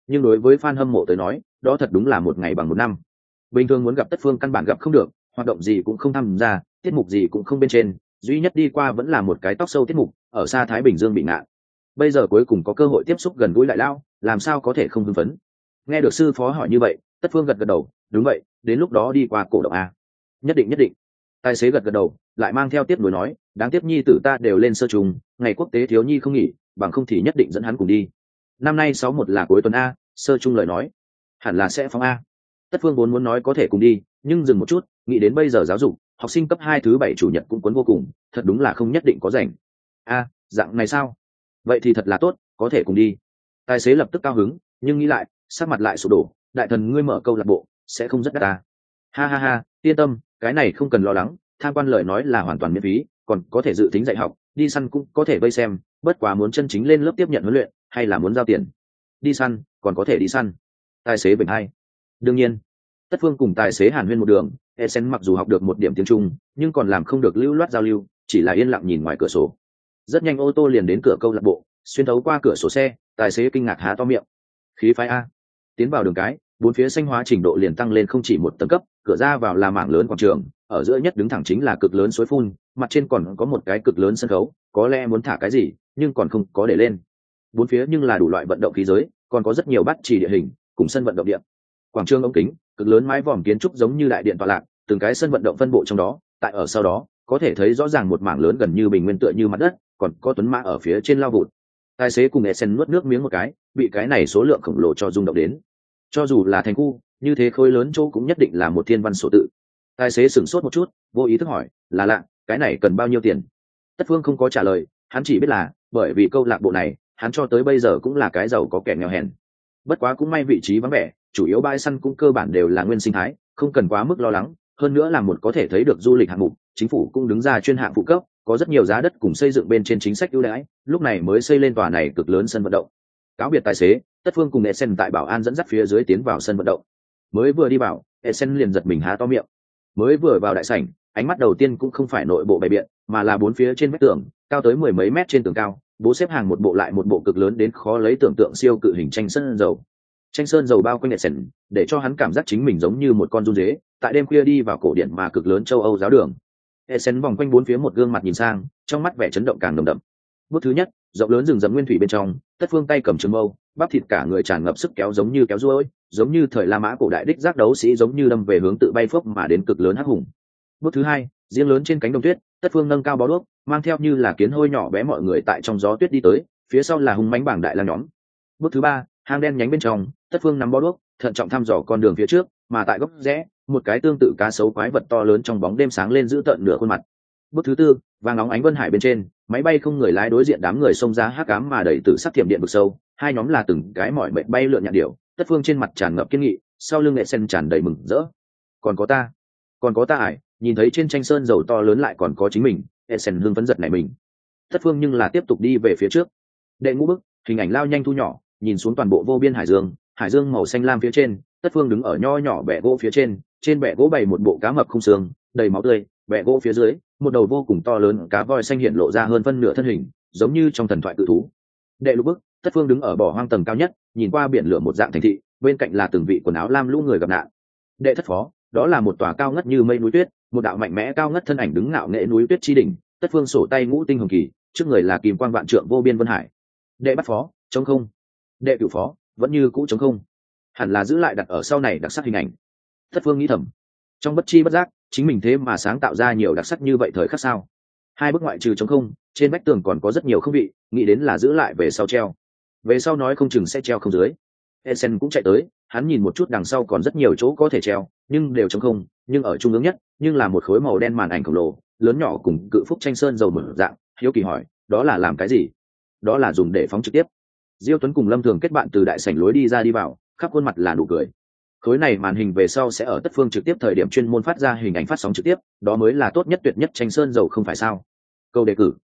nhưng đối với fan hâm mộ tới nói đó thật đúng là một ngày bằng một năm. Bình thường muốn gặp Tất Phương căn bản gặp không được, hoạt động gì cũng không tham gia, tiết mục gì cũng không bên trên, duy nhất đi qua vẫn là một cái tóc sâu tiết mục ở xa Thái Bình Dương bị ngạn. Bây giờ cuối cùng có cơ hội tiếp xúc gần gũi lại lao, làm sao có thể không hưng phấn. Nghe được sư phó hỏi như vậy, Tất Phương gật gật đầu, đúng vậy, đến lúc đó đi qua cổ động a. Nhất định nhất định. Tài xế gật gật đầu, lại mang theo tiếp nối nói, đáng tiếc nhi tử ta đều lên sơ trùng, ngày quốc tế thiếu nhi không nghỉ, bằng không thì nhất định dẫn hắn cùng đi. Năm nay 61 là cuối tuần a, sơ trung lời nói, hẳn là sẽ phóng a. Tất Phương vốn muốn nói có thể cùng đi, nhưng dừng một chút, nghĩ đến bây giờ giáo dục, học sinh cấp 2 thứ 7 chủ nhật cũng cuốn vô cùng, thật đúng là không nhất định có rảnh. A, dạng này sao? Vậy thì thật là tốt, có thể cùng đi. Tài xế lập tức cao hứng, nhưng nghĩ lại, sắc mặt lại sụp đổ, đại thần ngươi mở câu lạc bộ, sẽ không rất đắt ta. Ha ha ha, yên tâm, cái này không cần lo lắng, tham quan lời nói là hoàn toàn miễn phí, còn có thể dự tính dạy học, đi săn cũng có thể vây xem, bất quá muốn chân chính lên lớp tiếp nhận huấn luyện, hay là muốn giao tiền. Đi săn, còn có thể đi săn. Tài xế bình hai. Đương nhiên. Tất Phương cùng tài xế hàn huyên một đường, Essen mặc dù học được một điểm tiếng Trung, nhưng còn làm không được lưu loát giao lưu, chỉ là yên lặng nhìn ngoài cửa sổ. Rất nhanh ô tô liền đến cửa câu lạc bộ, xuyên thấu qua cửa sổ xe, tài xế kinh ngạc há to miệng. Khí phái a. Tiến vào đường cái, bốn phía xanh hóa trình độ liền tăng lên không chỉ một tầng cấp, cửa ra vào là mảng lớn quảng trường, ở giữa nhất đứng thẳng chính là cực lớn suối phun, mặt trên còn có một cái cực lớn sân khấu, có lẽ muốn thả cái gì, nhưng còn không có để lên. Bốn phía nhưng là đủ loại vận động khí giới, còn có rất nhiều bát chỉ địa hình, cùng sân vận động điện. Quảng trường ống kính, cực lớn mái vòm kiến trúc giống như đại điện tọa lạc, từng cái sân vận động phân bộ trong đó, tại ở sau đó, có thể thấy rõ ràng một mảng lớn gần như bình nguyên tựa như mặt đất, còn có tuấn mã ở phía trên lao vụt. Tài xế cùng Essen nuốt nước miếng một cái, bị cái này số lượng khổng lồ cho rung động đến. Cho dù là thành khu, như thế khối lớn chỗ cũng nhất định là một thiên văn số tự. Tài xế sửng sốt một chút, vô ý thức hỏi, là lạ, cái này cần bao nhiêu tiền? Tất Phương không có trả lời, hắn chỉ biết là, bởi vì câu lạc bộ này, hắn cho tới bây giờ cũng là cái giàu có kẻ nghèo hèn. Bất quá cũng may vị trí vắng vẻ, chủ yếu bãi săn cũng cơ bản đều là nguyên sinh thái, không cần quá mức lo lắng. Hơn nữa là một có thể thấy được du lịch hạng mục, chính phủ cũng đứng ra chuyên hạng phụ cấp, có rất nhiều giá đất cùng xây dựng bên trên chính sách ưu đãi, lúc này mới xây lên tòa này cực lớn sân vận động. Cáo biệt tài xế, Tất Phương cùng Essen tại bảo an dẫn dắt phía dưới tiến vào sân vận động. Mới vừa đi vào, Essen liền giật mình há to miệng. Mới vừa vào đại sảnh, ánh mắt đầu tiên cũng không phải nội bộ bày biện, mà là bốn phía trên vách tường, cao tới mười mấy mét trên tường cao, bố xếp hàng một bộ lại một bộ cực lớn đến khó lấy tưởng tượng siêu cự hình tranh sơn dầu. Tranh sơn dầu bao quanh Essen, để cho hắn cảm giác chính mình giống như một con run dế, tại đêm khuya đi vào cổ điển mà cực lớn châu Âu giáo đường. Essen vòng quanh bốn phía một gương mặt nhìn sang, trong mắt vẻ chấn động càng nồng đậm. Bước thứ nhất, rộng lớn rừng rậm nguyên thủy bên trong, Tất Phương tay cầm trường mâu, bắp thịt cả người tràn ngập sức kéo giống như kéo ruôi, giống như thời La Mã cổ đại đích giác đấu sĩ giống như đâm về hướng tự bay phốc mà đến cực lớn hắc hùng. Bước thứ hai, riêng lớn trên cánh đồng tuyết, Tất Phương nâng cao bó đuốc, mang theo như là kiến hôi nhỏ bé mọi người tại trong gió tuyết đi tới, phía sau là hung mãnh bảng đại lang nhóm. Bước thứ ba, hang đen nhánh bên trong, Tất Phương nắm bó đuốc, thận trọng thăm dò con đường phía trước, mà tại góc rẽ, một cái tương tự cá sấu quái vật to lớn trong bóng đêm sáng lên giữ tận nửa khuôn mặt. Bước thứ tư, vàng nóng ánh vân hải bên trên, máy bay không người lái đối diện đám người xông ra hắc ám mà đẩy từ sắc thiểm điện vực sâu, hai nhóm là từng cái mỏi mệt bay lượn nhạn điểu. Tất Phương trên mặt tràn ngập kiên nghị, sau lưng nghệ sen tràn đầy mừng rỡ. Còn có ta ải, nhìn thấy trên tranh sơn dầu to lớn lại còn có chính mình, nghệ sen hưng phấn giật này mình. Tất Phương nhưng là tiếp tục đi về phía trước. Đệ ngũ bức, hình ảnh lao nhanh thu nhỏ, nhìn xuống toàn bộ vô biên hải dương màu xanh lam phía trên, Tất Phương đứng ở nho nhỏ bệ gỗ phía trên bệ gỗ bày một bộ cá mập không xương, đầy máu tươi, bệ gỗ phía dưới, một đầu vô cùng to lớn cá voi xanh hiện lộ ra hơn phân nửa thân hình, giống như trong thần thoại cự thú. Đệ lục bức, Tất Phương đứng ở bỏ hoang tầng cao nhất, nhìn qua biển lửa một dạng thành thị, bên cạnh là từng vị quần áo lam lũ người gặp nạn. Đệ thất phó, đó là một tòa cao ngất như mây núi tuyết, một đạo mạnh mẽ cao ngất thân ảnh đứng ngạo nghệ núi tuyết chi đỉnh, Tất Phương sổ tay ngũ tinh hồng kỳ, trước người là kìm quang vạn trượng vô biên vân hải. Đệ bát phó, trống không. Đệ cửu phó, vẫn như cũ trống không. Hẳn là giữ lại đặt ở sau này đặc sắc hình ảnh. Tất Phương nghĩ thầm, trong bất chi bất giác, chính mình thế mà sáng tạo ra nhiều đặc sắc như vậy thời khắc sao? Hai bức ngoại trừ trống không, trên vách tường còn có rất nhiều không vị, nghĩ đến là giữ lại về sau treo. Về sau nói không chừng sẽ treo không dưới. Essen cũng chạy tới, hắn nhìn một chút đằng sau còn rất nhiều chỗ có thể treo, nhưng đều trống không, nhưng ở trung ương nhất, nhưng là một khối màu đen màn ảnh khổng lồ, lớn nhỏ cùng cự phúc tranh sơn dầu mở dạng. Hiếu kỳ hỏi, đó là làm cái gì? Đó là dùng để phóng trực tiếp. Diêu Tuấn cùng Lâm Thường kết bạn từ đại sảnh lối đi ra đi vào, khắp khuôn mặt là nụ cười. Khối này màn hình về sau sẽ ở Tất Phương trực tiếp thời điểm chuyên môn phát ra hình ảnh phát sóng trực tiếp, đó mới là tốt nhất tuyệt nhất tranh sơn dầu không phải sao? Câu đề cử,